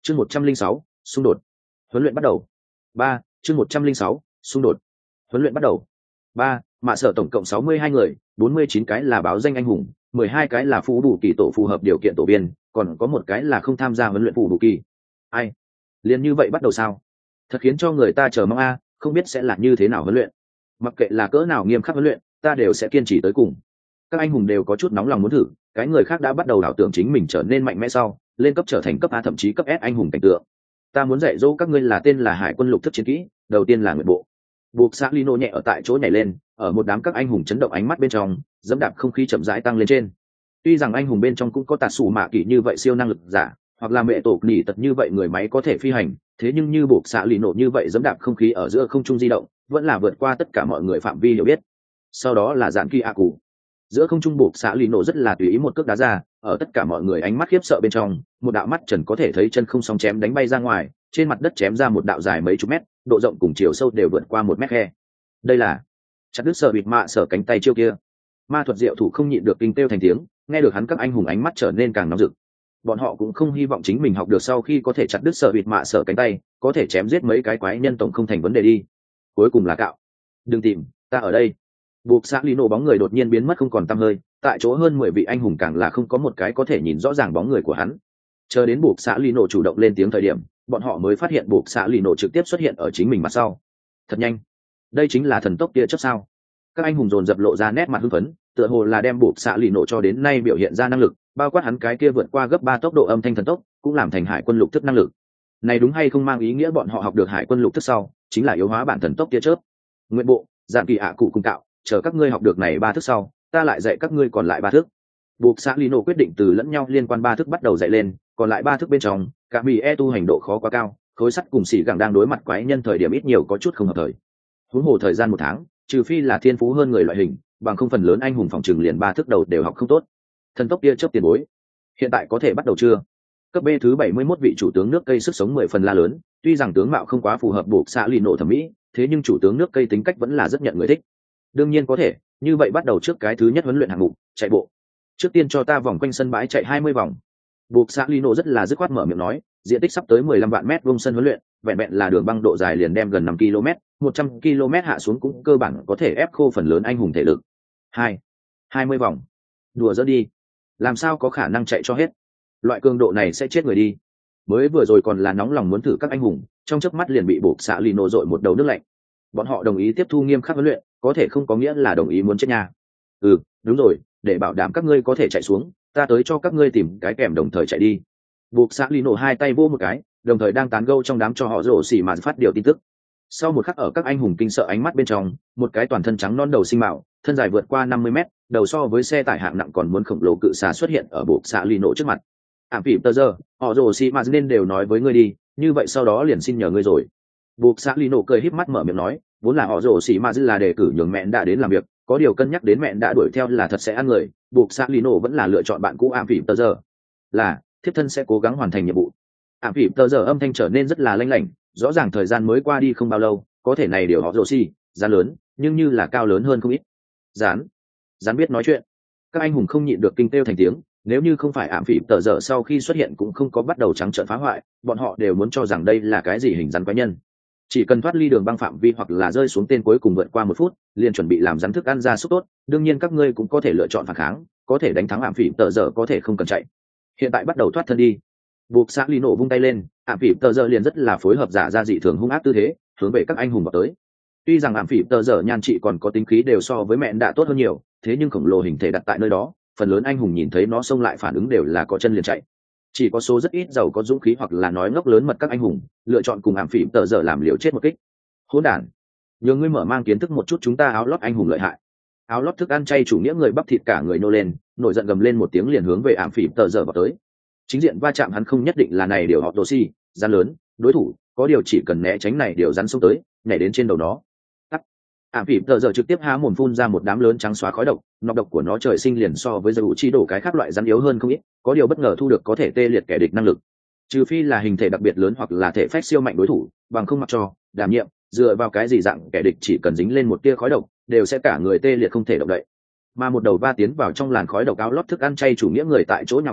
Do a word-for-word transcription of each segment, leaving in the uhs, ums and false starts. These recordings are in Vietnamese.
chương một trăm linh sáu xung đột. Huấn luyện bắt đầu. Ba chương một trăm linh sáu xung đột. Huấn luyện bắt đầu. Ba mạ sở tổng cộng sáu mươi hai người, bốn mươi chín cái là báo danh anh hùng, mười hai cái là phù đủ kỳ tổ phù hợp điều kiện tổ viên, còn có một cái là không tham gia huấn luyện phù đủ kỳ. Ai? Liên như vậy bắt đầu sao? Thật khiến cho người ta chờ mong a, không biết sẽ là như thế nào huấn luyện. Mặc kệ là cỡ nào nghiêm khắc huấn luyện, ta đều sẽ kiên trì tới cùng. Các anh hùng đều có chút nóng lòng muốn thử, cái người khác đã bắt đầu đảo tưởng chính mình trở nên mạnh mẽ sau, lên cấp trở thành cấp A thậm chí cấp S anh hùng cảnh tượng. Ta muốn dạy dỗ các ngươi là tên là Hải quân lục thức chiến kỹ, đầu tiên là nguyện bộ. Buộc xã Lino nhẹ ở tại chỗ nhảy lên, ở một đám các anh hùng chấn động ánh mắt bên trong, dẫm đạp không khí chậm rãi tăng lên trên. Tuy rằng anh hùng bên trong cũng có tạt sủ mạ kỷ như vậy siêu năng lực giả, hoặc là mẹ tổ nỉ tật như vậy người máy có thể phi hành, thế nhưng như buộc xã Lino như vậy dẫm đạp không khí ở giữa không trung di động, vẫn là vượt qua tất cả mọi người phạm vi hiểu biết. Sau đó là dạn kỳ a cụ. Giữa không trung buộc xã Lino rất là tùy ý một cước đá ra, ở tất cả mọi người ánh mắt khiếp sợ bên trong, một đạo mắt trần có thể thấy chân không song chém đánh bay ra ngoài, trên mặt đất chém ra một đạo dài mấy chục mét, độ rộng cùng chiều sâu đều vượt qua một mét khe. Đây là chặt đứt sợ bịt mạ sở cánh tay chiêu kia. Ma thuật diệu thủ không nhịn được kinh kêu thành tiếng, nghe được hắn các anh hùng ánh mắt trở nên càng nóng rực. Bọn họ cũng không hy vọng chính mình học được sau khi có thể chặt đứt sợ bịt mạ sở cánh tay, có thể chém giết mấy cái quái nhân tổng không thành vấn đề đi. Cuối cùng là cạo. Đừng tìm, ta ở đây. Buộc xã Lino bóng người đột nhiên biến mất không còn tăm hơi, tại chỗ hơn mười vị anh hùng càng là không có một cái có thể nhìn rõ ràng bóng người của hắn. Chờ đến buộc xã Lino chủ động lên tiếng thời điểm, bọn họ mới phát hiện buộc xã Lino trực tiếp xuất hiện ở chính mình mặt sau. Thật nhanh, đây chính là thần tốc tia chớp sao? Các anh hùng dồn dập lộ ra nét mặt hưng phấn, tựa hồ là đem buộc xã Lino cho đến nay biểu hiện ra năng lực, bao quát hắn cái kia vượt qua gấp ba tốc độ âm thanh thần tốc, cũng làm thành hải quân lục thức năng lực. Này đúng hay không mang ý nghĩa bọn họ học được hải quân lục thức sau, chính là yếu hóa bản thần tốc tia chớp. Nguyện bộ, dạng kỳ ạ cụ cùng cạo, chờ các ngươi học được này ba thức sau, ta lại dạy các ngươi còn lại ba thức. Buộc xã Lino quyết định từ lẫn nhau liên quan ba thức bắt đầu dạy lên, còn lại ba thức bên trong, cả bị e tu hành độ khó quá cao, khối sắt cùng xỉ gẳng đang đối mặt quái nhân thời điểm ít nhiều có chút không hợp thời. Huống hồ thời gian một tháng, trừ phi là thiên phú hơn người loại hình, bằng không phần lớn anh hùng phòng trường liền ba thức đầu đều học không tốt. Thần tốc tia chớp tiền bối, hiện tại có thể bắt đầu chưa? Cấp B thứ bảy mươi mốt vị chủ tướng nước cây sức sống mười phần la lớn, tuy rằng tướng mạo không quá phù hợp buộc xã Lino thẩm mỹ, thế nhưng chủ tướng nước cây tính cách vẫn là rất nhận người thích. Đương nhiên có thể, như vậy bắt đầu trước cái thứ nhất huấn luyện hạng mục, chạy bộ. Trước tiên cho ta vòng quanh sân bãi chạy hai mươi vòng. Buộc xã Lino rất là dứt khoát mở miệng nói, diện tích sắp tới mười lăm vạn mét vuông sân huấn luyện, vẹn vẹn là đường băng độ dài liền đem gần năm ki lô mét, một trăm ki lô mét hạ xuống cũng cơ bản có thể ép khô phần lớn anh hùng thể lực. Hai, hai mươi vòng. Đùa giỡn đi. Làm sao có khả năng chạy cho hết? Loại cường độ này sẽ chết người đi. Mới vừa rồi còn là nóng lòng muốn thử các anh hùng, trong chớp mắt liền bị buộc xã Lino dội một đầu nước lạnh. Bọn họ đồng ý tiếp thu nghiêm khắc huấn luyện, có thể không có nghĩa là đồng ý muốn chết nha. Ừ, đúng rồi, để bảo đảm các ngươi có thể chạy xuống, ta tới cho các ngươi tìm cái kèm đồng thời chạy đi. Buộc xã Lino hai tay vô một cái, đồng thời đang tán gẫu trong đám cho họ rổ xỉ mà phát điều tin tức. Sau một khắc ở các anh hùng kinh sợ ánh mắt bên trong, một cái toàn thân trắng non đầu sinh mạo, thân dài vượt qua năm mươi mét, đầu so với xe tải hạng nặng còn muốn khổng lồ cự xà xuất hiện ở buộc xã Lino trước mặt. Ảm phỉ tờ giờ, họ rổ xỉ mà nên đều nói với ngươi đi, như vậy sau đó liền xin nhờ ngươi rồi. Buộc xã Lino cười híp mắt mở miệng nói, vốn là họ rổ xỉ mà là đề cử nhường mẹ đã đến làm việc, có điều cân nhắc đến mẹ đã đuổi theo là thật sẽ ăn người, buộc xã Lino vẫn là lựa chọn bạn cũ Ảm phỉ tờ giờ. Là, thiếp thân sẽ cố gắng hoàn thành nhiệm vụ. Ảm phỉ tờ giờ âm thanh trở nên rất là lanh lảnh, rõ ràng thời gian mới qua đi không bao lâu, có thể này điều họ rổ xỉ, giá lớn, nhưng như là cao lớn hơn không ít. Rán, rán biết nói chuyện. Các anh hùng không nhịn được kinh kêu thành tiếng, nếu như không phải Ảm phỉ tờ giờ sau khi xuất hiện cũng không có bắt đầu trắng trợn phá hoại, bọn họ đều muốn cho rằng đây là cái gì hình rắn quái nhân. Chỉ cần thoát ly đường băng phạm vi hoặc là rơi xuống tên cuối cùng vượt qua một phút, liền chuẩn bị làm rắn thức ăn ra súc tốt. Đương nhiên các ngươi cũng có thể lựa chọn phản kháng, có thể đánh thắng Ảm phỉ tờ giờ, có thể không cần chạy. Hiện tại bắt đầu thoát thân đi. Buộc xã Lino vung tay lên, Ảm phỉ tờ giờ liền rất là phối hợp giả ra dị thường hung ác tư thế, hướng về các anh hùng vào tới. Tuy rằng Ảm phỉ tờ giờ nhan trị còn có tính khí đều so với mẹ đã tốt hơn nhiều, thế nhưng khổng lồ hình thể đặt tại nơi đó, phần lớn anh hùng nhìn thấy nó xông lại phản ứng đều là có chân liền chạy. Chỉ có số rất ít giàu có dũng khí hoặc là nói ngốc lớn mật các anh hùng lựa chọn cùng Ảm phỉ tờ giờ làm liều chết một kích. Hỗn đản, nhờ ngươi mở mang kiến thức một chút chúng ta áo lót anh hùng lợi hại. Áo lót thức ăn chay chủ nghĩa người bắp thịt cả người nô lên, nổi giận gầm lên một tiếng liền hướng về Ảm phỉ tờ giờ vào tới. Chính diện va chạm hắn không nhất định là này điều họ đồ xi, gian lớn, đối thủ, có điều chỉ cần né tránh này điều rắn xông tới, nhảy đến trên đầu nó. Tắt. Ảm phỉ tờ giờ trực tiếp há mồm phun ra một đám lớn trắng xóa khói độc, nọc độc của nó trời sinh liền so với dầu chi đổ cái khác loại rắn yếu hơn không ít, có điều bất ngờ thu được có thể tê liệt kẻ địch năng lực. Trừ phi là hình thể đặc biệt lớn hoặc là thể phách siêu mạnh đối thủ, bằng không mặc cho đảm nhiệm dựa vào cái gì dạng kẻ địch chỉ cần dính lên một tia khói độc, đều sẽ cả người tê liệt không thể động đậy. Mà một đầu va tiến vào trong làn khói độc áo lót thức ăn chay chủ nghĩa người tại chỗ nhà phố,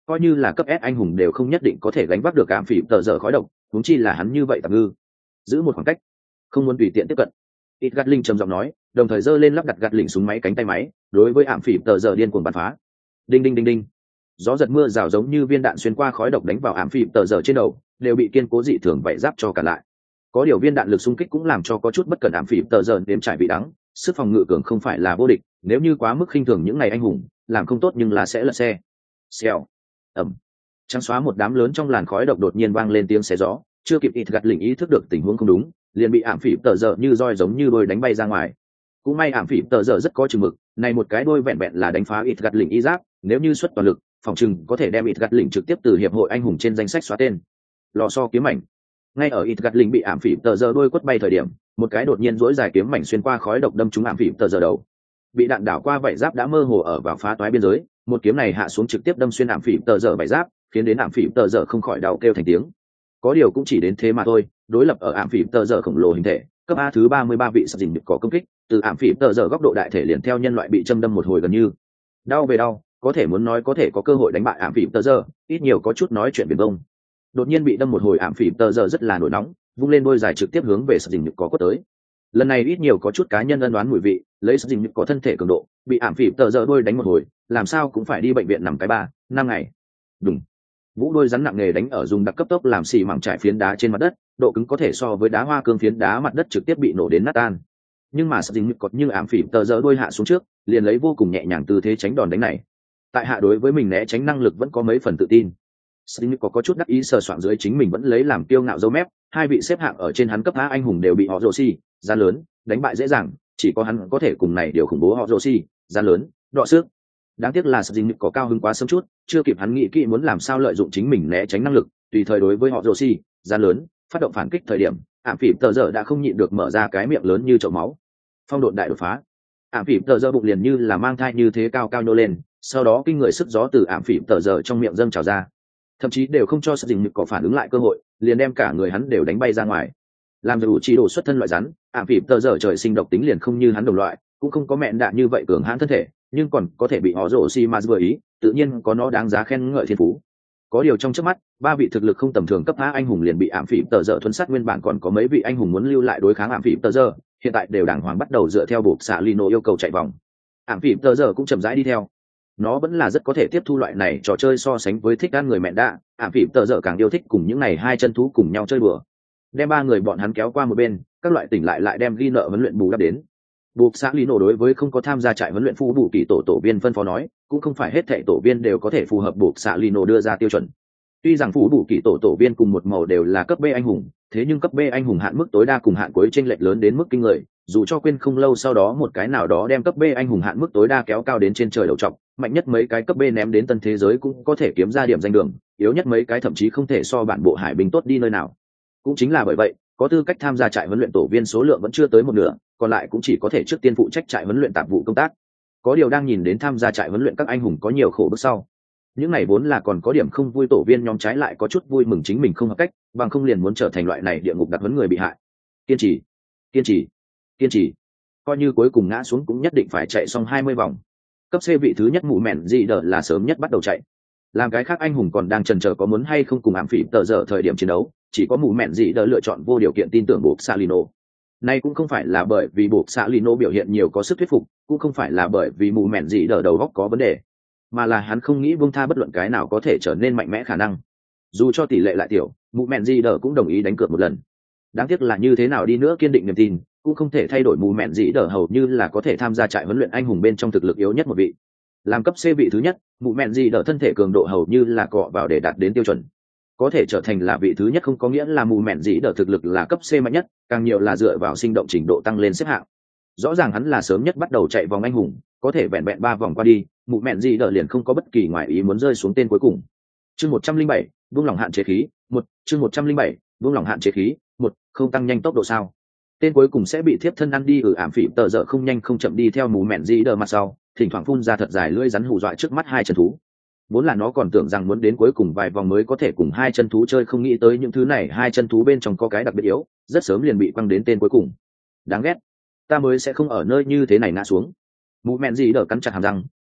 coi như là cấp S anh hùng đều không nhất định có thể gánh vác được ảm phỉ tờ giờ khói độc, huống chi là hắn như vậy tạm ngư. Giữ một khoảng cách, không muốn tùy tiện tiếp cận. Ít gạt linh trầm giọng nói, đồng thời giơ lên lắp đặt gạt lỉnh súng máy cánh tay máy, đối với ảm phỉ tờ giờ điên cuồng bắn phá. Đinh đinh đinh đinh. Gió giật mưa rào giống như viên đạn xuyên qua khói độc đánh vào ảm phỉ tờ giờ trên đầu, đều bị kiên cố dị thường vảy giáp cho cả lại. Có điều viên đạn lực xung kích cũng làm cho có chút bất cẩn ảm phỉ tờ giờ đếm trải vị đắng, sức phòng ngự cường không phải là vô địch, nếu như quá mức khinh thường những ngày anh hùng, làm không tốt nhưng là sẽ lật xe. Xèo. Ầm. Trắng xóa một đám lớn trong làn khói độc đột nhiên vang lên tiếng xé gió, chưa kịp ít gạt lỉnh ý thức được tình huống không đúng, liền bị ảm phỉ tờ giờ như roi giống như đôi đánh bay ra ngoài. Cũng may ảm phỉ tờ giờ rất có chừng mực, này một cái đôi vẹn vẹn là đánh phá ít gạt lỉnh y giáp, nếu như xuất toàn lực, phòng chừng có thể đem ít gạt lỉnh trực tiếp từ hiệp hội anh hùng trên danh sách xóa tên. Lò xo kiếm mảnh. Ngay ở ít gạt lỉnh bị ảm phỉ tờ giờ đôi quất bay thời điểm, một cái đột nhiên rỗi dài kiếm mảnh xuyên qua khói độc đâm trúng ảm phỉ tờ giờ đầu. Bị đạn đảo qua vảy giáp đã mơ hồ ở vào phá toái biên giới, một kiếm này hạ xuống trực tiếp đâm xuyên ảm phỉ tờ giờ vảy giáp, khiến đến ảm phỉ tờ giờ không khỏi đau kêu thành tiếng. Có điều cũng chỉ đến thế mà thôi, đối lập ở ảm phỉ tờ giờ khổng lồ hình thể, cấp A thứ ba mươi ba vị sập dình có công kích, từ ảm phỉ tờ giờ góc độ đại thể liền theo nhân loại bị châm đâm một hồi gần như đau về đau, có thể muốn nói có thể có cơ hội đánh bại ảm phỉ tờ giờ, ít nhiều có chút nói chuyện biển bông. Đột nhiên bị đâm một hồi ảm phỉ tờ giờ rất là nổi nóng, vung lên đôi dài trực tiếp hướng về sập dình có quất tới. Lần này ít nhiều có chút cá nhân ân đoán mùi vị, lấy sập dình có thân thể cường độ, bị ảm phỉ tờ giờ đôi đánh một hồi, làm sao cũng phải đi bệnh viện nằm cái ba năm ngày. Đúng. Vũ đôi rắn nặng nghề đánh ở dùng đặc cấp tốc làm xì mảng trải phiến đá trên mặt đất, độ cứng có thể so với đá hoa cương phiến đá mặt đất trực tiếp bị nổ đến nát tan. Nhưng mà sập dình cọt như ảm phỉ tờ giờ đôi hạ xuống trước, liền lấy vô cùng nhẹ nhàng tư thế tránh đòn đánh này. Tại hạ đối với mình né tránh năng lực vẫn có mấy phần tự tin. Sập dình có có chút đắc ý sờ soạng dưới chính mình vẫn lấy làm kiêu ngạo dâu mép, hai vị xếp hạng ở trên hắn cấp A anh hùng đều bị họ rồ xi, ra lớn, đánh bại dễ dàng, chỉ có hắn có thể cùng này điều khủng bố họ rồ xi, ra lớn, đọ sức. Đáng tiếc là sập dình có cao hứng quá sớm chút, chưa kịp hắn nghĩ kỹ muốn làm sao lợi dụng chính mình né tránh năng lực, tùy thời đối với họ rồ xi, ra lớn, phát động phản kích thời điểm, ảm phỉ tờ giờ đã không nhịn được mở ra cái miệng lớn như chậu máu. Phong độn đại đột phá. Ảm phỉ tờ giờ bụng liền như là mang thai như thế cao cao nhô lên, sau đó kinh người sức gió từ ảm phỉ tờ giờ trong miệng dâng trào ra, thậm chí đều không cho sập dình có phản ứng lại cơ hội, liền đem cả người hắn đều đánh bay ra ngoài. Làm dù chỉ đồ xuất thân loại rắn, ảm phỉ tờ giờ trời sinh độc tính liền không như hắn đồng loại, cũng không có mẹn đạn như vậy cường hãn thân thể, nhưng còn có thể bị họ rổ xi mà vừa ý, tự nhiên có nó đáng giá khen ngợi thiên phú. Có điều trong chớp mắt, ba vị thực lực không tầm thường cấp A anh hùng liền bị ảm phỉ tờ giờ thuần sát, nguyên bản còn có mấy vị anh hùng muốn lưu lại đối kháng ảm phỉ tờ giờ, hiện tại đều đàng hoàng bắt đầu dựa theo buộc xạ Lino yêu cầu chạy vòng. Ảm phỉ tờ giờ cũng chậm rãi đi theo. Nó vẫn là rất có thể tiếp thu loại này trò chơi, so sánh với thích ăn người mẹ đạ, ảm phỉ tờ giờ càng yêu thích cùng những này hai chân thú cùng nhau chơi bừa. Đem ba người bọn hắn kéo qua một bên, các loại tỉnh lại lại đem ghi nợ huấn luyện bù đắp đến. Buộc xã lý nổ đối với không có tham gia trại huấn luyện phù bù kỳ tổ tổ viên phân phó nói, cũng không phải hết thảy tổ viên đều có thể phù hợp buộc xã lý nổ đưa ra tiêu chuẩn. Tuy rằng phù bù kỳ tổ tổ viên cùng một màu đều là cấp B anh hùng, thế nhưng cấp B anh hùng hạn mức tối đa cùng hạn cuối chênh lệch lớn đến mức kinh người, dù cho quên không lâu sau đó một cái nào đó đem cấp B anh hùng hạn mức tối đa kéo cao đến trên trời đầu trọc, mạnh nhất mấy cái cấp B ném đến tân thế giới cũng có thể kiếm ra điểm danh đường, yếu nhất mấy cái thậm chí không thể so bản bộ hải binh tốt đi nơi nào. Cũng chính là bởi vậy, có tư cách tham gia trại huấn luyện tổ viên số lượng vẫn chưa tới một nửa, còn lại cũng chỉ có thể trước tiên phụ trách trại huấn luyện tạp vụ công tác. Có điều đang nhìn đến tham gia trại huấn luyện các anh hùng có nhiều khổ bước sau, những này vốn là còn có điểm không vui tổ viên nhóm trái lại có chút vui mừng chính mình không hợp cách, bằng không liền muốn trở thành loại này địa ngục đặc huấn người bị hại. Kiên trì, kiên trì, kiên trì, coi như cuối cùng ngã xuống cũng nhất định phải chạy xong hai mươi vòng. Cấp C vị thứ nhất mụ mẹn dị đờ là sớm nhất bắt đầu chạy, làm cái khác anh hùng còn đang chần chờ có muốn hay không cùng ám phỉ tờ giờ thời điểm chiến đấu, chỉ có mụ mẹn dị đờ lựa chọn vô điều kiện tin tưởng buộc Salino. Nay cũng không phải là bởi vì buộc Salino biểu hiện nhiều có sức thuyết phục, cũng không phải là bởi vì mụ mẹn dị đờ đầu góc có vấn đề, mà là hắn không nghĩ buông tha bất luận cái nào có thể trở nên mạnh mẽ khả năng. Dù cho tỷ lệ lại tiểu, mụ mẹn dị đờ cũng đồng ý đánh cược một lần. Đáng tiếc là như thế nào đi nữa kiên định niềm tin cũng không thể thay đổi mụ mẹn dị đờ hầu như là có thể tham gia trại huấn luyện anh hùng bên trong thực lực yếu nhất một vị. Làm cấp C vị thứ nhất, mụ mẹn dị đờ thân thể cường độ hầu như là cọ vào để đạt đến tiêu chuẩn. Có thể trở thành là vị thứ nhất không có nghĩa là mụ mẹn dị đờ thực lực là cấp C mạnh nhất, càng nhiều là dựa vào sinh động trình độ tăng lên xếp hạng. Rõ ràng hắn là sớm nhất bắt đầu chạy vòng anh hùng, có thể vẹn vẹn ba vòng qua đi, mụ mẹn dị đờ liền không có bất kỳ ngoại ý muốn rơi xuống tên cuối cùng. Chương một trăm linh bảy, vung lòng hạn chế khí, một, chương một trăm linh bảy, vung lòng hạn chế khí, một, không tăng nhanh tốc độ sao? Tên cuối cùng sẽ bị thiếp thân ăn đi ở ảm phỉ tờ dở không nhanh không chậm đi theo mụ mẹn dị đờ mặt sau, thỉnh thoảng phun ra thật dài lưỡi rắn hù dọa trước mắt hai chân thú. Vốn là nó còn tưởng rằng muốn đến cuối cùng vài vòng mới có thể cùng hai chân thú chơi, không nghĩ tới những thứ này hai chân thú bên trong có cái đặc biệt yếu, rất sớm liền bị quăng đến tên cuối cùng. Đáng ghét, ta mới sẽ không ở nơi như thế này ngã xuống. Mụ mẹn dị đờ cắn chặt hàm răng,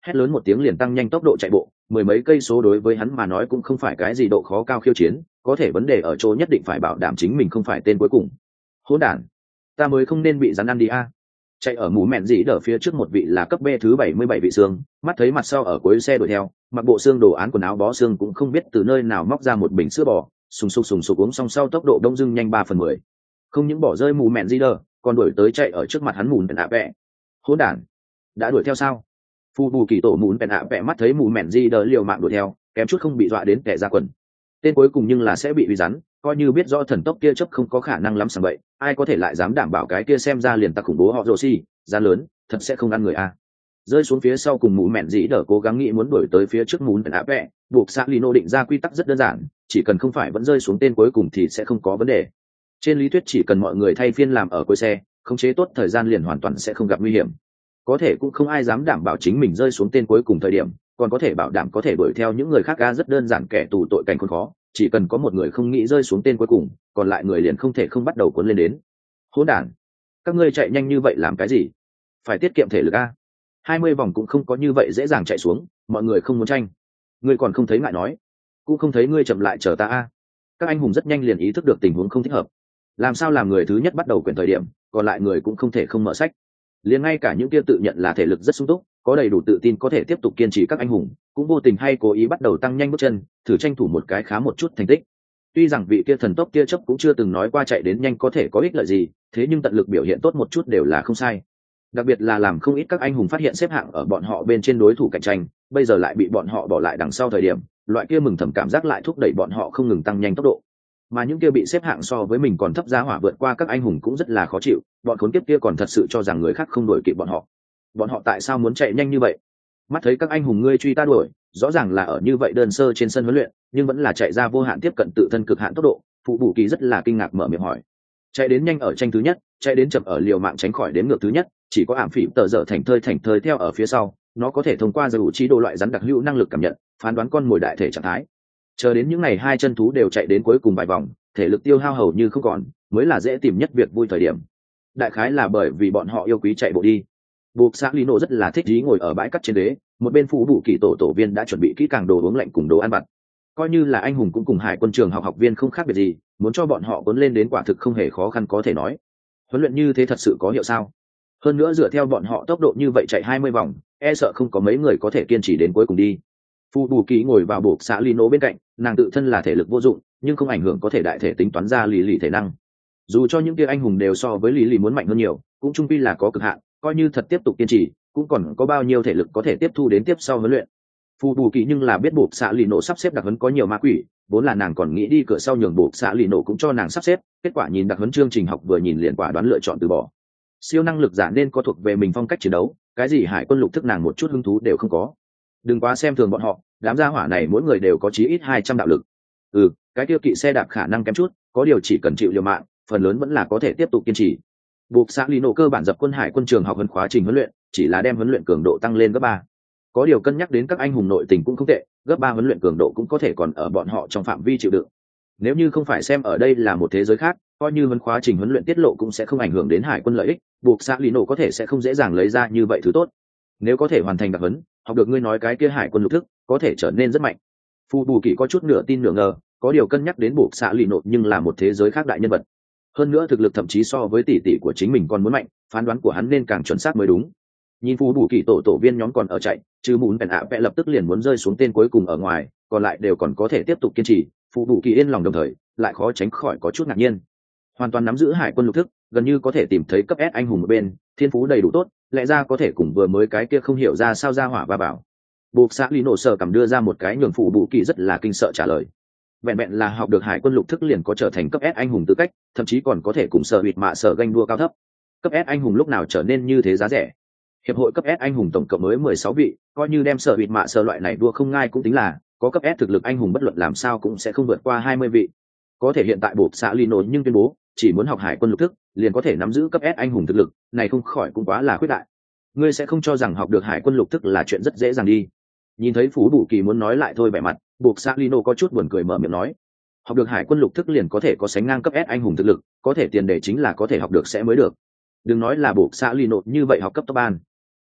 hét lớn một tiếng liền tăng nhanh tốc độ chạy bộ, mười mấy cây số đối với hắn mà nói cũng không phải cái gì độ khó cao khiêu chiến, có thể vấn đề ở chỗ nhất định phải bảo đảm chính mình không phải tên cuối cùng. Hỗn đản, ta mới không nên bị rắn ăn đi a. Chạy ở mũ mẹn dĩ đỡ phía trước một vị là cấp B thứ bảy mươi bảy vị xương, mắt thấy mặt sau ở cuối xe đuổi theo, mặc bộ xương đồ án quần áo bó xương cũng không biết từ nơi nào móc ra một bình sữa bò, sùng sục sùng sục uống xong sau tốc độ đông dưng nhanh ba phần mười, không những bỏ rơi mũ mẹn dĩ đỡ, còn đuổi tới chạy ở trước mặt hắn mùn ạ vẹ. Hỗn đản, đã đuổi theo sao? Phu bù kỳ tổ mùn ạ vẹ mắt thấy mũ mẹn dĩ đỡ liều mạng đuổi theo, kém chút không bị dọa đến kẻ ra quần. Tên cuối cùng nhưng là sẽ bị uy rắn, coi như biết rõ thần tốc kia chấp không có khả năng lắm sảng bậy, ai có thể lại dám đảm bảo cái kia xem ra liền tặc khủng bố họ rồ xi, giá lớn, thật sẽ không ăn người a. Rơi xuống phía sau cùng mũ mẹn dĩ đỡ cố gắng nghĩ muốn đuổi tới phía trước mún ạ vẹ, buộc xã Lino định ra quy tắc rất đơn giản, chỉ cần không phải vẫn rơi xuống tên cuối cùng thì sẽ không có vấn đề. Trên lý thuyết chỉ cần mọi người thay phiên làm ở cuối xe, khống chế tốt thời gian liền hoàn toàn sẽ không gặp nguy hiểm. Có thể cũng không ai dám đảm bảo chính mình rơi xuống tên cuối cùng thời điểm, còn có thể bảo đảm có thể đuổi theo những người khác a. Rất đơn giản, kẻ tù tội cảnh khốn khó, chỉ cần có một người không nghĩ rơi xuống tên cuối cùng, còn lại người liền không thể không bắt đầu cuốn lên đến. Hỗn đản, các ngươi chạy nhanh như vậy làm cái gì? Phải tiết kiệm thể lực a. Hai mươi vòng cũng không có như vậy dễ dàng chạy xuống, mọi người không muốn tranh. Ngươi còn không thấy ngại nói, cũng không thấy ngươi chậm lại chờ ta a. Các anh hùng rất nhanh liền ý thức được tình huống không thích hợp. Làm sao làm người thứ nhất bắt đầu quyền thời điểm, còn lại người cũng không thể không mở sách. Liền ngay cả những kia tự nhận là thể lực rất sung túc, có đầy đủ tự tin có thể tiếp tục kiên trì các anh hùng, cũng vô tình hay cố ý bắt đầu tăng nhanh bước chân, thử tranh thủ một cái khá một chút thành tích. Tuy rằng vị kia thần tốc kia chấp cũng chưa từng nói qua chạy đến nhanh có thể có ích lợi gì, thế nhưng tận lực biểu hiện tốt một chút đều là không sai. Đặc biệt là làm không ít các anh hùng phát hiện xếp hạng ở bọn họ bên trên đối thủ cạnh tranh, bây giờ lại bị bọn họ bỏ lại đằng sau thời điểm, loại kia mừng thầm cảm giác lại thúc đẩy bọn họ không ngừng tăng nhanh tốc độ. Mà những kia bị xếp hạng so với mình còn thấp giá hỏa vượt qua các anh hùng cũng rất là khó chịu, bọn khốn kiếp kia còn thật sự cho rằng người khác không đuổi kịp bọn họ. Bọn họ tại sao muốn chạy nhanh như vậy? Mắt thấy các anh hùng ngươi truy ta đuổi, rõ ràng là ở như vậy đơn sơ trên sân huấn luyện, nhưng vẫn là chạy ra vô hạn tiếp cận tự thân cực hạn tốc độ. Phụ bù kỳ rất là kinh ngạc mở miệng hỏi. Chạy đến nhanh ở tranh thứ nhất, chạy đến chậm ở liều mạng tránh khỏi đến ngược thứ nhất, chỉ có ảm phỉ tờ dở thành thơi thành thơi theo ở phía sau, nó có thể thông qua giải đủ trí đồ loại rắn đặc hữu năng lực cảm nhận, phán đoán con mồi đại thể trạng thái. Chờ đến những ngày hai chân thú đều chạy đến cuối cùng vài vòng, thể lực tiêu hao hầu như không còn, mới là dễ tìm nhất việc vui thời điểm. Đại khái là bởi vì bọn họ yêu quý chạy bộ đi. Buộc xã Lino rất là thích ý ngồi ở bãi cắt trên đế, một bên phụ bù kỳ tổ tổ viên đã chuẩn bị kỹ càng đồ uống lạnh cùng đồ ăn vặt. Coi như là anh hùng cũng cùng hải quân trường học học viên không khác biệt gì, muốn cho bọn họ cuốn lên đến quả thực không hề khó khăn có thể nói. Huấn luyện như thế thật sự có hiệu sao? Hơn nữa dựa theo bọn họ tốc độ như vậy chạy hai mươi vòng, e sợ không có mấy người có thể kiên trì đến cuối cùng đi. Phụ bù kỳ ngồi vào buộc xã Lino bên cạnh, nàng tự thân là thể lực vô dụng, nhưng không ảnh hưởng có thể đại thể tính toán ra lý lì thể năng. Dù cho những kia anh hùng đều so với lý lì muốn mạnh hơn nhiều, cũng chung quy là có cực hạn, coi như thật tiếp tục kiên trì, cũng còn có bao nhiêu thể lực có thể tiếp thu đến tiếp sau huấn luyện. Phù bù kỳ nhưng là biết buộc xạ lì nổ sắp xếp đặc huấn có nhiều ma quỷ, vốn là nàng còn nghĩ đi cửa sau nhường buộc xạ lì nổ cũng cho nàng sắp xếp, kết quả nhìn đặc huấn chương trình học vừa nhìn liền quả đoán lựa chọn từ bỏ. Siêu năng lực giả nên có thuộc về mình phong cách chiến đấu, cái gì hải quân lục thức nàng một chút hứng thú đều không có. Đừng quá xem thường bọn họ, đám gia hỏa này mỗi người đều có chí ít hai trăm đạo lực. Ừ, cái tiêu kỵ xe đạp khả năng kém chút, có điều chỉ cần chịu liều mạng, phần lớn vẫn là có thể tiếp tục kiên trì. Buộc xã lì nổ cơ bản dập quân hải quân trường học hơn khóa trình huấn luyện, chỉ là đem huấn luyện cường độ tăng lên gấp ba. Có điều cân nhắc đến các anh hùng nội tình cũng không tệ, gấp ba huấn luyện cường độ cũng có thể còn ở bọn họ trong phạm vi chịu đựng. Nếu như không phải xem ở đây là một thế giới khác, coi như huấn khóa trình huấn luyện tiết lộ cũng sẽ không ảnh hưởng đến hải quân lợi ích, buộc xã lì nổ có thể sẽ không dễ dàng lấy ra như vậy thứ tốt. Nếu có thể hoàn thành đặc huấn, học được ngươi nói cái kia hải quân lục thức, có thể trở nên rất mạnh. Phu bù kỳ có chút nửa tin nửa ngờ, có điều cân nhắc đến buộc xã lì nổ nhưng là một thế giới khác đại nhân vật. Hơn nữa thực lực thậm chí so với tỷ tỷ của chính mình còn muốn mạnh, phán đoán của hắn nên càng chuẩn xác mới đúng. Nhìn phù bù kỳ tổ tổ viên nhóm còn ở chạy, chứ muốn bèn ạ vẽ lập tức liền muốn rơi xuống tên cuối cùng ở ngoài, còn lại đều còn có thể tiếp tục kiên trì. Phù bù kỳ yên lòng đồng thời lại khó tránh khỏi có chút ngạc nhiên. Hoàn toàn nắm giữ hải quân lục thức, gần như có thể tìm thấy cấp S anh hùng một bên, thiên phú đầy đủ tốt, lẽ ra có thể cùng vừa mới cái kia không hiểu ra sao ra hỏa ba bảo. Buộc xã lý nổ sở cầm đưa ra một cái nhường phù bù kỳ rất là kinh sợ trả lời. Vẹn vẹn là học được hải quân lục thức liền có trở thành cấp S anh hùng tư cách, thậm chí còn có thể cùng sở bịt mạ sở ganh đua cao thấp. Cấp S anh hùng lúc nào trở nên như thế giá rẻ? Hiệp hội cấp S anh hùng tổng cộng mới mười sáu vị, coi như đem sở bịt mạ sở loại này đua không ngai cũng tính là, có cấp S thực lực anh hùng bất luận làm sao cũng sẽ không vượt qua hai mươi vị. Có thể hiện tại buộc xã lý nổ nhưng tuyên bố, chỉ muốn học hải quân lục thức, liền có thể nắm giữ cấp S anh hùng thực lực, này không khỏi cũng quá là khuyết đại. Ngươi sẽ không cho rằng học được hải quân lục thức là chuyện rất dễ dàng đi. Nhìn thấy phú bù kỳ muốn nói lại thôi vẻ mặt, buộc Salino có chút buồn cười mở miệng nói, học được hải quân lục thức liền có thể có sánh ngang cấp S anh hùng thực lực, có thể tiền đề chính là có thể học được sẽ mới được. Đừng nói là buộc Salino như vậy học cấp top ban,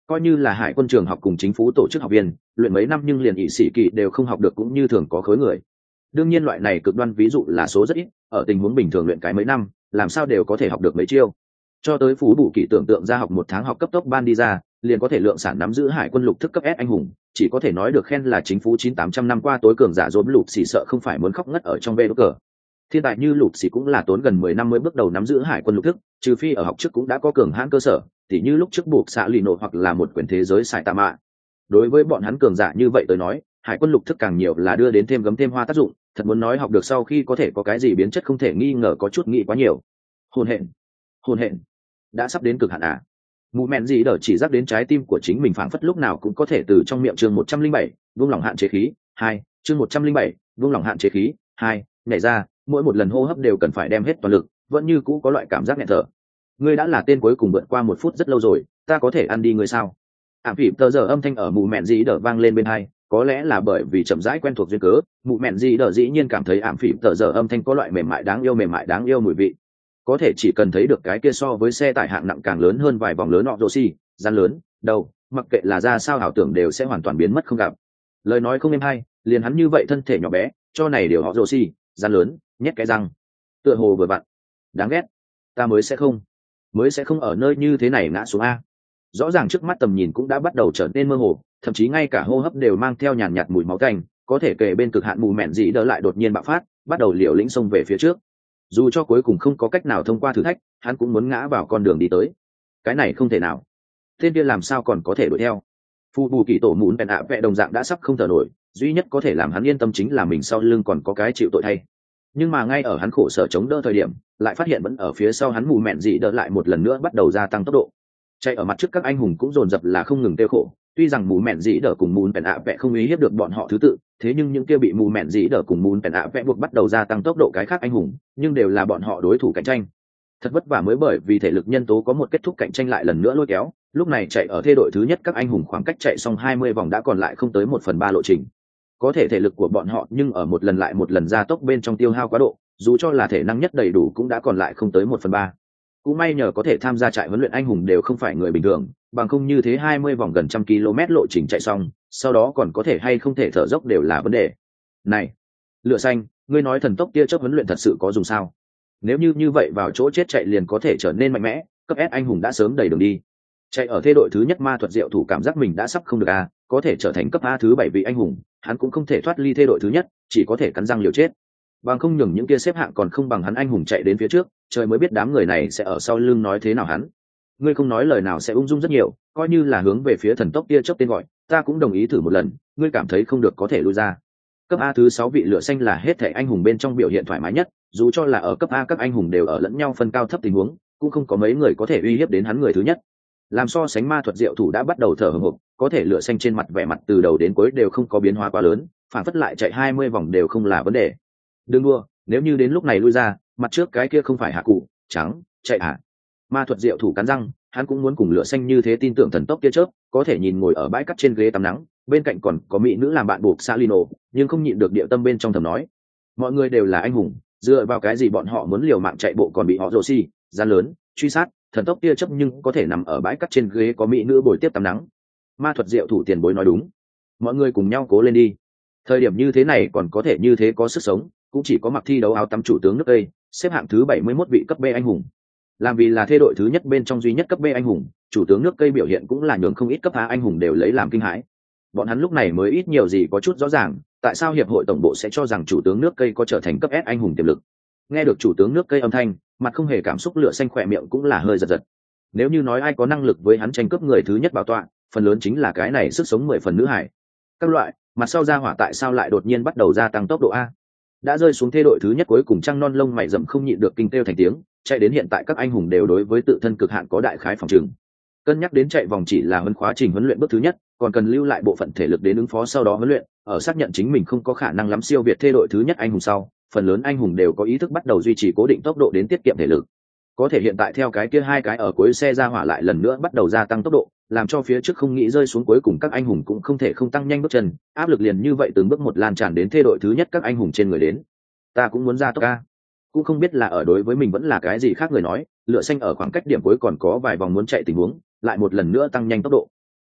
coi như là hải quân trường học cùng chính phủ tổ chức học viên luyện mấy năm nhưng liền ỵ sĩ kỳ đều không học được cũng như thường có khối người. Đương nhiên loại này cực đoan ví dụ là số rất ít, ở tình huống bình thường luyện cái mấy năm làm sao đều có thể học được mấy chiêu. Cho tới phú bù kỳ tưởng tượng ra học một tháng học cấp tốc ban đi ra liền có thể lượng sản nắm giữ hải quân lục thức cấp S anh hùng, chỉ có thể nói được khen là chính phủ chín tám trăm năm qua tối cường giả dồn lục xì sợ không phải muốn khóc ngất ở trong vê đ cờ. Thiên tài như lục xì cũng là tốn gần mười năm mới bước đầu nắm giữ hải quân lục thức, trừ phi ở học trước cũng đã có cường hãn cơ sở, tỉ như lúc trước buộc xạ lì nổ hoặc là một quyển thế giới xài tạ mạ. Đối với bọn hắn cường giả như vậy tới nói, hải quân lục thức càng nhiều là đưa đến thêm gấm thêm hoa tác dụng, thật muốn nói học được sau khi có thể có cái gì biến chất không thể nghi ngờ có chút nghĩ quá nhiều. Hồn hện, hồn hện, đã sắp đến cực hạn à? Mụ mẹn gì đỡ chỉ dắt đến trái tim của chính mình phảng phất lúc nào cũng có thể từ trong miệng chương một trăm linh bảy vung lòng hạn chế khí hai chương một trăm linh bảy vung lòng hạn chế khí hai nhảy ra, mỗi một lần hô hấp đều cần phải đem hết toàn lực, vẫn như cũ có loại cảm giác nghẹn thở. Ngươi đã là tên cuối cùng vượt qua một phút rất lâu rồi, ta có thể ăn đi ngươi sao? Ảm phỉ tờ giờ âm thanh ở mụ mẹn gì đỡ vang lên bên hai, có lẽ là bởi vì chậm rãi quen thuộc duyên cớ, mụ mẹn gì đỡ dĩ nhiên cảm thấy ảm phỉ tờ giờ âm thanh có loại mềm mại đáng yêu mềm mại đáng yêu mùi vị. Có thể chỉ cần thấy được cái kia so với xe tải hạng nặng càng lớn hơn vài vòng lớn họ rô xi gian lớn đầu, mặc kệ là ra sao ảo tưởng đều sẽ hoàn toàn biến mất không gặp. Lời nói không êm hay, liền hắn như vậy thân thể nhỏ bé cho này điều họ rô xi gian lớn nhét cái răng tựa hồ vừa vặn đáng ghét. Ta mới sẽ không mới sẽ không ở nơi như thế này ngã xuống a. Rõ ràng trước mắt tầm nhìn cũng đã bắt đầu trở nên mơ hồ, thậm chí ngay cả hô hấp đều mang theo nhàn nhạt mùi máu tanh, có thể kể bên cực hạn mù mẹn gì đỡ lại đột nhiên bạo phát, bắt đầu liều lĩnh xông về phía trước. Dù cho cuối cùng không có cách nào thông qua thử thách, hắn cũng muốn ngã vào con đường đi tới. Cái này không thể nào, tên kia làm sao còn có thể đuổi theo? Phu bù kỳ tổ muốn bèn ạ vẽ đồng dạng đã sắp không thở nổi, duy nhất có thể làm hắn yên tâm chính là mình sau lưng còn có cái chịu tội thay. Nhưng mà ngay ở hắn khổ sở chống đỡ thời điểm, lại phát hiện vẫn ở phía sau hắn mù mẹn gì đỡ lại một lần nữa bắt đầu gia tăng tốc độ. Chạy ở mặt trước các anh hùng cũng dồn dập là không ngừng tiêu khổ, tuy rằng mù mẹn dĩ đỡ cùng mùn bèn ạ vẽ không ý hiếp được bọn họ thứ tự, thế nhưng những kia bị mù mẹn dĩ đỡ cùng mùn bèn ạ vẽ buộc bắt đầu gia tăng tốc độ cái khác anh hùng, nhưng đều là bọn họ đối thủ cạnh tranh. Thật vất vả mới bởi vì thể lực nhân tố có một kết thúc cạnh tranh lại lần nữa lôi kéo, lúc này chạy ở thê đội thứ nhất các anh hùng khoảng cách chạy xong hai mươi vòng đã còn lại không tới một phần ba lộ trình. Có thể thể lực của bọn họ nhưng ở một lần lại một lần gia tốc bên trong tiêu hao quá độ, dù cho là thể năng nhất đầy đủ cũng đã còn lại không tới một phần ba. Cũng may nhờ có thể tham gia trại huấn luyện anh hùng đều không phải người bình thường, bằng không như thế hai mươi vòng gần trăm km lộ trình chạy xong, sau đó còn có thể hay không thể thở dốc đều là vấn đề. Này, Lửa Xanh, ngươi nói thần tốc tia chớp huấn luyện thật sự có dùng sao? Nếu như như vậy vào chỗ chết chạy liền có thể trở nên mạnh mẽ, cấp S anh hùng đã sớm đầy đường đi. Chạy ở thế đội thứ nhất ma thuật diệu thủ cảm giác mình đã sắp không được a, có thể trở thành cấp A thứ bảy vị anh hùng, hắn cũng không thể thoát ly thế đội thứ nhất, chỉ có thể cắn răng liều chết. Bằng không nhường những kia xếp hạng còn không bằng hắn anh hùng chạy đến phía trước, trời mới biết đám người này sẽ ở sau lưng nói thế nào hắn. Ngươi không nói lời nào sẽ ung dung rất nhiều, coi như là hướng về phía thần tốc tia chớp tên gọi, ta cũng đồng ý thử một lần, ngươi cảm thấy không được có thể lui ra. Cấp A thứ sáu vị Lửa Xanh là hết thảy anh hùng bên trong biểu hiện thoải mái nhất, dù cho là ở cấp A các anh hùng đều ở lẫn nhau phân cao thấp tình huống, cũng không có mấy người có thể uy hiếp đến hắn người thứ nhất. Làm so sánh ma thuật diệu thủ đã bắt đầu thở hổn hộc, có thể Lửa Xanh trên mặt vẻ mặt từ đầu đến cuối đều không có biến hóa quá lớn, phản phất lại chạy hai mươi vòng đều không là vấn đề. Đừng đua, nếu như đến lúc này lui ra, mặt trước cái kia không phải hạ cụ trắng chạy à? Ma thuật diệu thủ cắn răng, hắn cũng muốn cùng Lửa Xanh như thế tin tưởng thần tốc tia chớp, có thể nhìn ngồi ở bãi cắt trên ghế tắm nắng, bên cạnh còn có mỹ nữ làm bạn buộc Salino, nhưng không nhịn được địa tâm bên trong thầm nói, mọi người đều là anh hùng, dựa vào cái gì bọn họ muốn liều mạng chạy bộ còn bị họ rồ xi gian lớn truy sát, thần tốc tia chớp nhưng có thể nằm ở bãi cắt trên ghế có mỹ nữ bồi tiếp tắm nắng. Ma thuật diệu thủ tiền bối nói đúng, mọi người cùng nhau cố lên đi. Thời điểm như thế này còn có thể như thế có sức sống, cũng chỉ có mặc thi đấu áo tắm chủ tướng nước Tây, xếp hạng thứ bảy mươi mốt vị cấp B anh hùng. Làm vì là thê đội thứ nhất bên trong duy nhất cấp B anh hùng, chủ tướng nước Tây biểu hiện cũng là nhường không ít cấp A anh hùng đều lấy làm kinh hãi. Bọn hắn lúc này mới ít nhiều gì có chút rõ ràng, tại sao hiệp hội tổng bộ sẽ cho rằng chủ tướng nước Tây có trở thành cấp S anh hùng tiềm lực. Nghe được chủ tướng nước Tây âm thanh, mặt không hề cảm xúc Lửa Xanh khỏe miệng cũng là hơi giật giật. Nếu như nói ai có năng lực với hắn tranh cướp người thứ nhất bảo tọa, phần lớn chính là cái này sức sống mười phần nữ hải. Các loại, mặt sau ra hỏa tại sao lại đột nhiên bắt đầu gia tăng tốc độ a? Đã rơi xuống thê đội thứ nhất cuối cùng trăng non lông mày rậm không nhịn được kinh kêu thành tiếng, chạy đến hiện tại các anh hùng đều đối với tự thân cực hạn có đại khái phòng trường. Cân nhắc đến chạy vòng chỉ là huấn khóa trình huấn luyện bước thứ nhất, còn cần lưu lại bộ phận thể lực đến ứng phó sau đó huấn luyện, ở xác nhận chính mình không có khả năng lắm siêu việt thê đội thứ nhất anh hùng sau, phần lớn anh hùng đều có ý thức bắt đầu duy trì cố định tốc độ đến tiết kiệm thể lực. Có thể hiện tại theo cái kia hai cái ở cuối xe ra hỏa lại lần nữa bắt đầu gia tăng tốc độ, làm cho phía trước không nghĩ rơi xuống cuối cùng các anh hùng cũng không thể không tăng nhanh bước chân, áp lực liền như vậy từng bước một lan tràn đến thê đội thứ nhất các anh hùng trên người đến. Ta cũng muốn ra tốc ca, cũng không biết là ở đối với mình vẫn là cái gì khác người nói, Lửa Xanh ở khoảng cách điểm cuối còn có vài vòng muốn chạy tình huống, lại một lần nữa tăng nhanh tốc độ.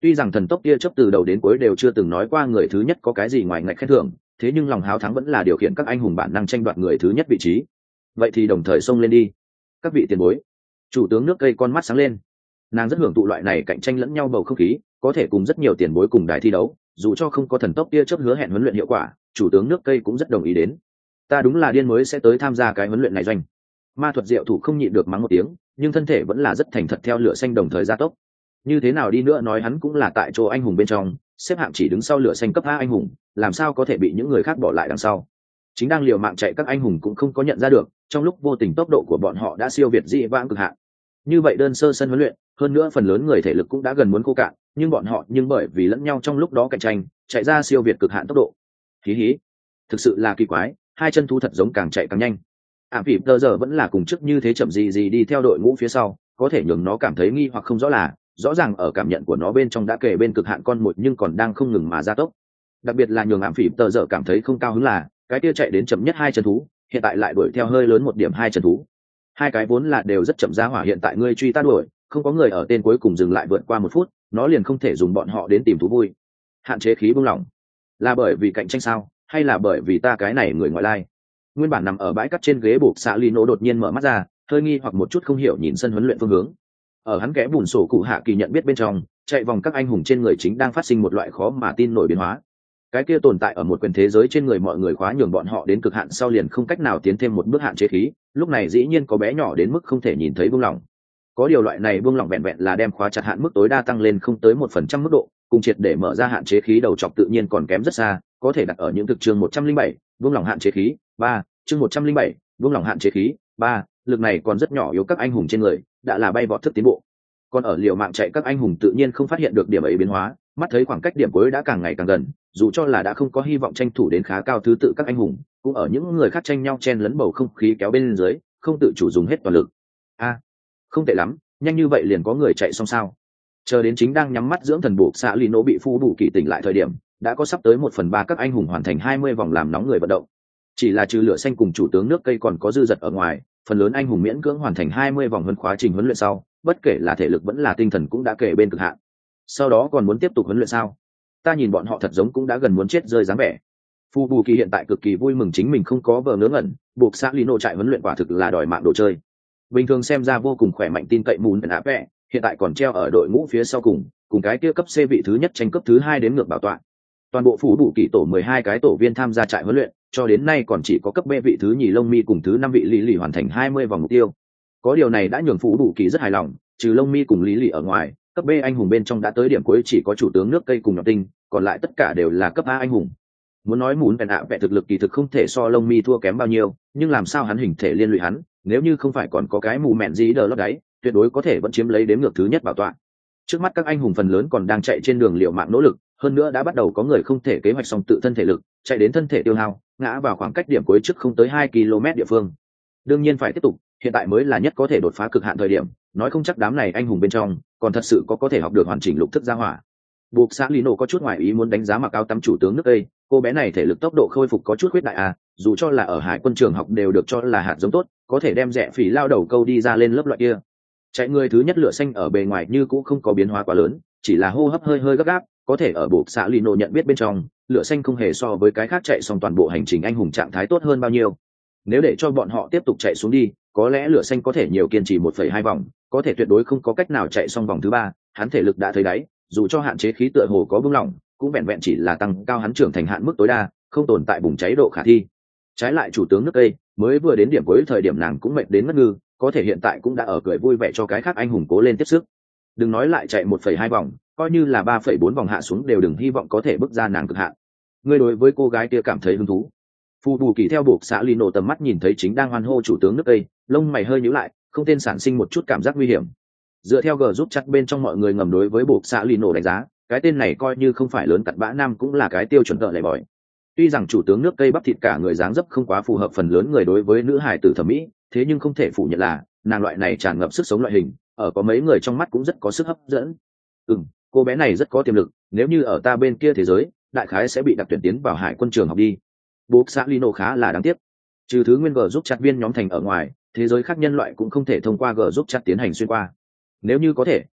Tuy rằng thần tốc tia chớp từ đầu đến cuối đều chưa từng nói qua người thứ nhất có cái gì ngoài ngạch khen thưởng, thế nhưng lòng háo thắng vẫn là điều khiển các anh hùng bản năng tranh đoạt người thứ nhất vị trí. Vậy thì đồng thời xông lên đi, các vị tiền bối. Chủ tướng nước cây con mắt sáng lên, nàng rất hưởng thụ loại này cạnh tranh lẫn nhau bầu không khí, có thể cùng rất nhiều tiền bối cùng đài thi đấu, dù cho không có thần tốc tia chớp hứa hẹn huấn luyện hiệu quả, chủ tướng nước cây cũng rất đồng ý đến. Ta đúng là điên mới sẽ tới tham gia cái huấn luyện này doanh. Ma thuật diệu thủ không nhịn được mắng một tiếng, nhưng thân thể vẫn là rất thành thật theo lửa xanh đồng thời gia tốc. Như thế nào đi nữa nói hắn cũng là tại chỗ anh hùng bên trong, xếp hạng chỉ đứng sau lửa xanh cấp A anh hùng, làm sao có thể bị những người khác bỏ lại đằng sau. Chính đang liều mạng chạy các anh hùng cũng không có nhận ra được, trong lúc vô tình tốc độ của bọn họ đã siêu việt dị vãng cực hạn. Như vậy đơn sơ sân huấn luyện, hơn nữa phần lớn người thể lực cũng đã gần muốn khô cạn, nhưng bọn họ nhưng bởi vì lẫn nhau trong lúc đó cạnh tranh, chạy ra siêu việt cực hạn tốc độ. Hí hí, thực sự là kỳ quái, hai chân thú thật giống càng chạy càng nhanh. Ảm Phỉ tờ giờ vẫn là cùng trước như thế chậm gì gì đi theo đội ngũ phía sau, có thể nhường nó cảm thấy nghi hoặc không rõ là, rõ ràng ở cảm nhận của nó bên trong đã kề bên cực hạn con một nhưng còn đang không ngừng mà gia tốc. Đặc biệt là nhường Ảm Phỉ tờ giờ cảm thấy không cao hứng là, cái kia chạy đến chậm nhất hai chân thú, hiện tại lại đuổi theo hơi lớn một điểm hai chân thú. Hai cái vốn là đều rất chậm ra hỏa hiện tại ngươi truy ta đuổi, không có người ở tên cuối cùng dừng lại vượt qua một phút, nó liền không thể dùng bọn họ đến tìm thú vui. Hạn chế khí buông lỏng, là bởi vì cạnh tranh sao, hay là bởi vì ta cái này người ngoại lai? Nguyên bản nằm ở bãi cắt trên ghế buộc xạ Lino đột nhiên mở mắt ra, hơi nghi hoặc một chút không hiểu nhìn sân huấn luyện phương hướng. Ở hắn kẽ bùn sổ cụ hạ kỳ nhận biết bên trong, chạy vòng các anh hùng trên người chính đang phát sinh một loại khó mà tin nổi biến hóa. Cái kia tồn tại ở một quyền thế giới trên người mọi người khóa nhường bọn họ đến cực hạn sau liền không cách nào tiến thêm một bước hạn chế khí, lúc này dĩ nhiên có bé nhỏ đến mức không thể nhìn thấy buông lỏng. Có điều loại này buông lỏng vẹn vẹn là đem khóa chặt hạn mức tối đa tăng lên không tới một phần trăm mức độ, cùng triệt để mở ra hạn chế khí đầu chọc tự nhiên còn kém rất xa, có thể đặt ở những thực chương một trăm linh bảy, buông lỏng hạn chế khí ba, chương một trăm linh bảy, buông lỏng hạn chế khí ba, lực này còn rất nhỏ yếu các anh hùng trên người, đã là bay vọt thức tiến bộ. Còn ở liều mạng chạy các anh hùng tự nhiên không phát hiện được điểm ấy biến hóa, mắt thấy khoảng cách điểm cuối đã càng ngày càng gần, dù cho là đã không có hy vọng tranh thủ đến khá cao thứ tự các anh hùng, cũng ở những người khác tranh nhau chen lấn bầu không khí kéo bên dưới, không tự chủ dùng hết toàn lực. A, không tệ lắm, nhanh như vậy liền có người chạy xong sao? Chờ đến chính đang nhắm mắt dưỡng thần buộc xạ Lino bị phu đủ kỳ tỉnh lại thời điểm, đã có sắp tới một phần ba các anh hùng hoàn thành hai mươi vòng làm nóng người vận động. Chỉ là trừ lửa xanh cùng chủ tướng nước cây còn có dư dật ở ngoài, phần lớn anh hùng miễn cưỡng hoàn thành hai mươi vòng huấn khóa trình huấn luyện sau, bất kể là thể lực vẫn là tinh thần cũng đã kể bên cực hạn. Sau đó còn muốn tiếp tục huấn luyện sao? Ta nhìn bọn họ thật giống cũng đã gần muốn chết rơi dáng vẻ. Phu bù kỳ hiện tại cực kỳ vui mừng chính mình không có vờ ngớ ngẩn, buộc xã Lino chạy huấn luyện quả thực là đòi mạng đồ chơi. Bình thường xem ra vô cùng khỏe mạnh tin cậy mùn ả vẹ, hiện tại còn treo ở đội ngũ phía sau cùng, cùng cái kia cấp C vị thứ nhất tranh cấp thứ hai đến ngược bảo tọa. Toàn bộ phủ bù kỳ tổ mười hai cái tổ viên tham gia trại huấn luyện, cho đến nay còn chỉ có cấp B vị thứ nhì lông mi cùng thứ năm vị lý lì hoàn thành hai mươi vòng mục tiêu. Có điều này đã nhường phủ bù kỳ rất hài lòng, trừ lông mi cùng lý lì ở ngoài, cấp B anh hùng bên trong đã tới điểm cuối chỉ có chủ tướng nước cây cùng nhọc tinh, còn lại tất cả đều là cấp A anh hùng. Muốn nói muốn vẹn ạ vẹ thực lực kỳ thực không thể so lông mi thua kém bao nhiêu, nhưng làm sao hắn hình thể liên lụy hắn, nếu như không phải còn có cái mù mẹn gì đờ lót đáy, tuyệt đối có thể vẫn chiếm lấy đếm ngược thứ nhất bảo tọa. Trước mắt các anh hùng phần lớn còn đang chạy trên đường liều mạng nỗ lực, hơn nữa đã bắt đầu có người không thể kế hoạch xong tự thân thể lực, chạy đến thân thể tiêu hao, ngã vào khoảng cách điểm cuối trước không tới hai ki lô mét địa phương. Đương nhiên phải tiếp tục, hiện tại mới là nhất có thể đột phá cực hạn thời điểm, nói không chắc đám này anh hùng bên trong còn thật sự có có thể học được hoàn chỉnh lục thức gia hỏa. Buộc xã Lino có chút ngoài ý muốn đánh giá mặc áo tắm chủ tướng nước Tây, cô bé này thể lực tốc độ khôi phục có chút khuyết đại à, dù cho là ở hải quân trường học đều được cho là hạt giống tốt, có thể đem rẻ phỉ lao đầu câu đi ra lên lớp loại kia. Chạy người thứ nhất lửa xanh ở bề ngoài như cũng không có biến hóa quá lớn, chỉ là hô hấp hơi hơi gấp gáp, có thể ở buộc xã Lino nhận biết bên trong, lửa xanh không hề so với cái khác chạy xong toàn bộ hành trình anh hùng trạng thái tốt hơn bao nhiêu. Nếu để cho bọn họ tiếp tục chạy xuống đi, có lẽ lửa xanh có thể nhiều kiên trì một phẩy hai vòng, có thể tuyệt đối không có cách nào chạy xong vòng thứ ba, hắn thể lực đã thấy đáy, dù cho hạn chế khí tựa hồ có bung lỏng, cũng vẹn vẹn chỉ là tăng cao hắn trưởng thành hạn mức tối đa, không tồn tại bùng cháy độ khả thi. Trái lại chủ tướng nước Tây, mới vừa đến điểm cuối thời điểm nàng cũng mệt đến ngất ngư, có thể hiện tại cũng đã ở cười vui vẻ cho cái khác anh hùng cố lên tiếp sức. Đừng nói lại chạy một phẩy hai vòng, coi như là ba phẩy bốn vòng hạ xuống đều đừng hy vọng có thể bước ra nàng cực hạn. Ngươi đối với cô gái kia cảm thấy hứng thú? Phù bù kỳ theo buộc xã Lino tầm mắt nhìn thấy chính đang hoan hô chủ tướng nước Tây, lông mày hơi nhíu lại, không tên sản sinh một chút cảm giác nguy hiểm. Dựa theo g giúp chặt bên trong mọi người ngầm đối với buộc xã Lino đánh giá, cái tên này coi như không phải lớn cặn bã nam cũng là cái tiêu chuẩn tợ lệ bòi. Tuy rằng chủ tướng nước Tây bắp thịt cả người dáng dấp không quá phù hợp phần lớn người đối với nữ hài tử thẩm mỹ, thế nhưng không thể phủ nhận là nàng loại này tràn ngập sức sống loại hình, ở có mấy người trong mắt cũng rất có sức hấp dẫn. Ừm, cô bé này rất có tiềm lực, nếu như ở ta bên kia thế giới, đại khái sẽ bị đặc tuyển tiến vào hải quân trường học đi. Buộc xã Lino khá là đáng tiếc. Trừ thứ nguyên g giúp chặt viên nhóm thành ở ngoài, thế giới khác nhân loại cũng không thể thông qua g giúp chặt tiến hành xuyên qua. Nếu như có thể,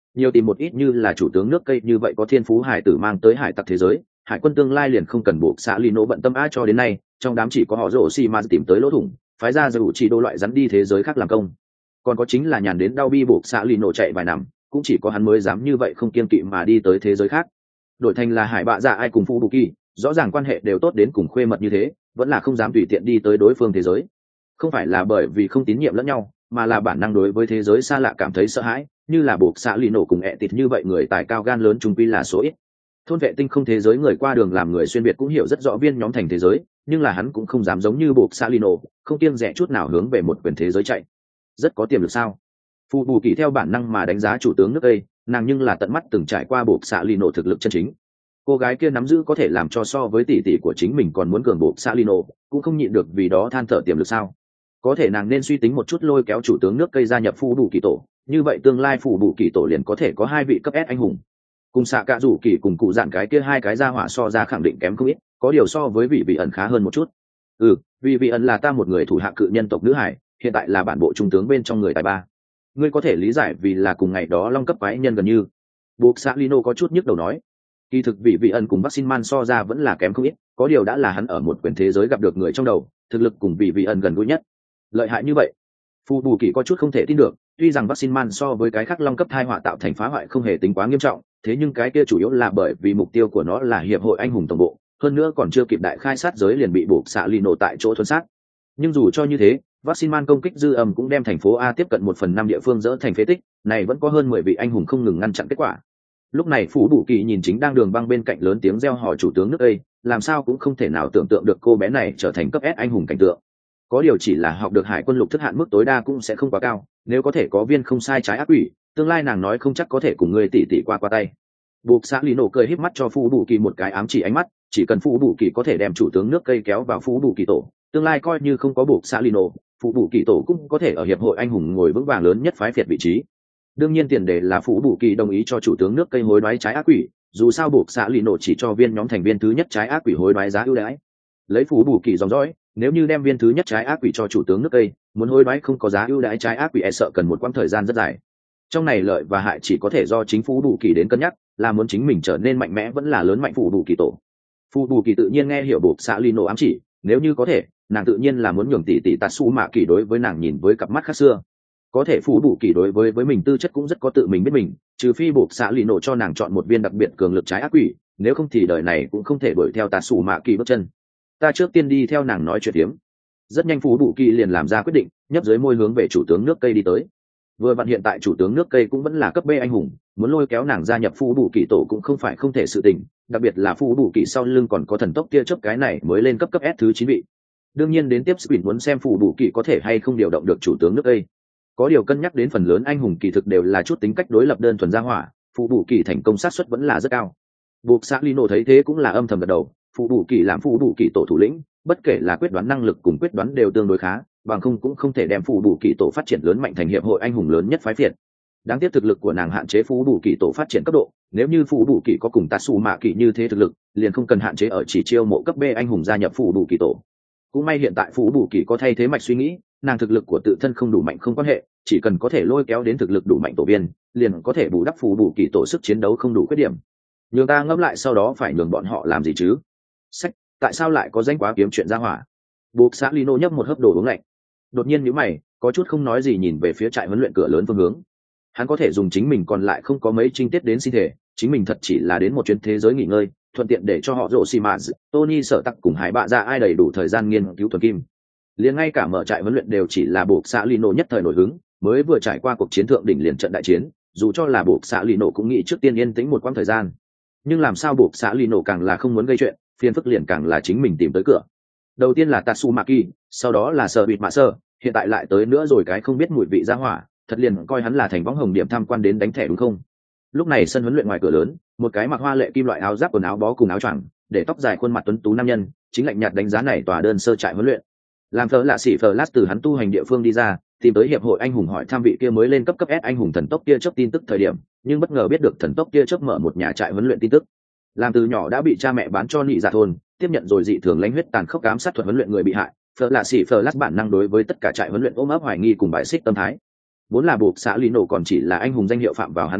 nhiều tìm một ít như là chủ tướng nước cây như vậy có thiên phú hải tử mang tới hải tặc thế giới, hải quân tương lai liền không cần buộc xã Lino bận tâm a. Cho đến nay trong đám chỉ có họ rổ xi mà tìm tới lỗ thủng, phái ra dù chỉ đô loại rắn đi thế giới khác làm công. Còn có chính là nhàn đến đau bi buộc xã Lino chạy vài năm, cũng chỉ có hắn mới dám như vậy không kiên kỵ mà đi tới thế giới khác. Đổi thành là hải bạ dạ ai cùng Phu Bù Kỳ, rõ ràng quan hệ đều tốt đến cùng khuê mật như thế, vẫn là không dám tùy tiện đi tới đối phương thế giới. Không phải là bởi vì không tín nhiệm lẫn nhau, mà là bản năng đối với thế giới xa lạ cảm thấy sợ hãi, như là buộc xã Lino cùng ẹ tịt như vậy người tài cao gan lớn trung quy là số ít. Thôn vệ tinh không thế giới người qua đường làm người xuyên việt cũng hiểu rất rõ viên nhóm thành thế giới, nhưng là hắn cũng không dám giống như buộc xã Lino, không kiêng dè chút nào hướng về một quyền thế giới chạy. Rất có tiềm lực sao? Phu Bù Kỳ theo bản năng mà đánh giá chủ tướng nước Tây, nàng nhưng là tận mắt từng trải qua buộc xã Lino thực lực chân chính. Cô gái kia nắm giữ có thể làm cho so với tỷ tỷ của chính mình còn muốn cường buộc xã Lino, cũng không nhịn được vì đó than thở tiềm lực sao? Có thể nàng nên suy tính một chút lôi kéo chủ tướng nước Tây gia nhập Phu Bù Kỳ tổ, như vậy tương lai Phu Bù Kỳ tổ liền có thể có hai vị cấp S anh hùng. Cùng xạ cạ rủ kỳ cùng cụ dạn cái kia hai cái ra hỏa so ra khẳng định kém không ít, có điều so với vị vị ẩn khá hơn một chút. Ừ, vì vị ẩn là ta một người thủ hạ cự nhân tộc nữ hải, hiện tại là bản bộ trung tướng bên trong người tài ba. Ngươi có thể lý giải vì là cùng ngày đó long cấp quái nhân gần như. Buộc xã Lino có chút nhức đầu nói, kỳ thực vị vị ẩn cùng vaccine man so ra vẫn là kém không ít, có điều đã là hắn ở một quyền thế giới gặp được người trong đầu, thực lực cùng vị vị ẩn gần gũi nhất. Lợi hại như vậy? Phu Bù Kỳ có chút không thể tin được, tuy rằng vaccine man so với cái khác long cấp thai họa tạo thành phá hoại không hề tính quá nghiêm trọng, thế nhưng cái kia chủ yếu là bởi vì mục tiêu của nó là hiệp hội anh hùng tổng bộ, hơn nữa còn chưa kịp đại khai sát giới liền bị buộc xạ Lino tại chỗ thuần sát. Nhưng dù cho như thế, vaccine man công kích dư âm cũng đem thành phố A tiếp cận một phần năm địa phương dỡ thành phế tích, này vẫn có hơn mười vị anh hùng không ngừng ngăn chặn kết quả. Lúc này Phú Bù Kỳ nhìn chính đang đường băng bên cạnh lớn tiếng reo hò chủ tướng nước Tây, làm sao cũng không thể nào tưởng tượng được cô bé này trở thành cấp S anh hùng cảnh tượng. Có điều chỉ là học được hải quân lục thức hạn mức tối đa cũng sẽ không quá cao, nếu có thể có viên không sai trái ác quỷ, tương lai nàng nói không chắc có thể cùng người tỷ tỷ qua qua tay. Buộc xã Lino cười híp mắt cho Phú Bù Kỳ một cái ám chỉ ánh mắt, chỉ cần Phú Bù Kỳ có thể đem chủ tướng nước Tây kéo vào Phú Bù Kỳ tổ, tương lai coi như không có buộc xã Lino, Phú Bù Kỳ tổ cũng có thể ở hiệp hội anh hùng ngồi vững vàng lớn nhất phái phiệt vị trí. Đương nhiên tiền đề là Phú Bù Kỳ đồng ý cho chủ tướng nước Tây hối đoái trái ác quỷ, dù sao buộc xã Lino chỉ cho viên nhóm thành viên thứ nhất trái ác quỷ hối đoái giá ưu đãi. Lấy Phú Bù Kỳ dòng dõi, nếu như đem viên thứ nhất trái ác quỷ cho chủ tướng nước Tây, muốn hối đoái không có giá ưu đãi trái ác quỷ e sợ cần một quãng thời gian rất dài. Trong này lợi và hại chỉ có thể do chính Phú Bù Kỳ đến cân nhắc, là muốn chính mình trở nên mạnh mẽ vẫn là lớn mạnh Phú Bù Kỳ tổ. Phú Bù Kỳ tự nhiên nghe hiểu buộc xã Lino ám chỉ, nếu như có thể, nàng tự nhiên là muốn nhường tỷ tỷ Tatsu Mạ Kỳ đối với nàng nhìn với cặp mắt khác xưa. Có thể Phú Bù Kỳ đối với với mình tư chất cũng rất có tự mình biết mình, trừ phi buộc xã Lino cho nàng chọn một viên đặc biệt cường lực trái ác quỷ, nếu không thì đời này cũng không thể đuổi theo Tatsu Mạ Kỳ bước chân. Ta trước tiên đi theo nàng nói chuyện tiếm. Rất nhanh Phú Bù Kỳ liền làm ra quyết định, nhấp dưới môi hướng về chủ tướng nước Tây đi tới. Vừa vặn hiện tại chủ tướng nước Tây cũng vẫn là cấp B anh hùng, muốn lôi kéo nàng gia nhập Phú Bù Kỳ tổ cũng không phải không thể sự tình, đặc biệt là Phú Bù Kỳ sau lưng còn có thần tốc tia chớp cái này mới lên cấp cấp S thứ chín vị. Đương nhiên đến tiếp Squid muốn xem Phú Bù Kỳ có thể hay không điều động được chủ tướng nước Tây. Có điều cân nhắc đến phần lớn anh hùng kỳ thực đều là chút tính cách đối lập đơn thuần gia hỏa, Phú Bù Kỳ thành công xác suất vẫn là rất cao. Buộc xã Lino thấy thế cũng là âm thầm gật đầu, Phú Bù Kỳ làm Phú Bù Kỳ tổ thủ lĩnh, bất kể là quyết đoán năng lực cùng quyết đoán đều tương đối khá, bằng không cũng không thể đem Phú Bù Kỳ tổ phát triển lớn mạnh thành hiệp hội anh hùng lớn nhất phái phiệt. Đáng tiếc thực lực của nàng hạn chế Phú Bù Kỳ tổ phát triển cấp độ, nếu như Phú Bù Kỳ có cùng Tatsu Mạ Kỳ như thế thực lực, liền không cần hạn chế ở chỉ chiêu mộ cấp B anh hùng gia nhập Phú Bù Kỳ tổ. Cũng may hiện tại Phú Bù Kỳ có thay thế mạch suy nghĩ, nàng thực lực của tự thân không đủ mạnh không quan hệ, chỉ cần có thể lôi kéo đến thực lực đủ mạnh tổ viên, liền có thể bù đắp Phú Bù Kỳ tổ sức chiến đấu không đủ khuyết điểm. Nhường ta ngẫm lại sau đó phải nhường bọn họ làm gì chứ? Sách, tại sao lại có danh quá kiếm chuyện ra hỏa? Buộc xã Lino nhấp một hớp đồ uống lạnh, đột nhiên nhíu mày, có chút không nói gì nhìn về phía trại huấn luyện cửa lớn phương hướng. Hắn có thể dùng chính mình còn lại không có mấy trinh tiết đến xin thể, chính mình thật chỉ là đến một chuyến thế giới nghỉ ngơi, thuận tiện để cho họ rộ xì mạ, Tony sợ tặc cùng hải bạ ra ai đầy đủ thời gian nghiên cứu thuần kim. Liền ngay cả mở trại huấn luyện đều chỉ là buộc xã Lino nhất thời nổi hứng, mới vừa trải qua cuộc chiến thượng đỉnh liền trận đại chiến, dù cho là buộc xã Lino cũng nghĩ trước tiên yên tĩnh một quãng thời gian. Nhưng làm sao buộc xã Lino càng là không muốn gây chuyện, phiền phức liền càng là chính mình tìm tới cửa. Đầu tiên là Tatsumaki, sau đó là Sở Bịt Mạ Sơ, hiện tại lại tới nữa rồi cái không biết mùi vị ra hỏa, thật liền coi hắn là thành võng hồng điểm tham quan đến đánh thẻ đúng không? Lúc này sân huấn luyện ngoài cửa lớn, một cái mặc hoa lệ kim loại áo giáp quần áo bó cùng áo choàng, để tóc dài khuôn mặt tuấn tú nam nhân, chính lạnh nhạt đánh giá này tòa đơn sơ trại huấn luyện. Làm thợ lạ sĩ Flash từ hắn tu hành địa phương đi ra, tìm tới hiệp hội anh hùng hỏi tham vị kia mới lên cấp cấp S anh hùng thần tốc kia chớp tin tức thời điểm, nhưng bất ngờ biết được thần tốc kia chớp mở một nhà trại huấn luyện tin tức. Làm từ nhỏ đã bị cha mẹ bán cho nhị dạ thôn, tiếp nhận rồi dị thường lãnh huyết tàn khốc ám sát thuật huấn luyện người bị hại, Phở lạ sĩ Flash bản năng đối với tất cả trại huấn luyện ôm ấp hoài nghi cùng bài xích tâm thái. Vốn là buộc xã Lino còn chỉ là anh hùng danh hiệu phạm vào hắn kiên kỵ,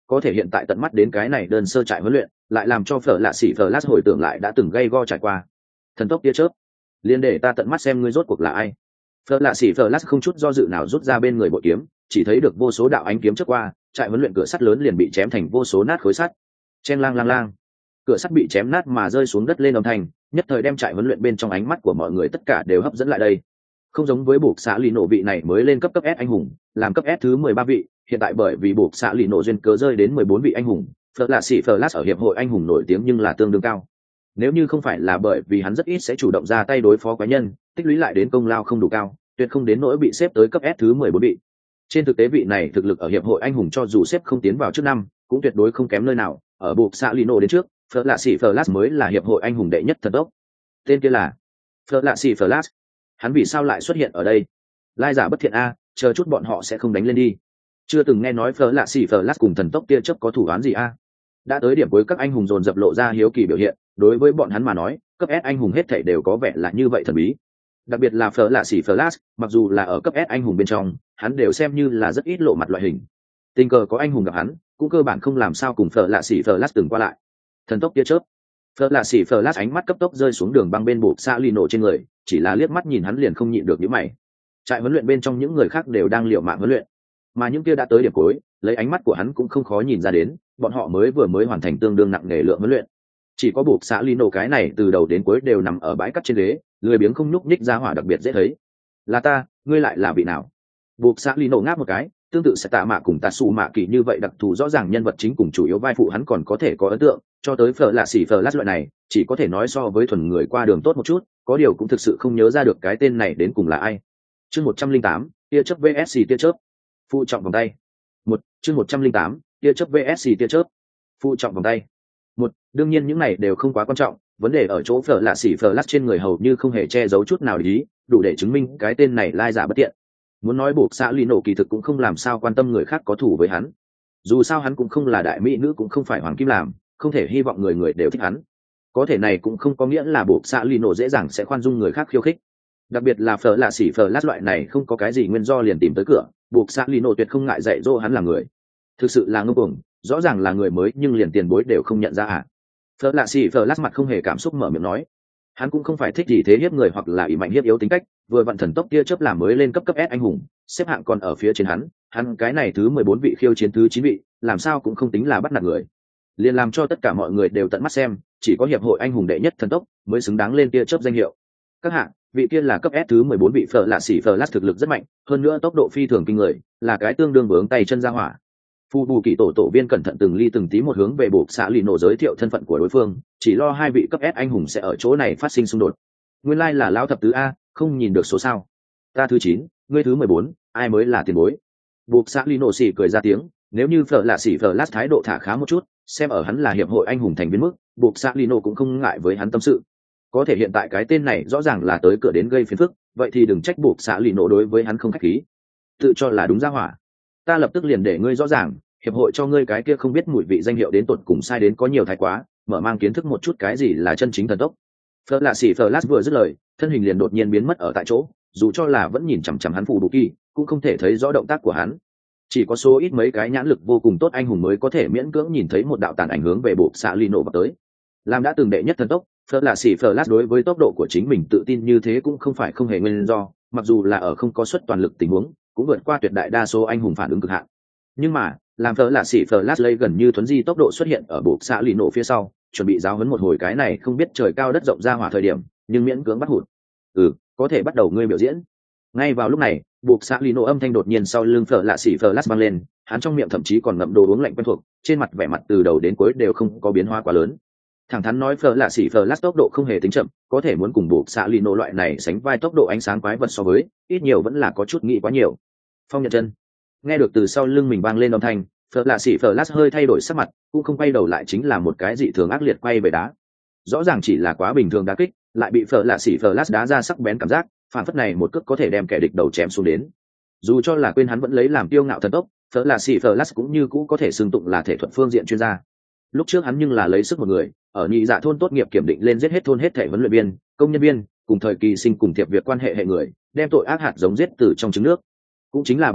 có thể hiện tại tận mắt đến cái này đơn sơ trại huấn luyện lại làm cho phở lạ xỉ phở lát hồi tưởng lại đã từng gây go trải qua. Thần tốc tia chớp, liền để ta tận mắt xem ngươi rốt cuộc là ai. Phở lạ xỉ phở lát không chút do dự nào rút ra bên người bội kiếm, chỉ thấy được vô số đạo ánh kiếm chớp qua, trại huấn luyện cửa sắt lớn liền bị chém thành vô số nát khối sắt. Chen lang lang lang, cửa sắt bị chém nát mà rơi xuống đất lên âm thanh, nhất thời đem trại huấn luyện bên trong ánh mắt của mọi người tất cả đều hấp dẫn lại đây. Không giống với buộc xã lì nổ vị này mới lên cấp cấp S anh hùng, làm cấp S thứ mười ba vị, hiện tại bởi vì buộc xã lì nổ duyên cớ rơi đến mười bốn vị anh hùng, Phật là sĩ Flash ở hiệp hội anh hùng nổi tiếng nhưng là tương đương cao. Nếu như không phải là bởi vì hắn rất ít sẽ chủ động ra tay đối phó quái nhân, tích lũy lại đến công lao không đủ cao, tuyệt không đến nỗi bị xếp tới cấp S thứ mười bốn vị. Trên thực tế vị này thực lực ở hiệp hội anh hùng cho dù xếp không tiến vào trước năm, cũng tuyệt đối không kém nơi nào, ở buộc xã lì nổ đến trước, Phật là sĩ Flash mới là hiệp hội anh hùng đệ nhất thần tốc. Tên kia là Phật là sĩ Flash. Hắn vì sao lại xuất hiện ở đây? Lai giả bất thiện a, chờ chút bọn họ sẽ không đánh lên đi. Chưa từng nghe nói Phở lạ xỉ Phở lát cùng thần tốc tia chớp có thủ án gì a? Đã tới điểm cuối các anh hùng dồn dập lộ ra hiếu kỳ biểu hiện, đối với bọn hắn mà nói, cấp S anh hùng hết thảy đều có vẻ là như vậy thần bí. Đặc biệt là Phở lạ xỉ Phở lát, mặc dù là ở cấp S anh hùng bên trong, hắn đều xem như là rất ít lộ mặt loại hình. Tình cờ có anh hùng gặp hắn, cũng cơ bản không làm sao cùng Phở lạ xỉ Phở lát từng qua lại. Thần tốc tia chớp. Phở lạ xỉ Phở lát ánh mắt cấp tốc rơi xuống đường băng bên buộc xa ly nổ trên người, chỉ là liếc mắt nhìn hắn liền không nhịn được nhíu mày. Trại huấn luyện bên trong những người khác đều đang liều mạng huấn luyện, mà những kia đã tới điểm cuối, lấy ánh mắt của hắn cũng không khó nhìn ra đến, bọn họ mới vừa mới hoàn thành tương đương nặng nề lượng huấn luyện. Chỉ có buộc xã Lino cái này từ đầu đến cuối đều nằm ở bãi cắt trên ghế, lười biếng không nhúc nhích ra hỏa đặc biệt dễ thấy. Là ta, ngươi lại là vị nào? Buộc xã Lino ngáp một cái, tương tự sẽ tạ mạ cùng Tatsu mạ kỳ như vậy đặc thù rõ ràng nhân vật chính cùng chủ yếu vai phụ hắn còn có thể có ấn tượng, cho tới Phở lạ xỉ Phở lát loại này, chỉ có thể nói so với thuần người qua đường tốt một chút, có điều cũng thực sự không nhớ ra được cái tên này đến cùng là ai. Chương một trăm linh tám, tia chớp vs tia chớp. Phụ trọng vòng tay. Một, chương một trăm linh tám, tia chớp vs tia chớp. Phụ trọng vòng tay. Một, đương nhiên những này đều không quá quan trọng, vấn đề ở chỗ Phở lạ xỉ Phở lát trên người hầu như không hề che giấu chút nào ý, đủ để chứng minh cái tên này lai giả bất tiện. Muốn nói buộc xã Lino kỳ thực cũng không làm sao quan tâm người khác có thủ với hắn. Dù sao hắn cũng không là đại mỹ nữ cũng không phải hoàng kim làm, không thể hy vọng người người đều thích hắn. Có thể này cũng không có nghĩa là buộc xã Lino dễ dàng sẽ khoan dung người khác khiêu khích. Đặc biệt là Phở lạ xỉ Phở lát loại này không có cái gì nguyên do liền tìm tới cửa, buộc xã Lino tuyệt không ngại dạy dỗ hắn là người. Thực sự là ngông cuồng, rõ ràng là người mới nhưng liền tiền bối đều không nhận ra à? Phở lạ xỉ Phở lát mặt không hề cảm xúc mở miệng nói, hắn cũng không phải thích gì thế hiếp người hoặc là ỷ mạnh hiếp yếu tính cách, vừa vặn thần tốc kia chớp làm mới lên cấp cấp S anh hùng, xếp hạng còn ở phía trên hắn, hắn cái này thứ mười bốn vị khiêu chiến thứ chín vị, làm sao cũng không tính là bắt nạt người. Liền làm cho tất cả mọi người đều tận mắt xem, chỉ có hiệp hội anh hùng đệ nhất thần tốc mới xứng đáng lên kia chớp danh hiệu. Các hạng, vị kia là cấp S thứ mười bốn vị Phở lạ xỉ Phở lát thực lực rất mạnh, hơn nữa tốc độ phi thường kinh người, là cái tương đương vướng tay chân ra hỏa. Phu bù kỳ tổ tổ viên cẩn thận từng ly từng tí một hướng về buộc xã lì nổ giới thiệu thân phận của đối phương, chỉ lo hai vị cấp S anh hùng sẽ ở chỗ này phát sinh xung đột. Nguyên lai là lão thập tứ a, không nhìn được số sao? Ta thứ chín, ngươi thứ mười bốn, ai mới là tiền bối? Buộc xã lì nổ xỉ cười ra tiếng, nếu như Phở lạ xỉ Phở lát thái độ thả khá một chút, xem ở hắn là hiệp hội anh hùng thành viên mức, buộc xã lì nổ cũng không ngại với hắn tâm sự. Có thể hiện tại cái tên này rõ ràng là tới cửa đến gây phiền phức, vậy thì đừng trách buộc xã lì nổ đối với hắn không khách khí. Tự cho là đúng ra hỏa. Ta lập tức liền để ngươi rõ ràng, hiệp hội cho ngươi cái kia không biết mùi vị danh hiệu đến tột cùng sai đến có nhiều thái quá, mở mang kiến thức một chút cái gì là chân chính thần tốc. Phở lạ xỉ Phở lát vừa dứt lời, thân hình liền đột nhiên biến mất ở tại chỗ, dù cho là vẫn nhìn chằm chằm hắn phụ đủ kỳ, cũng không thể thấy rõ động tác của hắn. Chỉ có số ít mấy cái nhãn lực vô cùng tốt anh hùng mới có thể miễn cưỡng nhìn thấy một đạo tàn ảnh hướng về bộ xạ Lino vào tới. Làm đã từng đệ nhất thần tốc, Phở lạ xỉ Phở lát đối với tốc độ của chính mình tự tin như thế cũng không phải không hề nguyên do, mặc dù là ở không có suất toàn lực tình huống, cũng vượt qua tuyệt đại đa số anh hùng phản ứng cực hạn. Nhưng mà, làm Phở lạ xỉ Phở lát lấy gần như thuấn di tốc độ xuất hiện ở bộ xạ Lino phía sau, chuẩn bị giáo huấn một hồi cái này không biết trời cao đất rộng ra hỏa thời điểm, nhưng miễn cưỡng bắt hụt. Ừ, có thể bắt đầu ngươi biểu diễn. Ngay vào lúc này, buộc xã Lino âm thanh đột nhiên sau lưng Phở lạ xỉ Phở lát vang lên, hắn trong miệng thậm chí còn ngậm đồ uống lạnh quen thuộc, trên mặt vẻ mặt từ đầu đến cuối đều không có biến hóa quá lớn. Thẳng thắn nói Phở lạ xỉ Phở lát tốc độ không hề tính chậm, có thể muốn cùng buộc xã Lino loại này sánh vai tốc độ ánh sáng quái vật so với, ít nhiều vẫn là có chút nghĩ quá nhiều. Phong nhận chân. Nghe được từ sau lưng mình vang lên âm thanh, Phở lạ xỉ Phở lát hơi thay đổi sắc mặt, cũng không quay đầu lại chính là một cái dị thường ác liệt quay về đá. Rõ ràng chỉ là quá bình thường đá kích, lại bị Phở lạ xỉ Phở lát đá ra sắc bén cảm giác, phản phất này một cước có thể đem kẻ địch đầu chém xuống đến. Dù cho là quên hắn vẫn lấy làm tiêu ngạo thần tốc, Phở lạ xỉ Phở lát cũng như cũ có thể xưng tụng là thể thuật phương diện chuyên gia. Lúc trước hắn nhưng là lấy sức một người, ở nhị dạ thôn tốt nghiệp kiểm định lên giết hết thôn hết thể huấn luyện viên, công nhân viên, cùng thời kỳ sinh cùng thiệp việc quan hệ hệ người, đem tội ác hạt giống giết từ trong trứng nước. Cũng chính là bởi vậy,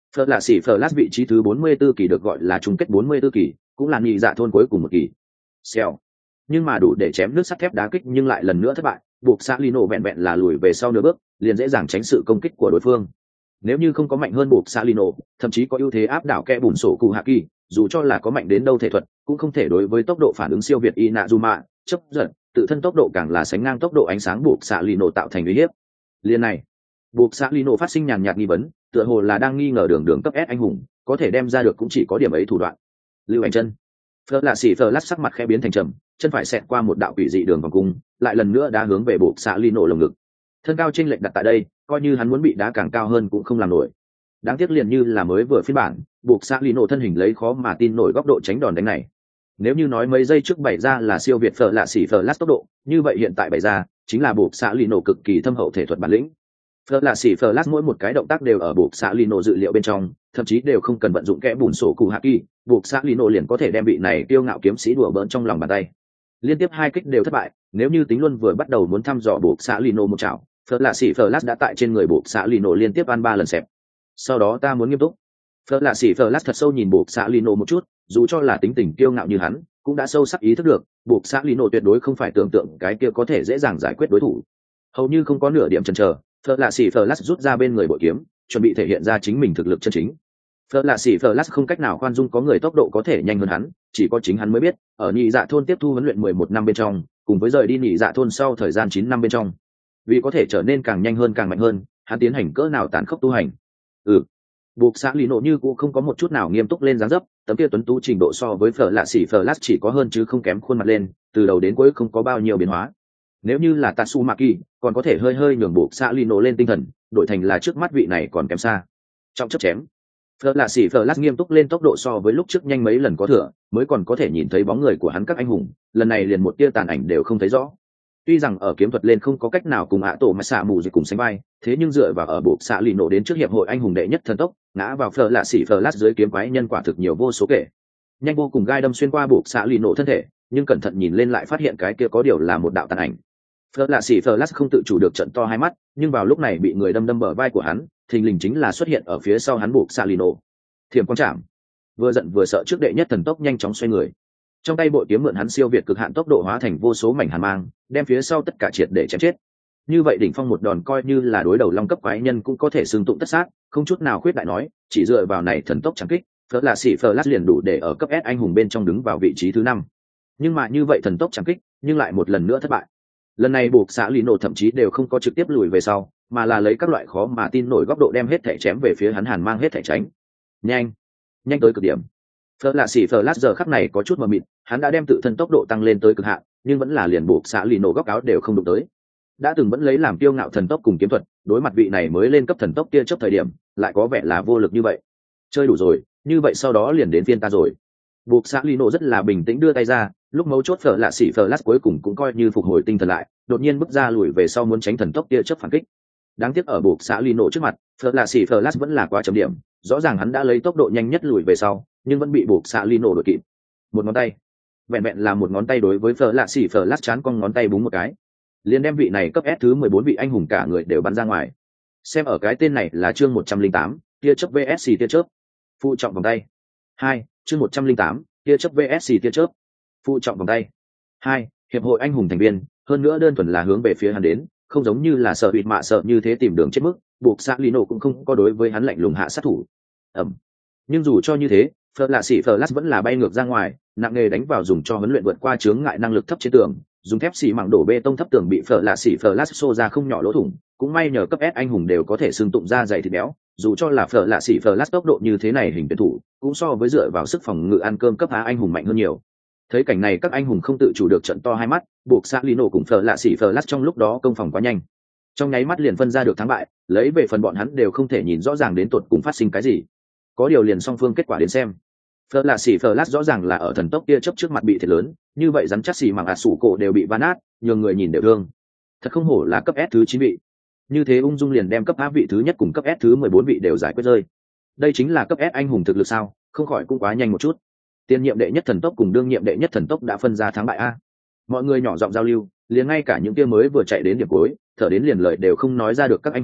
Phật là xỉ Flash vị trí thứ bốn mươi tư kỳ được gọi là chung kết bốn mươi tư kỳ, cũng là nhị dạ thôn cuối cùng một kỳ. Xèo. Nhưng mà đủ để chém nước sắt thép đá kích nhưng lại lần nữa thất bại, buộc xã Lino vẹn vẹn là lùi về sau nửa bước, liền dễ dàng tránh sự công kích của đối phương. Nếu như không có mạnh hơn buộc xã Lino, thậm chí có ưu thế áp đảo kẻ bùn sổ cụ hạ kỳ, dù cho là có mạnh đến đâu thể thuật, cũng không thể đối với tốc độ phản ứng siêu việt Inazuma, chấp giận, tự thân tốc độ càng là sánh ngang tốc độ ánh sáng buộc xã Lino tạo thành uy hiếp. Liên này, buộc xã Lino phát sinh nhàn nhạt nghi vấn, tựa hồ là đang nghi ngờ đường đường cấp S anh hùng, có thể đem ra được cũng chỉ có điểm ấy thủ đoạn. Lưu Hành Chân. Phật là xỉ Flash sắc mặt khẽ biến thành trầm, chân phải xẹt qua một đạo quỷ dị đường vòng cung, lại lần nữa đá hướng về buộc xã Lino lồng ngực. Thân cao chênh lệch đặt tại đây, coi như hắn muốn bị đá càng cao hơn cũng không làm nổi. Đáng tiếc liền như là mới vừa phiên bản, buộc xã Lino thân hình lấy khó mà tin nổi góc độ tránh đòn đánh này. Nếu như nói mấy giây trước bày ra là siêu việt Phật là xỉ Flash tốc độ, như vậy hiện tại bày ra chính là buộc xã Lino cực kỳ thâm hậu thể thuật bản lĩnh. Phật là xỉ Flash mỗi một cái động tác đều ở buộc xã Lino dự liệu bên trong, thậm chí đều không cần vận dụng kẽ bùn sổ cụ hạ kỳ, buộc xã Lino liền có thể đem vị này kiêu ngạo kiếm sĩ đùa bỡn trong lòng bàn tay. Liên tiếp hai kích đều thất bại, nếu như tính luôn vừa bắt đầu muốn thăm dò buộc xã Lino một chảo, Phật là xỉ Flash đã tại trên người buộc xã Lino liên tiếp ăn ba lần xẹp. Sau đó ta muốn nghiêm túc. Phật là xỉ Flash thật sâu nhìn buộc xã Lino một chút, dù cho là tính tình kiêu ngạo như hắn, cũng đã sâu sắc ý thức được, buộc xã Lino tuyệt đối không phải tưởng tượng cái kia có thể dễ dàng giải quyết đối thủ. Hầu như không có nửa điểm chần chờ, Phật là xỉ Flash rút ra bên người bội kiếm, chuẩn bị thể hiện ra chính mình thực lực chân chính. Phật là xỉ Flash không cách nào khoan dung có người tốc độ có thể nhanh hơn hắn, chỉ có chính hắn mới biết, ở nhị dạ thôn tiếp thu huấn luyện mười một năm bên trong, cùng với rời đi nhị dạ thôn sau thời gian chín năm bên trong. Vì có thể trở nên càng nhanh hơn càng mạnh hơn, hắn tiến hành cỡ nào tàn khốc tu hành. Ừ. Buộc xã Lý Nộ như cũng không có một chút nào nghiêm túc lên dáng dấp, tấm kia tuấn tú trình độ so với Phở Lạ Sĩ Flash chỉ có hơn chứ không kém khuôn mặt lên, từ đầu đến cuối không có bao nhiêu biến hóa. Nếu như là Tatsumaki, còn có thể hơi hơi nhường buộc xã Lý Nộ lên tinh thần, đổi thành là trước mắt vị này còn kém xa. Trong chấp chém, Phở Lạ Sĩ Flash nghiêm túc lên tốc độ so với lúc trước nhanh mấy lần có thừa, mới còn có thể nhìn thấy bóng người của hắn các anh hùng, lần này liền một tia tàn ảnh đều không thấy rõ. Tuy rằng ở kiếm thuật lên không có cách nào cùng ạ tổ mà xạ mù gì cùng sánh vai, thế nhưng dựa vào ở bộ xạ lì nổ đến trước hiệp hội anh hùng đệ nhất thần tốc, ngã vào Phở Lạ Sĩ Flash dưới kiếm quái nhân quả thực nhiều vô số kể. Nhanh vô cùng gai đâm xuyên qua bộ xạ lì nổ thân thể, nhưng cẩn thận nhìn lên lại phát hiện cái kia có điều là một đạo tàn ảnh. Phở Lạ Sĩ Flash không tự chủ được trận to hai mắt, nhưng vào lúc này bị người đâm đâm bờ vai của hắn, thình lình chính là xuất hiện ở phía sau hắn bộ xạ lì nổ. Thiểm quang chạm, vừa giận vừa sợ trước đệ nhất thần tốc nhanh chóng xoay người. Trong tay bội kiếm mượn hắn siêu việt cực hạn tốc độ hóa thành vô số mảnh hàn mang, đem phía sau tất cả triệt để chém chết. Như vậy đỉnh phong một đòn coi như là đối đầu long cấp quái nhân cũng có thể xương tụng tất sát, không chút nào khuyết đại nói, chỉ dựa vào này thần tốc chẳng kích, Phở Lạ Sĩ Flash liền đủ để ở cấp S anh hùng bên trong đứng vào vị trí thứ năm. Nhưng mà như vậy thần tốc chẳng kích, nhưng lại một lần nữa thất bại. Lần này buộc xã Lý Nổ thậm chí đều không có trực tiếp lùi về sau, mà là lấy các loại khó mà tin nổi góc độ đem hết thảy chém về phía hắn hàn mang hết thảy tránh. Nhanh, nhanh tới cực điểm. Phở Lạ Sĩ Flash giờ khắc này có chút mờ mịt, hắn đã đem tự thân tốc độ tăng lên tới cực hạn, nhưng vẫn là liền buộc xã Lý Nổ góc áo đều không đụng tới. Đã từng vẫn lấy làm kiêu ngạo thần tốc cùng kiếm thuật, đối mặt vị này mới lên cấp thần tốc kia chớp thời điểm, lại có vẻ là vô lực như vậy. Chơi đủ rồi, như vậy sau đó liền đến phiên ta rồi. Buộc xã Lý Nổ rất là bình tĩnh đưa tay ra, lúc mấu chốt Phở Lạ Sĩ Flash cuối cùng cũng coi như phục hồi tinh thần lại, đột nhiên bước ra lùi về sau muốn tránh thần tốc kia chớp phản kích. Đáng tiếc ở buộc xã Lý Nổ trước mặt, Phở Lạ Sĩ Flash vẫn là quá chậm điểm, rõ ràng hắn đã lấy tốc độ nhanh nhất lùi về sau, nhưng vẫn bị buộc xã Lý Nổ đuổi kịp. Một ngón tay, vẹn vẹn là một ngón tay đối với Phở Lạ Sĩ Flash chán cong ngón tay búng một cái, liền đem vị này cấp S thứ mười bốn vị anh hùng cả người đều bắn ra ngoài. Xem ở cái tên này là chương một trăm linh tám, tia chớp vê ét xê tia chớp. Phụ trọng vòng tay. hai, chương một trăm linh tám, tia chớp vê ét xê tia chớp. Phụ trọng vòng tay. hai, hiệp hội anh hùng thành viên, hơn nữa đơn thuần là hướng về phía hắn đến, không giống như là sợ bị mạ sợ như thế tìm đường chết mức, buộc xã Lino cũng không có đối với hắn lạnh lùng hạ sát thủ. Ẩm. Nhưng dù cho như thế, Phở Lạ Sĩ Flash vẫn là bay ngược ra ngoài, nặng nghề đánh vào dùng cho huấn luyện vượt qua chướng ngại năng lực thấp trên tường, dùng thép xì mảng đổ bê tông thấp tường bị Phở Lạ Sĩ Flash xô ra không nhỏ lỗ thủng, cũng may nhờ cấp S anh hùng đều có thể xương tụng ra dày thịt béo, dù cho là Phở Lạ Sĩ Flash tốc độ như thế này hình tuyển thủ, cũng so với dựa vào sức phòng ngự ăn cơm cấp A anh hùng mạnh hơn nhiều. Thấy cảnh này các anh hùng không tự chủ được trận to hai mắt, buộc xã Lino cùng Phở Lạ Sĩ Flash trong lúc đó công phòng quá nhanh, trong nháy mắt liền phân ra được thắng bại, lấy về phần bọn hắn đều không thể nhìn rõ ràng đến tột cùng phát sinh cái gì. Có điều liền song phương kết quả đến xem. Phở Lạ Sĩ Flash rõ ràng là ở thần tốc kia chấp trước mặt bị thiệt lớn, như vậy rắn chắc xì mảng ạt sủ cổ đều bị van nát, nhường người nhìn đều thương. Thật không hổ là cấp S thứ chín vị. Như thế ung dung liền đem cấp A vị thứ nhất cùng cấp S thứ mười bốn vị đều giải quyết rơi. Đây chính là cấp S anh hùng thực lực sao, không khỏi cũng quá nhanh một chút. Tiên nhiệm đệ nhất thần tốc cùng đương nhiệm đệ nhất thần tốc đã phân ra thắng bại a. Mọi người nhỏ giọng giao lưu, liền ngay cả những kia mới vừa chạy đến điểm cuối, thở đến liền lời đều không nói ra được các anh hùng,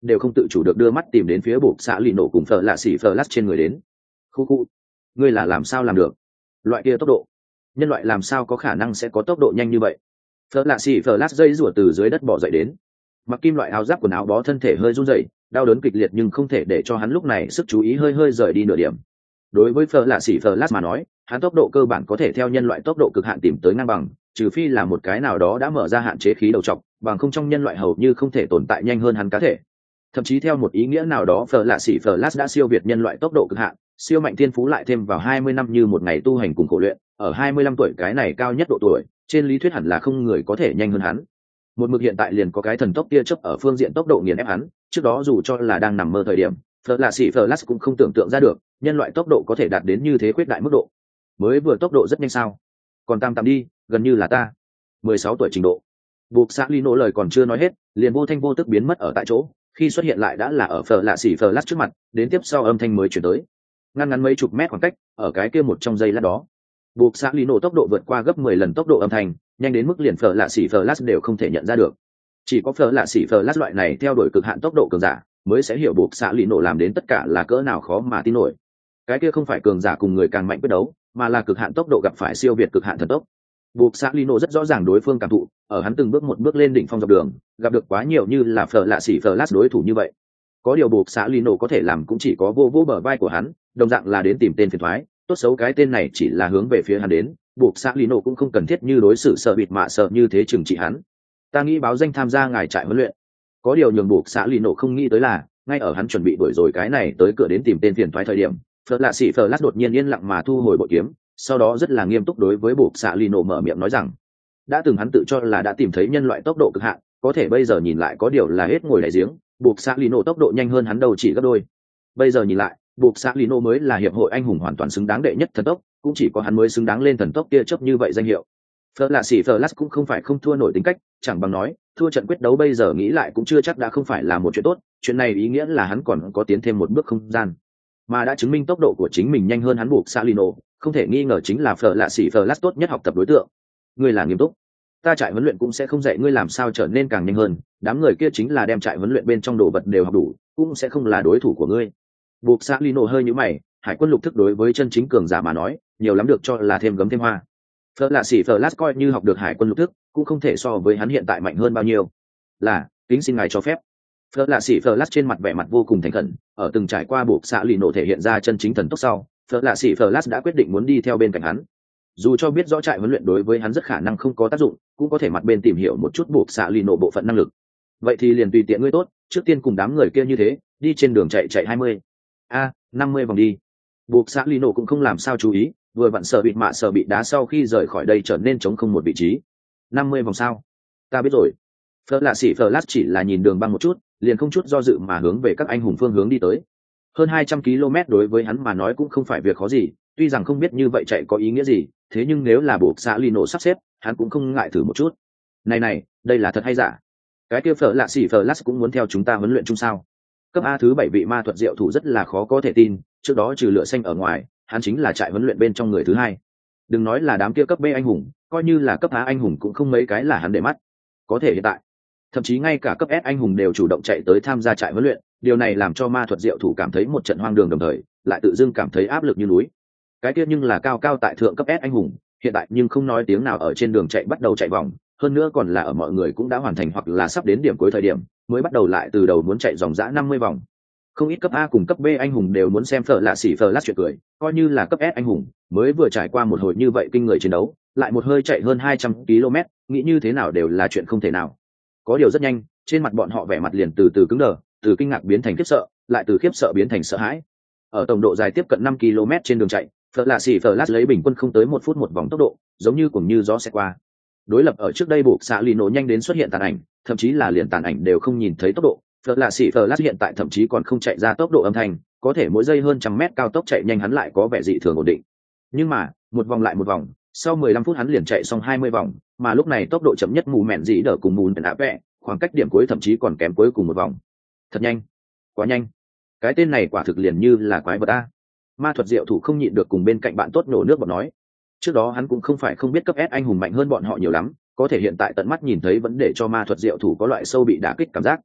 đều không tự chủ được đưa mắt tìm đến phía buộc xã lì nổ cùng phở lạ xỉ phở lát trên người đến. Khu khu, ngươi là làm sao làm được loại kia tốc độ? Nhân loại làm sao có khả năng sẽ có tốc độ nhanh như vậy? Phở lạ xỉ phở lát dây rủa từ dưới đất bỏ dậy đến, mặc kim loại áo giáp quần áo bó thân thể hơi run rẩy, đau đớn kịch liệt nhưng không thể để cho hắn lúc này sức chú ý hơi hơi rời đi nửa điểm. Đối với phở lạ xỉ phở lát mà nói, hắn tốc độ cơ bản có thể theo nhân loại tốc độ cực hạn tìm tới ngang bằng, trừ phi là một cái nào đó đã mở ra hạn chế khí đầu trọc, bằng không trong nhân loại hầu như không thể tồn tại nhanh hơn hắn cá thể. Thậm chí theo một ý nghĩa nào đó phở lạ xỉ phở lát đã siêu việt nhân loại tốc độ cực hạn, siêu mạnh thiên phú lại thêm vào hai mươi năm như một ngày tu hành cùng khổ luyện, ở hai mươi lăm tuổi cái này cao nhất độ tuổi, trên lý thuyết hẳn là không người có thể nhanh hơn hắn. Một mực hiện tại liền có cái thần tốc tia chớp ở phương diện tốc độ nghiền ép hắn, trước đó dù cho là đang nằm mơ thời điểm, phở lạ xỉ phở lát cũng không tưởng tượng ra được nhân loại tốc độ có thể đạt đến như thế khuyết đại mức độ. Mới vừa tốc độ rất nhanh sao? Còn tam tạm đi, gần như là ta mười sáu tuổi trình độ. Buộc xã Lino lời còn chưa nói hết, liền vô thanh vô tức biến mất ở tại chỗ, khi xuất hiện lại đã là ở phở lạ xỉ phở lát trước mặt, đến tiếp sau âm thanh mới chuyển tới. Ngăn ngắn mấy chục mét khoảng cách, ở cái kia một trong giây lát đó, buộc xã Lino tốc độ vượt qua gấp mười lần tốc độ âm thanh, nhanh đến mức liền phở lạ xỉ phở lát đều không thể nhận ra được. Chỉ có phở lạ xỉ phở lát loại này theo đuổi cực hạn tốc độ cường giả, mới sẽ hiểu buộc xã Lino làm đến tất cả là cỡ nào khó mà tin nổi. Cái kia không phải cường giả cùng người càng mạnh quyết đấu, mà là cực hạn tốc độ gặp phải siêu việt cực hạn thần tốc. Buộc xã Lino rất rõ ràng đối phương cảm thụ, ở hắn từng bước một bước lên đỉnh phong dọc đường, gặp được quá nhiều như là phở lạ xỉ phở lát đối thủ như vậy. Có điều buộc xã Lino có thể làm cũng chỉ có vô vô bờ vai của hắn, đồng dạng là đến tìm tên phiền toái, tốt xấu cái tên này chỉ là hướng về phía hắn đến, buộc xã Lino cũng không cần thiết như đối xử sợ bịt mạ sợ như thế trừng trị hắn. Ta nghĩ báo danh tham gia ngài trại huấn luyện. Có điều nhường buộc xã Lino không nghĩ tới là, ngay ở hắn chuẩn bị đuổi rồi cái này tới cửa đến tìm tên phiền toái thời điểm, phở lạ xỉ phở lát đột nhiên yên lặng mà thu hồi bội kiếm, sau đó rất là nghiêm túc đối với buộc xạ Lino mở miệng nói rằng, đã từng hắn tự cho là đã tìm thấy nhân loại tốc độ cực hạn, có thể bây giờ nhìn lại có điều là hết ngồi đại giếng, buộc xạ Lino tốc độ nhanh hơn hắn đầu chỉ gấp đôi. Bây giờ nhìn lại, buộc xạ Lino mới là hiệp hội anh hùng hoàn toàn xứng đáng đệ nhất thần tốc, cũng chỉ có hắn mới xứng đáng lên thần tốc kia chấp như vậy danh hiệu. Phở lạ xỉ phở lát cũng không phải không thua nổi tính cách, chẳng bằng nói thua trận quyết đấu bây giờ nghĩ lại cũng chưa chắc đã không phải là một chuyện tốt, chuyện này ý nghĩa là hắn còn có tiến thêm một bước không gian, mà đã chứng minh tốc độ của chính mình nhanh hơn hắn buộc xạ Lino, không thể nghi ngờ chính là phở lạ xỉ phở lát tốt nhất học tập đối tượng. Ngươi là nghiêm túc, ta trại huấn luyện cũng sẽ không dạy ngươi làm sao trở nên càng nhanh hơn, đám người kia chính là đem trại huấn luyện bên trong đồ vật đều học đủ, cũng sẽ không là đối thủ của ngươi. Buộc xạ Lino hơi nhíu mày, hải quân lục thức đối với chân chính cường giả mà nói, nhiều lắm được cho là thêm gấm thêm hoa. Phở lạ xỉ phở lát coi như học được hải quân lục thức, cũng không thể so với hắn hiện tại mạnh hơn bao nhiêu. Là, kính xin ngài cho phép. Phở lạ xỉ phở lát trên mặt vẻ mặt vô cùng thành khẩn, ở từng trải qua buộc xạ Lino thể hiện ra chân chính thần tốc sau, phở lạ xỉ phở lát đã quyết định muốn đi theo bên cạnh hắn. Dù cho biết rõ trại huấn luyện đối với hắn rất khả năng không có tác dụng, cũng có thể mặt bên tìm hiểu một chút buộc xạ Lino bộ phận năng lực. Vậy thì liền tùy tiện ngươi tốt, trước tiên cùng đám người kia như thế, đi trên đường chạy chạy hai mươi, a năm mươi vòng đi. Buộc xạ Lino cũng không làm sao chú ý, vừa vặn sợ bịt mạ sợ bị đá sau khi rời khỏi đây trở nên trống không một vị trí. năm mươi vòng sao? Ta biết rồi. Phở lạ xỉ phở lát chỉ là nhìn đường băng một chút, liền không chút do dự mà hướng về các anh hùng phương hướng đi tới. Hơn hai trăm ki lô mét đối với hắn mà nói cũng không phải việc khó gì, tuy rằng không biết như vậy chạy có ý nghĩa gì, thế nhưng nếu là buộc xã Lino sắp xếp, hắn cũng không ngại thử một chút. Này này, đây là thật hay giả? Cái kia phở lạ xỉ phở lát cũng muốn theo chúng ta huấn luyện chung sao? Cấp A thứ bảy vị ma thuật diệu thủ rất là khó có thể tin, trước đó trừ lửa xanh ở ngoài, hắn chính là trại huấn luyện bên trong người thứ hai. Đừng nói là đám kia cấp B anh hùng, coi như là cấp A anh hùng cũng không mấy cái là hắn để mắt. Có thể hiện tại, thậm chí ngay cả cấp S anh hùng đều chủ động chạy tới tham gia trại huấn luyện, điều này làm cho ma thuật diệu thủ cảm thấy một trận hoang đường, đồng thời lại tự dưng cảm thấy áp lực như núi. Cái kia nhưng là cao cao tại thượng cấp S anh hùng, hiện tại nhưng không nói tiếng nào ở trên đường chạy bắt đầu chạy vòng, hơn nữa còn là ở mọi người cũng đã hoàn thành hoặc là sắp đến điểm cuối thời điểm, mới bắt đầu lại từ đầu muốn chạy dòng dã năm mươi vòng. Không ít cấp A cùng cấp B anh hùng đều muốn xem phở lạ xỉ phở lát chuyện cười, coi như là cấp S anh hùng, mới vừa trải qua một hồi như vậy kinh người chiến đấu, lại một hơi chạy hơn hai trăm ki lô mét, nghĩ như thế nào đều là chuyện không thể nào. Có điều rất nhanh, trên mặt bọn họ vẻ mặt liền từ từ cứng đờ, từ kinh ngạc biến thành khiếp sợ, lại từ khiếp sợ biến thành sợ hãi. Ở tổng độ dài tiếp cận năm ki lô mét trên đường chạy, phở lạ xỉ phở lát lấy bình quân không tới một phút một vòng tốc độ, giống như cùng như gió sẽ qua. Đối lập ở trước đây buộc xạ Lino nhanh đến xuất hiện tàn ảnh, thậm chí là liền tàn ảnh đều không nhìn thấy tốc độ, phở lạ xỉ phở lát hiện tại thậm chí còn không chạy ra tốc độ âm thanh, có thể mỗi giây hơn trăm mét cao tốc chạy nhanh hắn lại có vẻ dị thường ổn định. Nhưng mà, một vòng lại một vòng, sau mười lăm phút hắn liền chạy xong hai mươi vòng, mà lúc này tốc độ chậm nhất mù mẹn dĩ đỡ cùng mù nạ vẽ, khoảng cách điểm cuối thậm chí còn kém cuối cùng một vòng. Thật nhanh, quá nhanh. Cái tên này quả thực liền như là quái vật a. Ma thuật diệu thủ không nhịn được cùng bên cạnh bạn tốt nổ nước bọt nói. Trước đó hắn cũng không phải không biết cấp S anh hùng mạnh hơn bọn họ nhiều lắm, có thể hiện tại tận mắt nhìn thấy vẫn để cho ma thuật diệu thủ có loại sâu bị đả kích cảm giác.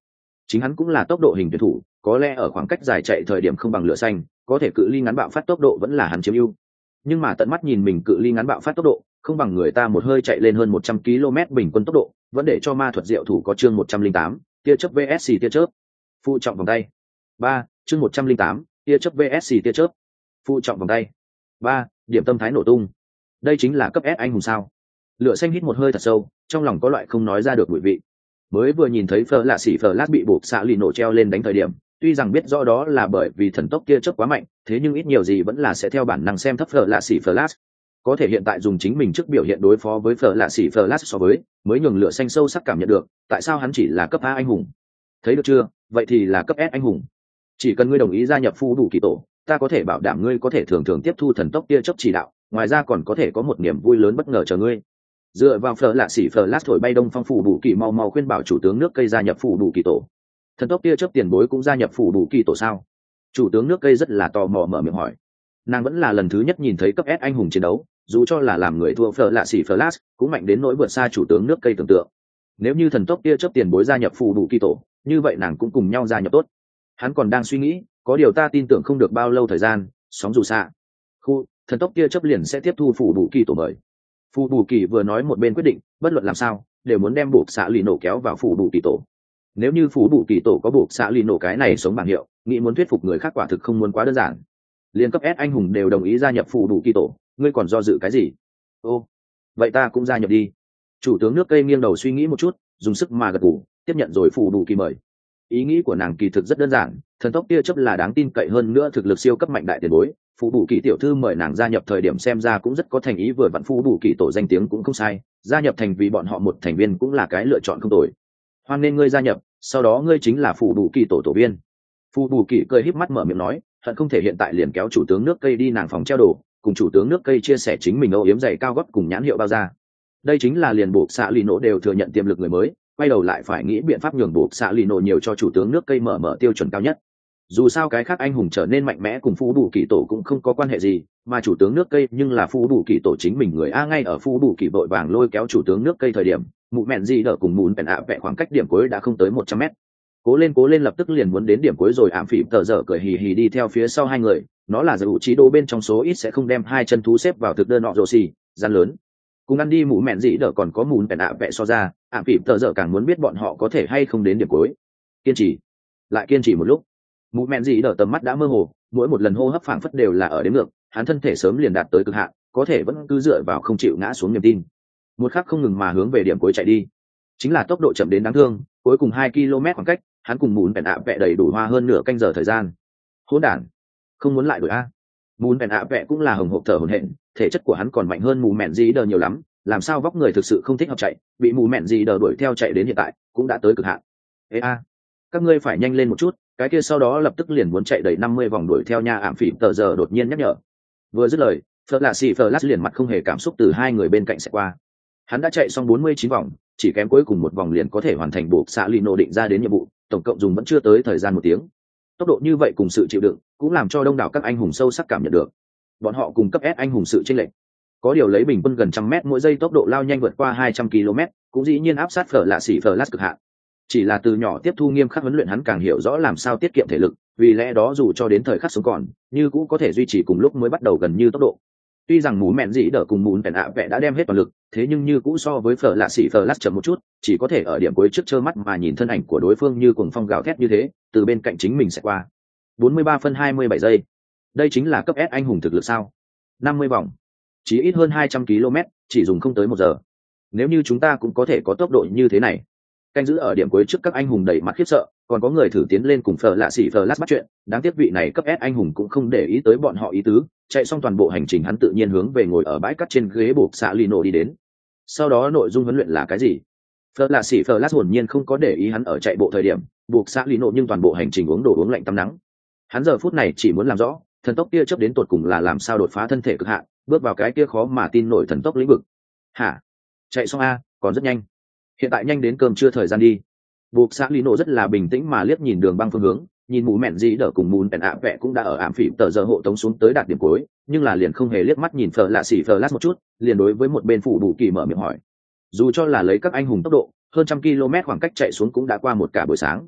chính hắn cũng là tốc độ hình tuyển thủ, có lẽ ở khoảng cách dài chạy thời điểm không bằng lửa xanh, có thể cự ly ngắn bạo phát tốc độ vẫn là hắn chiếm ưu. Nhưng mà tận mắt nhìn mình cự ly ngắn bạo phát tốc độ không bằng người ta một hơi chạy lên hơn một trăm ki lô mét bình quân tốc độ, vẫn để cho ma thuật diệu thủ có chương một trăm linh tám, tia chớp vs tia chớp. Phụ trọng vòng tay. ba, chương một trăm linh tám, tia chớp vs tia chớp. Phụ trọng vòng tay. ba, điểm tâm thái nổ tung. Đây chính là cấp S anh hùng sao? Lửa xanh hít một hơi thật sâu, trong lòng có loại không nói ra được mùi vị. Mới vừa nhìn thấy Phở Lạ Xỉ Phở Lát bị buộc xạ lì nổ treo lên đánh thời điểm, tuy rằng biết rõ đó là bởi vì thần tốc kia chớp quá mạnh, thế nhưng ít nhiều gì vẫn là sẽ theo bản năng xem thấp Phở Lạ Xỉ Phở Lát. Có thể hiện tại dùng chính mình trước biểu hiện đối phó với Phở Lạ Xỉ Phở Lát so với, mới nhường lửa xanh sâu sắc cảm nhận được, tại sao hắn chỉ là cấp A anh hùng. Thấy được chưa? Vậy thì là cấp S anh hùng. Chỉ cần ngươi đồng ý gia nhập phu đủ kỳ tổ, ta có thể bảo đảm ngươi có thể thường thường tiếp thu thần tốc tia chớp chỉ đạo, ngoài ra còn có thể có một niềm vui lớn bất ngờ chờ ngươi. Dựa vào Phở Lạ Xỉ Phở Lát thổi bay đông phong phủ đủ kỳ mau mau khuyên bảo chủ tướng nước cây gia nhập phủ đủ kỳ tổ. Thần tốc tia chớp tiền bối cũng gia nhập phủ đủ kỳ tổ sao? Chủ tướng nước cây rất là tò mò mở miệng hỏi. Nàng vẫn là lần thứ nhất nhìn thấy cấp S anh hùng chiến đấu, dù cho là làm người thua Phở Lạ Xỉ Phở Lát cũng mạnh đến nỗi vượt xa chủ tướng nước cây tưởng tượng. Nếu như thần tốc tia chớp tiền bối gia nhập phủ đủ kỳ tổ, như vậy nàng cũng cùng nhau gia nhập tốt. Hắn còn đang suy nghĩ, có điều ta tin tưởng không được bao lâu thời gian, sóng dù xa. Khu, thần tốc tia chớp liền sẽ tiếp thu phủ đủ kỳ tổ mời. Phủ đủ kỳ vừa nói một bên quyết định, bất luận làm sao đều muốn đem buộc xạ lì nổ kéo vào phủ đủ kỳ tổ. Nếu như phủ đủ kỳ tổ có buộc xạ lì nổ cái này sống bảng hiệu, nghĩ muốn thuyết phục người khác quả thực không muốn quá đơn giản. Liên cấp S anh hùng đều đồng ý gia nhập phủ đủ kỳ tổ, ngươi còn do dự cái gì? Ô, vậy ta cũng gia nhập đi. Chủ tướng nước cây nghiêng đầu suy nghĩ một chút, dùng sức mà gật gù, tiếp nhận rồi phủ đủ kỳ mời. Ý nghĩ của nàng kỳ thực rất đơn giản, thần tốc tia chớp là đáng tin cậy hơn nữa thực lực siêu cấp mạnh đại tiền bối. Phủ đủ kỳ tiểu thư mời nàng gia nhập thời điểm xem ra cũng rất có thành ý, vừa vặn phủ đủ kỳ tổ danh tiếng cũng không sai, gia nhập thành vì bọn họ một thành viên cũng là cái lựa chọn không tồi. Hoan nên ngươi gia nhập, sau đó ngươi chính là phủ đủ kỳ tổ tổ viên. Phủ đủ kỳ cười híp mắt mở miệng nói, hận không thể hiện tại liền kéo chủ tướng nước cây đi nàng phòng treo đồ, cùng chủ tướng nước cây chia sẻ chính mình âu yếm giày cao gót cùng nhãn hiệu bao ra. Đây chính là liền buộc xạ lì nổ đều thừa nhận tiềm lực người mới, quay đầu lại phải nghĩ biện pháp nhường buộc xạ lì nổ nhiều cho chủ tướng nước cây mở mở tiêu chuẩn cao nhất. Dù sao cái khác anh hùng trở nên mạnh mẽ cùng phú đủ kỳ tổ cũng không có quan hệ gì, mà chủ tướng nước cây nhưng là phú đủ kỳ tổ chính mình người a. Ngay ở phú đủ kỳ vội vàng lôi kéo chủ tướng nước cây thời điểm, mụ mẹn gì đỡ cùng mún bèn ạ vẹ khoảng cách điểm cuối đã không tới một trăm mét. Cố lên cố lên, lập tức liền muốn đến điểm cuối rồi. Ảm phỉ tờ dở cười hì hì đi theo phía sau hai người, nó là giải trí đô bên trong số ít sẽ không đem hai chân thú xếp vào thực đơn nọ rồ xì gian lớn. Cùng ăn đi mụ mẹn gì đỡ còn có mún bèn ạ vẹ so ra, ảm phỉ tờ dở càng muốn biết bọn họ có thể hay không đến điểm cuối. Kiên trì, lại kiên trì một lúc. Mụ mẹn gì đỡ tầm mắt đã mơ hồ, mỗi một lần hô hấp phảng phất đều là ở đếm ngược, hắn thân thể sớm liền đạt tới cực hạn, có thể vẫn cứ dựa vào không chịu ngã xuống niềm tin, một khắc không ngừng mà hướng về điểm cuối chạy đi. Chính là tốc độ chậm đến đáng thương, cuối cùng hai ki lô mét khoảng cách, hắn cùng mún bèn ạ vẹ đầy đủ hoa hơn nửa canh giờ thời gian. Hỗn đản, không muốn lại đuổi a. Mún bèn ạ vẹ cũng là hồng hộc thở hổn hển, thể chất của hắn còn mạnh hơn mù mẹn gì đỡ nhiều lắm, làm sao vóc người thực sự không thích hợp chạy, bị mù mẹn gì đỡ đuổi theo chạy đến hiện tại cũng đã tới cực hạn. Ê a, các ngươi phải nhanh lên một chút, cái kia sau đó lập tức liền muốn chạy đầy năm mươi vòng đuổi theo nha. Ảm phỉ tờ giờ đột nhiên nhắc nhở. Vừa dứt lời, Phở Lạ Xỉ Phở Lát liền mặt không hề cảm xúc từ hai người bên cạnh sẽ qua. Hắn đã chạy xong bốn mươi chín vòng, chỉ kém cuối cùng một vòng liền có thể hoàn thành buộc xạ lino định ra đến nhiệm vụ, tổng cộng dùng vẫn chưa tới thời gian một tiếng. Tốc độ như vậy cùng sự chịu đựng cũng làm cho đông đảo các anh hùng sâu sắc cảm nhận được bọn họ cùng cấp S anh hùng sự chênh lệch. Có điều lấy bình quân gần trăm mét mỗi giây tốc độ lao nhanh vượt qua hai trăm ki lô mét, cũng dĩ nhiên áp sát Phở Lạ Xỉ Phở Lát cực hạn. Chỉ là từ nhỏ tiếp thu nghiêm khắc huấn luyện, hắn càng hiểu rõ làm sao tiết kiệm thể lực, vì lẽ đó dù cho đến thời khắc sống còn, như cũ có thể duy trì cùng lúc mới bắt đầu gần như tốc độ. Tuy rằng mũ mẹn dĩ đỡ cùng mún bèn ạ vẹ đã đem hết toàn lực, thế nhưng như cũ so với Phở Lạ Xỉ Phở Lát chậm một chút, chỉ có thể ở điểm cuối trước trơ mắt mà nhìn thân ảnh của đối phương như cuồng phong gào thét như thế, từ bên cạnh chính mình sẽ qua. bốn mươi ba phân hai mươi bảy giây. Đây chính là cấp S anh hùng thực lực sao? năm mươi vòng, chỉ ít hơn hai trăm ki lô mét, chỉ dùng không tới một giờ. Nếu như chúng ta cũng có thể có tốc độ như thế này. Canh giữ ở điểm cuối trước các anh hùng đầy mặt khiếp sợ, còn có người thử tiến lên cùng Phở Lạ Xỉ Phở Lát bắt chuyện, đáng tiếc vị này cấp S anh hùng cũng không để ý tới bọn họ ý tứ, chạy xong toàn bộ hành trình hắn tự nhiên hướng về ngồi ở bãi cát trên ghế buộc xạ lino đi đến. Sau đó nội dung huấn luyện là cái gì? Phở Lạ Xỉ Phở Lát hồn nhiên không có để ý hắn ở chạy bộ thời điểm buộc xạ lino, nhưng toàn bộ hành trình uống đồ uống lạnh tắm nắng. Hắn giờ phút này chỉ muốn làm rõ thần tốc kia chớp đến tột cùng là làm sao đột phá thân thể cực hạn, bước vào cái kia khó mà tin nổi thần tốc lĩnh vực. Hả? Chạy xong a, còn rất nhanh. Hiện tại nhanh đến cơm trưa thời gian đi. Buộc xã Lino rất là bình tĩnh mà liếc nhìn đường băng phương hướng, nhìn mù mẹn gì đỡ cùng mùn bèn ạ vẹ cũng đã ở ảm phỉ tờ giờ hộ tống xuống tới đạt điểm cuối, nhưng là liền không hề liếc mắt nhìn Phở Lạ Xỉ Phở Lát một chút, liền đối với một bên phụ đủ kỳ mở miệng hỏi. Dù cho là lấy các anh hùng tốc độ hơn trăm ki lô mét khoảng cách chạy xuống cũng đã qua một cả buổi sáng.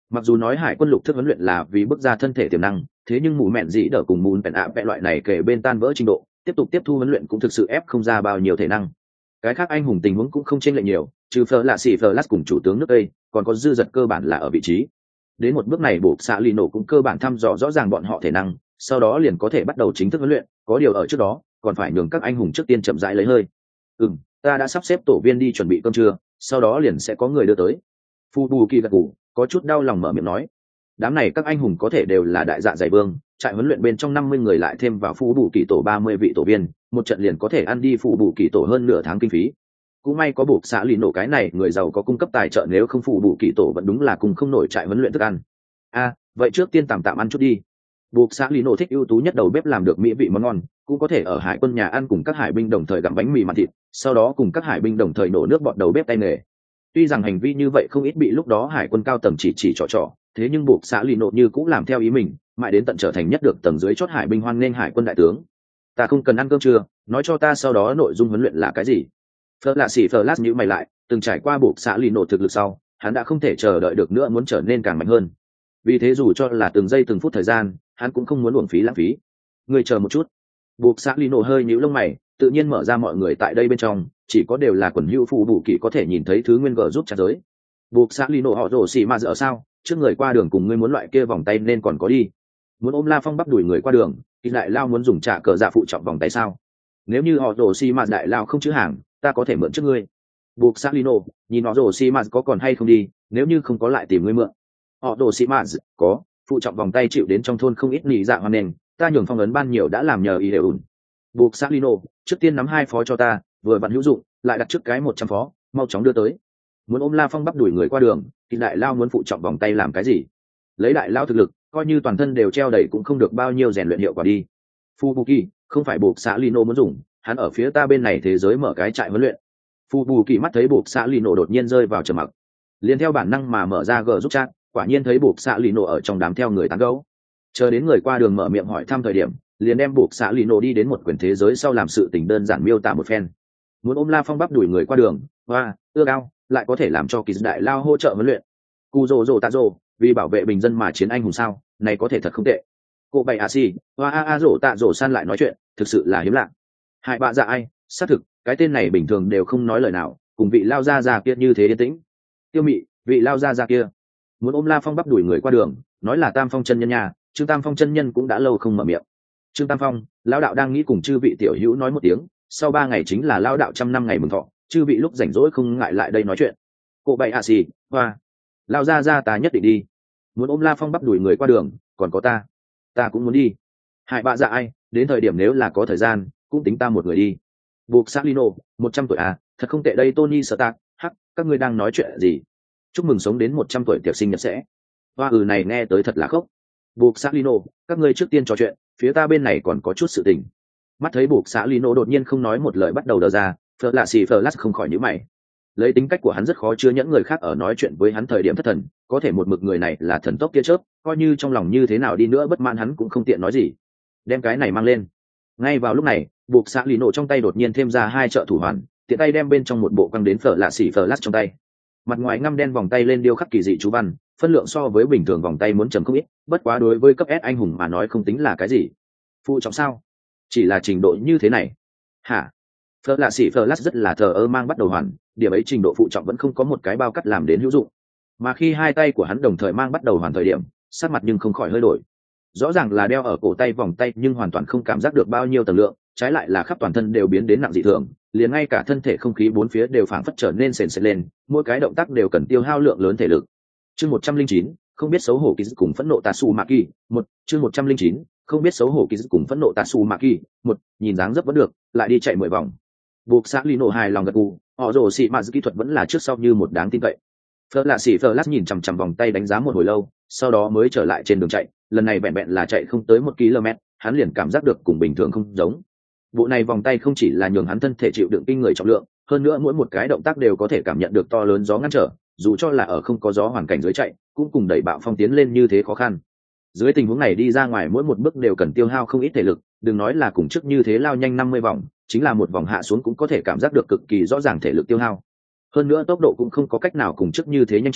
Mặc dù nói hải quân lục thức huấn luyện là vì bước ra thân thể tiềm năng, thế nhưng mù mẹn dĩ đỡ cùng mùn bèn ạ vẽ loại này kể bên tan vỡ trình độ, tiếp tục tiếp thu huấn luyện cũng thực sự ép không ra bao nhiêu thể năng. Cái khác anh hùng tình huống cũng không chênh lệch nhiều, trừ Fleur lạ xỉ Flash cùng chủ tướng nước Tây, còn có dư dật cơ bản là ở vị trí. Đến một bước này buộc xạ lì nổ cũng cơ bản thăm dò rõ ràng bọn họ thể năng, sau đó liền có thể bắt đầu chính thức huấn luyện, có điều ở trước đó còn phải nhường các anh hùng trước tiên chậm rãi lấy hơi. Ừm, ta đã sắp xếp tổ viên đi chuẩn bị cơm trưa, sau đó liền sẽ có người đưa tới. Phu Bù Kỳ gật gù, có chút đau lòng mở miệng nói. Đám này các anh hùng có thể đều là đại dạ dày vương, trại huấn luyện bên trong năm mươi người lại thêm vào Phu Bù Kỳ tổ ba mươi vị tổ viên, một trận liền có thể ăn đi Phu Bù Kỳ tổ hơn nửa tháng kinh phí. Cũng may có buộc xã lì nổ cái này người giàu có cung cấp tài trợ, nếu không Phu Bù Kỳ tổ vẫn đúng là cùng không nổi trại huấn luyện thức ăn. A, à, vậy trước tiên tạm tạm ăn chút đi. Buộc xã lì nổ thích ưu tú nhất đầu bếp làm được mỹ vị món ngon, cũng có thể ở hải quân nhà ăn cùng các hải binh đồng thời gặm bánh mì mặn thịt, sau đó cùng các hải binh đồng thời nổ nước bọt đầu bếp tay nghề. Tuy rằng hành vi như vậy không ít bị lúc đó hải quân cao tầng chỉ chỉ trỏ trỏ, thế nhưng buộc xã lì nổ như cũng làm theo ý mình, mãi đến tận trở thành nhất được tầng dưới chót hải binh hoan nghênh hải quân đại tướng. Ta không cần ăn cơm trưa, nói cho ta sau đó nội dung huấn luyện là cái gì. Phở lạ xỉ Flash nhíu mày lại, từng trải qua buộc xã lì nổ thực lực sau, hắn đã không thể chờ đợi được nữa, muốn trở nên càng mạnh hơn. Vì thế dù cho là từng giây từng phút thời gian, hắn cũng không muốn uổng phí lãng phí. Người chờ một chút. Buộc xã lì nổ hơi nhíu lông mày, tự nhiên mở ra mọi người tại đây bên trong chỉ có đều là quần hữu phụ bù kỳ có thể nhìn thấy thứ nguyên gờ giúp chặt giới. Buộc xã lì nổ họ rổ xì mà dở sao, trước người qua đường cùng ngươi muốn loại kia vòng tay nên còn có đi. Muốn ôm La Phong bắp đuổi người qua đường, thì lại lao muốn dùng trả cờ dạ phụ trọng vòng tay sao? Nếu như họ rổ xì mà đại lao không chữ hàng, ta có thể mượn trước ngươi. Buộc xã lì nổ nhìn họ rổ xì mà có còn hay không đi, nếu như không có lại tìm ngươi mượn. Họ rổ xì mà có, phụ trọng vòng tay chịu đến trong thôn không ít nỉ dạ hoan nền, ta nhường phong ấn ban nhiều đã làm nhờ ý đều ủn. Buộc xã lì nổ trước tiên nắm hai phó cho ta, vừa vặn hữu dụng, lại đặt trước cái một trăm phó, mau chóng đưa tới. Muốn ôm La Phong bắp đuổi người qua đường, thì đại lao muốn phụ trọng vòng tay làm cái gì? Lấy đại lao thực lực, coi như toàn thân đều treo đầy cũng không được bao nhiêu rèn luyện hiệu quả đi. Fubuki, không phải buộc xã Lino muốn dùng, hắn ở phía ta bên này thế giới mở cái trại huấn luyện. Fubuki mắt thấy buộc xã Lino đột nhiên rơi vào trầm mặc, liền theo bản năng mà mở ra G giúp chat, quả nhiên thấy buộc xã Lino ở trong đám theo người tán gẫu. Chờ đến người qua đường mở miệng hỏi thăm thời điểm, liền đem buộc xã Lino đi đến một quyển thế giới sau làm sự tình đơn giản miêu tả một phen. Muốn ôm La Phong bắp đuổi người qua đường, và ưa cao, lại có thể làm cho kỳ đại lao hỗ trợ huấn luyện. Cù rồ rồ tạ rồ, vì bảo vệ bình dân mà chiến anh hùng sao, này có thể thật không tệ. Cô bảy a si, hoa a a rồ tạ rồ san lại nói chuyện, thực sự là hiếm lạ. Hại bạ dạ ai, xác thực, cái tên này bình thường đều không nói lời nào, cùng vị lao gia già kia như thế yên tĩnh. Tiêu Mị, vị lao gia già kia, muốn ôm La Phong bắp đuổi người qua đường, nói là Tam Phong chân nhân nhà, Trương Tam Phong chân nhân cũng đã lâu không mở miệng. Trương Tam Phong, lão đạo đang nghĩ cùng chư vị tiểu hữu nói một tiếng, sau ba ngày chính là lão đạo trăm năm ngày mừng thọ, chư vị lúc rảnh rỗi không ngại lại đây nói chuyện. Cô bảy a si, hoa, lao ra ra ta nhất định đi. Muốn ôm La Phong bắp đuổi người qua đường, còn có ta, ta cũng muốn đi. Hại bạ dạ ai, đến thời điểm nếu là có thời gian, cũng tính ta một người đi. Buộc Salino, một trăm tuổi à, thật không tệ đây Tony Stark, hắc, các ngươi đang nói chuyện gì? Chúc mừng sống đến một trăm tuổi tiệc sinh nhật sẽ. Hoa ừ này nghe tới thật là khốc. Buộc Salino, các ngươi trước tiên trò chuyện, phía ta bên này còn có chút sự tình. Mắt thấy buộc Salino đột nhiên không nói một lời bắt đầu đờ ra, Fleur lạ xì Flash không khỏi nhíu mày. Lấy tính cách của hắn rất khó chứa nhẫn người khác ở nói chuyện với hắn thời điểm thất thần, có thể một mực người này là thần tốc kia chớp, coi như trong lòng như thế nào đi nữa bất mãn hắn cũng không tiện nói gì. Đem cái này mang lên. Ngay vào lúc này, buộc xã lì nổ trong tay đột nhiên thêm ra hai trợ thủ hoàn, tiện tay đem bên trong một bộ quăng đến Fleur lạ xì Flash trong tay. Mặt ngoài ngăm đen vòng tay lên điêu khắc kỳ dị chú văn, phân lượng so với bình thường vòng tay muốn trầm không ít, bất quá đối với cấp S anh hùng mà nói không tính là cái gì. Phụ trọng sao? Chỉ là trình độ như thế này. Hả? Fleur lạ xỉ Flash rất là thờ ơ mang bắt đầu hoàn, điểm ấy trình độ phụ trọng vẫn không có một cái bao cắt làm đến hữu dụng. Mà khi hai tay của hắn đồng thời mang bắt đầu hoàn thời điểm, sắc mặt nhưng không khỏi hơi đổi. Rõ ràng là đeo ở cổ tay vòng tay nhưng hoàn toàn không cảm giác được bao nhiêu tầng lượng, trái lại là khắp toàn thân đều biến đến nặng dị thường, liền ngay cả thân thể không khí bốn phía đều phảng phất trở nên sền sệt lên, mỗi cái động tác đều cần tiêu hao lượng lớn thể lực. Chương một trăm linh chín, không biết xấu hổ kỳ cùng phẫn nộ Tatsumaki, một, chương một trăm linh chín, không biết xấu hổ kỳ cùng phẫn nộ Tatsumaki, một, nhìn dáng dấp vẫn được, lại đi chạy mười vòng. Buộc xã Lino hài lòng gật gù, họ rồ xị mạ kỹ thuật vẫn là trước sau như một đáng tin cậy. Fleur lạ xỉ Flash nhìn chằm chằm vòng tay đánh giá một hồi lâu, sau đó mới trở lại trên đường chạy, lần này vẹn vẹn là chạy không tới một km, hắn liền cảm giác được cùng bình thường không giống. Bộ này vòng tay không chỉ là nhường hắn thân thể chịu đựng kinh người trọng lượng, hơn nữa mỗi một cái động tác đều có thể cảm nhận được to lớn gió ngăn trở, dù cho là ở không có gió hoàn cảnh dưới chạy, cũng cùng đẩy bạo phong tiến lên như thế khó khăn. Dưới tình huống này đi ra ngoài mỗi một bước đều cần tiêu hao không ít thể lực, đừng nói là cùng trước như thế lao nhanh năm mươi vòng, chính là một vòng hạ xuống cũng có thể cảm giác được cực kỳ rõ ràng thể lực tiêu hao. Hơn nữa tốc độ cũng không có cách nào cùng trước như thế nhanh chóng,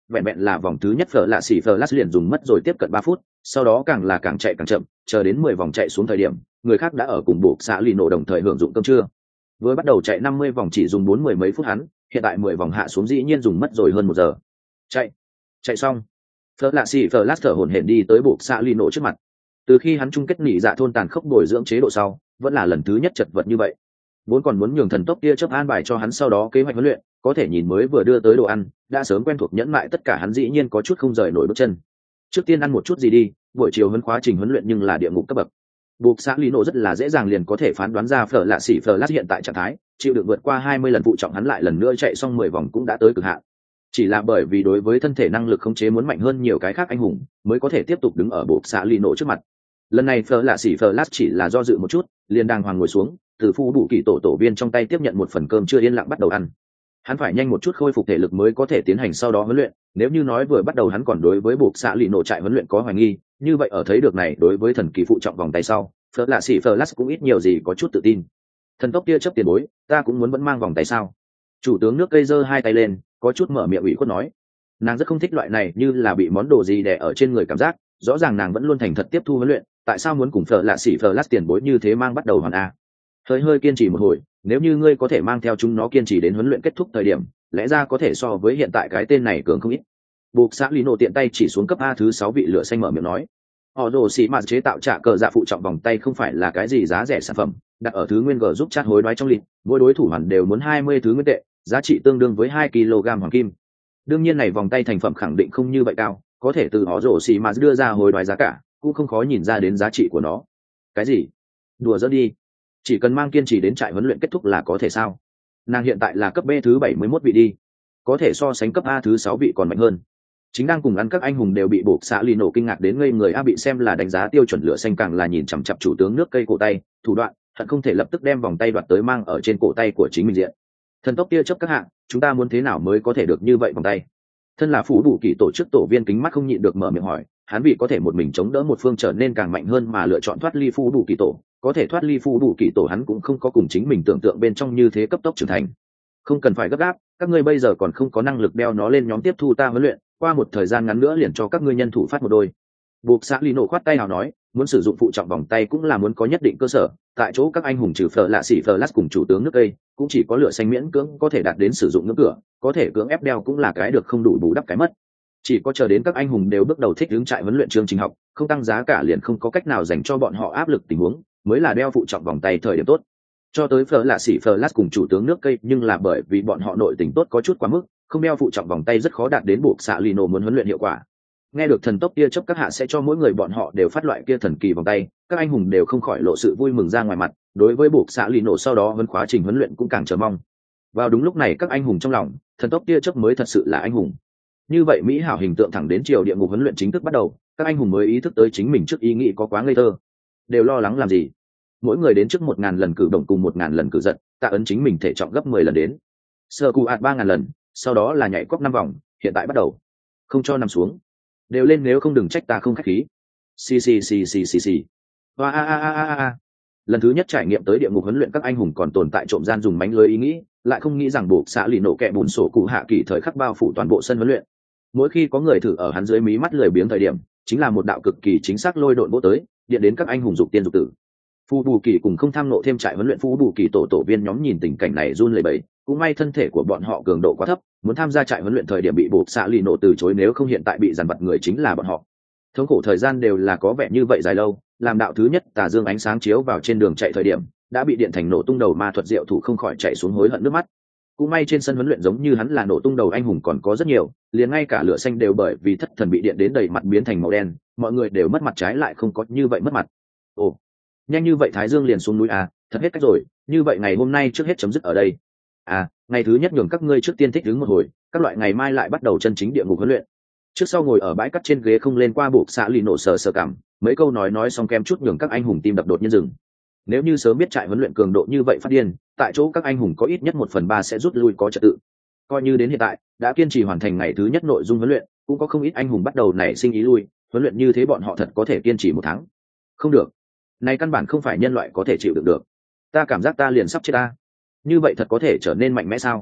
vẹn vẹn là vòng thứ nhất phở lạ xỉ phở lát liền dùng mất rồi tiếp cận ba phút, sau đó càng là càng chạy càng chậm, chờ đến mười vòng chạy xuống thời điểm, người khác đã ở cùng buộc xạ lì nổ đồng thời hưởng dụng cơm trưa. Với bắt đầu chạy năm mươi vòng chỉ dùng bốn mươi mấy phút hắn, hiện tại mười vòng hạ xuống dĩ nhiên dùng mất rồi hơn một giờ. Chạy, chạy xong. Phở lạ xỉ phở lát thở hổn hển đi tới buộc xạ lì nổ trước mặt. Từ khi hắn chung kết nghỉ dạ thôn tàn khốc bồi dưỡng chế độ sau, vẫn là lần thứ nhất chật vật như vậy. Vốn còn muốn nhường thần tốc kia chấp an bài cho hắn sau đó kế hoạch huấn luyện, có thể nhìn mới vừa đưa tới đồ ăn, đã sớm quen thuộc nhẫn mại tất cả hắn dĩ nhiên có chút không rời nổi bước chân. Trước tiên ăn một chút gì đi, buổi chiều huấn khóa trình huấn luyện nhưng là địa ngục cấp bậc. Buộc xã lý nổ rất là dễ dàng liền có thể phán đoán ra phở lạ xỉ phở lát hiện tại trạng thái, chịu được vượt qua hai mươi lần phụ trọng hắn lại lần nữa chạy xong mười vòng cũng đã tới cực hạn. Chỉ là bởi vì đối với thân thể năng lực khống chế muốn mạnh hơn nhiều cái khác anh hùng, mới có thể tiếp tục đứng ở buộc xã lý nổ trước mặt. Lần này phở lạ xỉ phở lát chỉ là do dự một chút, liền đàng hoàng ngồi xuống, từ phu đủ kỳ tổ tổ viên trong tay tiếp nhận một phần cơm chưa yên lặng bắt đầu ăn. Hắn phải nhanh một chút khôi phục thể lực mới có thể tiến hành sau đó huấn luyện, nếu như nói vừa bắt đầu hắn còn đối với buộc xạ lì nổ trại huấn luyện có hoài nghi, như vậy ở thấy được này đối với thần kỳ phụ trọng vòng tay sau, phở lạ xỉ phở lát cũng ít nhiều gì có chút tự tin. Thần tốc kia chấp tiền bối, ta cũng muốn vẫn mang vòng tay sao? Chủ tướng nước cây giơ hai tay lên, có chút mở miệng ủy khuất nói. Nàng rất không thích loại này như là bị món đồ gì đè ở trên người cảm giác, rõ ràng nàng vẫn luôn thành thật tiếp thu huấn luyện, tại sao muốn cùng phở lạ xỉ phở lát tiền bối như thế mang bắt đầu hoàn a? Hơi hơi kiên trì một hồi, nếu như ngươi có thể mang theo chúng nó kiên trì đến huấn luyện kết thúc thời điểm, lẽ ra có thể so với hiện tại cái tên này cường không ít. Buộc xã lý nổ tiện tay chỉ xuống cấp A thứ sáu vị lửa xanh mở miệng nói. Họ đồ xì mà chế tạo trả cờ dạ phụ trọng vòng tay không phải là cái gì giá rẻ sản phẩm, đặt ở thứ nguyên g giúp chat hối đoái trong lịch, mỗi đối thủ hoàn đều muốn hai mươi thứ nguyên tệ, giá trị tương đương với hai ki lô gam hoàng kim. Đương nhiên này vòng tay thành phẩm khẳng định không như vậy cao, có thể từ họ rổ xì mà đưa ra hối đoái giá cả, cũng không khó nhìn ra đến giá trị của nó. Cái gì? Đùa giỡn đi. Chỉ cần mang kiên trì đến trại huấn luyện kết thúc là có thể sao? Nàng hiện tại là cấp B thứ bảy mươi mốt vị đi, có thể so sánh cấp A thứ sáu vị còn mạnh hơn. Chính đang cùng ăn các anh hùng đều bị buộc xã lì nổ kinh ngạc đến ngây người, A bị xem là đánh giá tiêu chuẩn lửa xanh càng là nhìn chằm chằm chủ tướng nước cây cổ tay, thủ đoạn, hận không thể lập tức đem vòng tay đoạt tới mang ở trên cổ tay của chính mình diện. Thần tốc tia chấp các hạng, chúng ta muốn thế nào mới có thể được như vậy vòng tay? Thân là phủ đủ kỳ tổ chức tổ viên kính mắt không nhịn được mở miệng hỏi, hắn vì có thể một mình chống đỡ một phương trở nên càng mạnh hơn mà lựa chọn thoát ly phủ đủ kỳ tổ, có thể thoát ly phủ đủ kỳ tổ hắn cũng không có cùng chính mình tưởng tượng bên trong như thế cấp tốc trưởng thành. Không cần phải gấp gáp, các ngươi bây giờ còn không có năng lực đeo nó lên nhóm tiếp thu ta huấn luyện, qua một thời gian ngắn nữa liền cho các ngươi nhân thủ phát một đôi. Buộc xã lý nổ khoát tay nào nói, muốn sử dụng phụ trọng vòng tay cũng là muốn có nhất định cơ sở, tại chỗ các anh hùng trừ phở lạ xỉ phở lát cùng chủ tướng nước cây, cũng chỉ có lửa xanh miễn cưỡng có thể đạt đến sử dụng ngưỡng cửa, có thể cưỡng ép đeo cũng là cái được không đủ bù đắp cái mất. Chỉ có chờ đến các anh hùng đều bước đầu thích ứng trại huấn luyện chương trình học, không tăng giá cả liền không có cách nào dành cho bọn họ áp lực tình huống, mới là đeo phụ trọng vòng tay thời điểm tốt. Cho tới phở lạ xỉ phở lát cùng chủ tướng nước cây, nhưng là bởi vì bọn họ nội tình tốt có chút quá mức, không đeo phụ trọng vòng tay rất khó đạt đến buộc xạ lì nổ muốn huấn luyện hiệu quả. Nghe được thần tốc tia chớp các hạ sẽ cho mỗi người bọn họ đều phát loại kia thần kỳ vòng tay, các anh hùng đều không khỏi lộ sự vui mừng ra ngoài mặt, đối với buộc xạ lì nổ sau đó huấn khóa trình huấn luyện cũng càng chờ mong. Vào đúng lúc này các anh hùng trong lòng, thần tốc tia chớp mới thật sự là anh hùng. Như vậy mỹ hảo hình tượng thẳng đến chiều địa ngục huấn luyện chính thức bắt đầu, các anh hùng mới ý thức tới chính mình trước ý nghĩ có quá ngây thơ. Đều lo lắng làm gì? Mỗi người đến trước một ngàn lần cử động cùng một ngàn lần cử giật, tạ ấn chính mình thể trọng gấp mười lần đến. Sơ cụ ạt ba ngàn lần, sau đó là nhảy cóc năm vòng, hiện tại bắt đầu. Không cho nằm xuống. Đều lên nếu không đừng trách ta không khách khí. Xì xì xì xì xì xì. Và a a a a a. Lần thứ nhất trải nghiệm tới địa ngục huấn luyện các anh hùng còn tồn tại trộm gian dùng mánh lưới ý nghĩ, lại không nghĩ rằng buộc xã lì nổ kẹ bùn sổ cụ hạ kỳ thời khắc bao phủ toàn bộ sân huấn luyện. Mỗi khi có người thử ở hắn dưới mí mắt lười biếng thời điểm, chính là một đạo cực kỳ chính xác lôi độn vỗ tới, điện đến các anh hùng dục tiên dục tử. Phu bù kỳ cùng không tham nộ thêm trại huấn luyện phu bù kỳ tổ tổ viên nhóm nhìn tình cảnh này run lẩy bẩy, cũng may thân thể của bọn họ cường độ quá thấp, muốn tham gia trại huấn luyện thời điểm bị buộc xạ lì nổ từ chối, nếu không hiện tại bị dằn vặt người chính là bọn họ. Thống khổ thời gian đều là có vẻ như vậy dài lâu, làm đạo thứ nhất tà dương ánh sáng chiếu vào trên đường chạy thời điểm, đã bị điện thành nổ tung đầu ma thuật diệu thủ không khỏi chạy xuống hối hận nước mắt. Cũng may trên sân huấn luyện giống như hắn là nổ tung đầu anh hùng còn có rất nhiều, liền ngay cả lửa xanh đều bởi vì thất thần bị điện đến đầy mặt biến thành màu đen, mọi người đều mất mặt trái lại không có như vậy mất mặt. Ồ, nhanh như vậy thái dương liền xuống núi à, thật hết cách rồi, như vậy ngày hôm nay trước hết chấm dứt ở đây. À, ngày thứ nhất nhường các ngươi trước tiên thích ứng một hồi, các loại ngày mai lại bắt đầu chân chính địa ngục huấn luyện. Trước sau ngồi ở bãi cắt trên ghế không lên qua buộc xạ lì nổ sờ sờ cảm, mấy câu nói nói xong kem chút nhường các anh hùng tim đập đột nhiên dừng. Nếu như sớm biết trại huấn luyện cường độ như vậy phát điên, tại chỗ các anh hùng có ít nhất một phần ba sẽ rút lui có trật tự. Coi như đến hiện tại đã kiên trì hoàn thành ngày thứ nhất nội dung huấn luyện, cũng có không ít anh hùng bắt đầu nảy sinh ý lui, huấn luyện như thế bọn họ thật có thể kiên trì một tháng? Không được, này căn bản không phải nhân loại có thể chịu đựng được. Ta cảm giác ta liền sắp chết ta. Như vậy thật có thể trở nên mạnh mẽ sao?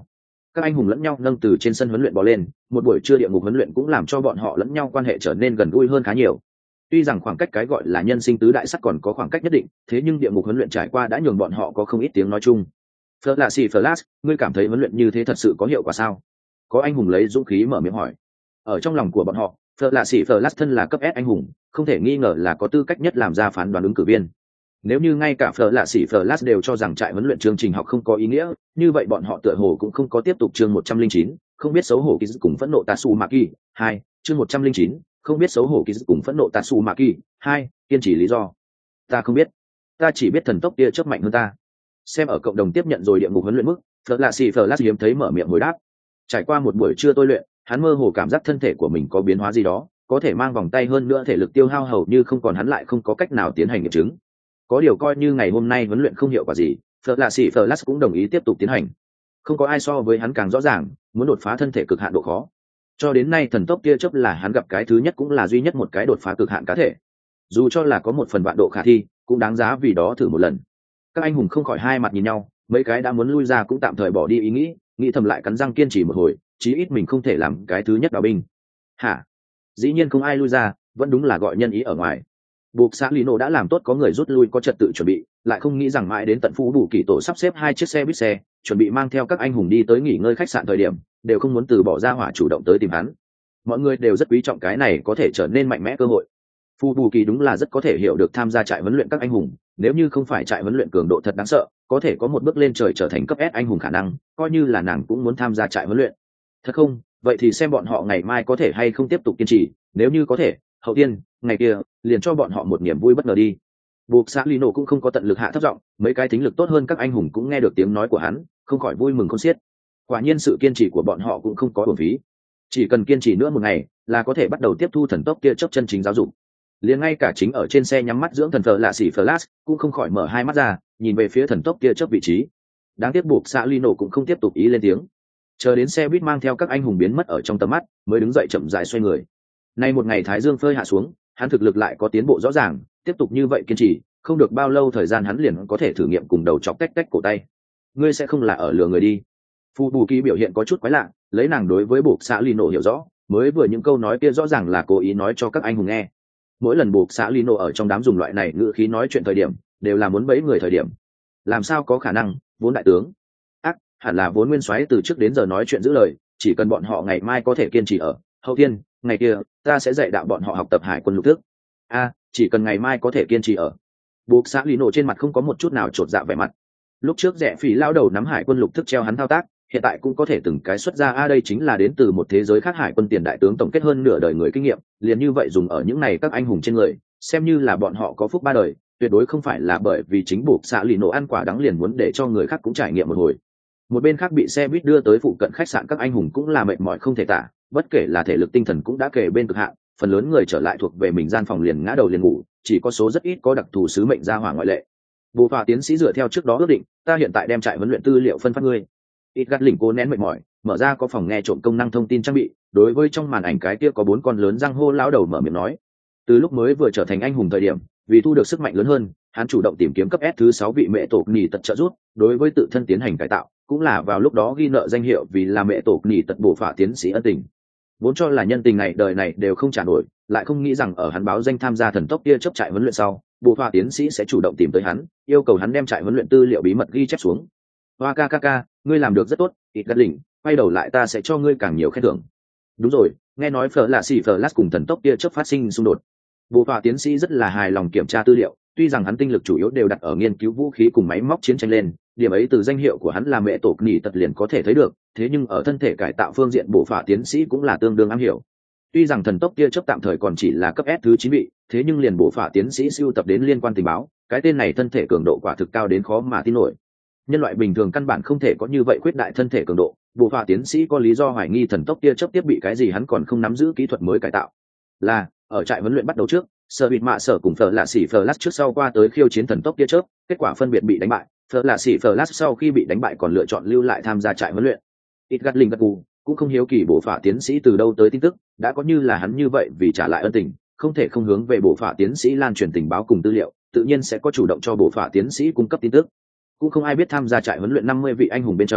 các anh hùng lẫn nhau nâng từ trên sân huấn luyện bò lên, một buổi trưa địa ngục huấn luyện cũng làm cho bọn họ lẫn nhau quan hệ trở nên gần gũi hơn khá nhiều. Tuy rằng khoảng cách cái gọi là nhân sinh tứ đại sắc còn có khoảng cách nhất định, thế nhưng địa ngục huấn luyện trải qua đã nhường bọn họ có không ít tiếng nói chung. Phớt là xì Flash, ngươi cảm thấy huấn luyện như thế thật sự có hiệu quả sao? Có anh hùng lấy dũng khí mở miệng hỏi. Ở trong lòng của bọn họ, Phớt là xì Flash thân là cấp S anh hùng, không thể nghi ngờ là có tư cách nhất làm ra phán đoán ứng cử viên. Nếu như ngay cả Phở Lạ Sĩ Flash đều cho rằng trại huấn luyện chương trình học không có ý nghĩa, như vậy bọn họ tựa hồ cũng không có tiếp tục chương một trăm lẻ chín, không biết xấu hổ Kiz cùng phẫn nộ Tatsumaki. hai, chương một trăm lẻ chín, không biết xấu hổ Kiz cùng phẫn nộ Tatsumaki. hai, kiên trì lý do. Ta không biết, ta chỉ biết thần tốc kia chớp mạnh hơn ta. Xem ở cộng đồng tiếp nhận rồi địa ngục huấn luyện mức, Phở Lạ Sĩ Flash hiếm thấy mở miệng hồi đáp. Trải qua một buổi trưa tôi luyện, hắn mơ hồ cảm giác thân thể của mình có biến hóa gì đó, có thể mang vòng tay hơn nữa thể lực tiêu hao hầu như không còn, hắn lại không có cách nào tiến hành nghiệm chứng. Có điều coi như ngày hôm nay huấn luyện không hiệu quả gì, Phở Lạ Sĩ Flash cũng đồng ý tiếp tục tiến hành. Không có ai so với hắn càng rõ ràng muốn đột phá thân thể cực hạn độ khó. Cho đến nay thần tốc tia chớp là hắn gặp cái thứ nhất cũng là duy nhất một cái đột phá cực hạn cá thể. Dù cho là có một phần vạn độ khả thi, cũng đáng giá vì đó thử một lần. Các anh hùng không khỏi hai mặt nhìn nhau, mấy cái đã muốn lui ra cũng tạm thời bỏ đi ý nghĩ, nghĩ thầm lại cắn răng kiên trì một hồi, chí ít mình không thể làm cái thứ nhất đào binh. Hả? Dĩ nhiên không ai lui ra, vẫn đúng là gọi nhân ý ở ngoài. Buộc xã Lino đã làm tốt có người rút lui có trật tự chuẩn bị, lại không nghĩ rằng mãi đến tận Phú Đủ Kỳ tổ sắp xếp hai chiếc xe buýt xe, chuẩn bị mang theo các anh hùng đi tới nghỉ ngơi khách sạn thời điểm, đều không muốn từ bỏ ra hỏa chủ động tới tìm hắn. Mọi người đều rất quý trọng cái này có thể trở nên mạnh mẽ cơ hội. Phú Đủ Kỳ đúng là rất có thể hiểu được tham gia trại huấn luyện các anh hùng, nếu như không phải trại huấn luyện cường độ thật đáng sợ, có thể có một bước lên trời trở thành cấp S anh hùng khả năng, coi như là nàng cũng muốn tham gia trại huấn luyện. Thật không? Vậy thì xem bọn họ ngày mai có thể hay không tiếp tục kiên trì, nếu như có thể, hậu tiên ngày kia liền cho bọn họ một niềm vui bất ngờ đi. Buộc xã Lino cũng không có tận lực hạ thấp giọng, mấy cái tính lực tốt hơn các anh hùng cũng nghe được tiếng nói của hắn, không khỏi vui mừng khôn xiết. Quả nhiên sự kiên trì của bọn họ cũng không có uổng phí, chỉ cần kiên trì nữa một ngày là có thể bắt đầu tiếp thu thần tốc kia chớp chân chính giáo dục. Liền ngay cả chính ở trên xe nhắm mắt dưỡng thần Phở Lạ Sĩ Flash cũng không khỏi mở hai mắt ra, nhìn về phía thần tốc kia chớp vị trí. Đáng tiếc buộc xã Lino cũng không tiếp tục ý lên tiếng, chờ đến xe buýt mang theo các anh hùng biến mất ở trong tầm mắt, mới đứng dậy chậm rãi xoay người. Nay một ngày thái dương phơi hạ xuống, hắn thực lực lại có tiến bộ rõ ràng, tiếp tục như vậy kiên trì, không được bao lâu thời gian hắn liền có thể thử nghiệm cùng đầu chọc tách tách cổ tay. Ngươi sẽ không là ở lừa người đi. Phù Bù Kỳ biểu hiện có chút quái lạ, lấy nàng đối với buộc xã Lino hiểu rõ, mới vừa những câu nói kia rõ ràng là cố ý nói cho các anh hùng nghe. Mỗi lần buộc xã Lino ở trong đám dùng loại này ngữ khí nói chuyện thời điểm, đều là muốn bẫy người thời điểm. Làm sao có khả năng, vốn đại tướng. Ác, hẳn là vốn nguyên soái từ trước đến giờ nói chuyện giữ lời, chỉ cần bọn họ ngày mai có thể kiên trì ở hậu thiên, ngày kia ta sẽ dạy đạo bọn họ học tập hải quân lục thức. A, chỉ cần ngày mai có thể kiên trì ở. Buộc xã Lino trên mặt không có một chút nào chột dạ vẻ mặt. Lúc trước rẻ phỉ lao đầu nắm hải quân lục thức treo hắn thao tác, hiện tại cũng có thể từng cái xuất ra. A đây chính là đến từ một thế giới khác hải quân tiền đại tướng tổng kết hơn nửa đời người kinh nghiệm, liền như vậy dùng ở những này các anh hùng trên người, xem như là bọn họ có phúc ba đời, tuyệt đối không phải là bởi vì chính buộc xã Lino ăn quả đắng liền muốn để cho người khác cũng trải nghiệm một hồi. Một bên khác bị xe buýt đưa tới phụ cận khách sạn các anh hùng cũng là mệt mỏi không thể tả, bất kể là thể lực tinh thần cũng đã kể bên cực hạn, phần lớn người trở lại thuộc về mình gian phòng liền ngã đầu liền ngủ, chỉ có số rất ít có đặc thù sứ mệnh ra hỏa ngoại lệ. Bộ phà tiến sĩ dựa theo trước đó ước định, ta hiện tại đem trại huấn luyện tư liệu phân phát ngươi. Ít gắt lỉnh cố nén mệt mỏi, mở ra có phòng nghe trộm công năng thông tin trang bị, đối với trong màn ảnh cái kia có bốn con lớn răng hô lão đầu mở miệng nói. Từ lúc mới vừa trở thành anh hùng thời điểm, vì thu được sức mạnh lớn hơn, hắn chủ động tìm kiếm cấp S thứ sáu vị mẹ tổ nỉ tật trợ giúp, đối với tự thân tiến hành cải tạo, cũng là vào lúc đó ghi nợ danh hiệu vì là mẹ tổ nỉ tật bổ phả tiến sĩ ân tình. Vốn cho là nhân tình này đời này đều không trả nổi, lại không nghĩ rằng ở hắn báo danh tham gia thần tốc kia chấp trại huấn luyện sau, bổ phả tiến sĩ sẽ chủ động tìm tới hắn, yêu cầu hắn đem trại huấn luyện tư liệu bí mật ghi chép xuống. Hoa ca ca ca, ngươi làm được rất tốt, ít gắt đỉnh, quay đầu lại ta sẽ cho ngươi càng nhiều khen thưởng. Đúng rồi, nghe nói Phở Lạ Sĩ Flash cùng thần tốc kia chấp phát sinh xung đột. Bộ phà tiến sĩ rất là hài lòng kiểm tra tư liệu, tuy rằng hắn tinh lực chủ yếu đều đặt ở nghiên cứu vũ khí cùng máy móc chiến tranh lên, điểm ấy từ danh hiệu của hắn là mẹ tổ nỉ tật liền có thể thấy được, thế nhưng ở thân thể cải tạo phương diện bộ phà tiến sĩ cũng là tương đương am hiểu. Tuy rằng thần tốc kia chấp tạm thời còn chỉ là cấp S thứ chín vị, thế nhưng liền bộ phà tiến sĩ siêu tập đến liên quan tình báo, cái tên này thân thể cường độ quả thực cao đến khó mà tin nổi. Nhân loại bình thường căn bản không thể có như vậy khuyết đại thân thể cường độ, bộ phà tiến sĩ có lý do hoài nghi thần tốc kia chấp tiếp bị cái gì hắn còn không nắm giữ kỹ thuật mới cải tạo. Là ở trại huấn luyện bắt đầu trước, Sở Bịt Mạ Sở cùng Phở Lạ Sĩ Flash trước sau qua tới khiêu chiến thần tốc tia chớp, kết quả phân biệt bị đánh bại. Phở Lạ Sĩ Flash sau khi bị đánh bại còn lựa chọn lưu lại tham gia trại huấn luyện. Ít gắt linh gật gù, cũng không hiếu kỳ bổ phả tiến sĩ từ đâu tới tin tức, đã có như là hắn như vậy vì trả lại ân tình, không thể không hướng về bổ phả tiến sĩ lan truyền tình báo cùng tư liệu, tự nhiên sẽ có chủ động cho bổ phả tiến sĩ cung cấp tin tức. Cũng không ai biết tham gia trại huấn luyện năm mươi vị anh hùng bên trong,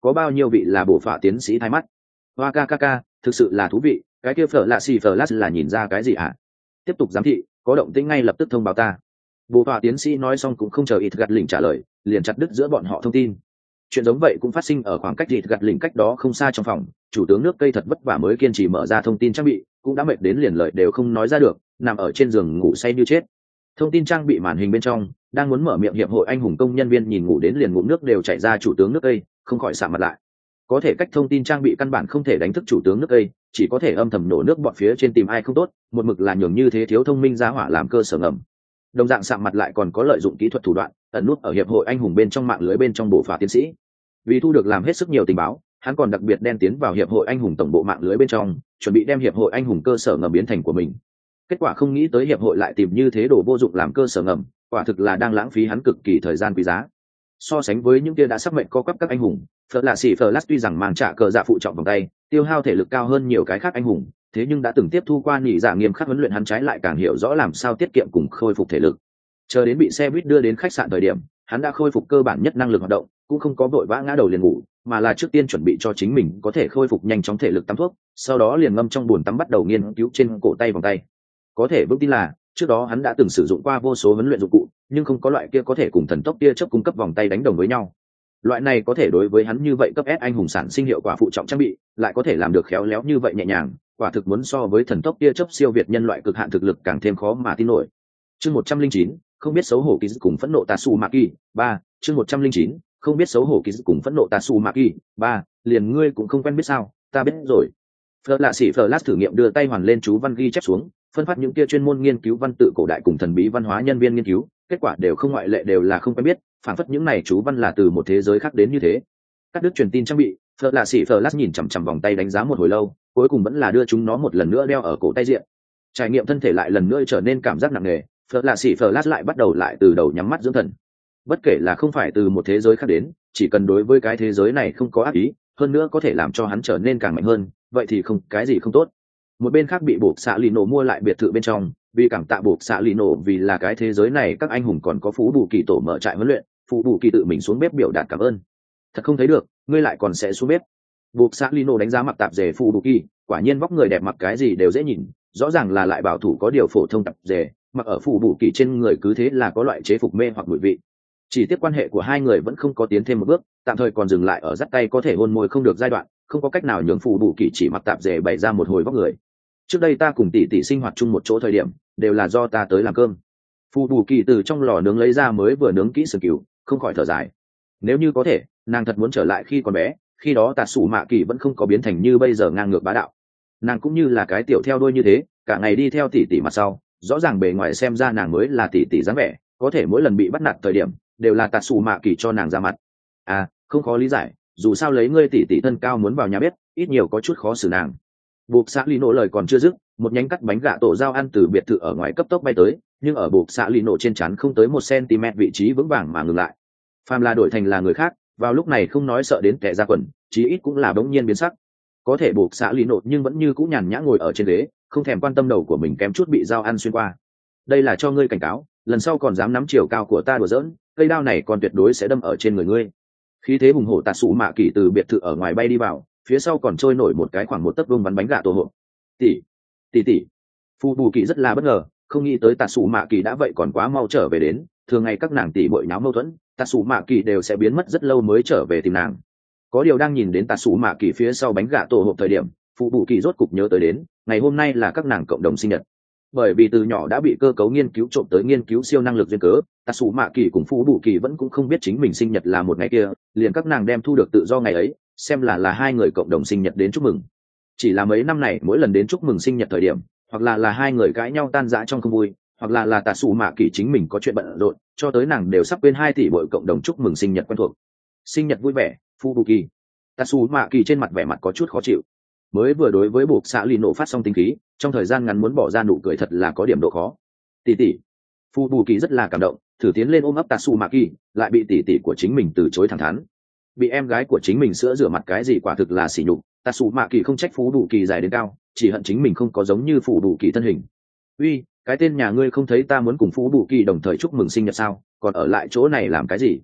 có bao nhiêu vị là bổ phạ tiến sĩ thay mắt. Hoa ca ca ca, thực sự là thú vị, cái kia phở lạ xì phở lát là nhìn ra cái gì ạ? À? Tiếp tục giám thị, có động tĩnh ngay lập tức thông báo ta. Bổ phạ tiến sĩ nói xong cũng không chờ ít gặt lỉnh trả lời, liền chặt đứt giữa bọn họ thông tin. Chuyện giống vậy cũng phát sinh ở khoảng cách ít gặt lỉnh cách đó không xa trong phòng, chủ tướng nước cây thật vất vả mới kiên trì mở ra thông tin trang bị, cũng đã mệt đến liền lợi đều không nói ra được, nằm ở trên giường ngủ say như chết. Thông tin trang bị màn hình bên trong, đang muốn mở miệng hiệp hội anh hùng công nhân viên nhìn ngủ đến liền ngụm nước đều chảy ra chủ tướng nước cây, không khỏi sạm mặt lại. Có thể cách thông tin trang bị căn bản không thể đánh thức chủ tướng nước cây, chỉ có thể âm thầm nổ nước bọn phía trên tìm ai không tốt, một mực là nhường như thế thiếu thông minh giá hỏa làm cơ sở ngầm. Đồng dạng sạm mặt lại còn có lợi dụng kỹ thuật thủ đoạn, ẩn nút ở hiệp hội anh hùng bên trong mạng lưới bên trong bộ phá tiến sĩ. Vì thu được làm hết sức nhiều tình báo, hắn còn đặc biệt đen tiến vào hiệp hội anh hùng tổng bộ mạng lưới bên trong, chuẩn bị đem hiệp hội anh hùng cơ sở ngầm biến thành của mình. Kết quả không nghĩ tới hiệp hội lại tìm như thế đồ vô dụng làm cơ sở ngầm, quả thực là đang lãng phí hắn cực kỳ thời gian quý giá. So sánh với những kia đã sắp mệnh co quắp các anh hùng, Phở Lạ Sĩ Phở Lát tuy rằng mang trả cờ dạ phụ trọng vòng tay, tiêu hao thể lực cao hơn nhiều cái khác anh hùng, thế nhưng đã từng tiếp thu qua nhị dạ nghiêm khắc huấn luyện hắn trái lại càng hiểu rõ làm sao tiết kiệm cùng khôi phục thể lực. Chờ đến bị xe buýt đưa đến khách sạn thời điểm, hắn đã khôi phục cơ bản nhất năng lực hoạt động, cũng không có vội vã ngã đầu liền ngủ, mà là trước tiên chuẩn bị cho chính mình có thể khôi phục nhanh chóng thể lực tắm thuốc, sau đó liền ngâm trong bồn tắm bắt đầu nghiên cứu trên cổ tay vòng tay. Có thể vững tin là trước đó hắn đã từng sử dụng qua vô số huấn luyện dụng cụ, nhưng không có loại kia có thể cùng thần tốc tia chớp cung cấp vòng tay đánh đồng với nhau. Loại này có thể đối với hắn như vậy cấp S anh hùng sản sinh hiệu quả phụ trọng trang bị, lại có thể làm được khéo léo như vậy nhẹ nhàng, quả thực muốn so với thần tốc tia chớp siêu việt nhân loại cực hạn thực lực càng thêm khó mà tin nổi. Chương một trăm linh chín, không biết xấu hổ kỳ dư cùng phẫn nộ Tatsumaki, ba, chương một trăm linh chín, không biết xấu hổ kỳ dư cùng phẫn nộ Tatsumaki, ba, liền ngươi cũng không quen biết sao, ta biết rồi. Phở Lạ Sĩ Phở Lát thử nghiệm đưa tay hoàn lên chú văn ghi chép xuống, phân phát những kia chuyên môn nghiên cứu văn tự cổ đại cùng thần bí văn hóa nhân viên nghiên cứu, kết quả đều không ngoại lệ đều là không quen biết, phản phất những này chú văn là từ một thế giới khác đến như thế. Cắt đứt truyền tin trang bị, Phở Lạ Sĩ Phở Lát nhìn chằm chằm vòng tay đánh giá một hồi lâu, cuối cùng vẫn là đưa chúng nó một lần nữa đeo ở cổ tay diện. Trải nghiệm thân thể lại lần nữa trở nên cảm giác nặng nề, Phở Lạ Sĩ Phở Lát lại bắt đầu lại từ đầu nhắm mắt dưỡng thần. Bất kể là không phải từ một thế giới khác đến, chỉ cần đối với cái thế giới này không có ác ý, hơn nữa có thể làm cho hắn trở nên càng mạnh hơn, vậy thì không cái gì không tốt. Một bên khác bị buộc xạ lì nổ mua lại biệt thự bên trong, vì cảm tạ buộc xạ lì nổ vì là cái thế giới này các anh hùng còn có phú bù kỳ tổ mở trại huấn luyện, phú bù kỳ tự mình xuống bếp biểu đạt cảm ơn. Thật không thấy được, ngươi lại còn sẽ xuống bếp. Buộc xạ lì nổ đánh giá mặc tạp dề phú bù kỳ, quả nhiên vóc người đẹp, mặc cái gì đều dễ nhìn, rõ ràng là lại bảo thủ có điều phổ thông tạp dề, mặc ở phú bù kỳ trên người cứ thế là có loại chế phục mê hoặc mùi vị. Chỉ tiếc quan hệ của hai người vẫn không có tiến thêm một bước, tạm thời còn dừng lại ở dắt tay có thể hôn môi không được giai đoạn, không có cách nào nhường phù bù kỳ chỉ mặc tạp dề bày ra một hồi vóc người. Trước đây ta cùng tỷ tỷ sinh hoạt chung một chỗ thời điểm, đều là do ta tới làm cơm. Phù bù kỳ từ trong lò nướng lấy ra mới vừa nướng kỹ sườn cừu, không khỏi thở dài. Nếu như có thể, nàng thật muốn trở lại khi còn bé, khi đó Tà Sủ Mạ Kỳ vẫn không có biến thành như bây giờ ngang ngược bá đạo. Nàng cũng như là cái tiểu theo đuôi như thế, cả ngày đi theo tỷ tỷ mặt sau, rõ ràng bề ngoài xem ra nàng mới là tỷ tỷ dáng vẻ, có thể mỗi lần bị bắt nạt thời điểm, đều là Tà Sủ Mạ Kỳ cho nàng ra mặt. À, không khó lý giải, dù sao lấy ngươi tỷ tỷ thân cao muốn vào nhà bếp, ít nhiều có chút khó xử nàng. Buộc xạ lì nổ lời còn chưa dứt, một nhánh cắt bánh gà tổ dao ăn từ biệt thự ở ngoài cấp tốc bay tới, nhưng ở buộc xạ lì nổ trên chắn không tới một cm vị trí vững vàng mà ngừng lại. Phàm là đổi thành là người khác, vào lúc này không nói sợ đến kẻ ra quần, chí ít cũng là bỗng nhiên biến sắc. Có thể buộc xạ lì nổ nhưng vẫn như cũ nhàn nhã ngồi ở trên ghế, không thèm quan tâm đầu của mình kém chút bị dao ăn xuyên qua. Đây là cho ngươi cảnh cáo, lần sau còn dám nắm chiều cao của ta đùa giỡn, cây đao này còn tuyệt đối sẽ đâm ở trên người ngươi. Khí thế hùng hổ Tà Sủ Mạ Kỳ từ biệt thự ở ngoài bay đi vào, phía sau còn trôi nổi một cái khoảng một tấc vuông bắn bánh gà tổ hộp. Tỷ, tỷ tỷ. Phù bù kỳ rất là bất ngờ, không nghĩ tới Tà Sủ Mạ Kỳ đã vậy còn quá mau trở về đến. Thường ngày các nàng tỷ muội nháo mâu thuẫn, Tà Sủ Mạ Kỳ đều sẽ biến mất rất lâu mới trở về tìm nàng. Có điều đang nhìn đến Tà Sủ Mạ Kỳ phía sau bánh gà tổ hộp thời điểm, Phù bù kỳ rốt cục nhớ tới đến, ngày hôm nay là các nàng cộng đồng sinh nhật. Bởi vì từ nhỏ đã bị cơ cấu nghiên cứu trộm tới nghiên cứu siêu năng lực duyên cớ, Tà Sủ Mạ Kỳ cùng Phù bù kỳ vẫn cũng không biết chính mình sinh nhật là một ngày kia, liền các nàng đem thu được tự do ngày ấy, xem là là hai người cộng đồng sinh nhật đến chúc mừng. Chỉ là mấy năm này mỗi lần đến chúc mừng sinh nhật thời điểm, hoặc là là hai người cãi nhau tan rã trong không vui, hoặc là là Tà Sủ Mạ Kỳ chính mình có chuyện bận rộn, cho tới nàng đều sắp quên hai tỷ bội cộng đồng chúc mừng sinh nhật quen thuộc. Sinh nhật vui vẻ, Phù bù kỳ. Tà Sủ Mạ Kỳ trên mặt vẻ mặt có chút khó chịu. Mới vừa đối với buộc xạ lì nổ phát xong tính khí, trong thời gian ngắn muốn bỏ ra nụ cười thật là có điểm độ khó. Tỷ tỷ. Phù bù kỳ rất là cảm động, thử tiến lên ôm ấp Tà Sủ Mạ Kỳ, lại bị tỷ tỷ của chính mình từ chối thẳng thắn. Bị em gái của chính mình sữa rửa mặt cái gì quả thực là sỉ nhục. Tà Sủ Mạ Kỳ không trách Phù bù kỳ dài đến cao, chỉ hận chính mình không có giống như Phù bù kỳ thân hình. Uy, cái tên nhà ngươi không thấy ta muốn cùng Phù bù kỳ đồng thời chúc mừng sinh nhật sao, còn ở lại chỗ này làm cái gì?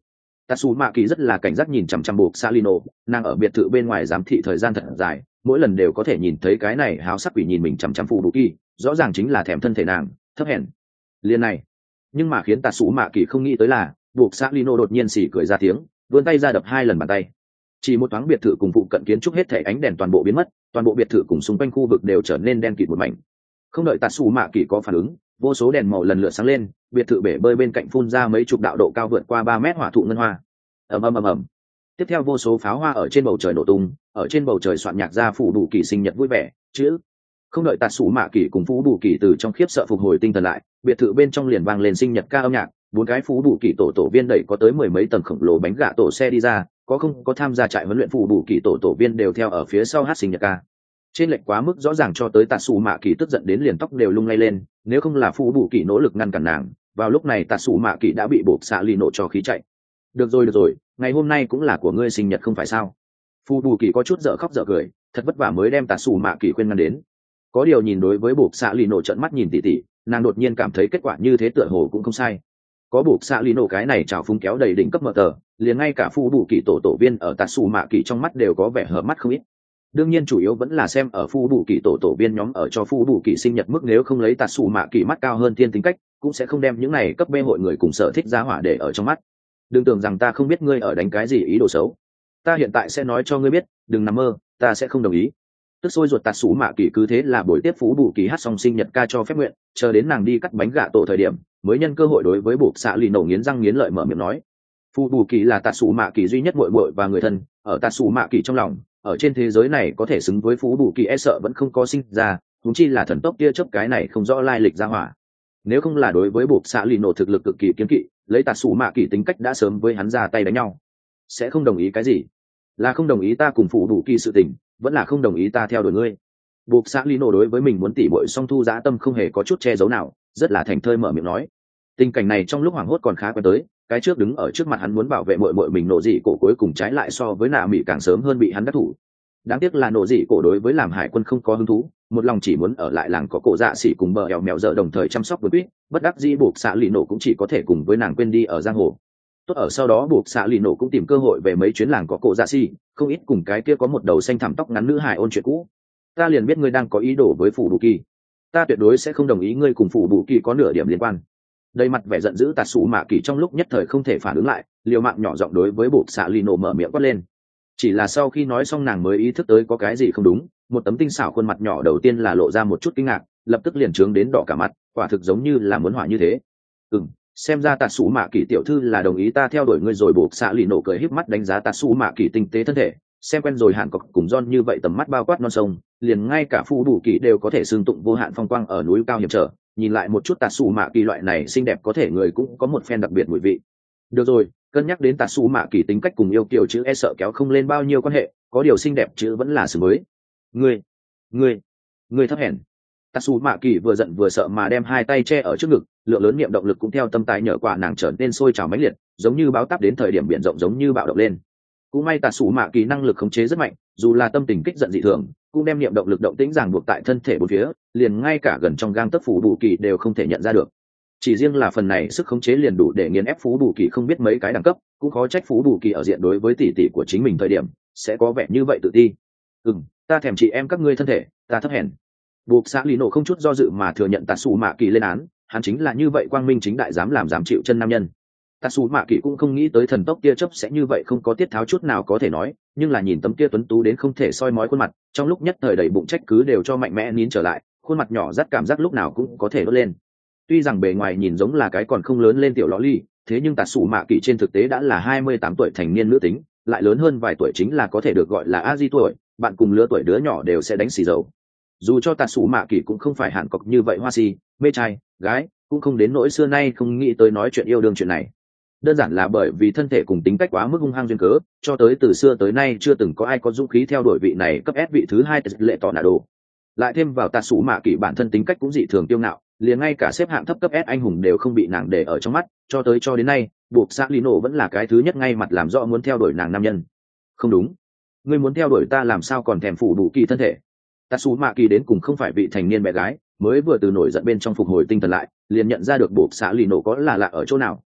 Tatsu mạ kỳ rất là cảnh giác nhìn chằm chằm buộc xạ lino, nàng ở biệt thự bên ngoài giám thị thời gian thật dài, mỗi lần đều có thể nhìn thấy cái này háo sắc quỷ nhìn mình chằm chằm phụ đủ kỳ, rõ ràng chính là thèm thân thể nàng, thấp hèn liền này. Nhưng mà khiến Tatsu mạ kỳ không nghĩ tới là buộc xạ lino đột nhiên xỉ cười ra tiếng, vươn tay ra đập hai lần bàn tay. Chỉ một thoáng biệt thự cùng phụ cận kiến trúc hết thể ánh đèn toàn bộ biến mất, toàn bộ biệt thự cùng xung quanh khu vực đều trở nên đen kịt một mảnh. Không đợi Tatsu mạ kỳ có phản ứng, vô số đèn màu lần lượt sáng lên, biệt thự bể bơi bên cạnh phun ra mấy chục đạo độ cao vượt qua ba mét hỏa thụ ngân hoa. Ầm ầm ầm ầm. Tiếp theo vô số pháo hoa ở trên bầu trời nổ tung, ở trên bầu trời soạn nhạc ra phủ đủ kỳ sinh nhật vui vẻ, chữ. Không đợi Tatsu mạ kỳ cùng phú đủ kỳ từ trong khiếp sợ phục hồi tinh thần lại, biệt thự bên trong liền vang lên sinh nhật ca âm nhạc, bốn cái phú đủ kỳ tổ tổ viên đẩy có tới mười mấy tầng khổng lồ bánh gạ tổ xe đi ra, có không có tham gia trại huấn luyện phù đủ kỳ tổ tổ viên đều theo ở phía sau hát sinh nhật ca. Trên lệch quá mức rõ ràng cho tới Tatsu mạ kỳ tức giận đến liền tóc đều lung lay lên, nếu không là phù đủ kỳ nỗ lực ngăn cản nàng, vào lúc này Tatsu mạ kỳ đã bị buộc xạ lì nổ cho khí chạy. Được rồi được rồi, ngày hôm nay cũng là của ngươi sinh nhật không phải sao? Phù đủ kỳ có chút dở khóc dở cười, thật vất vả mới đem Tatsu mạ kỳ khuyên ngăn đến. Có điều nhìn đối với buộc xạ lì nổ trợn mắt nhìn tỉ tỉ, nàng đột nhiên cảm thấy kết quả như thế tựa hồ cũng không sai. Có buộc xạ lì nổ cái này trào phúng kéo đầy đỉnh cấp mờ tờ, liền ngay cả phù đủ kỳ tổ tổ viên ở Tatsu mạ kỳ trong mắt đều có vẻ hở mắt không ít. Đương nhiên chủ yếu vẫn là xem ở phù đủ kỳ tổ tổ viên nhóm ở cho phù đủ kỳ sinh nhật mức, nếu không lấy Tatsu mạ kỳ mắt cao hơn thiên tính cách, cũng sẽ không đem những này cấp bê hội người cùng sở thích giá hỏa để ở trong mắt. Đừng tưởng rằng ta không biết ngươi ở đánh cái gì ý đồ xấu, ta hiện tại sẽ nói cho ngươi biết, đừng nằm mơ, ta sẽ không đồng ý. Tức sôi ruột Tatsu mạ kỳ cứ thế là buổi tiếp phù đủ kỳ hát xong sinh nhật ca cho phép nguyện, chờ đến nàng đi cắt bánh gạ tổ thời điểm, mới nhân cơ hội đối với buộc xạ lì nổ nghiến răng nghiến lợi mở miệng nói. Phù đủ kỳ là Tatsu mạ kỳ duy nhất muội muội và người thân, ở Tatsu mạ kỳ trong lòng, ở trên thế giới này có thể xứng với phù đủ kỳ e sợ vẫn không có sinh ra, huống chi là thần tốc kia chớp cái này không rõ lai lịch ra hỏa. Nếu không là đối với buộc xạ lì nổ thực lực cực kỳ kiên kỵ, lấy Tatsu mạ kỳ tính cách đã sớm với hắn ra tay đánh nhau. Sẽ không đồng ý cái gì? Là không đồng ý ta cùng phù đủ kỳ sự tình, vẫn là không đồng ý ta theo đuổi ngươi? Buộc xạ lì nổ đối với mình muốn tỉ muội song thu dã tâm không hề có chút che giấu nào, rất là thành thơi mở miệng nói. Tình cảnh này trong lúc hoảng hốt còn khá quen tới, cái trước đứng ở trước mặt hắn muốn bảo vệ muội muội mình nổ dị cổ cuối cùng trái lại so với nạ mỹ càng sớm hơn bị hắn đắc thủ. Đáng tiếc là nổ dị cổ đối với làm hải quân không có hứng thú, một lòng chỉ muốn ở lại làng có cổ dạ xỉ cùng bờ eo mèo dợ đồng thời chăm sóc với quýt, bất đắc dĩ buộc xạ lì nổ cũng chỉ có thể cùng với nàng quên đi ở giang hồ. Tốt ở sau đó buộc xạ lì nổ cũng tìm cơ hội về mấy chuyến làng có cổ dạ xỉ, không ít cùng cái kia có một đầu xanh thẳm tóc ngắn nữ hải ôn chuyện cũ. Ta liền biết ngươi đang có ý đồ với phủ đủ kỳ, ta tuyệt đối sẽ không đồng ý ngươi cùng phủ đủ kỳ có nửa điểm liên quan. Đầy mặt vẻ giận dữ Tatsu mạ kỳ trong lúc nhất thời không thể phản ứng lại, liều mạng nhỏ giọng đối với buộc xạ lì nổ mở miệng quát lên. Chỉ là sau khi nói xong nàng mới ý thức tới có cái gì không đúng, một tấm tinh xảo khuôn mặt nhỏ đầu tiên là lộ ra một chút kinh ngạc, lập tức liền trướng đến đỏ cả mặt, quả thực giống như là muốn hỏa như thế. Ừm, xem ra Tatsu mạ kỳ tiểu thư là đồng ý ta theo đuổi ngươi rồi. Buộc xạ lì nổ cười híp mắt đánh giá Tatsu mạ kỳ tinh tế thân thể, xem quen rồi hạn cọc cùng John như vậy tầm mắt bao quát non sông, liền ngay cả phù đủ kỳ đều có thể xương tụng vô hạn phong quang ở núi cao hiểm trở, nhìn lại một chút Tatsu mạ kỳ loại này xinh đẹp có thể người cũng có một phen đặc biệt mùi vị. Được rồi, cân nhắc đến Tatsu mạ kỳ tính cách cùng yêu kiều chữ e sợ kéo không lên bao nhiêu quan hệ, có điều xinh đẹp chữ vẫn là xứng với. Ngươi, ngươi, ngươi thấp hèn. Tatsu mạ kỳ vừa giận vừa sợ mà đem hai tay che ở trước ngực, lượng lớn niệm động lực cũng theo tâm tài nhở quả nàng trở nên sôi trào mãnh liệt, giống như báo táp đến thời điểm biển rộng giống như bạo động lên. Cũng may Tatsu mạ kỳ năng lực khống chế rất mạnh, dù là tâm tình kích giận dị thường, cũng đem niệm động lực động tĩnh ràng buộc tại thân thể bốn phía, liền ngay cả gần trong gang tấc phủ đủ kỳ đều không thể nhận ra được. Chỉ riêng là phần này sức khống chế liền đủ để nghiền ép phú đủ kỳ không biết mấy cái đẳng cấp, cũng khó trách phú đủ kỳ ở diện đối với tỷ tỷ của chính mình thời điểm sẽ có vẻ như vậy tự ti. Ừm, ta thèm chị em các ngươi thân thể, ta thấp hèn. Buộc xã lý nổ không chút do dự mà thừa nhận Tatsu mạ kỳ lên án, hắn chính là như vậy quang minh chính đại dám làm dám chịu chân nam nhân. Tatsu mạ kỳ cũng không nghĩ tới thần tốc kia chớp sẽ như vậy không có tiết tháo chút nào có thể nói, nhưng là nhìn tấm kia tuấn tú đến không thể soi mói khuôn mặt, trong lúc nhất thời đầy bụng trách cứ đều cho mạnh mẽ nín trở lại, khuôn mặt nhỏ rất cảm giác lúc nào cũng có thể đốt lên. Tuy rằng bề ngoài nhìn giống là cái còn không lớn lên tiểu lõ ly, thế nhưng Tatsu mạ kỳ trên thực tế đã là hai mươi tám tuổi thành niên nữ tính, lại lớn hơn vài tuổi chính là có thể được gọi là a di tuổi, bạn cùng lứa tuổi đứa nhỏ đều sẽ đánh xì dầu. Dù cho Tatsu mạ kỳ cũng không phải hàn cọc như vậy hoa si, mê trai, gái, cũng không đến nỗi xưa nay không nghĩ tới nói chuyện yêu đương chuyện này. Đơn giản là bởi vì thân thể cùng tính cách quá mức hung hăng duyên cớ, cho tới từ xưa tới nay chưa từng có ai có dũng khí theo đuổi vị này cấp S vị thứ hai lệ tỏ nạ đồ. Lại thêm vào Tatsu mạ kỳ bản thân tính cách cũng dị thường tiêu ngạo, liền ngay cả xếp hạng thấp cấp S anh hùng đều không bị nàng để ở trong mắt, cho tới cho đến nay, buộc xã Lino vẫn là cái thứ nhất ngay mặt làm rõ muốn theo đuổi nàng nam nhân. Không đúng, ngươi muốn theo đuổi ta làm sao còn thèm phủ đủ kỳ thân thể. Tatsu mạ kỳ đến cùng không phải vị thành niên bé gái, mới vừa từ nổi giận bên trong phục hồi tinh thần lại, liền nhận ra được buộc xã Lino có là lạ ở chỗ nào.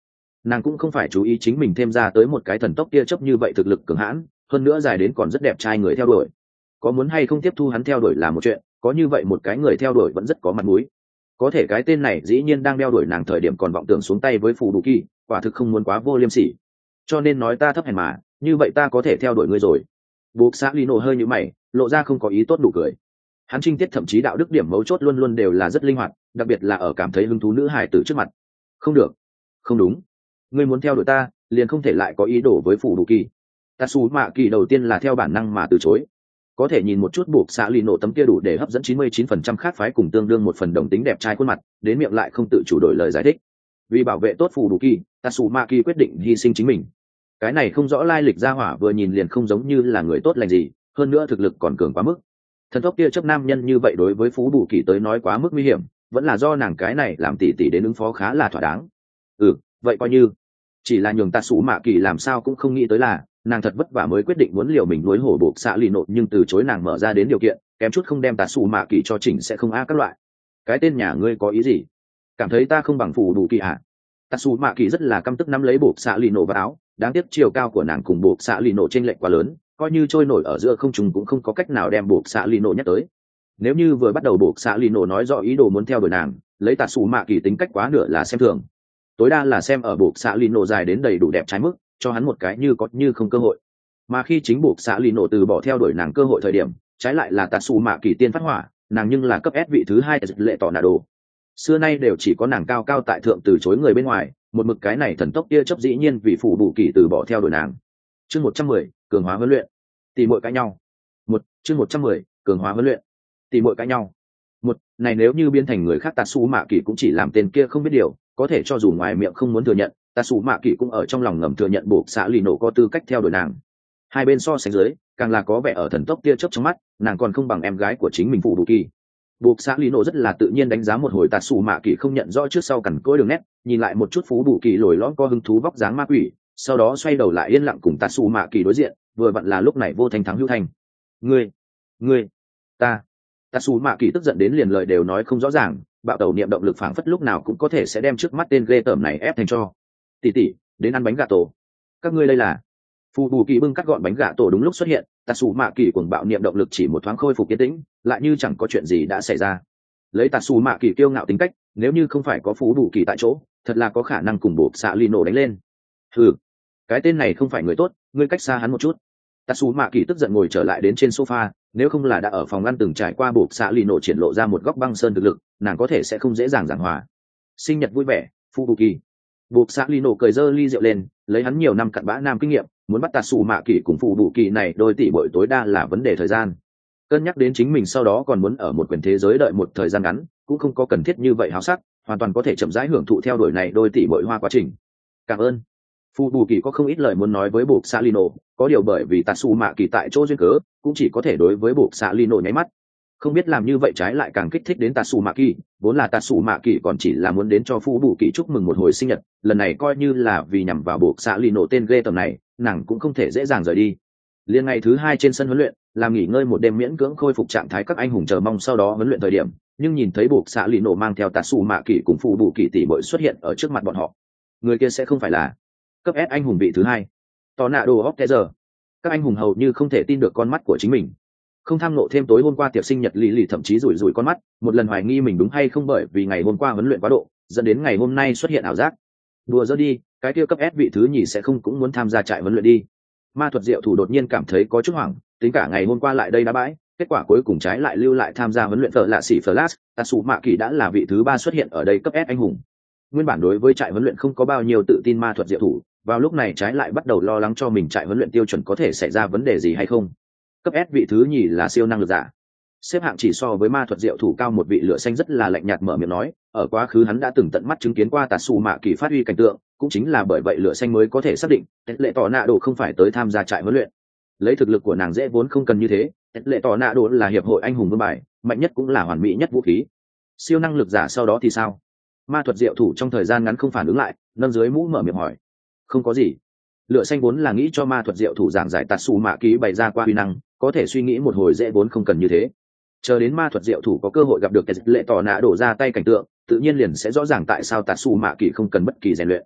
Nàng cũng không phải chú ý chính mình thêm ra tới một cái thần tốc tia chớp như vậy thực lực cường hãn, hơn nữa dài đến còn rất đẹp trai người theo đuổi. Có muốn hay không tiếp thu hắn theo đuổi là một chuyện, có như vậy một cái người theo đuổi vẫn rất có mặt mũi. Có thể cái tên này dĩ nhiên đang đeo đuổi nàng thời điểm còn vọng tưởng xuống tay với phù đủ kỳ, quả thực không muốn quá vô liêm sỉ. Cho nên nói ta thấp hèn mà, như vậy ta có thể theo đuổi ngươi rồi. Buộc xã Lino hơi như mày, lộ ra không có ý tốt đủ cười. Hắn trinh tiết thậm chí đạo đức điểm mấu chốt luôn luôn đều là rất linh hoạt, đặc biệt là ở cảm thấy hứng thú nữ hài tử trước mặt. Không được, không đúng, ngươi muốn theo đuổi ta, liền không thể lại có ý đồ với phù đủ kỳ. Tatsu Mạ Kỳ đầu tiên là theo bản năng mà từ chối. Có thể nhìn một chút buộc xã Lino tấm kia đủ để hấp dẫn chín mươi chín phần trăm khác phái cùng tương đương một phần đồng tính đẹp trai khuôn mặt, đến miệng lại không tự chủ đổi lời giải thích. Vì bảo vệ tốt phù đủ kỳ, Tatsu Mạ Kỳ quyết định hy sinh chính mình. Cái này không rõ lai lịch ra hỏa vừa nhìn liền không giống như là người tốt lành gì, hơn nữa thực lực còn cường quá mức. Thần tốc kia chấp nam nhân như vậy đối với phú đủ kỳ tới nói quá mức nguy hiểm, vẫn là do nàng cái này làm tỉ tỉ đến ứng phó khá là thỏa đáng. Ừ, vậy coi như chỉ là nhường Tatsu Mạ Kỳ làm sao cũng không nghĩ tới là nàng thật vất vả mới quyết định muốn liều mình nuối hổ buộc xạ lì nộp, nhưng từ chối nàng mở ra đến điều kiện kém chút không đem Tatsu Mạ Kỳ cho chỉnh sẽ không a các loại. Cái tên nhà ngươi có ý gì? Cảm thấy ta không bằng phù đủ kỳ à? Tatsu Mạ Kỳ rất là căm tức nắm lấy buộc xạ lì nổ vào áo, đáng tiếc chiều cao của nàng cùng buộc xạ lì nổ trên lệch quá lớn, coi như trôi nổi ở giữa không trung cũng không có cách nào đem buộc xạ lì nổ nhắc tới. Nếu như vừa bắt đầu buộc xạ lì nổ nói rõ ý đồ muốn theo đuổi nàng, lấy Tatsu Mạ Kỳ tính cách quá nửa là xem thường, tối đa là xem ở buộc xạ lì nổ dài đến đầy đủ đẹp trái mức, cho hắn một cái như có như không cơ hội. Mà khi chính buộc xạ lì nổ từ bỏ theo đuổi nàng cơ hội thời điểm, trái lại là Tatsu Mạ Kỳ tiên phát hỏa, nàng nhưng là cấp S vị thứ hai lệ tỏ nạ đồ. Xưa nay đều chỉ có nàng cao cao tại thượng từ chối người bên ngoài, một mực cái này thần tốc kia chấp dĩ nhiên vì phủ đủ kỳ từ bỏ theo đuổi nàng. Chương một trăm mười, cường hóa huấn luyện. Tỷ muội cãi nhau. Một, chương một trăm mười, cường hóa huấn luyện. Tỷ muội cãi nhau. Một, này nếu như biến thành người khác Tatsu Mạ Kỳ cũng chỉ làm tên kia không biết điều, có thể cho dù ngoài miệng không muốn thừa nhận, Tatsu Mạ Kỳ cũng ở trong lòng ngầm thừa nhận buộc xã lì nổ có tư cách theo đuổi nàng. Hai bên so sánh dưới, càng là có vẻ ở thần tốc kia chớp trong mắt, nàng còn không bằng em gái của chính mình phủ đủ kỳ. Buộc xã lý nổ rất là tự nhiên đánh giá một hồi Tatsu Mạ Kỳ không nhận rõ trước sau cằn cỗi đường nét, nhìn lại một chút phú đủ kỳ lồi lõm có hứng thú vóc dáng ma quỷ, sau đó xoay đầu lại yên lặng cùng Tatsu Mạ Kỳ đối diện, vừa vặn là lúc này vô thanh thắng hữu thanh. Ngươi, ngươi, ta. Tatsu Mạ Kỳ tức giận đến liền lời đều nói không rõ ràng, bạo tẩu niệm động lực phảng phất lúc nào cũng có thể sẽ đem trước mắt tên ghê tởm này ép thành cho. Tỷ tỷ, đến ăn bánh gà tổ. Các ngươi đây là? Phù đủ kỳ bưng cắt gọn bánh gà tổ đúng lúc xuất hiện, Tatsu Mạ Kỳ cuồng bạo niệm động lực chỉ một thoáng khôi phục yên tĩnh, lại như chẳng có chuyện gì đã xảy ra. Lấy Tatsu Mạ Kỳ kiêu ngạo tính cách, nếu như không phải có phú đủ kỳ tại chỗ, thật là có khả năng cùng buộc xạ lì nổ đánh lên. Hừ, cái tên này không phải người tốt, ngươi cách xa hắn một chút. Tatsu Mạ Kỳ tức giận ngồi trở lại đến trên sofa, nếu không là đã ở phòng ăn từng trải qua buộc xạ lì nổ triển lộ ra một góc băng sơn thực lực, nàng có thể sẽ không dễ dàng giảng hòa. Sinh nhật vui vẻ, phú đủ kỳ. Buộc xạ lì nổ cười dơ ly rượu lên, lấy hắn nhiều năm cặn bã nam kinh nghiệm, muốn bắt Tatsu Mạ Kỳ cùng phù đủ kỳ này đôi tỷ bội tối đa là vấn đề thời gian. Cân nhắc đến chính mình sau đó còn muốn ở một quyền thế giới đợi một thời gian ngắn, cũng không có cần thiết như vậy háo sắc, hoàn toàn có thể chậm rãi hưởng thụ theo đuổi này đôi tỷ bội hoa quá trình. Cảm ơn. Phù bù kỳ có không ít lời muốn nói với buộc xạ lino, có điều bởi vì Tatsu Mạ Kỳ tại chỗ duyên cớ, cũng chỉ có thể đối với buộc xạ lino nháy mắt. Không biết làm như vậy trái lại càng kích thích đến Tatsu Mạ Kỳ, vốn là Tatsu Mạ Kỳ còn chỉ là muốn đến cho phù bù kỳ chúc mừng một hồi sinh nhật, lần này coi như là vì nhằm vào buộc xạ lino tên ghê tầm này, nàng cũng không thể dễ dàng rời đi. Liên ngày thứ hai trên sân huấn luyện, làm nghỉ ngơi một đêm miễn cưỡng khôi phục trạng thái các anh hùng chờ mong sau đó huấn luyện thời điểm, nhưng nhìn thấy buộc xạ lì nổ mang theo Tatsu Mạ Kỳ cùng phụ bù kỳ tỷ bội xuất hiện ở trước mặt bọn họ, người kia sẽ không phải là cấp S anh hùng vị thứ hai Tornado of Tether. Các anh hùng hầu như không thể tin được con mắt của chính mình, không tham nộ thêm tối hôm qua tiệc sinh nhật lì lì thậm chí rủi rủi con mắt, một lần hoài nghi mình đúng hay không bởi vì ngày hôm qua huấn luyện quá độ, dẫn đến ngày hôm nay xuất hiện ảo giác. Đùa dỡ đi, cái kia cấp S vị thứ nhì sẽ không cũng muốn tham gia trại huấn luyện đi. Ma thuật diệu thủ đột nhiên cảm thấy có chút hoảng, tính cả ngày hôm qua lại đây đá bãi, kết quả cuối cùng trái lại lưu lại tham gia huấn luyện phở lạ xỉ Flash, Tatsu Mạ Kỳ đã là vị thứ ba xuất hiện ở đây cấp S anh hùng. Nguyên bản đối với trại huấn luyện không có bao nhiêu tự tin ma thuật diệu thủ, vào lúc này trái lại bắt đầu lo lắng cho mình trại huấn luyện tiêu chuẩn có thể xảy ra vấn đề gì hay không. Cấp S vị thứ nhì là siêu năng lực giả, xếp hạng chỉ so với ma thuật diệu thủ cao một vị lửa xanh rất là lạnh nhạt mở miệng nói, ở quá khứ hắn đã từng tận mắt chứng kiến qua Tatsu Mạ Kỳ phát huy cảnh tượng, cũng chính là bởi vậy lửa xanh mới có thể xác định lệ tỏ nạ đồ không phải tới tham gia trại huấn luyện. Lấy thực lực của nàng dễ vốn không cần như thế, lệ tỏ nạ đồ là hiệp hội anh hùng vương bài, mạnh nhất cũng là hoàn mỹ nhất vũ khí. Siêu năng lực giả sau đó thì sao? Ma thuật diệu thủ trong thời gian ngắn không phản ứng lại, nâng dưới mũ mở miệng hỏi. Không có gì. Lửa xanh vốn là nghĩ cho ma thuật diệu thủ giảng giải Tatsu Mạ Kỳ bày ra qua uy năng, có thể suy nghĩ một hồi dễ vốn không cần như thế. Chờ đến ma thuật diệu thủ có cơ hội gặp được cái lệ tỏ nạ đổ ra tay cảnh tượng, tự nhiên liền sẽ rõ ràng tại sao Tatsu Mạ Kỳ không cần bất kỳ rèn luyện.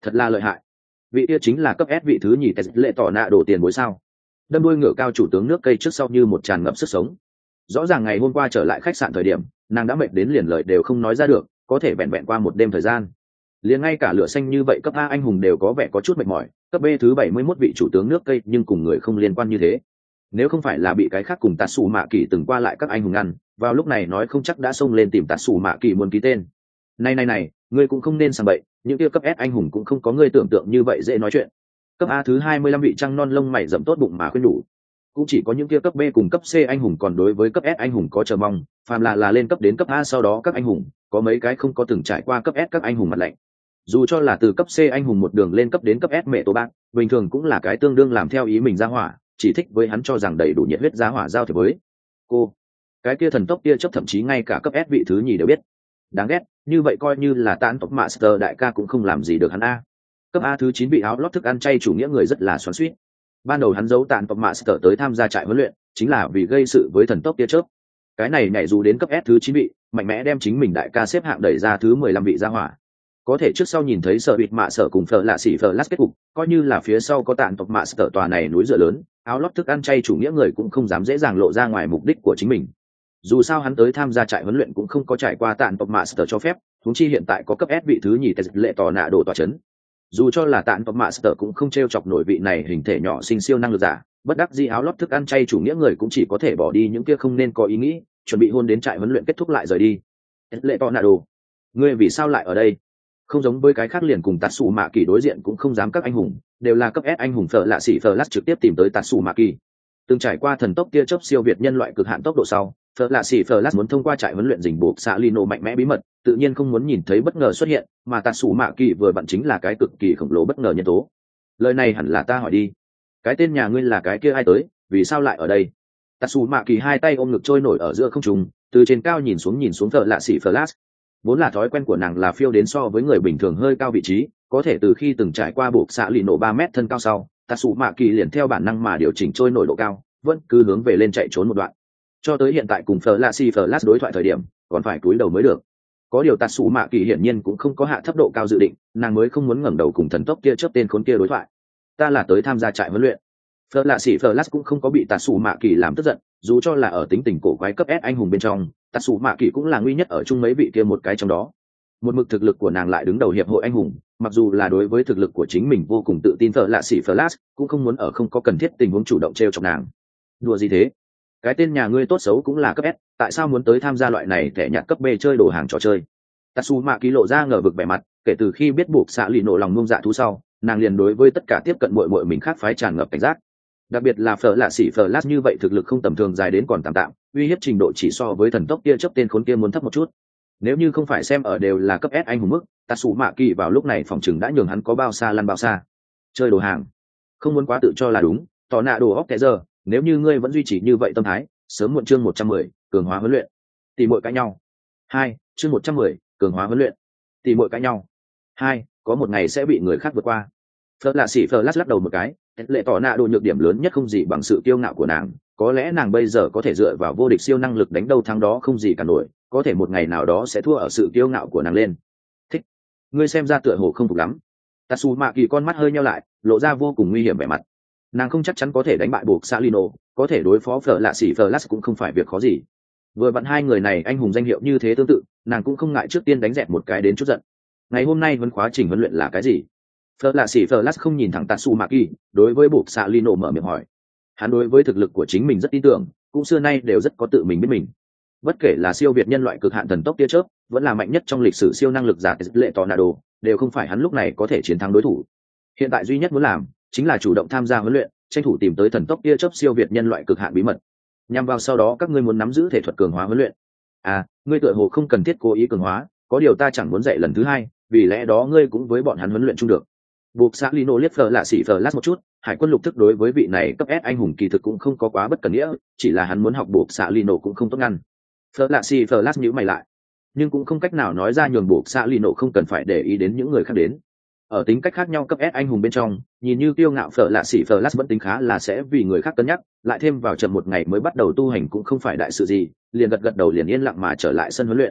Thật là lợi hại. Vị kia chính là cấp S vị thứ nhì lệ tỏ nạ đổ tiền bối sao? Đâm đuôi ngựa cao chủ tướng nước cây trước sau như một tràn ngập sức sống. Rõ ràng ngày hôm qua trở lại khách sạn thời điểm, nàng đã mệt đến liền lời đều không nói ra được, có thể vẹn vẹn qua một đêm thời gian. Liền ngay cả lửa xanh như vậy cấp A anh hùng đều có vẻ có chút mệt mỏi, cấp B thứ bảy mươi mốt vị chủ tướng nước cây nhưng cùng người không liên quan như thế. Nếu không phải là bị cái khác cùng Tatsu Mạ Kỳ từng qua lại các anh hùng ngăn, vào lúc này nói không chắc đã xông lên tìm Tatsu Mạ Kỳ muốn ký tên. Này này này, ngươi cũng không nên sang bậy, những kia cấp S anh hùng cũng không có ngươi tưởng tượng như vậy dễ nói chuyện. Cấp A thứ hai mươi lăm vị trăng non lông mày rậm tốt bụng mà khuyên đủ. Cũng chỉ có những kia cấp B cùng cấp C anh hùng còn đối với cấp S anh hùng có chờ mong, phàm là là lên cấp đến cấp A sau đó các anh hùng, có mấy cái không có từng trải qua cấp S các anh hùng mặt lạnh. Dù cho là từ cấp C anh hùng một đường lên cấp đến cấp S mẹ tổ bạc, bình thường cũng là cái tương đương làm theo ý mình ra hỏa, chỉ thích với hắn cho rằng đầy đủ nhiệt huyết giá hỏa giao thiệp với cô. Cái kia thần tốc kia chấp thậm chí ngay cả cấp S vị thứ nhì đều biết. Đáng ghét, như vậy coi như là tán tộc master đại ca cũng không làm gì được hắn a. Cấp A thứ chín vị áo lót thức ăn chay chủ nghĩa người rất là xoắn xuýt. Ban đầu hắn giấu tán tộc master tới tham gia trại huấn luyện, chính là vì gây sự với thần tốc kia chớp. Cái này nhảy dù đến cấp S thứ chín vị, mạnh mẽ đem chính mình đại ca xếp hạng đẩy ra thứ mười lăm vị ra hỏa. Có thể trước sau nhìn thấy sợ bịt mạ sợ cùng phở lạ xỉ phở lát kết cục, coi như là phía sau có tạn tộc mạ sợ tòa này núi dựa lớn, áo lót thức ăn chay chủ nghĩa người cũng không dám dễ dàng lộ ra ngoài mục đích của chính mình. Dù sao hắn tới tham gia trại huấn luyện cũng không có trải qua tạn tộc mạ sợ cho phép, huống chi hiện tại có cấp S vị thứ nhì lệ tỏ nạ đồ tòa chấn. Dù cho là tạn tộc mạ sợ cũng không treo chọc nổi vị này hình thể nhỏ sinh siêu năng lực giả, bất đắc dĩ áo lót thức ăn chay chủ nghĩa người cũng chỉ có thể bỏ đi những kia không nên có ý nghĩ, chuẩn bị hôn đến trại huấn luyện kết thúc lại rời đi. Lệ tỏ nạ đồ, ngươi vì sao lại ở đây? Không giống với cái khác liền cùng Tatsu Mạ Kỳ đối diện cũng không dám các anh hùng, đều là cấp S anh hùng phở lạ xỉ phở lát trực tiếp tìm tới Tatsu Mạ Kỳ. Từng trải qua thần tốc tia chớp siêu việt nhân loại cực hạn tốc độ sau, phở lạ xỉ phở lát muốn thông qua trại huấn luyện rình buộc xạ Lino mạnh mẽ bí mật, tự nhiên không muốn nhìn thấy bất ngờ xuất hiện, mà Tatsu Mạ Kỳ vừa vặn chính là cái cực kỳ khổng lồ bất ngờ nhân tố. Lời này hẳn là ta hỏi đi, cái tên nhà ngươi là cái kia ai tới, vì sao lại ở đây? Tatsu Mạ Kỳ hai tay ôm ngực trôi nổi ở giữa không trung, từ trên cao nhìn xuống nhìn xuống phở lạ xỉ phở lát. Vốn là thói quen của nàng là phiêu đến so với người bình thường hơi cao vị trí, có thể từ khi từng trải qua buộc xạ lì nổ ba mét thân cao sau, Tatsu Mạ Kỳ liền theo bản năng mà điều chỉnh trôi nổi độ cao, vẫn cứ hướng về lên chạy trốn một đoạn. Cho tới hiện tại cùng Flash Flash đối thoại thời điểm, còn phải cúi đầu mới được. Có điều Tatsu Mạ Kỳ hiển nhiên cũng không có hạ thấp độ cao dự định, nàng mới không muốn ngẩng đầu cùng thần tốc kia chớp tên khốn kia đối thoại. Ta là tới tham gia trại huấn luyện. Flash Flash cũng không có bị Tatsu Mạ Kỳ làm tức giận, dù cho là ở tính tình cổ quái cấp S anh hùng bên trong, Tatsu Mạ Kỳ cũng là nguy nhất ở chung mấy vị kia một cái trong đó. Một mực thực lực của nàng lại đứng đầu hiệp hội anh hùng, mặc dù là đối với thực lực của chính mình vô cùng tự tin, thợ lạ xỉ Flash cũng không muốn ở không có cần thiết tình huống chủ động treo chọc nàng. Đùa gì thế? Cái tên nhà ngươi tốt xấu cũng là cấp S, tại sao muốn tới tham gia loại này thẻ nhặt cấp B chơi đồ hàng trò chơi? Tatsu Mạ Kỳ lộ ra ngờ vực vẻ mặt, kể từ khi biết buộc xạ lì nổ lòng ngông dạ thú sau, nàng liền đối với tất cả tiếp cận muội muội mình khác phái tràn ngập cảnh giác. Đặc biệt là phở lạ xỉ Flash như vậy thực lực không tầm thường dài đến còn tạm tạm, uy hiếp trình độ chỉ so với thần tốc kia chấp tên khốn kia muốn thấp một chút. Nếu như không phải xem ở đều là cấp S anh hùng mức, Tatsu Mạ Kỳ vào lúc này phòng chừng đã nhường hắn có bao xa lăn bao xa. Chơi đồ hàng, không muốn quá tự cho là đúng, tỏ nạ đồ óc kẻ giờ, nếu như ngươi vẫn duy trì như vậy tâm thái, sớm muộn chương một trăm mười, cường hóa huấn luyện. Tỷ muội cãi nhau. Hai, chương một trăm mười, cường hóa huấn luyện. Tỷ muội cãi nhau. Hai, có một ngày sẽ bị người khác vượt qua. Phở lạ xỉ Flash lắc đầu một cái, lệ tỏ nạ đồ nhược điểm lớn nhất không gì bằng sự kiêu ngạo của nàng, có lẽ nàng bây giờ có thể dựa vào vô địch siêu năng lực đánh đâu thắng đó không gì cả nổi, có thể một ngày nào đó sẽ thua ở sự kiêu ngạo của nàng lên. Thích, ngươi xem ra tựa hồ không phục lắm. Tatsu Mạ Kỳ con mắt hơi nheo lại, lộ ra vô cùng nguy hiểm vẻ mặt. Nàng không chắc chắn có thể đánh bại buộc Salino, có thể đối phó phở lạ xỉ Flash cũng không phải việc khó gì. Vừa vặn hai người này anh hùng danh hiệu như thế tương tự, nàng cũng không ngại trước tiên đánh dẹp một cái đến chút giận. Ngày hôm nay huấn khóa trình huấn luyện là cái gì? Phở lạ xỉ Flash không nhìn thẳng Tatsu Mạ Kỳ, đối với buộc Salino mở miệng hỏi. Hắn đối với thực lực của chính mình rất tin tưởng, cũng xưa nay đều rất có tự mình biết mình. Bất kể là siêu việt nhân loại cực hạn thần tốc tia chớp, vẫn là mạnh nhất trong lịch sử siêu năng lực giả lệ tornado, đều không phải hắn lúc này có thể chiến thắng đối thủ. Hiện tại duy nhất muốn làm chính là chủ động tham gia huấn luyện, tranh thủ tìm tới thần tốc tia chớp siêu việt nhân loại cực hạn bí mật. Nhằm vào sau đó các ngươi muốn nắm giữ thể thuật cường hóa huấn luyện. À, ngươi tựa hồ không cần thiết cố ý cường hóa, có điều ta chẳng muốn dạy lần thứ hai, vì lẽ đó ngươi cũng với bọn hắn huấn luyện chung được. Buộc xã Lino liếc phở lạ xỉ Flash một chút, hải quân lục thức đối với vị này cấp S anh hùng kỳ thực cũng không có quá bất cần nghĩa, chỉ là hắn muốn học buộc xã Lino cũng không tốt ngăn. Phở lạ xỉ Flash nhíu mày lại, nhưng cũng không cách nào nói ra nhường buộc xã Lino không cần phải để ý đến những người khác đến. Ở tính cách khác nhau cấp S anh hùng bên trong, nhìn như kiêu ngạo phở lạ xỉ Flash vẫn tính khá là sẽ vì người khác cân nhắc, lại thêm vào chậm một ngày mới bắt đầu tu hành cũng không phải đại sự gì, liền gật gật đầu liền yên lặng mà trở lại sân huấn luyện.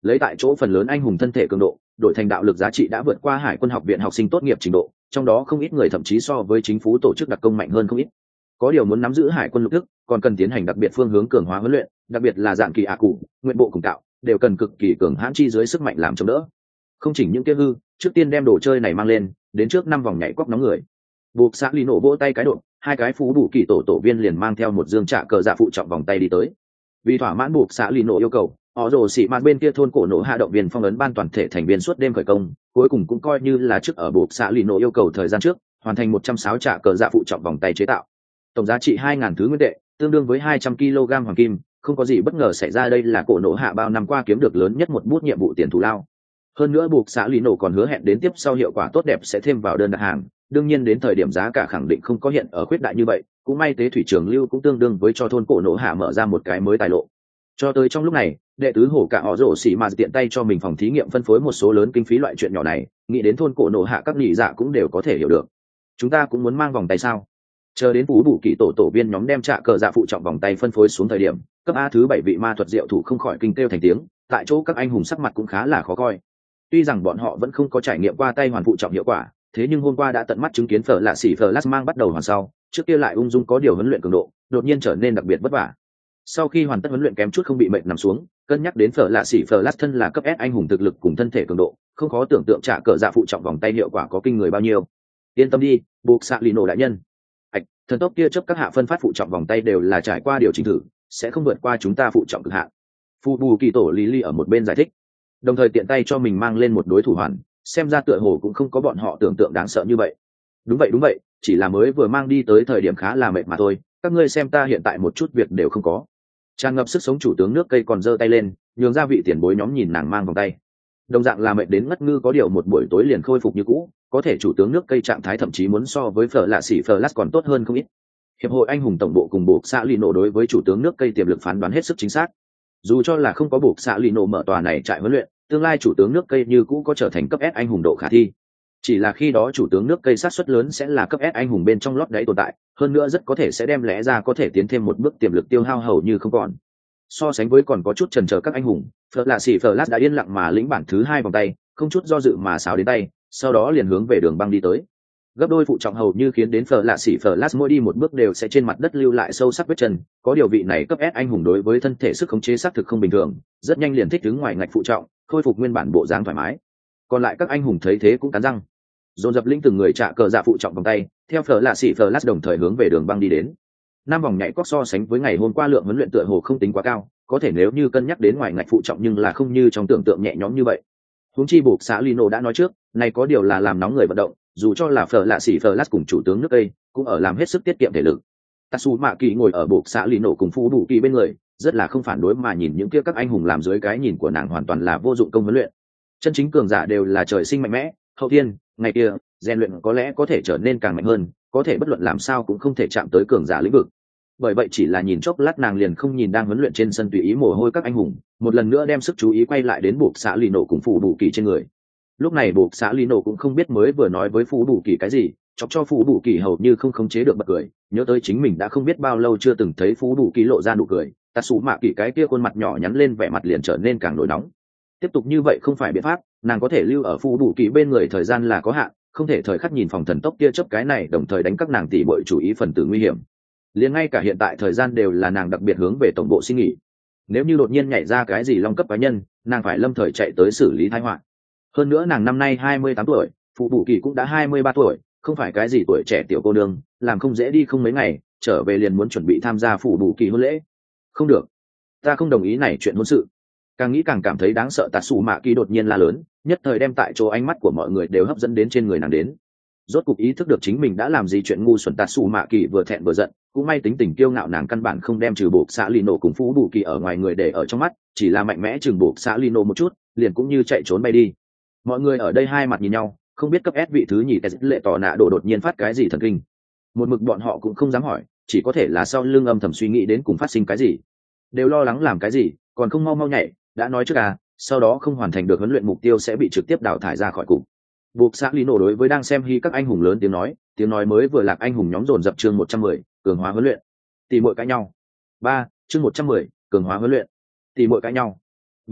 lấy tại chỗ phần lớn anh hùng thân thể cường độ đổi thành đạo lực giá trị đã vượt qua hải quân học viện học sinh tốt nghiệp trình độ, trong đó không ít người thậm chí so với chính phủ tổ chức đặc công mạnh hơn không ít. Có điều muốn nắm giữ hải quân lục thức còn cần tiến hành đặc biệt phương hướng cường hóa huấn luyện, đặc biệt là dạng kỳ ạ cụ nguyện bộ cùng tạo đều cần cực kỳ cường hãn chi dưới sức mạnh làm chống đỡ. Không chỉnh những kia hư, trước tiên đem đồ chơi này mang lên đến trước năm vòng nhảy quóc nóng người. Buộc xã lì nổ vỗ tay cái độ, hai cái phú đủ kỳ tổ tổ viên liền mang theo một dương trạ cờ dạ phụ trọng vòng tay đi tới. Vì thỏa mãn buộc xã lì nổ yêu cầu, họ rồ xị mạt bên kia thôn cổ nổ hạ động viên phong ấn ban toàn thể thành viên suốt đêm khởi công, cuối cùng cũng coi như là trước ở buộc xã lì nổ yêu cầu thời gian trước hoàn thành một trăm sáu trạ cờ dạ phụ trọng vòng tay chế tạo. Tổng giá trị hai ngàn thứ nguyên tệ, tương đương với hai trăm ki lô gam hoàng kim, không có gì bất ngờ xảy ra, đây là cổ nổ hạ bao năm qua kiếm được lớn nhất một bút nhiệm vụ tiền thù lao. Hơn nữa buộc xã lì nổ còn hứa hẹn đến tiếp sau hiệu quả tốt đẹp sẽ thêm vào đơn đặt hàng, đương nhiên đến thời điểm giá cả khẳng định không có hiện ở khuyết đại như vậy, cũng may tế thủy trường lưu cũng tương đương với cho thôn cổ nổ hạ mở ra một cái mới tài lộ. Cho tới trong lúc này, đệ tứ hổ cả họ rổ xỉ mà tiện tay cho mình phòng thí nghiệm phân phối một số lớn kinh phí loại chuyện nhỏ này, nghĩ đến thôn cổ nổ hạ các nhị dạ cũng đều có thể hiểu được. Chúng ta cũng muốn mang vòng tay sao? Chờ đến phú đủ kỳ tổ tổ viên nhóm đem trạ cờ dạ phụ trọng vòng tay phân phối xuống thời điểm, cấp A thứ bảy vị ma thuật diệu thủ không khỏi kinh kêu thành tiếng, tại chỗ các anh hùng sắc mặt cũng khá là khó coi. Tuy rằng bọn họ vẫn không có trải nghiệm qua tay hoàn phụ trọng hiệu quả, thế nhưng hôm qua đã tận mắt chứng kiến phở lạ xỉ phở lát mang bắt đầu hoàn sau, trước kia lại ung dung có điều huấn luyện cường độ, đột nhiên trở nên đặc biệt vất vả. Sau khi hoàn tất huấn luyện kém chút không bị mệt nằm xuống, cân nhắc đến phở lạ xỉ phở lát thân là cấp S anh hùng thực lực cùng thân thể cường độ, không khó tưởng tượng trả cờ dạ phụ trọng vòng tay hiệu quả có kinh người bao nhiêu. Yên tâm đi, buộc xạ lì nổ đại nhân. Ảch, thần tốc kia chấp các hạ phân phát phụ trọng vòng tay đều là trải qua điều chỉnh thử, sẽ không vượt qua chúng ta phụ trọng cực hạn. Phu bù kỳ tổ lý ly ở một bên giải thích, đồng thời tiện tay cho mình mang lên một đối thủ hoàn, xem ra tựa hồ cũng không có bọn họ tưởng tượng đáng sợ như vậy. Đúng vậy đúng vậy, chỉ là mới vừa mang đi tới thời điểm khá là mệt mà thôi, các ngươi xem ta hiện tại một chút việc đều không có. Tràn ngập sức sống chủ tướng nước cây còn giơ tay lên, nhường ra vị tiền bối nhóm nhìn nàng mang vòng tay. Đồng dạng là mệt đến ngất ngư có điều một buổi tối liền khôi phục như cũ, có thể chủ tướng nước cây trạng thái thậm chí muốn so với phở lạ xỉ phở lát còn tốt hơn không ít. Hiệp hội anh hùng tổng bộ cùng buộc xã lì nổ đối với chủ tướng nước cây tiềm lực phán đoán hết sức chính xác. Dù cho là không có buộc xã lì nổ mở tòa này trại huấn luyện, tương lai chủ tướng nước cây như cũ có trở thành cấp S anh hùng độ khả thi. Chỉ là khi đó chủ tướng nước cây sát suất lớn sẽ là cấp S anh hùng bên trong lót đáy tồn tại, hơn nữa rất có thể sẽ đem lẽ ra có thể tiến thêm một bước tiềm lực tiêu hao hầu như không còn. So sánh với còn có chút chần chờ các anh hùng, phở lạ xỉ phở lát đã yên lặng mà lĩnh bản thứ hai vòng tay, không chút do dự mà xáo đến tay, sau đó liền hướng về đường băng đi tới. Gấp đôi phụ trọng hầu như khiến đến phở lạ xỉ phở lát mỗi đi một bước đều sẽ trên mặt đất lưu lại sâu sắc vết chân, có điều vị này cấp S anh hùng đối với thân thể sức khống chế xác thực không bình thường, rất nhanh liền thích đứng ngoài ngạch phụ trọng, khôi phục nguyên bản bộ dáng thoải mái. Còn lại các anh hùng thấy thế cũng cắn răng, dồn dập linh từng người trả cờ dạ phụ trọng vòng tay, theo phở lạ xỉ phở lát đồng thời hướng về đường băng đi đến. Năm vòng nhảy cóc so sánh với ngày hôm qua lượng huấn luyện tựa hồ không tính quá cao, có thể nếu như cân nhắc đến ngoài ngạch phụ trọng nhưng là không như trong tưởng tượng nhẹ nhõm như vậy. Huống chi buộc xã Lino đã nói trước, này có điều là làm nóng người vận động, dù cho là phở lạ xỉ phở lát cùng chủ tướng nước Tây, cũng ở làm hết sức tiết kiệm thể lực. Tatsu Mạ Kỳ ngồi ở buộc xã Lino cùng Phú Đủ Kỳ bên người, rất là không phản đối mà nhìn những kia các anh hùng làm dưới cái nhìn của nàng hoàn toàn là vô dụng công huấn luyện. Chân chính cường giả đều là trời sinh mạnh mẽ, hậu thiên, ngày kia, rèn luyện có lẽ có thể trở nên càng mạnh hơn, có thể bất luận làm sao cũng không thể chạm tới cường giả lĩnh vực. Bởi vậy chỉ là nhìn chốc lát nàng liền không nhìn đang huấn luyện trên sân tùy ý mồ hôi các anh hùng, một lần nữa đem sức chú ý quay lại đến buộc xã Lino cùng Phú Đủ Kỳ trên người. Lúc này buộc xã Lino cũng không biết mới vừa nói với Phú Đủ Kỳ cái gì, chọc cho Phú Đủ Kỳ hầu như không khống chế được bật cười, nhớ tới chính mình đã không biết bao lâu chưa từng thấy Phú Đủ Kỳ lộ ra nụ cười, Tatsu Mạ Kỳ cái kia khuôn mặt nhỏ nhắn lên vẻ mặt liền trở nên càng nổi nóng. Tiếp tục như vậy không phải biện pháp, nàng có thể lưu ở Phú Đủ Kỳ bên người thời gian là có hạn, không thể thời khắc nhìn phòng thần tốc kia chấp cái này đồng thời đánh các nàng tỷ bội chủ ý phần tử nguy hiểm. Liền ngay cả hiện tại thời gian đều là nàng đặc biệt hướng về tổng bộ xin nghỉ. Nếu như đột nhiên nhảy ra cái gì long cấp cá nhân, nàng phải lâm thời chạy tới xử lý tai họa. Hơn nữa nàng năm nay hai mươi tám tuổi, Phú Đủ Kỳ cũng đã hai mươi ba tuổi, không phải cái gì tuổi trẻ tiểu cô nương, làm không dễ đi không mấy ngày, trở về liền muốn chuẩn bị tham gia Phú Đủ Kỳ hôn lễ. Không được, ta không đồng ý này chuyện hôn sự. Càng nghĩ càng cảm thấy đáng sợ, Tatsu Mạ Kỳ đột nhiên la lớn, nhất thời đem tại chỗ ánh mắt của mọi người đều hấp dẫn đến trên người nàng đến. Rốt cục ý thức được chính mình đã làm gì chuyện ngu xuẩn, Tatsu Mạ Kỳ vừa thẹn vừa giận, cũng may tính tình kiêu ngạo nàng căn bản không đem trừ buộc xã Lino cùng Phú Đủ Kỳ ở ngoài người để ở trong mắt, chỉ là mạnh mẽ chừng buộc xã Lino một chút, liền cũng như chạy trốn bay đi. Mọi người ở đây hai mặt nhìn nhau, không biết cấp S vị thứ nhì Tezit lệ tỏ nạ độ đột nhiên phát cái gì thần kinh. Một mực bọn họ cũng không dám hỏi, chỉ có thể là sau lưng âm thầm suy nghĩ đến cùng phát sinh cái gì, đều lo lắng làm cái gì, còn không mau mau nhảy, đã nói trước à, sau đó không hoàn thành được huấn luyện mục tiêu sẽ bị trực tiếp đào thải ra khỏi cục. Buộc xã Lino đối với đang xem hy các anh hùng lớn tiếng nói, tiếng nói mới vừa lạc anh hùng nhóm dồn dập chương một trăm mười, cường hóa huấn luyện. Tỷ muội cãi nhau. ba, chương một trăm mười, cường hóa huấn luyện. Tỷ muội cãi nhau. ba,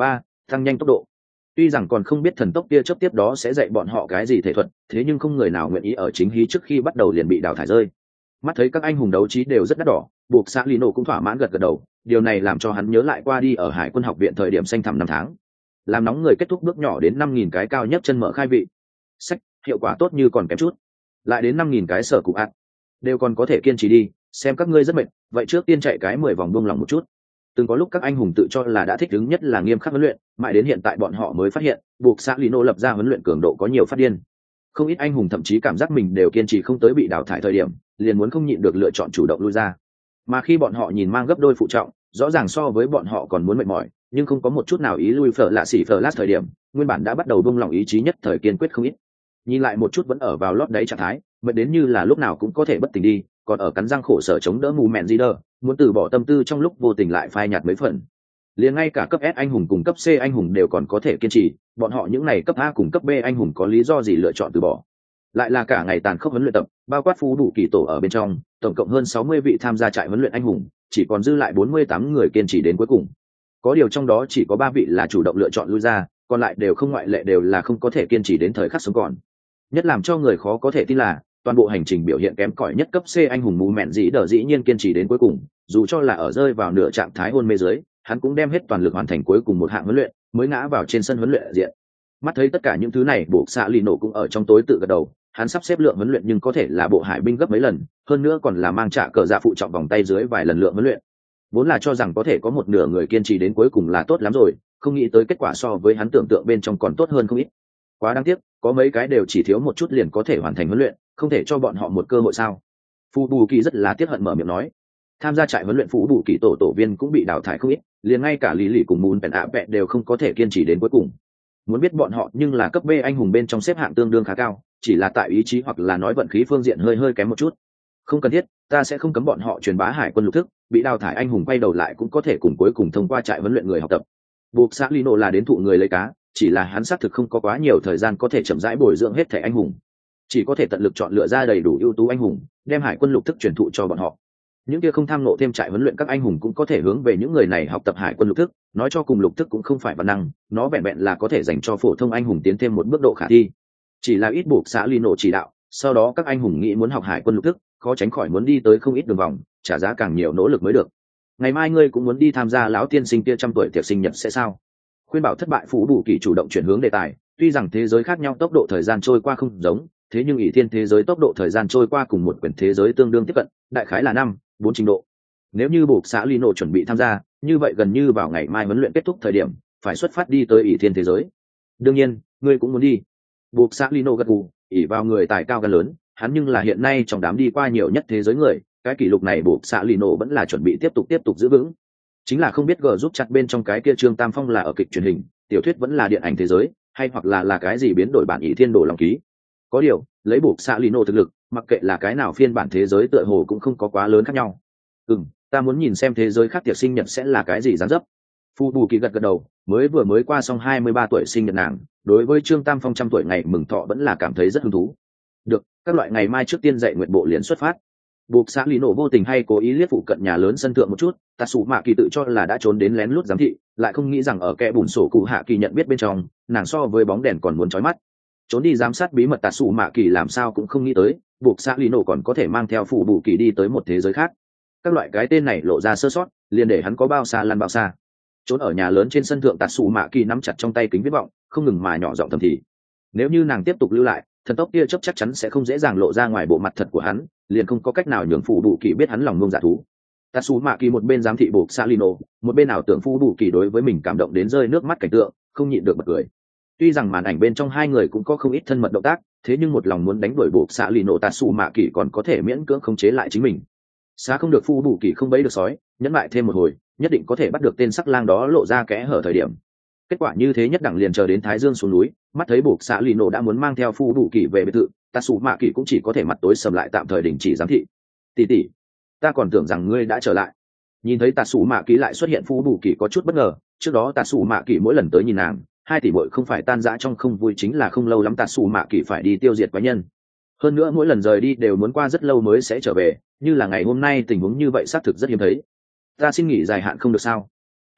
tăng nhanh tốc độ. Tuy rằng còn không biết thần tốc tia chớp tiếp đó sẽ dạy bọn họ cái gì thể thuật, thế nhưng không người nào nguyện ý ở chính hí trước khi bắt đầu liền bị đào thải rơi. Mắt thấy các anh hùng đấu trí đều rất đắt đỏ, buộc xã Lino cũng thỏa mãn gật gật đầu, điều này làm cho hắn nhớ lại qua đi ở Hải quân học viện thời điểm xanh thẳm năm tháng. Làm nóng người kết thúc bước nhỏ đến năm nghìn cái cao nhất chân mở khai vị. Sách, hiệu quả tốt như còn kém chút. Lại đến năm nghìn cái sở cụ ạt. Đều còn có thể kiên trì đi, xem các ngươi rất mệt, vậy trước tiên chạy cái mười vòng buông lòng một chút. Từng có lúc các anh hùng tự cho là đã thích ứng nhất là nghiêm khắc huấn luyện, mãi đến hiện tại bọn họ mới phát hiện, buộc xã Lino lập ra huấn luyện cường độ có nhiều phát điên. Không ít anh hùng thậm chí cảm giác mình đều kiên trì không tới bị đào thải thời điểm, liền muốn không nhịn được lựa chọn chủ động lui ra. Mà khi bọn họ nhìn mang gấp đôi phụ trọng, rõ ràng so với bọn họ còn muốn mệt mỏi, nhưng không có một chút nào ý lui phở lạ xỉ phở lát thời điểm, nguyên bản đã bắt đầu buông lòng ý chí nhất thời kiên quyết không ít. Nhìn lại một chút vẫn ở vào lót đáy trạng thái, mệt đến như là lúc nào cũng có thể bất tỉnh đi, còn ở cắn răng khổ sở chống đỡ mù mẹn gì đờ, muốn từ bỏ tâm tư trong lúc vô tình lại phai nhạt mấy phần. Liền ngay cả cấp S anh hùng cùng cấp C anh hùng đều còn có thể kiên trì, bọn họ những này cấp A cùng cấp B anh hùng có lý do gì lựa chọn từ bỏ? Lại là cả ngày tàn khốc huấn luyện tập, bao quát phú đủ kỳ tổ ở bên trong, tổng cộng hơn sáu mươi vị tham gia trại huấn luyện anh hùng, chỉ còn dư lại bốn mươi tám người kiên trì đến cuối cùng. Có điều trong đó chỉ có ba vị là chủ động lựa chọn lui ra, còn lại đều không ngoại lệ đều là không có thể kiên trì đến thời khắc sống còn. Nhất làm cho người khó có thể tin là, toàn bộ hành trình biểu hiện kém cỏi nhất cấp C anh hùng mù mẹn dĩ đờ dĩ nhiên kiên trì đến cuối cùng, dù cho là ở rơi vào nửa trạng thái hôn mê dưới, hắn cũng đem hết toàn lực hoàn thành cuối cùng một hạng huấn luyện, mới ngã vào trên sân huấn luyện diện. Mắt thấy tất cả những thứ này, buộc xạ lì nổ cũng ở trong tối tự gật đầu, hắn sắp xếp lượng huấn luyện nhưng có thể là bộ hải binh gấp mấy lần, hơn nữa còn là mang trả cờ dạ phụ trọng vòng tay dưới vài lần lượng huấn luyện. Vốn là cho rằng có thể có một nửa người kiên trì đến cuối cùng là tốt lắm rồi, không nghĩ tới kết quả so với hắn tưởng tượng bên trong còn tốt hơn không ít. Quá đáng tiếc, có mấy cái đều chỉ thiếu một chút liền có thể hoàn thành huấn luyện, không thể cho bọn họ một cơ hội sao? Phù Bù Kỳ rất là tiếc hận mở miệng nói. Tham gia trại huấn luyện Phù Bù Kỳ tổ tổ viên cũng bị đào thải không ít, liền ngay cả Lý Lị cùng Mùn Bèn ạ Vẹ đều không có thể kiên trì đến cuối cùng. Muốn biết bọn họ nhưng là cấp B anh hùng bên trong xếp hạng tương đương khá cao, chỉ là tại ý chí hoặc là nói vận khí phương diện hơi hơi kém một chút. Không cần thiết, ta sẽ không cấm bọn họ truyền bá hải quân lục thức, bị đào thải anh hùng quay đầu lại cũng có thể cùng cuối cùng thông qua trại huấn luyện người học tập. Buộc xã Lino là đến thụ người lấy cá, chỉ là hắn xác thực không có quá nhiều thời gian có thể chậm rãi bồi dưỡng hết thảy anh hùng, chỉ có thể tận lực chọn lựa ra đầy đủ ưu tú anh hùng, đem hải quân lục thức truyền thụ cho bọn họ. Những kia không tham ngộ thêm trại huấn luyện các anh hùng cũng có thể hướng về những người này học tập hải quân lục thức, nói cho cùng lục thức cũng không phải bản năng, nó vẹn vẹn là có thể dành cho phổ thông anh hùng tiến thêm một bước độ khả thi. Chỉ là ít buộc xã Lino chỉ đạo, sau đó các anh hùng nghĩ muốn học hải quân lục thức, khó tránh khỏi muốn đi tới không ít đường vòng, trả giá càng nhiều nỗ lực mới được. Ngày mai ngươi cũng muốn đi tham gia lão tiên sinh kia trăm tuổi tiệc sinh nhật sẽ sao? Khuyên bảo thất bại Phú Bù Kỳ chủ động chuyển hướng đề tài, tuy rằng thế giới khác nhau tốc độ thời gian trôi qua không giống, thế nhưng ỷ thiên thế giới tốc độ thời gian trôi qua cùng một quyển thế giới tương đương tiếp cận, đại khái là năm bốn trình độ. Nếu như buộc xã Lino chuẩn bị tham gia, như vậy gần như vào ngày mai huấn luyện kết thúc thời điểm, phải xuất phát đi tới ỷ thiên thế giới. Đương nhiên, ngươi cũng muốn đi. Buộc xã Lino gật gù, ỷ vào người tài cao gan lớn, hắn nhưng là hiện nay trong đám đi qua nhiều nhất thế giới người, cái kỷ lục này buộc xã Lino vẫn là chuẩn bị tiếp tục tiếp tục giữ vững. Chính là không biết gờ giúp chặt bên trong cái kia Trương Tam Phong là ở kịch truyền hình, tiểu thuyết vẫn là điện ảnh thế giới, hay hoặc là là cái gì biến đổi bản ỷ thiên đồ lòng ký. Có điều, lấy buộc xã Lino thực lực, mặc kệ là cái nào phiên bản thế giới tựa hồ cũng không có quá lớn khác nhau. Ừm, ta muốn nhìn xem thế giới khác tiệc sinh nhật sẽ là cái gì dáng dấp. Phu Bù Kỳ gật gật đầu, mới vừa mới qua xong hai mươi ba tuổi sinh nhật nàng, đối với Trương Tam Phong trăm tuổi ngày mừng thọ vẫn là cảm thấy rất hứng thú. Được, các loại ngày mai trước tiên dạy nguyện bộ liền xuất phát. Buộc xã Lino vô tình hay cố ý liếc phụ cận nhà lớn sân thượng một chút, Tatsumaki Kỳ tự cho là đã trốn đến lén lút giám thị, lại không nghĩ rằng ở kẽ bùn sổ cụ hạ kỳ nhận biết bên trong, nàng so với bóng đèn còn muốn chói mắt. Trốn đi giám sát bí mật Tatsumaki Kỳ làm sao cũng không nghĩ tới, buộc xã Lino còn có thể mang theo phụ Bù Kỳ đi tới một thế giới khác. Các loại cái tên này lộ ra sơ sót, liền để hắn có bao xa lăn bao xa. Trốn ở nhà lớn trên sân thượng Tatsumaki Kỳ nắm chặt trong tay kính viễn vọng, không ngừng mà nhỏ giọng thầm thì. Nếu như nàng tiếp tục lưu lại, thần tốc tia chớp chắc chắn sẽ không dễ dàng lộ ra ngoài bộ mặt thật của hắn, liền không có cách nào nhường Phù Bù Kỳ biết hắn lòng ngông dạ thú. Tatsumaki một bên giám thị buộc xã Lino, một bên ảo tưởng Phù Bù Kỳ đối với mình cảm động đến rơi nước mắt cảnh tượng, không nhịn được bật cười. Tuy rằng màn ảnh bên trong hai người cũng có không ít thân mật động tác, thế nhưng một lòng muốn đánh đuổi buộc xã Lino, Tatsumaki còn có thể miễn cưỡng khống chế lại chính mình. Xá không được Phù Bù Kỳ không bấy được sói, nhẫn lại thêm một hồi, nhất định có thể bắt được tên sắc lang đó lộ ra kẽ hở thời điểm. Kết quả như thế nhất đẳng liền chờ đến Thái Dương xuống núi, mắt thấy buộc xã Lino đã muốn mang theo Phù Bù Kỳ về biệt thự, Tatsumaki cũng chỉ có thể mặt tối sầm lại tạm thời đình chỉ giám thị. Tỷ tỷ, ta còn tưởng rằng ngươi đã trở lại. Nhìn thấy Tatsumaki lại xuất hiện, Phù Bù Kỳ có chút bất ngờ, trước đó Tatsumaki mỗi lần tới nhìn nàng, hai tỷ muội không phải tan rã trong không vui chính là không lâu lắm Tatsumaki phải đi tiêu diệt quái nhân. Hơn nữa mỗi lần rời đi đều muốn qua rất lâu mới sẽ trở về, như là ngày hôm nay tình huống như vậy xác thực rất hiếm thấy. Ta xin nghỉ dài hạn không được sao?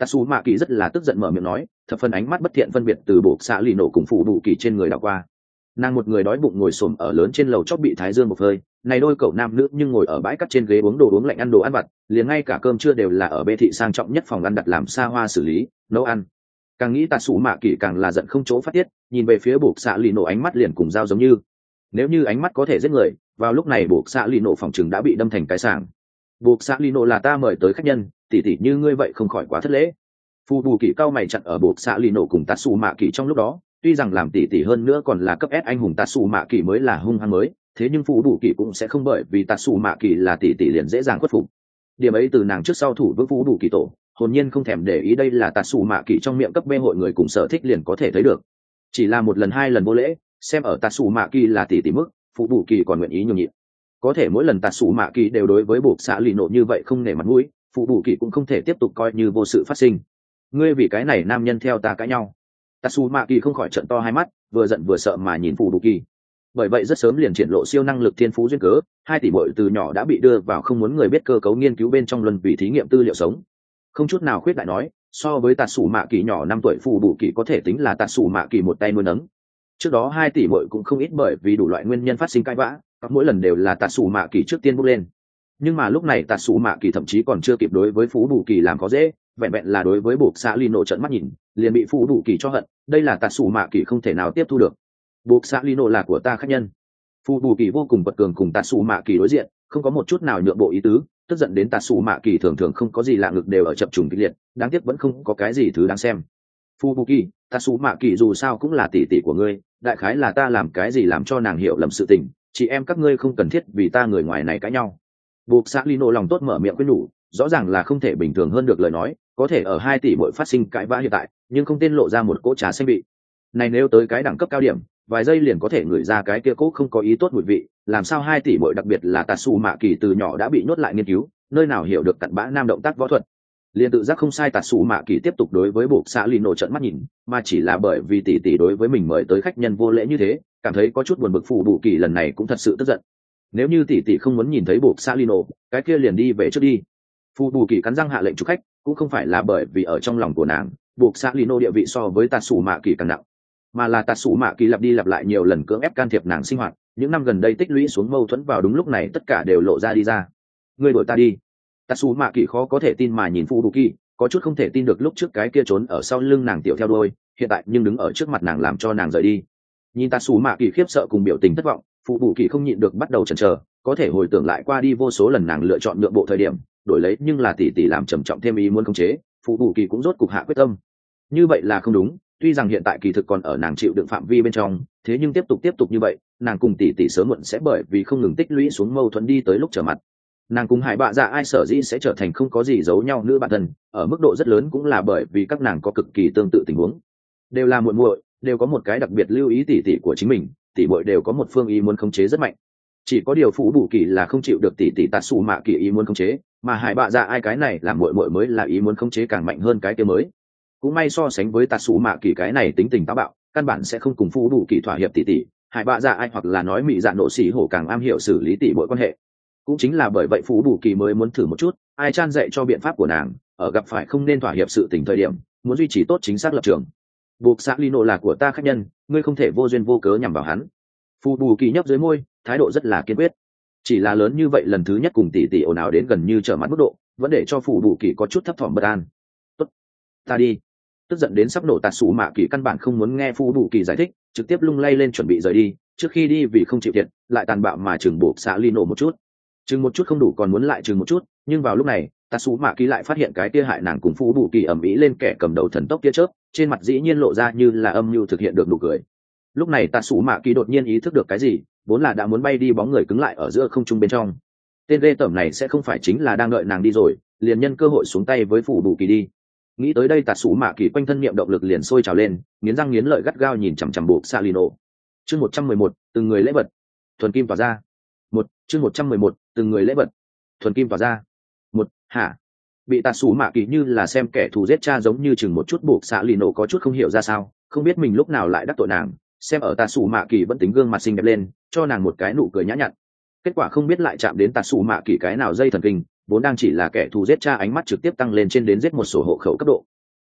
Tatsu mạ kỳ rất là tức giận mở miệng nói, thập phần ánh mắt bất thiện phân biệt từ bộ xạ lì nổ cùng phụ đủ kỳ trên người đảo qua. Nàng một người đói bụng ngồi xổm ở lớn trên lầu chóp bị thái dương một hơi, này đôi cậu nam nữ nhưng ngồi ở bãi cắt trên ghế uống đồ uống lạnh ăn đồ ăn vặt, liền ngay cả cơm trưa đều là ở bê thị sang trọng nhất phòng ăn đặt làm xa hoa xử lý nấu ăn. Càng nghĩ Tatsu mạ kỳ càng là giận không chỗ phát tiết, nhìn về phía bộ xạ lì nổ ánh mắt liền cùng dao giống như, nếu như ánh mắt có thể giết người, vào lúc này bộ xạ lì nổ phòng chừng đã bị đâm thành cái sàng. Bộ xạ lì nổ là ta mời tới khách nhân, tỉ tỉ như ngươi vậy không khỏi quá thất lễ. Phù bù kỳ cao mày chặn ở bộ xạ lì nổ cùng Tatsu mạ kỳ trong lúc đó, tuy rằng làm tỉ tỉ hơn nữa còn là cấp S anh hùng Tatsu mạ kỳ mới là hung hăng mới, thế nhưng phù bù kỳ cũng sẽ không bởi vì Tatsu mạ kỳ là tỉ tỉ liền dễ dàng khuất phục. Điểm ấy từ nàng trước sau thủ với phù bù kỳ tổ, hồn nhiên không thèm để ý đây là Tatsu mạ kỳ trong miệng cấp B hội người cùng sở thích liền có thể thấy được. Chỉ là một lần hai lần vô lễ, xem ở Tatsu mạ kỳ là tỉ tỉ mức, phù bù kỳ còn nguyện ý nhường nhịn. Có thể mỗi lần Tatsu mạ kỳ đều đối với bộ xạ lì nổ như vậy không nể mặt mũi, phù bù kỳ cũng không thể tiếp tục coi như vô sự phát sinh. Ngươi vì cái này nam nhân theo ta cãi nhau. Tatsu mạ kỳ không khỏi trận to hai mắt, vừa giận vừa sợ mà nhìn phù bù kỳ. Bởi vậy rất sớm liền triển lộ siêu năng lực thiên phú duyên cớ, hai tỷ muội từ nhỏ đã bị đưa vào không muốn người biết cơ cấu nghiên cứu bên trong luân vì thí nghiệm tư liệu sống. Không chút nào khuyết đại nói, so với Tatsu mạ kỳ nhỏ năm tuổi phù bù kỳ có thể tính là Tatsu mạ kỳ một tay nuôi nấng. Trước đó hai tỷ muội cũng không ít bởi vì đủ loại nguyên nhân phát sinh cãi vã, mỗi lần đều là Tatsu mạ kỳ trước tiên bước lên. Nhưng mà lúc này Tatsu mạ kỳ thậm chí còn chưa kịp đối với phú bù kỳ làm có dễ, vẹn vẹn là đối với bộ xạ lì nổ trợn mắt nhìn liền bị phú bù kỳ cho hận, đây là Tatsu mạ kỳ không thể nào tiếp thu được. Bộ xạ lì nổ là của ta khách nhân. Phú bù kỳ vô cùng bật cường cùng Tatsu mạ kỳ đối diện, không có một chút nào nhượng bộ ý tứ, tức giận đến Tatsu mạ kỳ thường thường không có gì lạ ngực đều ở chập trùng kịch liệt, đáng tiếc vẫn không có cái gì thứ đáng xem. Phú bù kỳ, Tatsu mạ kỳ dù sao cũng là tỷ tỷ của ngươi, đại khái là ta làm cái gì làm cho nàng hiểu lầm sự tình, chị em các ngươi không cần thiết vì ta người ngoài này cãi nhau. Buộc xã Lino lòng tốt mở miệng quyết nhủ, rõ ràng là không thể bình thường hơn được lời nói, có thể ở hai tỷ mỗi phát sinh cãi vã hiện tại, nhưng không tên lộ ra một cỗ trà xanh vị. Này nếu tới cái đẳng cấp cao điểm, vài giây liền có thể ngửi ra cái kia cỗ không có ý tốt mùi vị, làm sao hai tỷ mỗi đặc biệt là Tatsu mạ kỳ từ nhỏ đã bị nhốt lại nghiên cứu, nơi nào hiểu được cặn bã nam động tác võ thuật. Liền tự giác không sai Tatsu mạ kỳ tiếp tục đối với buộc xã Lino trợn mắt nhìn, mà chỉ là bởi vì tỷ tỷ đối với mình mời tới khách nhân vô lễ như thế, cảm thấy có chút buồn bực. Phù bù kỳ lần này cũng thật sự tức giận. Nếu như tỷ tỷ không muốn nhìn thấy buộc xã Lino, cái kia liền đi về trước đi. Phù bù kỳ cắn răng hạ lệnh chúc khách, cũng không phải là bởi vì ở trong lòng của nàng buộc xã Lino địa vị so với Tatsu mạ kỳ càng nặng, mà là Tatsu mạ kỳ lặp đi lặp lại nhiều lần cưỡng ép can thiệp nàng sinh hoạt, những năm gần đây tích lũy xuống mâu thuẫn vào đúng lúc này tất cả đều lộ ra đi ra. Ngươi đuổi ta đi. Tatsu mạ kỳ khó có thể tin mà nhìn phù bù kỳ, có chút không thể tin được lúc trước cái kia trốn ở sau lưng nàng tiểu theo đuôi, hiện tại nhưng đứng ở trước mặt nàng làm cho nàng rời đi. Nhìn Tatsu mạ kỳ khiếp sợ cùng biểu tình thất vọng, phù bù kỳ không nhịn được bắt đầu chần chờ, có thể hồi tưởng lại qua đi vô số lần nàng lựa chọn nhượng bộ thời điểm, đổi lấy nhưng là tỷ tỷ làm trầm trọng thêm ý muốn khống chế, phù bù kỳ cũng rốt cục hạ quyết tâm. Như vậy là không đúng, tuy rằng hiện tại kỳ thực còn ở nàng chịu đựng phạm vi bên trong, thế nhưng tiếp tục tiếp tục như vậy, nàng cùng tỷ tỷ sớm muộn sẽ bởi vì không ngừng tích lũy xuống mâu thuẫn đi tới lúc trở mặt. Nàng cùng Hải Bạ Dạ ai sở dĩ sẽ trở thành không có gì giấu nhau nữa bản thân, ở mức độ rất lớn cũng là bởi vì các nàng có cực kỳ tương tự tình huống, đều là muội muội, đều có một cái đặc biệt lưu ý tỷ tỷ của chính mình, tỷ muội đều có một phương ý muốn khống chế rất mạnh. Chỉ có điều Phú Bù Kỳ là không chịu được tỷ tỷ Tatsu mạ kỳ ý muốn khống chế, mà Hải Bạ Dạ ai cái này làm muội muội mới là ý muốn khống chế càng mạnh hơn cái kia mới. Cũng may so sánh với Tatsu mạ kỳ cái này tính tình táo bạo, căn bản sẽ không cùng Phú Bù Kỳ thỏa hiệp tỷ tỷ, Hải Bạ Dạ ai hoặc là nói mị dạ nộ xỉ hổ càng am hiểu xử lý tỷ muội quan hệ. Cũng chính là bởi vậy Phú Bù Kỳ mới muốn thử một chút, ai chan dạy cho biện pháp của nàng, ở gặp phải không nên thỏa hiệp sự tình thời điểm, muốn duy trì tốt chính xác lập trường. Buộc xã Lino là của ta khách nhân, ngươi không thể vô duyên vô cớ nhằm vào hắn. Phú Bù Kỳ nhấp dưới môi, thái độ rất là kiên quyết. Chỉ là lớn như vậy lần thứ nhất cùng tỷ tỷ ồn ào đến gần như trở mặt mức độ, vẫn để cho Phú Bù Kỳ có chút thấp thỏm bất an. Tốt, ta đi. Tức giận đến sắp nổ Tatsu mạ kỳ căn bản không muốn nghe Phú Bù Kỳ giải thích, trực tiếp lung lay lên chuẩn bị rời đi. Trước khi đi vì không chịu thiệt, lại tàn bạo mà chừng buộc xã Lino một chút. Chừng một chút không đủ còn muốn lại chừng một chút, nhưng vào lúc này Tatsu mạ kỳ lại phát hiện cái kia hại nàng cùng Phú Bù Kỳ ầm ĩ lên kẻ cầm đầu thần tốc kia chớp, trên mặt dĩ nhiên lộ ra như là âm mưu thực hiện được nụ cười. Lúc này Tatsu mạ kỳ đột nhiên ý thức được cái gì, vốn là đã muốn bay đi bóng người cứng lại ở giữa không trung bên trong. Tên lê tẩm này sẽ không phải chính là đang đợi nàng đi rồi, liền nhân cơ hội xuống tay với Phú Bù Kỳ đi. Nghĩ tới đây Tatsu mạ kỳ quanh thân niệm động lực liền sôi trào lên, nghiến răng nghiến lợi gắt gao nhìn chằm chằm buộc Salino. Chương một trăm mười một, từng người lễ vật, thuần kim tỏa ra. Một, chương một trăm mười một, từng người lễ vật, thuần kim tỏa ra. Một, hả? Bị Tatsu mạ kỳ như là xem kẻ thù giết cha giống như chừng một chút buộc Salino có chút không hiểu ra sao, không biết mình lúc nào lại đắc tội nàng, xem ở Tatsu mạ kỳ vẫn tính gương mặt xinh đẹp lên, cho nàng một cái nụ cười nhã nhặn. Kết quả không biết lại chạm đến Tatsu mạ kỳ cái nào dây thần kinh, vốn đang chỉ là kẻ thù giết cha ánh mắt trực tiếp tăng lên trên đến giết một sổ hộ khẩu cấp độ,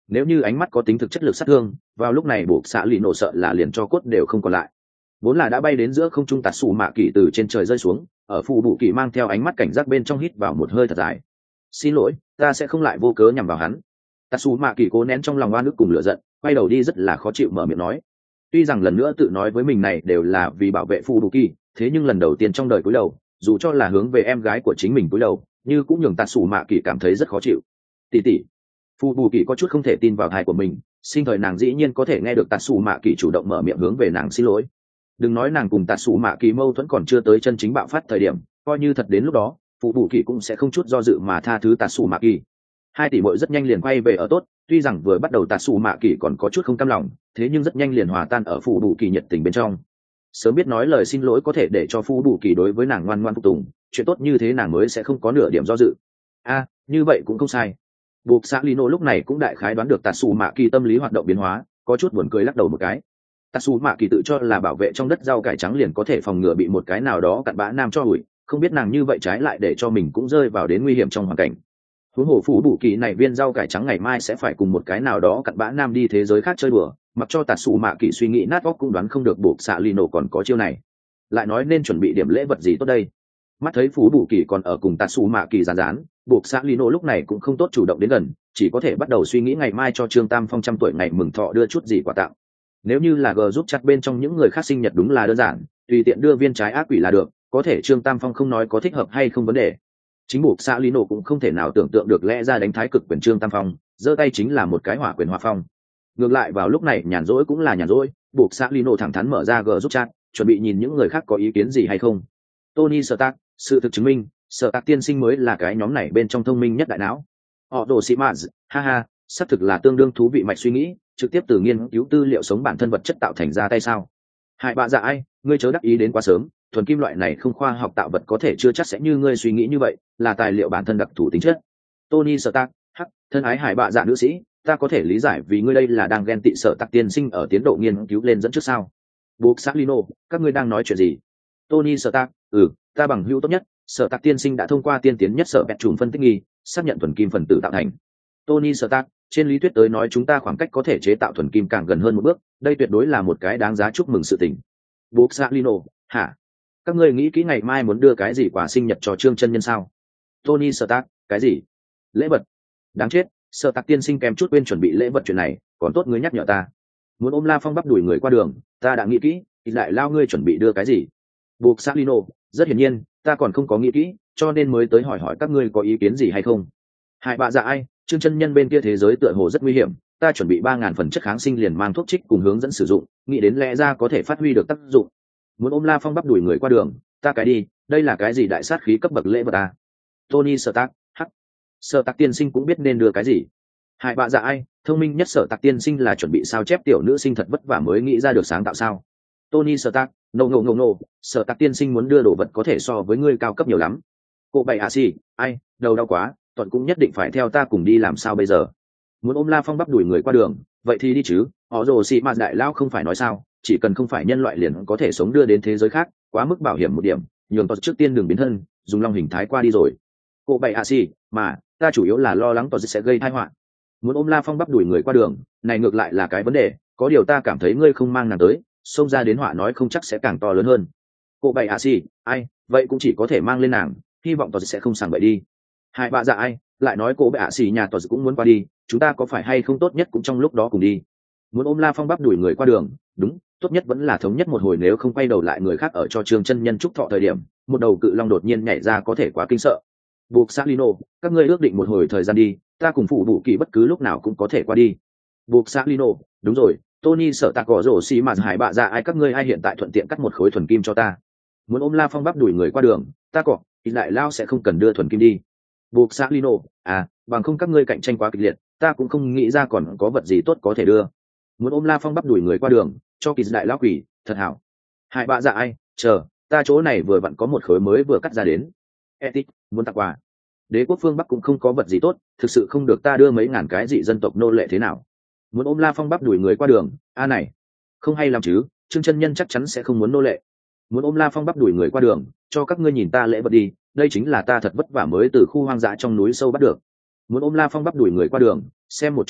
nếu như ánh mắt có tính thực chất lực sát thương, vào lúc này buộc xạ lì nổ sợ là liền cho cốt đều không còn lại. Vốn là đã bay đến giữa không trung tạt xù mạ kỳ từ trên trời rơi xuống, ở phụ bụ kỳ mang theo ánh mắt cảnh giác bên trong hít vào một hơi thật dài. Xin lỗi, ta sẽ không lại vô cớ nhằm vào hắn. Tạt xù mạ kỳ cố nén trong lòng oan ức cùng lửa giận, quay đầu đi rất là khó chịu mở miệng nói. Tuy rằng lần nữa tự nói với mình này đều là vì bảo vệ phụ bụ kỳ, thế nhưng lần đầu tiên trong đời cúi đầu, dù cho là hướng về em gái của chính mình cúi đầu, như cũng nhường tạt xù mạ kỳ cảm thấy rất khó chịu. Tỷ tỷ. Phụ bù kỳ có chút không thể tin vào thai của mình, sinh thời nàng dĩ nhiên có thể nghe được tạt xù mạ kỳ chủ động mở miệng hướng về nàng xin lỗi. Đừng nói nàng cùng tạt xù mạ kỳ mâu thuẫn còn chưa tới chân chính bạo phát thời điểm, coi như thật đến lúc đó phụ bù kỳ cũng sẽ không chút do dự mà tha thứ tạt xù mạ kỳ. Hai tỷ muội rất nhanh liền quay về ở tốt, tuy rằng vừa bắt đầu tạt xù mạ kỳ còn có chút không cam lòng, thế nhưng rất nhanh liền hòa tan ở phụ bù kỳ nhiệt tình bên trong. Sớm biết nói lời xin lỗi có thể để cho phụ bù kỳ đối với nàng ngoan ngoan phục tùng, chuyện tốt như thế nàng mới sẽ không có nửa điểm do dự. A, như vậy cũng không sai. Buộc xã Lino lúc này cũng đại khái đoán được Tatsu Mạ Kỳ tâm lý hoạt động biến hóa, có chút buồn cười lắc đầu một cái. Tatsu Mạ Kỳ tự cho là bảo vệ trong đất rau cải trắng liền có thể phòng ngừa bị một cái nào đó cặn bã nam cho hủi, không biết nàng như vậy trái lại để cho mình cũng rơi vào đến nguy hiểm trong hoàn cảnh. Huống hồ phủ bù kỳ này viên rau cải trắng ngày mai sẽ phải cùng một cái nào đó cặn bã nam đi thế giới khác chơi đùa, mặc cho Tatsu Mạ Kỳ suy nghĩ nát óc cũng đoán không được buộc xã Lino còn có chiêu này. Lại nói nên chuẩn bị điểm lễ vật gì tốt đây? Mắt thấy phủ bù kỳ còn ở cùng Tatsu Mạ Kỳ rán rán, buộc xã Lino lúc này cũng không tốt chủ động đến gần, chỉ có thể bắt đầu suy nghĩ ngày mai cho Trương Tam Phong trăm tuổi ngày mừng thọ đưa chút gì quà tặng. Nếu như là g giúp chặt bên trong những người khác sinh nhật đúng là đơn giản, tùy tiện đưa viên trái ác quỷ là được, có thể Trương Tam Phong không nói có thích hợp hay không vấn đề. Chính buộc xã Lino cũng không thể nào tưởng tượng được lẽ ra đánh thái cực quyền Trương Tam Phong giơ tay chính là một cái hỏa quyền hỏa phong. Ngược lại vào lúc này nhàn rỗi cũng là nhàn rỗi, buộc xã Lino thẳng thắn mở ra g giúp chat, chuẩn bị nhìn những người khác có ý kiến gì hay không. Tony Stark, sự thực chứng minh Stark tiên sinh mới là cái nhóm này bên trong thông minh nhất đại não. Họ đồ sĩ maz, ha ha, xác thực là tương đương thú vị mạch suy nghĩ, trực tiếp từ nghiên cứu tư liệu sống bản thân vật chất tạo thành ra tay sao. Hại bạ dạ ai, ngươi chớ đắc ý đến quá sớm, thuần kim loại này không khoa học tạo vật có thể chưa chắc sẽ như ngươi suy nghĩ như vậy, là tài liệu bản thân đặc thù tính chất. Tony Stark, hắc, thân ái hải bạ dạ nữ sĩ, ta có thể lý giải vì ngươi đây là đang ghen tị sở tạc tiên sinh ở tiến độ nghiên cứu lên dẫn trước sao. Buộc Salino, các ngươi đang nói chuyện gì? Tony Stark, ừ, ta bằng hữu tốt nhất, sở tạc tiên sinh đã thông qua tiên tiến nhất sở bẹt trùm phân tích nghi, xác nhận thuần kim phần tử tạo thành. Tony Stark, trên lý thuyết tới nói chúng ta khoảng cách có thể chế tạo thuần kim càng gần hơn một bước, đây tuyệt đối là một cái đáng giá chúc mừng sự tình. Buộc Salino, hả? Các ngươi nghĩ kỹ ngày mai muốn đưa cái gì quà sinh nhật cho Trương chân nhân sao? Tony Stark, cái gì? Lễ vật? Đáng chết, sở tạc tiên sinh kèm chút quên chuẩn bị lễ vật chuyện này, còn tốt ngươi nhắc nhở ta. Muốn ôm La Phong bắp đuổi người qua đường, ta đã nghĩ kỹ, lại lao ngươi chuẩn bị đưa cái gì? Buộc Salino, rất hiển nhiên, ta còn không có nghĩ kỹ, cho nên mới tới hỏi hỏi các ngươi có ý kiến gì hay không. Hại bạ dạ ai, Trương chân nhân bên kia thế giới tựa hồ rất nguy hiểm, ta chuẩn bị ba ngàn phần chất kháng sinh liền mang thuốc trích cùng hướng dẫn sử dụng, nghĩ đến lẽ ra có thể phát huy được tác dụng. Muốn ôm La Phong bắp đuổi người qua đường, ta cái đi, đây là cái gì đại sát khí cấp bậc lễ vật ta? Tony Stark, hắc, Sở Tạc tiên sinh cũng biết nên đưa cái gì. Hại bạ dạ ai, thông minh nhất Sở Tạc tiên sinh là chuẩn bị sao chép tiểu nữ sinh thật vất vả mới nghĩ ra được sáng tạo sao? Tony Stark, no no no no, Sở Tạc tiên sinh muốn đưa đồ vật có thể so với ngươi cao cấp nhiều lắm. Cô bảy à xì, ai, đầu đau quá, tuần cũng nhất định phải theo ta cùng đi làm sao bây giờ? Muốn ôm La Phong bắp đuổi người qua đường, vậy thì đi chứ, họ rồ xì mà đại lao không phải nói sao, chỉ cần không phải nhân loại liền có thể sống đưa đến thế giới khác, quá mức bảo hiểm một điểm, nhường tuần trước tiên đường biến thân, dùng long hình thái qua đi rồi. Cô bảy à xì, mà, ta chủ yếu là lo lắng tuần sẽ gây tai họa. Muốn ôm La Phong bắp đuổi người qua đường, này ngược lại là cái vấn đề, có điều ta cảm thấy ngươi không mang nàng tới, xông ra đến họa nói không chắc sẽ càng to lớn hơn. Cô bảy à xì, ai, vậy cũng chỉ có thể mang lên nàng, hy vọng tuần sẽ không sàng bậy đi. Hai bạ dạ ai, lại nói cô bảy à xì nhà tuần cũng muốn qua đi, chúng ta có phải hay không tốt nhất cũng trong lúc đó cùng đi. Muốn ôm La Phong bắp đuổi người qua đường, đúng, tốt nhất vẫn là thống nhất một hồi, nếu không quay đầu lại người khác ở cho Trương chân nhân chúc thọ thời điểm, một đầu cự long đột nhiên nhảy ra có thể quá kinh sợ. Buộc Salino, các ngươi ước định một hồi thời gian đi, ta cùng phụ đủ kỳ bất cứ lúc nào cũng có thể qua đi. Buộc Salino, đúng rồi, Tony sợ tạc cỏ rổ xì mà hải bạ dạ ai các ngươi ai hiện tại thuận tiện cắt một khối thuần kim cho ta. Muốn ôm La Phong bắp đuổi người qua đường, ta cỏ, thì lại lao sẽ không cần đưa thuần kim đi. Buộc Salino, à, bằng không các ngươi cạnh tranh quá kịch liệt, ta cũng không nghĩ ra còn có vật gì tốt có thể đưa. Muốn ôm La Phong bắp đuổi người qua đường, cho kỳ đại lao quỷ, thật hảo. Hải bạ dạ ai, chờ, ta chỗ này vừa vặn có một khối mới vừa cắt ra đến. Etic, muốn tặng quà. Đế quốc phương Bắc cũng không có vật gì tốt, thực sự không được ta đưa mấy ngàn cái dị dân tộc nô lệ thế nào. Muốn ôm La Phong bắp đuổi người qua đường, a này, không hay làm chứ, Trương chân nhân chắc chắn sẽ không muốn nô lệ. Muốn ôm La Phong bắp đuổi người qua đường, cho các ngươi nhìn ta lễ vật đi, đây chính là ta thật vất vả mới từ khu hoang dã trong núi sâu bắt được. Muốn ôm La Phong bắp đuổi người qua đường, xem một chút đi,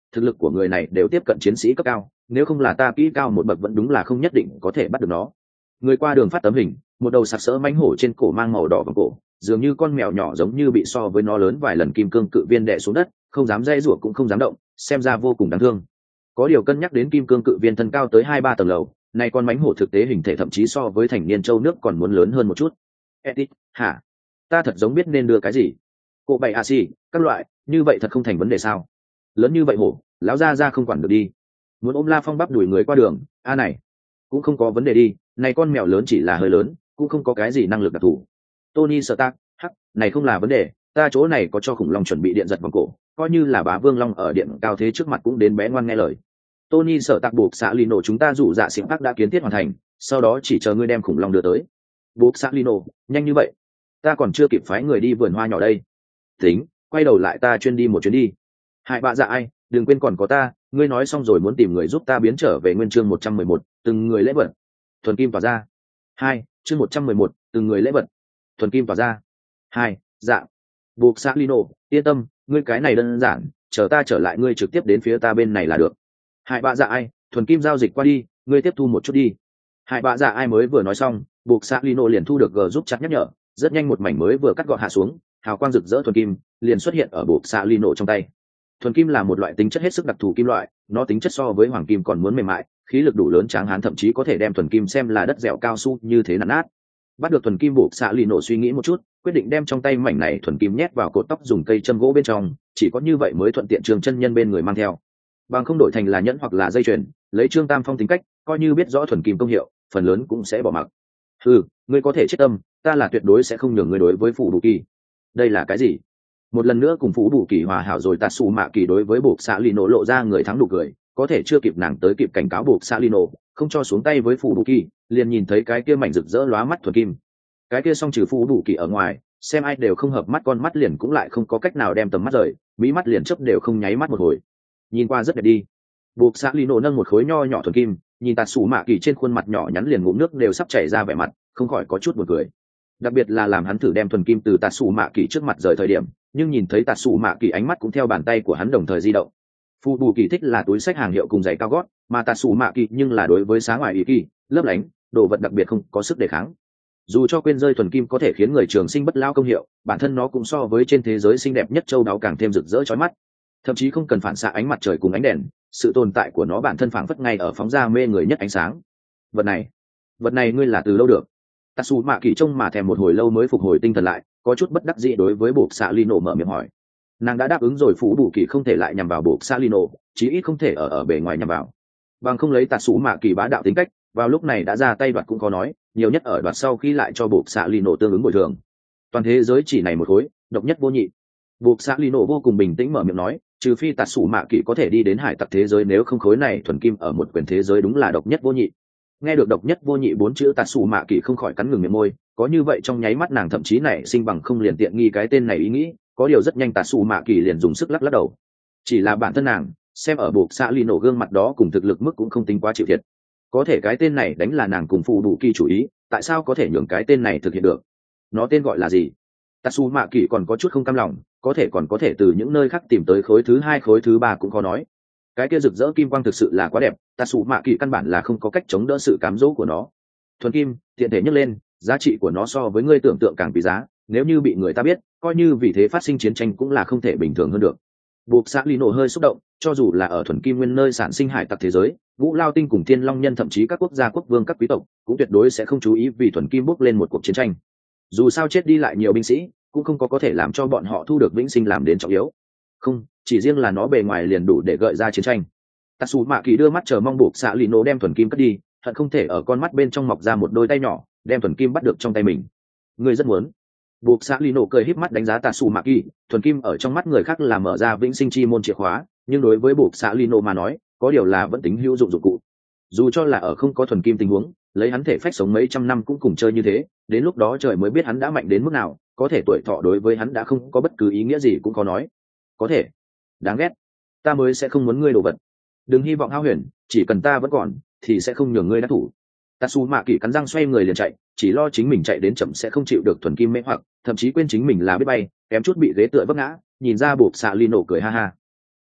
thực lực của người này đều tiếp cận chiến sĩ cấp cao, nếu không là ta kỹ cao một bậc vẫn đúng là không nhất định có thể bắt được nó. Người qua đường phát tấm hình, một đầu sặc sỡ mãnh hổ trên cổ mang màu đỏ vòng cổ, dường như con mèo nhỏ giống như bị so với nó lớn vài lần kim cương cự viên đè xuống đất, không dám dây rủa cũng không dám động, xem ra vô cùng đáng thương. Có điều cân nhắc đến kim cương cự viên thân cao tới hai ba tầng lầu, này con mãnh hổ thực tế hình thể thậm chí so với thành niên châu nước còn muốn lớn hơn một chút. Edit, hả? Ta thật giống biết nên đưa cái gì. Cô bảy a xi, các loại, như vậy thật không thành vấn đề sao? Lớn như vậy hổ, lão gia gia không quản được đi. Muốn ôm La Phong bắp đuổi người qua đường, a này, cũng không có vấn đề đi, này con mèo lớn chỉ là hơi lớn, cũng không có cái gì năng lực đặc thù. Tony Stark, hắc, này không là vấn đề, ta chỗ này có cho khủng long chuẩn bị điện giật vòng cổ, coi như là bá vương long ở điện cao thế trước mặt cũng đến bé ngoan nghe lời. Tony Stark buộc xã Lino chúng ta rủ dạ xỉn ác đã kiến thiết hoàn thành, sau đó chỉ chờ ngươi đem khủng long đưa tới. Buộc xã Lino, nhanh như vậy? Ta còn chưa kịp phái người đi vườn hoa nhỏ đây. Tính, quay đầu lại ta chuyên đi một chuyến đi. Hại bạ dạ ai, đừng quên còn có ta, ngươi nói xong rồi muốn tìm người giúp ta biến trở về nguyên chương một trăm mười một, từng người lễ vật. Thuần kim tỏa ra. Hai, chương một trăm mười một, từng người lễ vật. Thuần kim tỏa ra. Hai, dạ. Buộc xã Lino, yên tâm, ngươi cái này đơn giản, chờ ta trở lại ngươi trực tiếp đến phía ta bên này là được. Hại bạ dạ ai, thuần kim giao dịch qua đi, ngươi tiếp thu một chút đi. Hại bạ dạ ai mới vừa nói xong, buộc xã Lino liền thu được g giúp chặt nhắc nhở, rất nhanh một mảnh mới vừa cắt gọn hạ xuống, hào quang rực rỡ thuần kim liền xuất hiện ở buộc xã Lino trong tay. Thuần kim là một loại tính chất hết sức đặc thù kim loại, nó tính chất so với hoàng kim còn muốn mềm mại, khí lực đủ lớn tráng hán thậm chí có thể đem thuần kim xem là đất dẻo cao su như thế nặn nát. Bắt được thuần kim, buộc xạ lì nổ suy nghĩ một chút, quyết định đem trong tay mảnh này thuần kim nhét vào cột tóc dùng cây châm gỗ bên trong, chỉ có như vậy mới thuận tiện trường chân nhân bên người mang theo. Bằng không đổi thành là nhẫn hoặc là dây chuyền, lấy Trương Tam Phong tính cách, coi như biết rõ thuần kim công hiệu, phần lớn cũng sẽ bỏ mặc. Ừ, ngươi có thể chết tâm, ta là tuyệt đối sẽ không nhường ngươi đối với phụ đủ kỳ. Đây là cái gì? Một lần nữa cùng phụ đủ kỳ hòa hảo rồi, tạt xù mạ kỳ đối với buộc xạ lì nổ lộ ra người thắng đủ cười, có thể chưa kịp nàng tới kịp cảnh cáo buộc xạ lì nổ không cho xuống tay với phụ đủ kỳ, liền nhìn thấy cái kia mảnh rực rỡ lóa mắt thuần kim. Cái kia song trừ phụ đủ kỳ ở ngoài, xem ai đều không hợp mắt, con mắt liền cũng lại không có cách nào đem tầm mắt rời, mí mắt liền chớp đều không nháy mắt một hồi. Nhìn qua rất đẹp đi. Buộc xạ lì nổ nâng một khối nho nhỏ thuần kim, nhìn tạt xù mạ kỳ trên khuôn mặt nhỏ nhắn liền ngụm nước đều sắp chảy ra vẻ mặt, không khỏi có chút buồn cười. Đặc biệt là làm hắn thử đem thuần kim từ tạt xù mạ kỳ trước mặt rời thời điểm, nhưng nhìn thấy tạt xù mạ kỳ ánh mắt cũng theo bàn tay của hắn đồng thời di động. Phụ bù kỳ thích là túi sách hàng hiệu cùng giày cao gót, mà tạt xù mạ kỳ nhưng là đối với sáng ngoài ý kỳ lấp lánh đồ vật đặc biệt không có sức đề kháng. Dù cho quên rơi thuần kim có thể khiến người trường sinh bất lao công hiệu, bản thân nó cũng so với trên thế giới xinh đẹp nhất châu đáo càng thêm rực rỡ chói mắt, thậm chí không cần phản xạ ánh mặt trời cùng ánh đèn, sự tồn tại của nó bản thân phảng phất ngay ở phóng ra mê người nhất ánh sáng. Vật này, vật này ngươi là từ lâu được? Tạt xù mạ kỳ trông mà thèm một hồi lâu mới phục hồi tinh thần lại, có chút bất đắc dĩ đối với buộc xạ lì nổ mở miệng hỏi. Nàng đã đáp ứng rồi, phụ bù kỳ không thể lại nhằm vào buộc xạ lì nổ, chí ít không thể ở ở bề ngoài nhằm vào. Bằng không lấy tạt xù mạ kỳ bá đạo tính cách, vào lúc này đã ra tay đoạt cũng có nói, nhiều nhất ở đoạt sau khi lại cho buộc xạ lì nổ tương ứng bồi thường. Toàn thế giới chỉ này một khối, độc nhất vô nhị. Buộc xạ lì nổ vô cùng bình tĩnh mở miệng nói, trừ phi tạt xù mạ kỳ có thể đi đến hải tặc thế giới, nếu không khối này thuần kim ở một quyền thế giới đúng là độc nhất vô nhị. Nghe được độc nhất vô nhị bốn chữ, tạt xù mạ kỳ không khỏi cắn ngừng miệng môi, có như vậy trong nháy mắt nàng thậm chí nảy sinh bằng không liền tiện nghi cái tên này ý nghĩ, có điều rất nhanh tạt xù mạ kỳ liền dùng sức lắc lắc đầu. Chỉ là bản thân nàng xem ở buộc xạ lì nổ gương mặt đó cùng thực lực mức cũng không tính quá chịu thiệt, có thể cái tên này đánh là nàng cùng phụ đủ kỳ chủ ý, tại sao có thể nhường cái tên này thực hiện được? Nó tên gọi là gì? Tạt xù mạ kỳ còn có chút không cam lòng, có thể còn có thể từ những nơi khác tìm tới khối thứ hai khối thứ ba cũng khó nói. Cái kia rực rỡ kim quang thực sự là quá đẹp, tạt xù mạ kỳ căn bản là không có cách chống đỡ sự cám dỗ của nó. Thuần kim tiện thể nhấc lên, giá trị của nó so với ngươi tưởng tượng càng quý giá, nếu như bị người ta biết, coi như vì thế phát sinh chiến tranh cũng là không thể bình thường hơn được. Buộc xã Lino hơi xúc động, cho dù là ở thuần kim nguyên nơi sản sinh hải tặc thế giới, Vũ Lao Tinh cùng Thiên Long Nhân thậm chí các quốc gia quốc vương các quý tộc cũng tuyệt đối sẽ không chú ý vì thuần kim bốc lên một cuộc chiến tranh. Dù sao chết đi lại nhiều binh sĩ, cũng không có có thể làm cho bọn họ thu được vĩnh sinh làm đến trọng yếu. Không, chỉ riêng là nó bề ngoài liền đủ để gợi ra chiến tranh. Tatsu Mạ Kỳ đưa mắt chờ mong buộc xã Lino đem thuần kim cất đi, hận không thể ở con mắt bên trong mọc ra một đôi tay nhỏ, đem thuần kim bắt được trong tay mình. Người rất muốn. Buộc xã Lino cười híp mắt đánh giá Tatsu Mạ Kỳ, thuần kim ở trong mắt người khác là mở ra vĩnh sinh chi môn chìa khóa, nhưng đối với buộc xã Lino mà nói, có điều là vẫn tính hữu dụng dụng cụ. Dù cho là ở không có thuần kim tình huống, lấy hắn thể phách sống mấy trăm năm cũng cùng chơi như thế, đến lúc đó trời mới biết hắn đã mạnh đến mức nào, có thể tuổi thọ đối với hắn đã không có bất cứ ý nghĩa gì cũng có nói. Có thể. Đáng ghét. Ta mới sẽ không muốn ngươi đồ vật. Đừng hy vọng hao huyền, chỉ cần ta vẫn còn thì sẽ không nhường ngươi đắc thủ. Tatsu Mạ Kỳ cắn răng xoay người liền chạy, chỉ lo chính mình chạy đến chậm sẽ không chịu được thuần kim mê hoặc, thậm chí quên chính mình là biết bay, kém chút bị ghế tựa vấp ngã, nhìn ra buộc xạ Lino cười ha ha.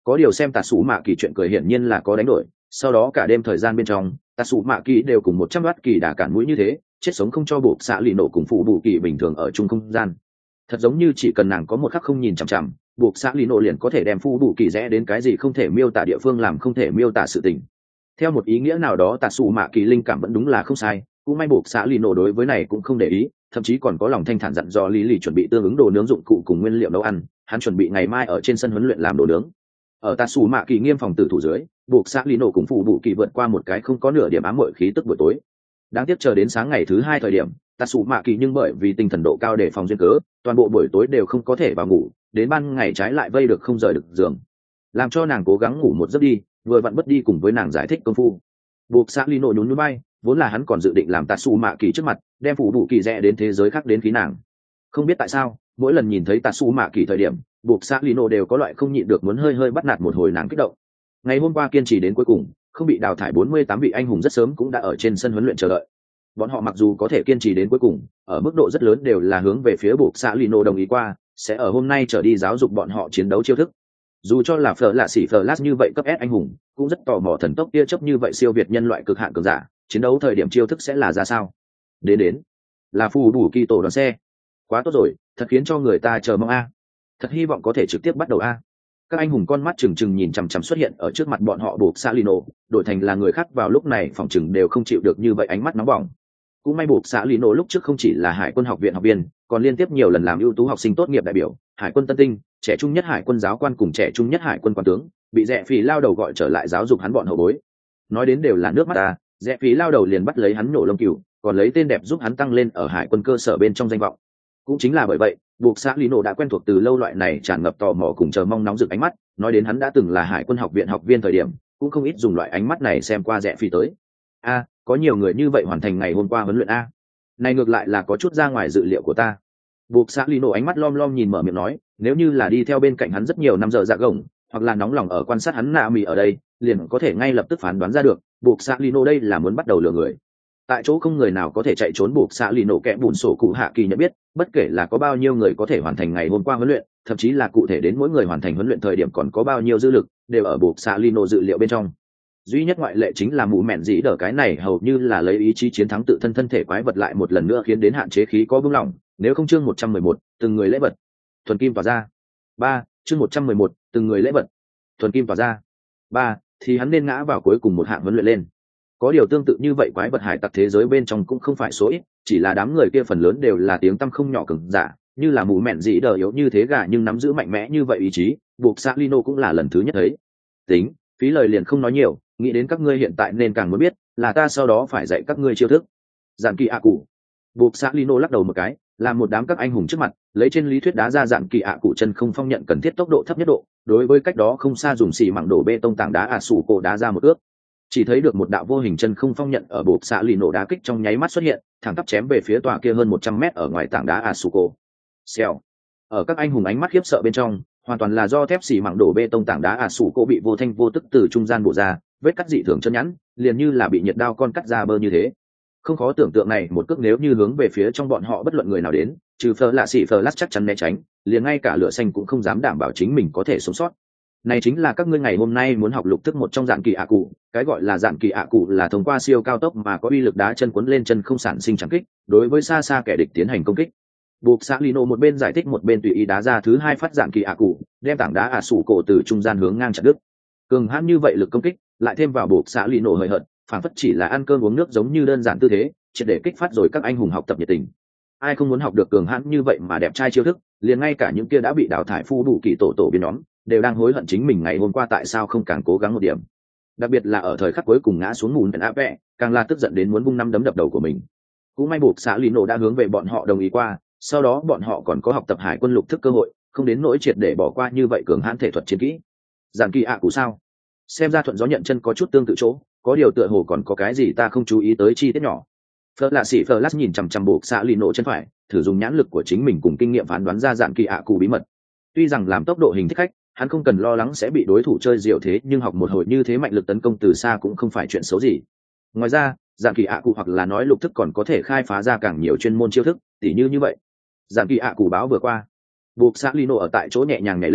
có điều xem tạt xù mạ kỳ chuyện cười hiển nhiên là có đánh đổi, sau đó cả đêm thời gian bên trong tạt xù mạ kỳ đều cùng một trăm bát kỳ đà cản mũi như thế, chết sống không cho buộc xạ lì nổ cùng phụ bù kỳ bình thường ở chung không gian. Thật giống như chỉ cần nàng có một khắc không nhìn chằm chằm, buộc xạ lì nổ liền có thể đem phụ bù kỳ rẽ đến cái gì không thể miêu tả địa phương làm không thể miêu tả sự tình. Theo một ý nghĩa nào đó tạt xù mạ kỳ linh cảm vẫn đúng là không sai, cũng may buộc xạ lì nổ đối với này cũng không để ý, thậm chí còn có lòng thanh thản dặn dò lý lì chuẩn bị tương ứng đồ nướng dụng cụ cùng nguyên liệu nấu ăn, hắn chuẩn bị ngày mai ở trên sân huấn luyện làm đồ nướng. Ở tạt xù mạ kỳ nghiêm phòng tử thủ dưới, buộc xạ lì nổ cùng phụ bù kỳ vượt qua một cái không có nửa điểm ám muội khí tức buổi tối. Đáng tiếc chờ đến sáng ngày thứ hai thời điểm, tạt xù mạ kỳ nhưng bởi vì tinh thần độ cao để phòng duyên cớ, toàn bộ buổi tối đều không có thể vào ngủ, đến ban ngày trái lại vây được không rời được giường, làm cho nàng cố gắng ngủ một giấc đi, vừa vặn bất đi cùng với nàng giải thích công phu. Buộc xạ lì nổ nhún nhún bay, vốn là hắn còn dự định làm tạt xù mạ kỳ trước mặt đem phụ bù kỳ rẽ đến thế giới khác đến khí nàng. Không biết tại sao mỗi lần nhìn thấy tạt xù mạ kỳ thời điểm, buộc xạ lì nổ đều có loại không nhịn được muốn hơi hơi bắt nạt một hồi nàng kích động. Ngày hôm qua kiên trì đến cuối cùng không bị đào thải bốn mươi tám vị anh hùng rất sớm cũng đã ở trên sân huấn luyện chờ đợi. Bọn họ mặc dù có thể kiên trì đến cuối cùng, ở mức độ rất lớn đều là hướng về phía buộc xạ lì nổ đồng ý qua sẽ ở hôm nay trở đi giáo dục bọn họ chiến đấu chiêu thức. Dù cho là phở lạ xỉ phở lát như vậy cấp S anh hùng cũng rất tò mò thần tốc tia chớp như vậy siêu việt nhân loại cực hạn cường giả chiến đấu thời điểm chiêu thức sẽ là ra sao. Đến đến là phù đủ kỳ tổ đoàn xe, quá tốt rồi, thật khiến cho người ta chờ mong a. Thật hy vọng có thể trực tiếp bắt đầu a. Các anh hùng con mắt trừng trừng nhìn chằm chằm xuất hiện ở trước mặt bọn họ buộc xạ lì nổ, đổi thành là người khác vào lúc này phòng chừng đều không chịu được như vậy ánh mắt nóng bỏng. Cũng may buộc xạ lì nổ lúc trước không chỉ là hải quân học viện học viên, còn liên tiếp nhiều lần làm ưu tú học sinh tốt nghiệp đại biểu, hải quân tân tinh, trẻ trung nhất hải quân giáo quan cùng trẻ trung nhất hải quân quan tướng, bị rẽ phì lao đầu gọi trở lại giáo dục hắn bọn hậu bối. Nói đến đều là nước mắt ta, rẽ phì lao đầu liền bắt lấy hắn nổ lông cừu, còn lấy tên đẹp giúp hắn tăng lên ở hải quân cơ sở bên trong danh vọng. Cũng chính là bởi vậy, buộc xã lý nổ đã quen thuộc từ lâu loại này tràn ngập tò mò cùng chờ mong nóng rực ánh mắt. Nói đến hắn đã từng là hải quân học viện học viên thời điểm, cũng không ít dùng loại ánh mắt này xem qua rẽ phì tới. A, có nhiều người như vậy hoàn thành ngày hôm qua huấn luyện a. Này ngược lại là có chút ra ngoài dự liệu của ta. Buộc xã lý nổ ánh mắt lom lom nhìn mở miệng nói, nếu như là đi theo bên cạnh hắn rất nhiều năm giờ dạ gồng, hoặc là nóng lòng ở quan sát hắn nạ mì ở đây, liền có thể ngay lập tức phán đoán ra được, buộc xã lý nổ đây là muốn bắt đầu lừa người. Tại chỗ không người nào có thể chạy trốn buộc xã lý nổ kẽ bùn sổ cụ hạ kỳ nhận biết, bất kể là có bao nhiêu người có thể hoàn thành ngày hôm qua huấn luyện, thậm chí là cụ thể đến mỗi người hoàn thành huấn luyện thời điểm còn có bao nhiêu dư lực, đều ở buộc xã lý nổ dự liệu bên trong. Duy nhất ngoại lệ chính là mụ mẹn dĩ đỡ cái này hầu như là lấy ý chí chiến thắng tự thân thân thể quái vật lại một lần nữa khiến đến hạn chế khí có bưng lỏng. Nếu không chương một trăm mười một, từng người lễ vật thuần kim tỏa ra. Ba, chương một trăm mười một, từng người lễ vật thuần kim tỏa ra. Ba, thì hắn nên ngã vào cuối cùng một hạng huấn luyện lên. Có điều tương tự như vậy quái vật hải tặc thế giới bên trong cũng không phải số ít, chỉ là đám người kia phần lớn đều là tiếng tăm không nhỏ cường giả, như là mụ mẹn dĩ đỡ yếu như thế gà nhưng nắm giữ mạnh mẽ như vậy ý chí, buộc xã Lino cũng là lần thứ nhất thấy. Tính, phí lời liền không nói nhiều, nghĩ đến các ngươi hiện tại nên càng muốn biết, là ta sau đó phải dạy các ngươi chiêu thức. Giản kỳ ạ cụ. Buộc xã Lino lắc đầu một cái, làm một đám các anh hùng trước mặt, lấy trên lý thuyết đá ra dạng kỳ ạ cụ chân không phong nhận cần thiết tốc độ thấp nhất độ, đối với cách đó không xa dùng xì mảng đổ bê tông tảng đá ạ sủ cổ đá ra một ước. Chỉ thấy được một đạo vô hình chân không phong nhận ở buộc xã lì nổ đá kích trong nháy mắt xuất hiện, thẳng tắp chém về phía tòa kia hơn một trăm mét ở ngoài tảng đá ạ sủ cổ. Xèo. Ở các anh hùng ánh mắt khiếp sợ bên trong, hoàn toàn là do thép xì mảng đổ bê tông tảng đá ạ sủ cổ bị vô thanh vô tức từ trung gian bổ ra, vết cắt dị thường chân nhẵn, liền như là bị nhiệt đao con cắt ra bơ như thế. Không khó tưởng tượng này một cước nếu như hướng về phía trong bọn họ bất luận người nào đến, trừ phờ lạ xỉ phờ lát chắc chắn né tránh, liền ngay cả lửa xanh cũng không dám đảm bảo chính mình có thể sống sót. Này chính là các ngươi ngày hôm nay muốn học lục thức một trong dạng kỳ ạ cụ, cái gọi là dạng kỳ ạ cụ là thông qua siêu cao tốc mà có uy lực đá chân cuốn lên chân không sản sinh chẳng kích, đối với xa xa kẻ địch tiến hành công kích. Buộc xã Lino một bên giải thích một bên tùy ý đá ra thứ hai phát dạng kỳ ạ cụ, đem tảng đá ạ sủ cổ từ trung gian hướng ngang chặt đứt. Cường hãn như vậy lực công kích, lại thêm vào buộc xã Lino hời hợt, phản phất chỉ là ăn cơm uống nước giống như đơn giản tư thế, chỉ để kích phát rồi các anh hùng học tập nhiệt tình. Ai không muốn học được cường hãn như vậy mà đẹp trai chiêu thức, liền ngay cả những kia đã bị đào thải phu đủ kỳ tổ tổ biến nhóm, đều đang hối hận chính mình ngày hôm qua tại sao không càng cố gắng một điểm. Đặc biệt là ở thời khắc cuối cùng ngã xuống mùn tận áp vẽ, càng là tức giận đến muốn vung năm đấm đập đầu của mình. Cũng may buộc xã Lino đã hướng về bọn họ đồng ý qua, sau đó bọn họ còn có học tập hải quân lục thức cơ hội, không đến nỗi triệt để bỏ qua như vậy cường hãn thể thuật chiến kỹ. Giản kỳ ạ cụ sao? Xem ra thuận gió nhận chân có chút tương tự chỗ, có điều tựa hồ còn có cái gì ta không chú ý tới chi tiết nhỏ. Phở lạ xỉ phở lát nhìn chằm chằm buộc xã Lino chân phải, thử dùng nhãn lực của chính mình cùng kinh nghiệm phán đoán ra dạng kỳ ạ cụ bí mật. Tuy rằng làm tốc độ hình thích khách, hắn không cần lo lắng sẽ bị đối thủ chơi diệu thế, nhưng học một hồi như thế mạnh lực tấn công từ xa cũng không phải chuyện xấu gì. Ngoài ra, dạng kỳ ạ cụ hoặc là nói lục thức còn có thể khai phá ra càng nhiều chuyên môn chiêu thức, tỉ như như vậy. Dạng kỳ ạ cụ báo vừa qua, buộc xã Lino ở tại chỗ nhẹ nhàng nhảy lên,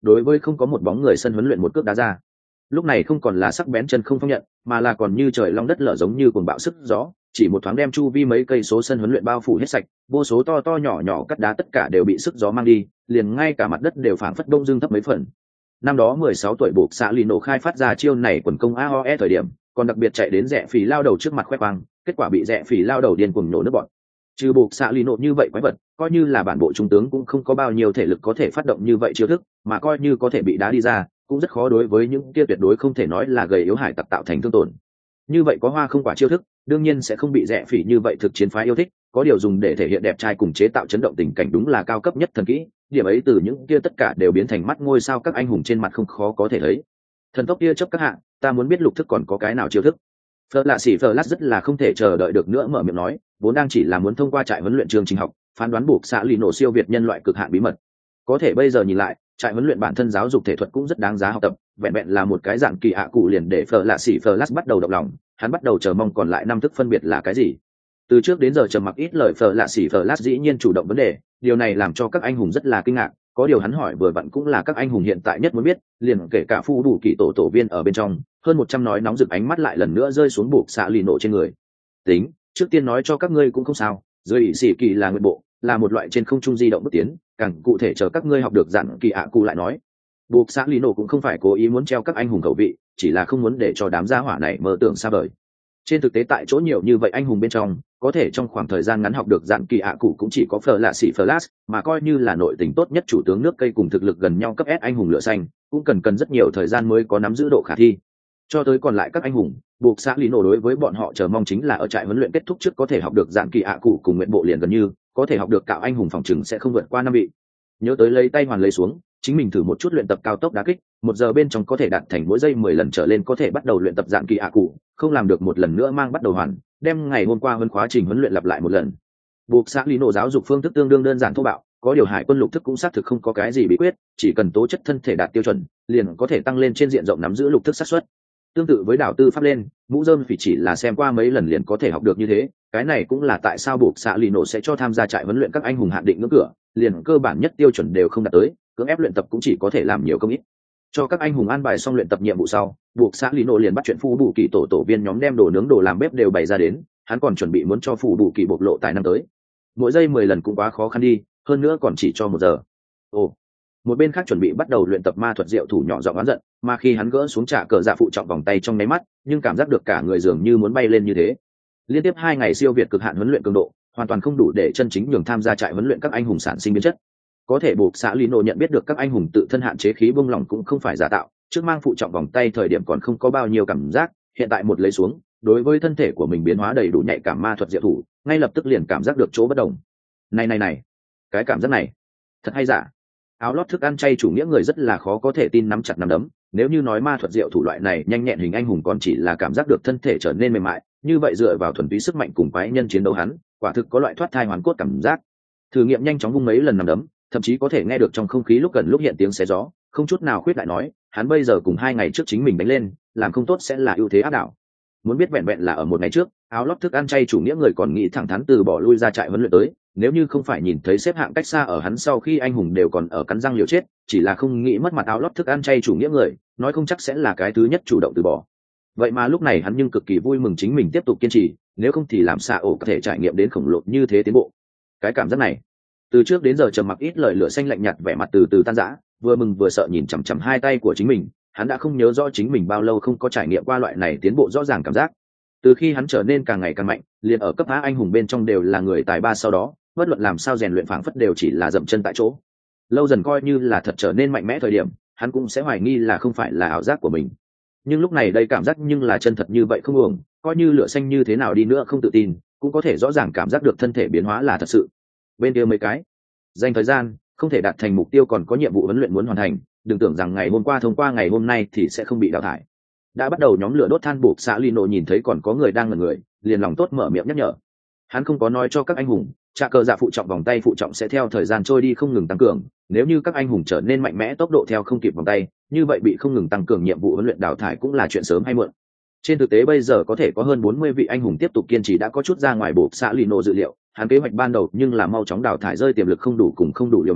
đối với không có một bóng người sân huấn luyện một cước đá ra. Lúc này không còn là sắc bén chân không phong nhận, mà là còn như trời long đất lở giống như cuồng bạo sức gió, chỉ một thoáng đem chu vi mấy cây số sân huấn luyện bao phủ hết sạch, vô số to to nhỏ nhỏ cắt đá tất cả đều bị sức gió mang đi, liền ngay cả mặt đất đều phảng phất đông dương thấp mấy phần. Năm đó mười sáu tuổi buộc xạ lì nổ khai phát ra chiêu này quần công a o e thời điểm, còn đặc biệt chạy đến rẽ phì lao đầu trước mặt khoe khoang, kết quả bị rẽ phì lao đầu điên cuồng nổ nước bọn. Trừ buộc xạ lì nổ như vậy quái vật, coi như là bản bộ trung tướng cũng không có bao nhiêu thể lực có thể phát động như vậy chiêu thức, mà coi như có thể bị đá đi ra, cũng rất khó đối với những kia tuyệt đối không thể nói là gầy yếu hải tặc tạo thành thương tổn. Như vậy có hoa không quả chiêu thức, đương nhiên sẽ không bị rẽ phỉ như vậy thực chiến phái yêu thích, có điều dùng để thể hiện đẹp trai cùng chế tạo chấn động tình cảnh đúng là cao cấp nhất thần kỹ, điểm ấy từ những kia tất cả đều biến thành mắt ngôi sao các anh hùng trên mặt không khó có thể thấy. Thần tốc kia chấp các hạng, ta muốn biết lục thức còn có cái nào chiêu thức. Phở lạ xỉ Phở lát rất là không thể chờ đợi được nữa mở miệng nói, vốn đang chỉ là muốn thông qua trại huấn luyện trường trình học, phán đoán buộc xạ lì nổ siêu việt nhân loại cực hạn bí mật. Có thể bây giờ nhìn lại, trại huấn luyện bản thân giáo dục thể thuật cũng rất đáng giá học tập, vẹn vẹn là một cái dạng kỳ ạ cụ liền để Phở lạ xỉ Phở lát bắt đầu động lòng, hắn bắt đầu chờ mong còn lại năm thức phân biệt là cái gì. Từ trước đến giờ trầm mặc ít lời Phở lạ xỉ Phở lát dĩ nhiên chủ động vấn đề, điều này làm cho các anh hùng rất là kinh ngạc, có điều hắn hỏi vừa vặn cũng là các anh hùng hiện tại nhất muốn biết, liền kể cả phu đủ kỳ tổ tổ viên ở bên trong, hơn một trăm nói nóng rực ánh mắt lại lần nữa rơi xuống buộc xạ lì nổ trên người. Tính, trước tiên nói cho các ngươi cũng không sao, dưới ỷ sĩ kỳ là nguyện bộ, là một loại trên không trung di động bước tiến, càng cụ thể chờ các ngươi học được dặn kỳ ạ cụ lại nói. Buộc xạ lì nổ cũng không phải cố ý muốn treo các anh hùng khẩu vị, chỉ là không muốn để cho đám gia hỏa này mơ tưởng xa vời. Trên thực tế tại chỗ nhiều như vậy anh hùng bên trong, có thể trong khoảng thời gian ngắn học được dặn kỳ ạ cụ cũng chỉ có Phở lạ xỉ Phở lát, mà coi như là nội tình tốt nhất chủ tướng nước cây cùng thực lực gần nhau cấp S anh hùng lửa xanh, cũng cần cần rất nhiều thời gian mới có nắm giữ độ khả thi. Cho tới còn lại các anh hùng, buộc xã lý nổ đối với bọn họ chờ mong chính là ở trại huấn luyện kết thúc trước có thể học được dạn kỳ ạ cụ cùng nguyện bộ liền gần như có thể học được cạo anh hùng phòng chừng sẽ không vượt qua năm vị. Nhớ tới lấy tay hoàn lấy xuống, chính mình thử một chút luyện tập cao tốc đá kích, một giờ bên trong có thể đạt thành mỗi giây mười lần trở lên có thể bắt đầu luyện tập dạn kỳ ạ cụ, không làm được một lần nữa mang bắt đầu hoàn, đem ngày hôm qua hơn khóa trình huấn luyện lặp lại một lần. Buộc xã lý nổ giáo dục phương thức tương đương đơn giản thô bạo, có điều hải quân lục thức cũng xác thực không có cái gì bí quyết, chỉ cần tố chất thân thể đạt tiêu chuẩn, liền có thể tăng lên trên diện rộng nắm giữ lục thức xác suất. Tương tự với đảo tư pháp lên, mũ dơm phỉ chỉ là xem qua mấy lần liền có thể học được như thế, cái này cũng là tại sao buộc xạ lì nổ sẽ cho tham gia trại huấn luyện các anh hùng hạn định ngưỡng cửa, liền cơ bản nhất tiêu chuẩn đều không đạt tới, cưỡng ép luyện tập cũng chỉ có thể làm nhiều công ít. Cho các anh hùng an bài xong luyện tập nhiệm vụ sau, buộc xạ lì nổ liền bắt chuyện phù bù kỳ tổ tổ viên nhóm đem đồ nướng đồ làm bếp đều bày ra đến, hắn còn chuẩn bị muốn cho phù bù kỳ bộc lộ tài năng tới. Mỗi giây mười lần cũng quá khó khăn đi, hơn nữa còn chỉ cho một giờ. Ồ. Một bên khác chuẩn bị bắt đầu luyện tập ma thuật diệu thủ nhỏ giọng oán giận, mà khi hắn gỡ xuống trả cờ dạ phụ trọng vòng tay trong nháy mắt, nhưng cảm giác được cả người dường như muốn bay lên như thế. Liên tiếp hai ngày siêu việt cực hạn huấn luyện cường độ, hoàn toàn không đủ để chân chính nhường tham gia trại huấn luyện các anh hùng sản sinh biến chất. Có thể buộc xã Lino nhận biết được các anh hùng tự thân hạn chế khí bung lỏng cũng không phải giả tạo, trước mang phụ trọng vòng tay thời điểm còn không có bao nhiêu cảm giác, hiện tại một lấy xuống, đối với thân thể của mình biến hóa đầy đủ nhạy cảm ma thuật diệu thủ, ngay lập tức liền cảm giác được chỗ bất đồng. Này này này, cái cảm giác này, thật hay giả? Áo lót thức ăn chay chủ nghĩa người rất là khó có thể tin nắm chặt nắm đấm, nếu như nói ma thuật diệu thủ loại này nhanh nhẹn hình anh hùng còn chỉ là cảm giác được thân thể trở nên mềm mại, như vậy dựa vào thuần túy sức mạnh cùng quái nhân chiến đấu hắn, quả thực có loại thoát thai hoàn cốt cảm giác. Thử nghiệm nhanh chóng vung mấy lần nắm đấm, thậm chí có thể nghe được trong không khí lúc gần lúc hiện tiếng xé gió, không chút nào khuyết đại nói, hắn bây giờ cùng hai ngày trước chính mình đánh lên, làm không tốt sẽ là ưu thế áp đảo. Muốn biết vẹn vẹn là ở một ngày trước, áo lót thức ăn chay chủ nghĩa người còn nghĩ thẳng thắn từ bỏ lui ra trại huấn luyện tới, nếu như không phải nhìn thấy xếp hạng cách xa ở hắn sau khi anh hùng đều còn ở cắn răng liều chết, chỉ là không nghĩ mất mặt áo lót thức ăn chay chủ nghĩa người, nói không chắc sẽ là cái thứ nhất chủ động từ bỏ. Vậy mà lúc này hắn nhưng cực kỳ vui mừng chính mình tiếp tục kiên trì, nếu không thì làm xạ ổ có thể trải nghiệm đến khổng lồ như thế tiến bộ. Cái cảm giác này, từ trước đến giờ trầm mặc ít lời lửa xanh lạnh nhạt vẻ mặt từ từ tan rã, vừa mừng vừa sợ nhìn chằm chằm hai tay của chính mình, hắn đã không nhớ rõ chính mình bao lâu không có trải nghiệm qua loại này tiến bộ rõ ràng cảm giác. Từ khi hắn trở nên càng ngày càng mạnh, liền ở cấp phá anh hùng bên trong đều là người tài ba, sau đó bất luận làm sao rèn luyện phảng phất đều chỉ là dậm chân tại chỗ. Lâu dần coi như là thật trở nên mạnh mẽ thời điểm, hắn cũng sẽ hoài nghi là không phải là ảo giác của mình. Nhưng lúc này đây cảm giác nhưng là chân thật như vậy không uổng, coi như lửa xanh như thế nào đi nữa không tự tin, cũng có thể rõ ràng cảm giác được thân thể biến hóa là thật sự. Bên kia mấy cái dành thời gian không thể đạt thành mục tiêu còn có nhiệm vụ huấn luyện muốn hoàn thành, đừng tưởng rằng ngày hôm qua thông qua ngày hôm nay thì sẽ không bị đào thải. Đã bắt đầu nhóm lửa đốt than buộc xã Lino nhìn thấy còn có người đang ngẩn người, liền lòng tốt mở miệng nhắc nhở. Hắn không có nói cho các anh hùng, trạ cờ dạ phụ trọng vòng tay phụ trọng sẽ theo thời gian trôi đi không ngừng tăng cường, nếu như các anh hùng trở nên mạnh mẽ tốc độ theo không kịp vòng tay, như vậy bị không ngừng tăng cường nhiệm vụ huấn luyện đào thải cũng là chuyện sớm hay muộn. Trên thực tế bây giờ có thể có hơn bốn mươi vị anh hùng tiếp tục kiên trì đã có chút ra ngoài buộc xã Lino dự liệu, hắn kế hoạch ban đầu nhưng là mau chóng đào thải rơi tiềm lực không đủ cùng không đủ liều mạng,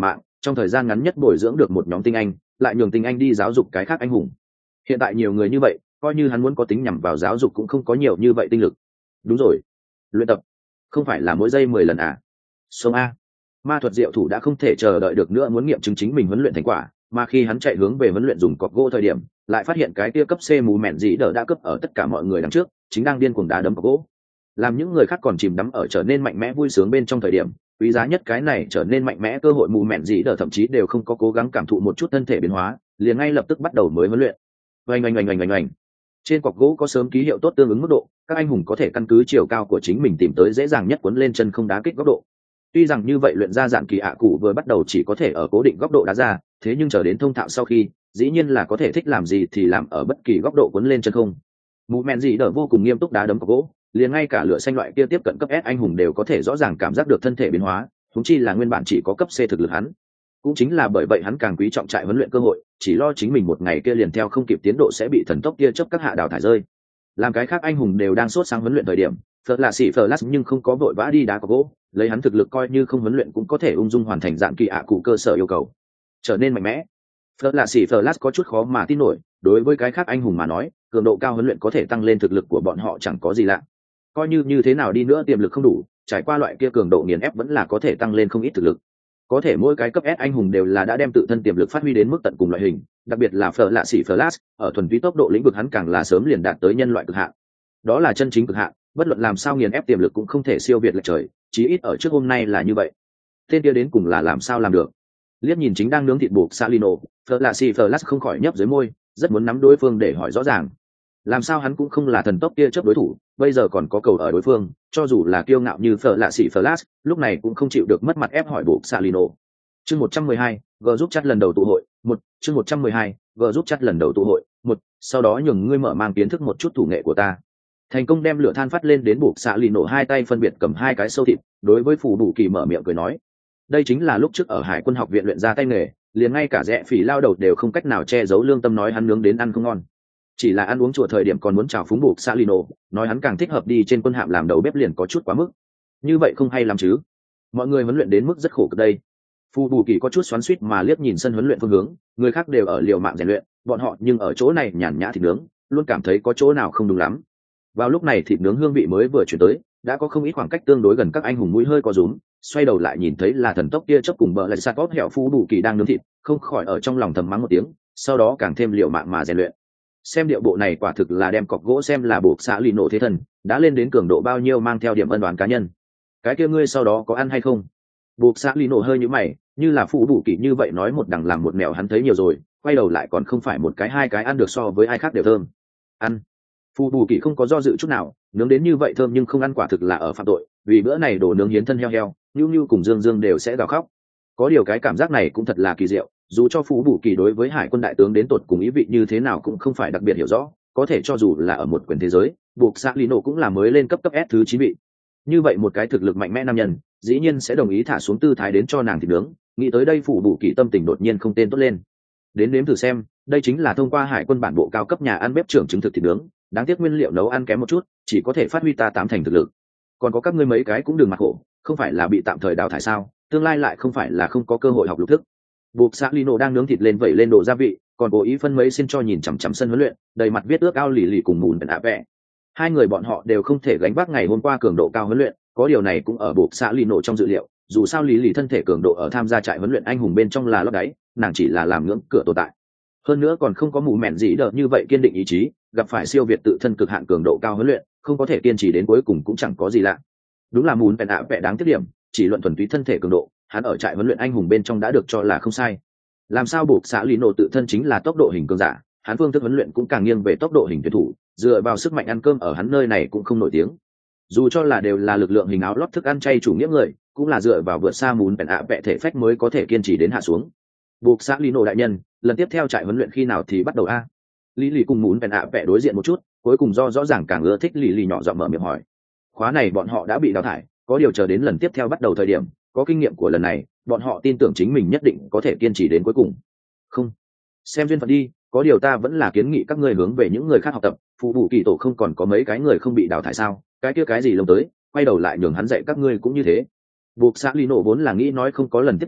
trong thời gian ngắn nhất bồi dưỡng được một nhóm tinh anh, lại nhường tinh anh đi giáo dục cái khác anh hùng. Hiện tại nhiều người như vậy, coi như hắn muốn có tính nhằm vào giáo dục cũng không có nhiều như vậy tinh lực. Đúng rồi, luyện tập không phải là mỗi giây mười lần à? Sông a. Ma thuật diệu thủ đã không thể chờ đợi được nữa muốn nghiệm chứng chính mình huấn luyện thành quả, mà khi hắn chạy hướng về huấn luyện dùng cọc gỗ thời điểm, lại phát hiện cái kia cấp C mù mẹn dĩ đỡ đã cấp ở tất cả mọi người đằng trước, chính đang điên cuồng đá đấm cọc gỗ. Làm những người khác còn chìm đắm ở trở nên mạnh mẽ vui sướng bên trong thời điểm, quý giá nhất cái này trở nên mạnh mẽ cơ hội mù mẹn dĩ đỡ thậm chí đều không có cố gắng cảm thụ một chút thân thể biến hóa, liền ngay lập tức bắt đầu mới huấn luyện. Oanh oanh oanh oanh oanh oanh. Trên cọc gỗ có sớm ký hiệu tốt tương ứng mức độ, các anh hùng có thể căn cứ chiều cao của chính mình tìm tới dễ dàng nhất cuốn lên chân không đá kích góc độ. Tuy rằng như vậy luyện ra dạng kỳ ạ cụ vừa bắt đầu chỉ có thể ở cố định góc độ đá ra, thế nhưng chờ đến thông thạo sau khi, dĩ nhiên là có thể thích làm gì thì làm ở bất kỳ góc độ cuốn lên chân không. Mụ mẹn gì đỡ vô cùng nghiêm túc đá đấm cọc gỗ, liền ngay cả lửa xanh loại kia tiếp cận cấp S anh hùng đều có thể rõ ràng cảm giác được thân thể biến hóa, huống chi là nguyên bản chỉ có cấp C thực lực hắn. Cũng chính là bởi vậy hắn càng quý trọng trại huấn luyện cơ hội, chỉ lo chính mình một ngày kia liền theo không kịp tiến độ sẽ bị thần tốc kia chấp các hạ đào thải rơi. Làm cái khác anh hùng đều đang sốt sáng huấn luyện thời điểm, Phật là sĩ Flash nhưng không có vội vã đi đá cọc gỗ, lấy hắn thực lực coi như không huấn luyện cũng có thể ung dung hoàn thành dạng kỳ ạ cụ cơ sở yêu cầu, trở nên mạnh mẽ. Phật là sĩ Flash có chút khó mà tin nổi, đối với cái khác anh hùng mà nói, cường độ cao huấn luyện có thể tăng lên thực lực của bọn họ chẳng có gì lạ. Coi như như thế nào đi nữa tiềm lực không đủ, trải qua loại kia cường độ nghiền ép vẫn là có thể tăng lên không ít thực lực. Có thể mỗi cái cấp S anh hùng đều là đã đem tự thân tiềm lực phát huy đến mức tận cùng loại hình, đặc biệt là Phở Lạ Sĩ Flash, ở thuần túy tốc độ lĩnh vực hắn càng là sớm liền đạt tới nhân loại cực hạn. Đó là chân chính cực hạn, bất luận làm sao nghiền ép tiềm lực cũng không thể siêu việt lệch trời, chí ít ở trước hôm nay là như vậy. Tên kia đến cùng là làm sao làm được? Liếc nhìn chính đang nướng thịt buộc Salino, Phở Lạ Sĩ Flash không khỏi nhấp dưới môi, rất muốn nắm đối phương để hỏi rõ ràng. Làm sao hắn cũng không là thần tốc kia chấp đối thủ, bây giờ còn có cầu ở đối phương, cho dù là kiêu ngạo như Phở Lạ Sĩ Flash, lúc này cũng không chịu được mất mặt ép hỏi buộc Salino. Chương một trăm mười hai, G giúp chat lần đầu tụ hội, một, chương một trăm mười hai, G giúp chat lần đầu tụ hội, một, sau đó nhường ngươi mở mang kiến thức một chút thủ nghệ của ta. Thành công đem lửa than phát lên đến buộc xạ lì nổ hai tay phân biệt cầm hai cái sâu thịt, đối với phủ đủ kỳ mở miệng cười nói. Đây chính là lúc trước ở Hải quân học viện luyện ra tay nghề, liền ngay cả rẻ phỉ lao đầu đều không cách nào che giấu lương tâm nói hắn nướng đến ăn không ngon. Chỉ là ăn uống chùa thời điểm còn muốn chào phúng buộc xạ lì nổ, nói hắn càng thích hợp đi trên quân hạm làm đầu bếp liền có chút quá mức. Như vậy không hay lắm chứ? Mọi người huấn luyện đến mức rất khổ cực đây. Phù bù kỳ có chút xoắn xuýt mà liếc nhìn sân huấn luyện phương hướng, người khác đều ở liều mạng rèn luyện, bọn họ nhưng ở chỗ này nhàn nhã thịt nướng, luôn cảm thấy có chỗ nào không đúng lắm. Vào lúc này thịt nướng hương vị mới vừa chuyển tới, đã có không ít khoảng cách tương đối gần các anh hùng mũi hơi có rúm, xoay đầu lại nhìn thấy là thần tốc kia chớp cùng bờ lại sạt bóp hẻo phù bù kỳ đang nướng thịt, không khỏi ở trong lòng thầm mắng một tiếng, sau đó càng thêm liều mạng mà rèn luyện. Xem điệu bộ này quả thực là đem cọc gỗ xem là buộc xạ lì nổ thế thần, đã lên đến cường độ bao nhiêu mang theo điểm ân đoán cá nhân. Cái kia ngươi sau đó có ăn hay không? Buộc xạ lì nổ hơi nhíu mày, như là phụ đủ kỳ như vậy nói một đằng làm một mèo hắn thấy nhiều rồi, quay đầu lại còn không phải một cái hai cái ăn được so với ai khác đều thơm. Ăn. Phụ đủ kỳ không có do dự chút nào, nướng đến như vậy thơm nhưng không ăn quả thực là ở phạm tội, vì bữa này đồ nướng hiến thân heo heo, Nưu Nưu cùng Dương Dương đều sẽ gào khóc. Có điều cái cảm giác này cũng thật là kỳ diệu, dù cho phụ đủ kỳ đối với hải quân đại tướng đến tột cùng ý vị như thế nào cũng không phải đặc biệt hiểu rõ, có thể cho dù là ở một quyền thế giới, buộc xạ lì nổ cũng là mới lên cấp cấp S thứ chín vị. Như vậy một cái thực lực mạnh mẽ nam nhân, dĩ nhiên sẽ đồng ý thả xuống tư thái đến cho nàng thịt nướng, nghĩ tới đây phủ đủ kỳ tâm tình đột nhiên không tên tốt lên. Đến nếm thử xem, đây chính là thông qua hải quân bản bộ cao cấp nhà ăn bếp trưởng chứng thực thịt nướng, đáng tiếc nguyên liệu nấu ăn kém một chút, chỉ có thể phát huy ta tám thành thực lực. Còn có các ngươi mấy cái cũng đừng mặc khổ, không phải là bị tạm thời đào thải sao, tương lai lại không phải là không có cơ hội học lục thức. Buộc xã Lino đang nướng thịt lên vẩy lên đồ gia vị, còn cố ý phân mấy xin cho nhìn chằm chằm sân huấn luyện, đầy mặt viết ước ao lì lì cùng mùn ạ vẽ. Hai người bọn họ đều không thể gánh vác ngày hôm qua cường độ cao huấn luyện, có điều này cũng ở buộc xã Lino trong dự liệu, dù sao lý lì thân thể cường độ ở tham gia trại huấn luyện anh hùng bên trong là lót đáy, nàng chỉ là làm ngưỡng cửa tồn tại. Hơn nữa còn không có mù mẹn gì đợt như vậy kiên định ý chí, gặp phải siêu việt tự thân cực hạn cường độ cao huấn luyện, không có thể kiên trì đến cuối cùng cũng chẳng có gì lạ. Đúng là mùn ạ vẽ đáng tiếc điểm, chỉ luận thuần túy thân thể cường độ, hắn ở trại huấn luyện anh hùng bên trong đã được cho là không sai. Làm sao buộc xã Lino tự thân chính là tốc độ hình cường giả, hắn phương thức huấn luyện cũng càng nghiêng về tốc độ hình tuyển thủ, dựa vào sức mạnh ăn cơm ở hắn nơi này cũng không nổi tiếng. Dù cho là đều là lực lượng hình áo lót thức ăn chay chủ nghĩa người, cũng là dựa vào vượt xa mùn bèn ạ vẽ thể phách mới có thể kiên trì đến hạ xuống. Buộc xã Lino đại nhân, lần tiếp theo trại huấn luyện khi nào thì bắt đầu a? Lý lì cùng mùn bèn ạ vẽ đối diện một chút, cuối cùng do rõ ràng càng ưa thích Lý lì nhỏ giọng mở miệng hỏi. Khóa này bọn họ đã bị đào thải, có điều chờ đến lần tiếp theo bắt đầu thời điểm, có kinh nghiệm của lần này, bọn họ tin tưởng chính mình nhất định có thể kiên trì đến cuối cùng. Không, xem duyên phận đi, có điều ta vẫn là kiến nghị các ngươi hướng về những người khác học tập, phụ đủ kỳ tổ không còn có mấy cái người không bị đào thải sao, cái kia cái gì lông tới, quay đầu lại nhường hắn dạy các ngươi cũng như thế. Buộc xã Lino vốn là nghĩ nói không có lần tiếp theo,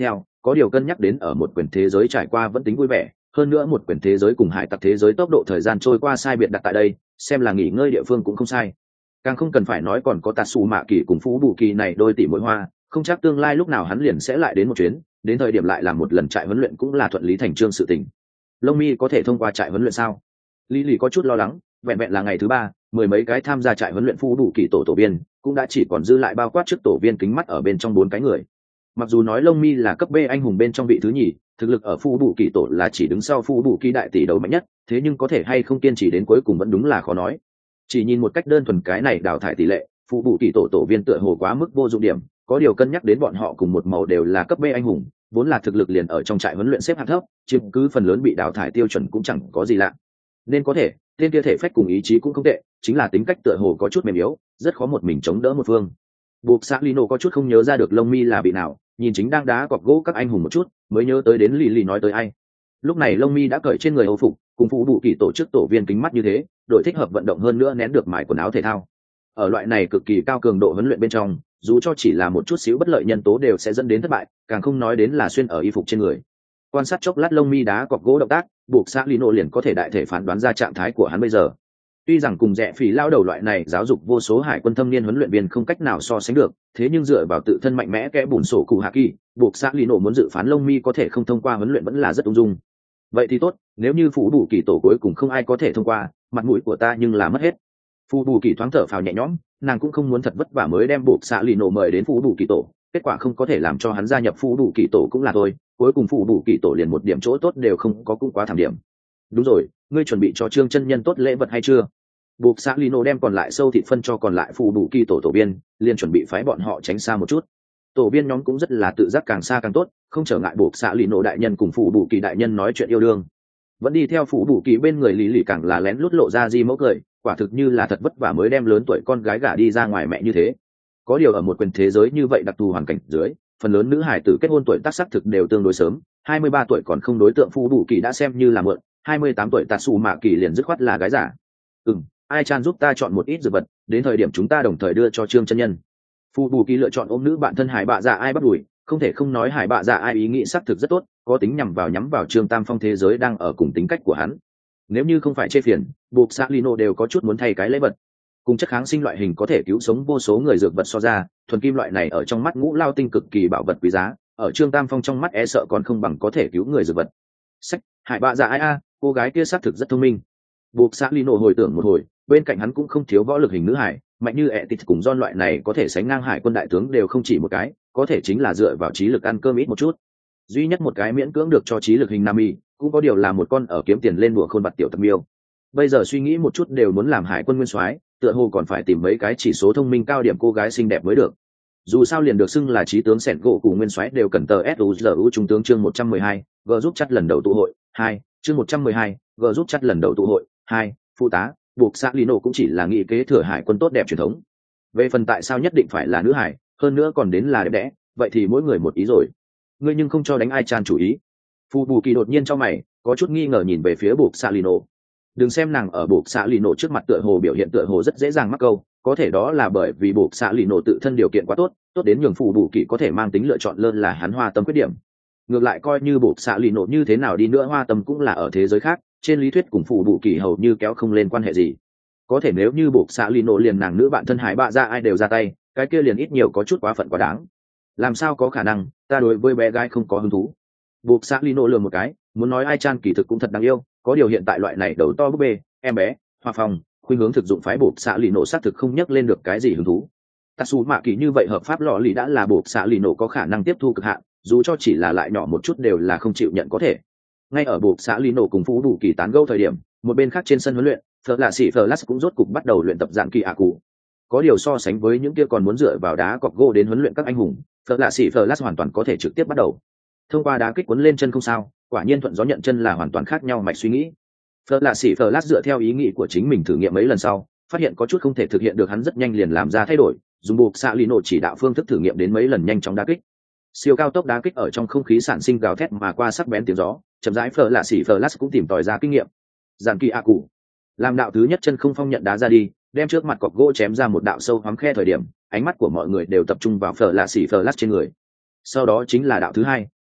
có điều cân nhắc đến ở một quyền thế giới trải qua vẫn tính vui vẻ, hơn nữa một quyền thế giới cùng hải tặc thế giới tốc độ thời gian trôi qua sai biệt đặt tại đây, xem là nghỉ ngơi địa phương cũng không sai. Càng không cần phải nói còn có tạt xù mạ kỳ cùng phú bù kỳ này đôi tỷ muội hoa, không chắc tương lai lúc nào hắn liền sẽ lại đến một chuyến, đến thời điểm lại làm một lần trại huấn luyện cũng là thuận lý thành trương sự tình. Lông Mi có thể thông qua trại huấn luyện sao? Lý Lì có chút lo lắng, vẹn vẹn là ngày thứ ba, mười mấy cái tham gia trại huấn luyện phú bù kỳ tổ tổ viên, cũng đã chỉ còn dư lại bao quát trước tổ viên kính mắt ở bên trong bốn cái người. Mặc dù nói Lông Mi là cấp B anh hùng bên trong vị thứ nhì, thực lực ở phú bù kỳ tổ là chỉ đứng sau phú bù kỳ đại tỷ đấu mạnh nhất, thế nhưng có thể hay không kiên trì đến cuối cùng vẫn đúng là khó nói. Chỉ nhìn một cách đơn thuần cái này đào thải tỷ lệ, phú bù kỳ tổ tổ viên tựa hồ quá mức vô dụng điểm, có điều cân nhắc đến bọn họ cùng một màu đều là cấp B anh hùng, vốn là thực lực liền ở trong trại huấn luyện xếp hạng thấp, chiếm cứ phần lớn bị đào thải tiêu chuẩn cũng chẳng có gì lạ. Nên có thể, tên kia thể phách cùng ý chí cũng không tệ, chính là tính cách tựa hồ có chút mềm yếu, rất khó một mình chống đỡ một phương. Buộc xã Lino có chút không nhớ ra được Lông Mi là bị nào, nhìn chính đang đá cọc gỗ các anh hùng một chút, mới nhớ tới đến Lì Lì nói tới ai. Lúc này Lông Mi đã cởi trên người Âu phục, cùng phụ bụ kỳ tổ chức tổ viên kính mắt như thế, đội thích hợp vận động hơn nữa nén được mải quần áo thể thao. Ở loại này cực kỳ cao cường độ huấn luyện bên trong, dù cho chỉ là một chút xíu bất lợi nhân tố đều sẽ dẫn đến thất bại, càng không nói đến là xuyên ở y phục trên người. Quan sát chốc lát Lông Mi đá cọc gỗ động tác, buộc xã Lino liền có thể đại thể phán đoán ra trạng thái của hắn bây giờ. Tuy rằng cùng rẻ phỉ lao đầu loại này giáo dục vô số hải quân thâm niên huấn luyện viên không cách nào so sánh được, thế nhưng dựa vào tự thân mạnh mẽ kẽ bùn sổ cụ hạ kỳ, buộc xã Lino muốn dự phán Lông Mi có thể không thông qua huấn luyện vẫn là rất ung dung. Vậy thì tốt, nếu như phú bù kỳ tổ cuối cùng không ai có thể thông qua, mặt mũi của ta nhưng là mất hết. Phú bù kỳ thoáng thở phào nhẹ nhõm, nàng cũng không muốn thật vất vả mới đem buộc xã Lino mời đến phú bù kỳ tổ, kết quả không có thể làm cho hắn gia nhập phú bù kỳ tổ cũng là thôi, cuối cùng phú bù kỳ tổ liền một điểm chỗ tốt đều không có, cũng quá thảm điểm. Đúng rồi, ngươi chuẩn bị cho Trương chân nhân tốt lễ vật hay chưa? Buộc xã Lino đem còn lại sâu thịt phân cho còn lại phù đủ kỳ tổ tổ viên, liền chuẩn bị phái bọn họ tránh xa một chút. Tổ viên nhóm cũng rất là tự giác càng xa càng tốt, không trở ngại buộc xã Lino đại nhân cùng phù đủ kỳ đại nhân nói chuyện yêu đương. Vẫn đi theo phù đủ kỳ bên người Lý Lì càng là lén lút lộ ra di mẫu cười, quả thực như là thật vất vả mới đem lớn tuổi con gái gả đi ra ngoài mẹ như thế. Có điều ở một quyền thế giới như vậy đặc thù hoàn cảnh dưới, phần lớn nữ hải tử kết hôn tuổi tác sắc thực đều tương đối sớm, hai mươi ba tuổi còn không đối tượng phù đủ kỳ đã xem như là mượn, hai mươi tám tuổi tà xù mạ kỳ liền dứt khoát là gái giả. Ừm, ai chan giúp ta chọn một ít dược vật, đến thời điểm chúng ta đồng thời đưa cho Trương chân nhân. Phù bù kỳ lựa chọn ôm nữ bạn thân hải bạ dạ ai bắt đuổi, không thể không nói hải bạ dạ ai ý nghĩ xác thực rất tốt, có tính nhằm vào nhắm vào Trương Tam Phong thế giới đang ở cùng tính cách của hắn. Nếu như không phải chê phiền, buộc xã Lino đều có chút muốn thay cái lễ vật. Cùng chất kháng sinh loại hình có thể cứu sống vô số người dược vật so ra, thuần kim loại này ở trong mắt ngũ lao tinh cực kỳ bảo vật quý giá, ở Trương Tam Phong trong mắt e sợ còn không bằng có thể cứu người dược vật. Sách, hải bạ dạ ai a, cô gái kia xác thực rất thông minh. Buộc xã Lino hồi tưởng một hồi, bên cạnh hắn cũng không thiếu võ lực hình nữ hải, mạnh như Etit cùng John loại này có thể sánh ngang hải quân đại tướng đều không chỉ một cái, có thể chính là dựa vào trí lực ăn cơm ít một chút. Duy nhất một cái miễn cưỡng được cho trí lực hình Nami, cũng có điều là một con ở kiếm tiền lên đùa khôn bặt tiểu tập miêu. Bây giờ suy nghĩ một chút đều muốn làm hải quân nguyên soái, tựa hồ còn phải tìm mấy cái chỉ số thông minh cao điểm cô gái xinh đẹp mới được. Dù sao liền được xưng là trí tướng sẻn gỗ cùng nguyên soái đều cần tờ suzu trung tướng chương một trăm mười hai, g giúp chắt lần đầu tụ hội hai, chương một trăm mười hai, g giúp chắt lần đầu tụ hội hai, phụ tá buộc xã Lino cũng chỉ là nghị kế thừa hải quân tốt đẹp truyền thống. Về phần tại sao nhất định phải là nữ hải, hơn nữa còn đến là đẹp đẽ, vậy thì mỗi người một ý rồi. Ngươi nhưng không cho đánh ai chan chủ ý. Phù bù kỳ đột nhiên cho mày, có chút nghi ngờ nhìn về phía buộc xã Lino. Đừng xem nàng ở buộc xã Lino trước mặt tựa hồ biểu hiện tựa hồ rất dễ dàng mắc câu, có thể đó là bởi vì buộc xã Lino tự thân điều kiện quá tốt, tốt đến nhường phù bù kỳ có thể mang tính lựa chọn lơn là hắn hoa tâm quyết điểm. Ngược lại coi như buộc xã Lino như thế nào đi nữa hoa tâm cũng là ở thế giới khác, trên lý thuyết cùng phù bù kỳ hầu như kéo không lên quan hệ gì. Có thể nếu như buộc xã Lino liền nàng nữ bạn thân hải bạ ra ai đều ra tay, cái kia liền ít nhiều có chút quá phận quá đáng. Làm sao có khả năng, ta đối với bé gái không có hứng thú. Buộc xã Lino lừa một cái, muốn nói ai chan kỳ thực cũng thật đáng yêu, có điều hiện tại loại này đầu to búp bê, em bé, hoa phòng, khuynh hướng thực dụng phái buộc xã Lino xác thực không nhắc lên được cái gì hứng thú. Tatsu mạ kỳ như vậy hợp pháp lọ lì đã là buộc xã Lino có khả năng tiếp thu cực hạn, dù cho chỉ là lại nhỏ một chút đều là không chịu nhận có thể. Ngay ở buộc xã Lino cùng phú đủ kỳ tán gẫu thời điểm, một bên khác trên sân huấn luyện, Phở Lạ Sĩ Flash cũng rốt cục bắt đầu luyện tập dạng kỳ ạ cụ. Có điều so sánh với những kia còn muốn dựa vào đá cọc gỗ đến huấn luyện các anh hùng, Phở Lạ Sĩ Flash hoàn toàn có thể trực tiếp bắt đầu. Thông qua đá kích cuốn lên chân không sao, quả nhiên thuận gió nhận chân là hoàn toàn khác nhau mạch suy nghĩ. Phở Lạ Sĩ Flash dựa theo ý nghĩ của chính mình thử nghiệm mấy lần sau, phát hiện có chút không thể thực hiện được, hắn rất nhanh liền làm ra thay đổi, dùng buộc xạ Lino chỉ đạo phương thức thử nghiệm đến mấy lần nhanh chóng đá kích. Siêu cao tốc đá kích ở trong không khí sản sinh gào thét mà qua sắc bén tiếng gió, chậm rãi Phở Lạ Sĩ Flash cũng tìm tòi ra kinh nghiệm. Giản kỳ ạ cụ, làm đạo thứ nhất chân không phong nhận đá ra đi, đem trước mặt cọc gỗ chém ra một đạo sâu hoắm khe thời điểm, ánh mắt của mọi người đều tập trung vào Phở Lạ Sĩ Flash trên người. Sau đó chính là đạo thứ hai,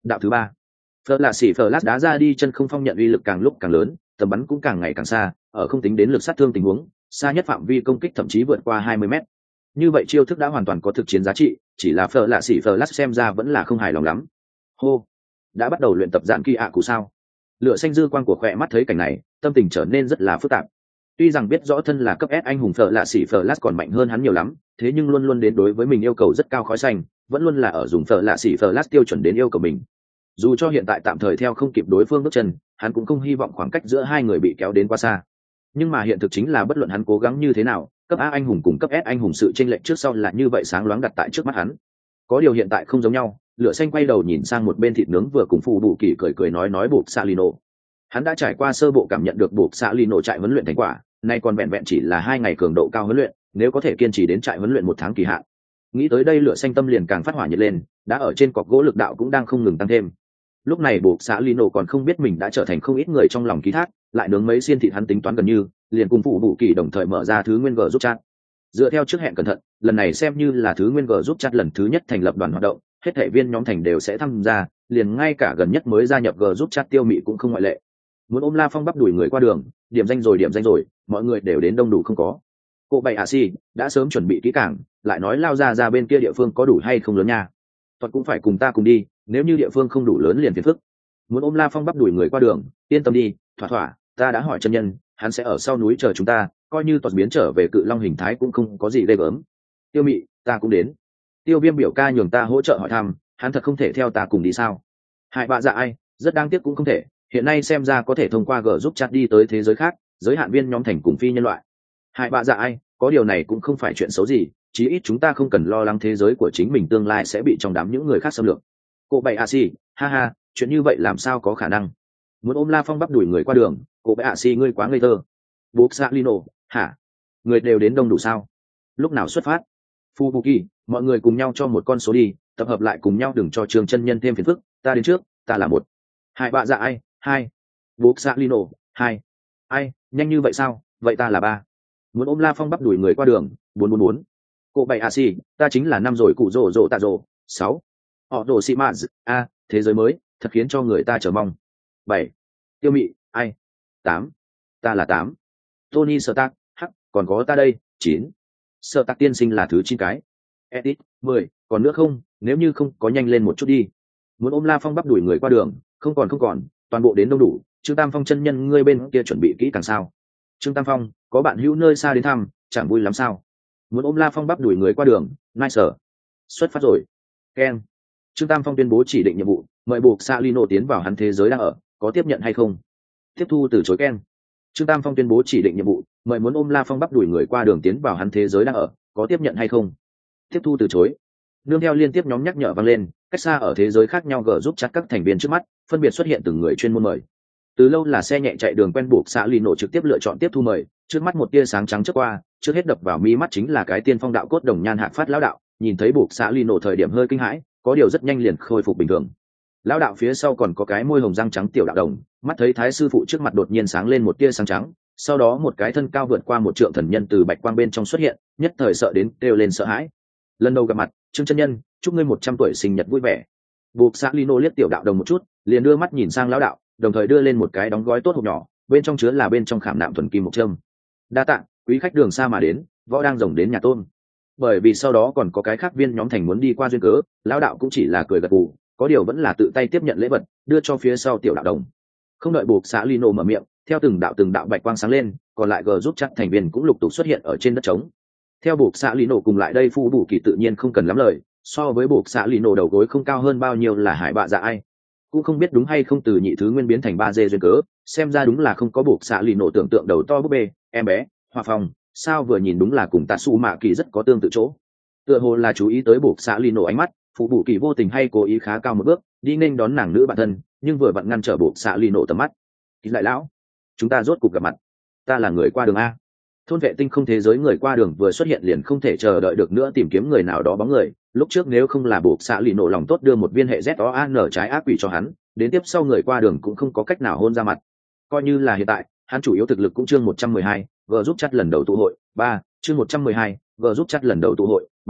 đạo thứ ba. Phở lạ xỉ Phở lát đá ra đi chân không phong nhận uy lực càng lúc càng lớn, tầm bắn cũng càng ngày càng xa, ở không tính đến lực sát thương tình huống, xa nhất phạm vi công kích thậm chí vượt qua hai mươi mét. Như vậy chiêu thức đã hoàn toàn có thực chiến giá trị, chỉ là Phở lạ xỉ Phở lát xem ra vẫn là không hài lòng lắm. Hô, đã bắt đầu luyện tập giản kỳ ạ cụ sao? Lửa xanh dư quang của khỏe mắt thấy cảnh này, tâm tình trở nên rất là phức tạp. Tuy rằng biết rõ thân là cấp S anh hùng Phở lạ xỉ Phở lát còn mạnh hơn hắn nhiều lắm, thế nhưng luôn luôn đến đối với mình yêu cầu rất cao khói xanh, vẫn luôn là ở dùng Phở lạ xỉ Phở lát tiêu chuẩn đến yêu cầu mình. Dù cho hiện tại tạm thời theo không kịp đối phương bước chân, hắn cũng không hy vọng khoảng cách giữa hai người bị kéo đến quá xa. Nhưng mà hiện thực chính là bất luận hắn cố gắng như thế nào, cấp A anh hùng cùng cấp S anh hùng sự chênh lệch trước sau là như vậy sáng loáng đặt tại trước mắt hắn. Có điều hiện tại không giống nhau, Lửa xanh quay đầu nhìn sang một bên thịt nướng vừa cùng phụ đủ kỳ cười cười nói nói buộc Salino. Hắn đã trải qua sơ bộ cảm nhận được buộc Salino trại huấn luyện thành quả, nay còn vẹn vẹn chỉ là hai ngày cường độ cao huấn luyện, nếu có thể kiên trì đến trại huấn luyện một tháng kỳ hạn. Nghĩ tới đây Lửa xanh tâm liền càng phát hỏa nhiệt lên, đã ở trên cọc gỗ lực đạo cũng đang không ngừng tăng thêm. Lúc này buộc Salino còn không biết mình đã trở thành không ít người trong lòng ký thác, lại nướng mấy xiên thịt hắn tính toán gần như, liền cùng phụ đủ kỳ đồng thời mở ra thứ nguyên g giúp chat. Dựa theo trước hẹn cẩn thận, lần này xem như là thứ nguyên g giúp chat lần thứ nhất thành lập đoàn hoạt động, hết thể viên nhóm thành đều sẽ tham gia, liền ngay cả gần nhất mới gia nhập g giúp chat Tiêu Mị cũng không ngoại lệ. Muốn ôm La Phong bắp đuổi người qua đường, điểm danh rồi điểm danh rồi, mọi người đều đến đông đủ không có. Cô bảy à si đã sớm chuẩn bị kỹ càng, lại nói lao ra ra bên kia địa phương có đủ hay không lớn nha. Thuật cũng phải cùng ta cùng đi, nếu như địa phương không đủ lớn liền phiền phức. Muốn ôm La Phong bắp đuổi người qua đường, yên tâm đi, thỏa thỏa, ta đã hỏi chân nhân, hắn sẽ ở sau núi chờ chúng ta, coi như Thuật biến trở về cự long hình thái cũng không có gì ghê gớm. Tiêu Mị, ta cũng đến. Tiêu Viêm biểu ca nhường ta hỗ trợ hỏi thăm, hắn thật không thể theo ta cùng đi sao? Hại bạ dạ ai, rất đáng tiếc cũng không thể, hiện nay xem ra có thể thông qua G giúp chat đi tới thế giới khác, giới hạn viên nhóm thành cùng phi nhân loại. Hại bạ dạ ai, có điều này cũng không phải chuyện xấu gì, chí ít chúng ta không cần lo lắng thế giới của chính mình tương lai sẽ bị trong đám những người khác xâm lược. Cô bảy a si, ha ha, chuyện như vậy làm sao có khả năng? Muốn ôm La Phong bắp đuổi người qua đường, cô bảy a si ngươi quá ngây thơ. Bố Salino, hả? Người đều đến đông đủ sao? Lúc nào xuất phát? Fubuki, mọi người cùng nhau cho một con số đi, tập hợp lại cùng nhau đừng cho Trường chân nhân thêm phiền phức, ta đến trước, ta là một. Hai bạ dạ ai, hai. Bố Salino, hai. Ai, nhanh như vậy sao? Vậy ta là ba. Muốn ôm La Phong bắp đuổi người qua đường, bốn bốn bốn. Cô bảy a si, ta chính là năm rồi cụ rồ rồ tạ rồ, sáu. Họ rồ xị mạt, a, thế giới mới, thật khiến cho người ta chờ mong. Bảy. Tiêu Mị, ai? Tám. Ta là tám. Tony Stark, hắc, còn có ta đây, chín. Stark tiên sinh là thứ chín cái. Edit, mười, còn nữa không, nếu như không có nhanh lên một chút đi. Muốn ôm La Phong bắp đuổi người qua đường, không còn không còn, toàn bộ đến đông đủ, Trương Tam Phong chân nhân ngươi bên kia chuẩn bị kỹ càng sao? Trương Tam Phong, có bạn hữu nơi xa đến thăm, chẳng vui lắm sao? Muốn ôm La Phong bắp đuổi người qua đường, nice. Xuất phát rồi. Ken. Trương Tam Phong tuyên bố chỉ định nhiệm vụ, mời buộc Salino tiến vào hắn thế giới đang ở, có tiếp nhận hay không? Tiếp thu từ chối Ken. Trương Tam Phong tuyên bố chỉ định nhiệm vụ, mời muốn ôm La Phong bắp đuổi người qua đường tiến vào hắn thế giới đang ở, có tiếp nhận hay không? Tiếp thu từ chối. Nương theo liên tiếp nhóm nhắc nhở vang lên, cách xa ở thế giới khác nhau gờ giúp chặt các thành viên trước mắt, phân biệt xuất hiện từng người chuyên môn mời. Từ lâu là xe nhẹ chạy đường quen buộc Salino trực tiếp lựa chọn tiếp thu mời, trước mắt một tia sáng trắng chớp qua, trước hết đập vào mi mắt chính là cái tiên phong đạo cốt đồng nhan hạc phát lão đạo, nhìn thấy buộc Salino thời điểm hơi kinh hãi, có điều rất nhanh liền khôi phục bình thường. Lão đạo phía sau còn có cái môi hồng răng trắng tiểu đạo đồng, mắt thấy thái sư phụ trước mặt đột nhiên sáng lên một tia sáng trắng, sau đó một cái thân cao vượt qua một trượng thần nhân từ bạch quang bên trong xuất hiện, nhất thời sợ đến kêu lên sợ hãi. Lần đầu gặp mặt, Trương chân nhân, chúc ngươi một trăm tuổi sinh nhật vui vẻ. Buộc Salino liếc tiểu đạo đồng một chút, liền đưa mắt nhìn sang lão đạo, đồng thời đưa lên một cái đóng gói tốt hộp nhỏ, bên trong chứa là bên trong khảm nạm thuần kim một châm. Đa tạ, quý khách đường xa mà đến, võ đang rồng đến nhà tôn. Bởi vì sau đó còn có cái khác viên nhóm thành muốn đi qua duyên cớ, lão đạo cũng chỉ là cười gật gù, có điều vẫn là tự tay tiếp nhận lễ vật, đưa cho phía sau tiểu đạo đồng. Không đợi buộc Salino mở miệng, theo từng đạo từng đạo bạch quang sáng lên, còn lại gờ giúp chắc thành viên cũng lục tục xuất hiện ở trên đất trống. Theo buộc Salino cùng lại đây phu đủ kỳ tự nhiên không cần lắm lời, so với buộc Salino đầu gối không cao hơn bao nhiêu là hải bạ dạ ai. Cũng không biết đúng hay không từ nhị thứ nguyên biến thành ba dê duyên cớ, xem ra đúng là không có buộc Salino tưởng tượng đầu to búp bê, em bé, hòa phòng, sao vừa nhìn đúng là cùng Tatsu Mạ Kỳ rất có tương tự chỗ. Tựa hồ là chú ý tới buộc Salino ánh mắt, phụ đủ kỳ vô tình hay cố ý khá cao một bước, đi nên đón nàng nữ bạn thân, nhưng vừa vặn ngăn trở buộc Salino tầm mắt. Lại lão, chúng ta rốt cuộc gặp mặt. Ta là người qua đường a. Thôn vệ tinh không thế giới người qua đường vừa xuất hiện liền không thể chờ đợi được nữa tìm kiếm người nào đó bóng người, lúc trước nếu không là buộc xạ lì nổ lòng tốt đưa một viên hệ z o an trái ác quỷ cho hắn, đến tiếp sau người qua đường cũng không có cách nào hôn ra mặt. Coi như là hiện tại, hắn chủ yếu thực lực cũng chương một trăm mười hai, vừa giúp chắt lần đầu tụ hội, ba, chương một trăm mười hai, vừa giúp chắt lần đầu tụ hội, ba,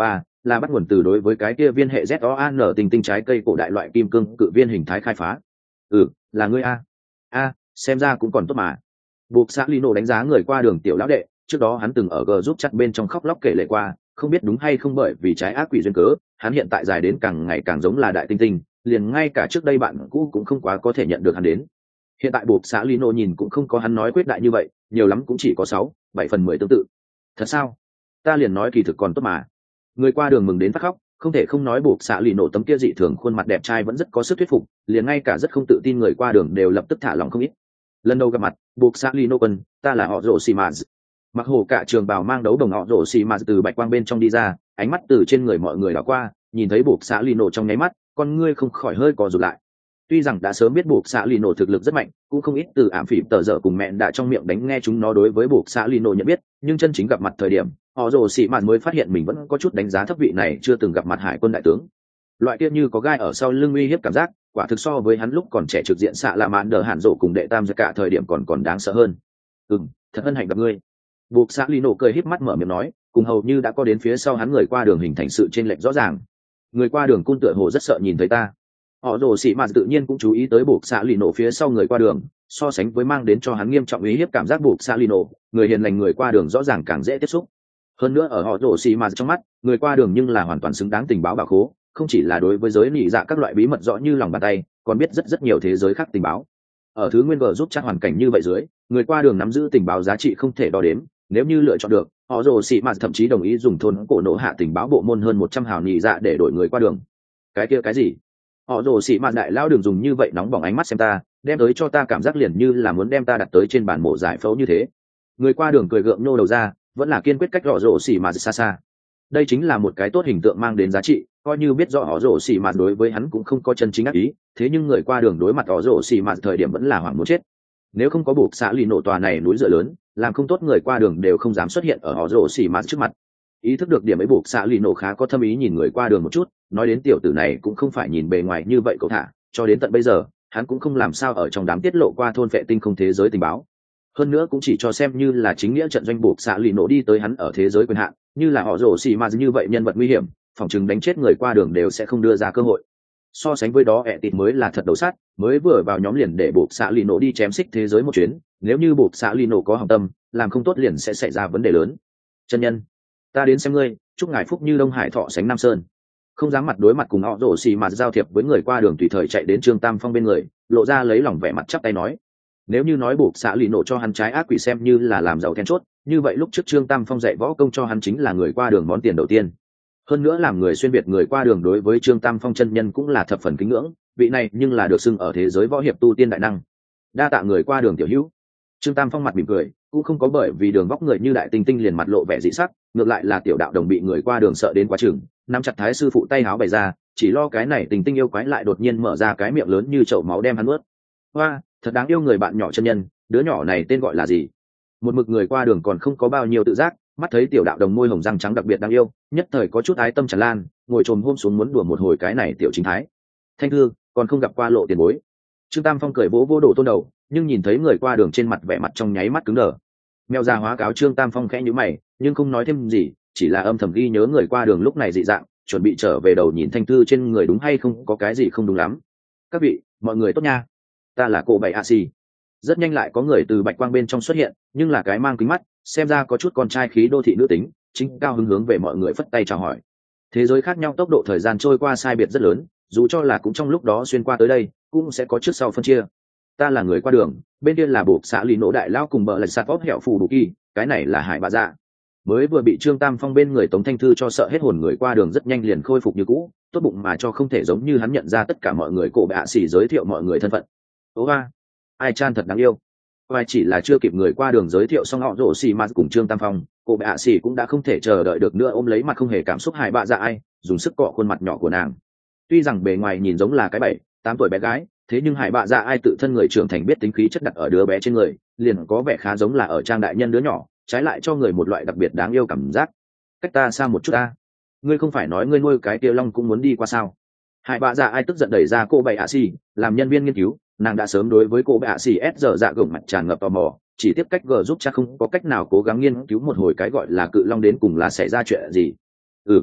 là bắt nguồn từ đối với cái kia viên hệ zon tinh tinh trái cây cổ đại loại kim cương cự viên hình thái khai phá. Ừ, là ngươi a. A, xem ra cũng còn tốt mà. Buộc xã Lino đánh giá người qua đường tiểu lão đệ, trước đó hắn từng ở g giúp chặt bên trong khóc lóc kể lệ qua, không biết đúng hay không bởi vì trái ác quỷ duyên cớ, hắn hiện tại dài đến càng ngày càng giống là đại tinh tinh, liền ngay cả trước đây bạn cũ cũng không quá có thể nhận được hắn đến. Hiện tại buộc xã Lino nhìn cũng không có hắn nói quyết đại như vậy, nhiều lắm cũng chỉ có sáu, bảy phần mười tương tự. Thật sao? Ta liền nói kỳ thực còn tốt mà. Người qua đường mừng đến phát khóc, không thể không nói buộc xã Lino tấm kia dị thường khuôn mặt đẹp trai vẫn rất có sức thuyết phục, liền ngay cả rất không tự tin người qua đường đều lập tức thả lòng không ít. Lần đầu gặp mặt, buộc xã Lino quân, ta là họ rồ xì mà. Mặc hồ cả trường bào mang đấu đồng họ rồ xì mà từ bạch quang bên trong đi ra, ánh mắt từ trên người mọi người đảo qua, nhìn thấy buộc xã Lino trong nháy mắt, con ngươi không khỏi hơi co rụt lại. Tuy rằng đã sớm biết buộc xã Lino thực lực rất mạnh, cũng không ít từ ảm phỉ tờ dở cùng mẹ đã trong miệng đánh nghe chúng nó đối với buộc xã Lino nhận biết, nhưng chân chính gặp mặt thời điểm, họ rồ xì mà mới phát hiện mình vẫn có chút đánh giá thấp vị này chưa từng gặp mặt hải quân đại tướng. Loại kia như có gai ở sau lưng uy hiếp cảm giác, quả thực so với hắn lúc còn trẻ trực diện xạ lạ mạn đờ hạn rộ cùng đệ tam ra cả thời điểm còn còn đáng sợ hơn. Ừm, thật hân hạnh gặp ngươi. Buộc xã Lino cười híp mắt mở miệng nói, cùng hầu như đã có đến phía sau hắn người qua đường hình thành sự chênh lệch rõ ràng. Người qua đường cun tựa hồ rất sợ nhìn thấy ta. Họ rồ xì mà tự nhiên cũng chú ý tới buộc xã Lino phía sau người qua đường, so sánh với mang đến cho hắn nghiêm trọng uy hiếp cảm giác buộc xã Lino, người hiền lành người qua đường rõ ràng càng dễ tiếp xúc. Hơn nữa ở họ rồ xì mà trong mắt, người qua đường nhưng là hoàn toàn xứng đáng tình báo bảo khố, không chỉ là đối với giới nhị dạ các loại bí mật rõ như lòng bàn tay, còn biết rất rất nhiều thế giới khác tình báo. Ở thứ nguyên vở giúp chắc hoàn cảnh như vậy dưới, người qua đường nắm giữ tình báo giá trị không thể đo đếm, nếu như lựa chọn được, họ rồ xì mà thậm chí đồng ý dùng thôn cổ nổ hạ tình báo bộ môn hơn một trăm hào nhị dạ để đổi người qua đường. Cái kia cái gì? Họ rồ xì mà đại lao đường dùng như vậy nóng bỏng ánh mắt xem ta, đem tới cho ta cảm giác liền như là muốn đem ta đặt tới trên bàn mổ giải phẫu như thế. Người qua đường cười gượng nhô đầu ra, vẫn là kiên quyết cách họ rồ xì mà xa xa. Đây chính là một cái tốt hình tượng mang đến giá trị, coi như biết rõ họ rồ xì mà đối với hắn cũng không có chân chính ác ý, thế nhưng người qua đường đối mặt họ rồ xì mà thời điểm vẫn là hoảng muốn chết. Nếu không có buộc xã lì nổ tòa này núi dựa lớn, làm không tốt người qua đường đều không dám xuất hiện ở họ rồ xì mà trước mặt. Ý thức được điểm ấy buộc xã lì nổ khá có thâm ý nhìn người qua đường một chút, nói đến tiểu tử này cũng không phải nhìn bề ngoài như vậy cậu thả, cho đến tận bây giờ hắn cũng không làm sao ở trong đám tiết lộ qua thôn vệ tinh không thế giới tình báo. Hơn nữa cũng chỉ cho xem như là chính nghĩa trận doanh buộc xã lì nổ đi tới hắn ở thế giới quyền hạn, như là họ rồ xì mà như vậy nhân vật nguy hiểm, phòng chừng đánh chết người qua đường đều sẽ không đưa ra cơ hội. So sánh với đó ẹ tịt mới là thật đầu sát, mới vừa vào nhóm liền để buộc xã lì nổ đi chém xích thế giới một chuyến, nếu như buộc xã lì nổ có hỏng tâm, làm không tốt liền sẽ xảy ra vấn đề lớn. Chân nhân, ta đến xem ngươi, chúc ngài phúc như đông hải thọ sánh nam sơn. Không dám mặt đối mặt cùng họ rồ xì mà giao thiệp với người qua đường tùy thời chạy đến Trương Tam Phong bên người, lộ ra lấy lòng vẻ mặt chắp tay nói. Nếu như nói buộc xã lì nổ cho hắn trái ác quỷ xem như là làm giàu then chốt, như vậy lúc trước Trương Tam Phong dạy võ công cho hắn chính là người qua đường món tiền đầu tiên. Hơn nữa làm người xuyên việt người qua đường đối với Trương Tam Phong chân nhân cũng là thập phần kính ngưỡng, vị này nhưng là được xưng ở thế giới võ hiệp tu tiên đại năng. Đa tạ người qua đường tiểu hữu. Trương Tam Phong mặt mỉm cười, cũng không có bởi vì đường vóc người như đại tinh tinh liền mặt lộ vẻ dị sắc, ngược lại là tiểu đạo đồng bị người qua đường sợ đến quá chừng, nắm chặt thái sư phụ tay áo bày ra, chỉ lo cái này tình tinh yêu quái lại đột nhiên mở ra cái miệng lớn như chậu máu đem hắn nuốt. Hoa, thật đáng yêu người bạn nhỏ chân nhân, đứa nhỏ này tên gọi là gì? Một mực người qua đường còn không có bao nhiêu tự giác, mắt thấy tiểu đạo đồng môi hồng răng trắng đặc biệt đáng yêu, nhất thời có chút ái tâm tràn lan, ngồi trồm hôm xuống muốn đùa một hồi cái này tiểu chính thái. Thanh thư, còn không gặp qua lộ tiền bối. Trương Tam Phong cười vỗ vỗ đổ tôn đầu, nhưng nhìn thấy người qua đường trên mặt vẻ mặt trong nháy mắt cứng đờ. Mèo già hóa cáo Trương Tam Phong khẽ nhíu mày, nhưng không nói thêm gì, chỉ là âm thầm ghi nhớ người qua đường lúc này dị dạng, chuẩn bị trở về đầu nhìn thanh thư trên người đúng hay không có cái gì không đúng lắm. Các vị, mọi người tốt nha. Ta là cô bảy a xì. Rất nhanh lại có người từ bạch quang bên trong xuất hiện, nhưng là cái mang kính mắt, xem ra có chút con trai khí đô thị nữ tính, chính cao hứng hướng về mọi người phất tay chào hỏi. Thế giới khác nhau tốc độ thời gian trôi qua sai biệt rất lớn, dù cho là cũng trong lúc đó xuyên qua tới đây, cũng sẽ có trước sau phân chia. Ta là người qua đường, bên kia là buộc xã lì nổ đại lao cùng bờ lạch sạt vót hẹo phù đủ kỳ, cái này là hải bà dạ. Mới vừa bị Trương Tam Phong bên người Tống Thanh Thư cho sợ hết hồn người qua đường rất nhanh liền khôi phục như cũ, tốt bụng mà cho không thể giống như hắn nhận ra tất cả mọi người cổ bạ xỉ giới thiệu mọi người thân phận. Ố ba, ai chan thật đáng yêu. Vai chỉ là chưa kịp người qua đường giới thiệu xong họ rổ xì mà cùng Trương Tam Phong, cổ bạ xỉ cũng đã không thể chờ đợi được nữa ôm lấy mặt không hề cảm xúc hải bạ dạ ai, dùng sức cọ khuôn mặt nhỏ của nàng. Tuy rằng bề ngoài nhìn giống là cái bảy, tám tuổi bé gái, thế nhưng hải bạ dạ ai tự thân người trưởng thành biết tính khí chất đặt ở đứa bé trên người, liền có vẻ khá giống là ở trang đại nhân đứa nhỏ, trái lại cho người một loại đặc biệt đáng yêu cảm giác. Cách ta xa một chút ta, ngươi không phải nói ngươi nuôi cái kia long cũng muốn đi qua sao? Hải bạ dạ ai tức giận đẩy ra cô bảy ạ xì, làm nhân viên nghiên cứu, nàng đã sớm đối với cô bảy ạ xì s giờ dạ gồng mặt tràn ngập tò mò, chỉ tiếp cách g giúp cha không có cách nào cố gắng nghiên cứu một hồi cái gọi là cự long đến cùng là xảy ra chuyện gì. Ừ,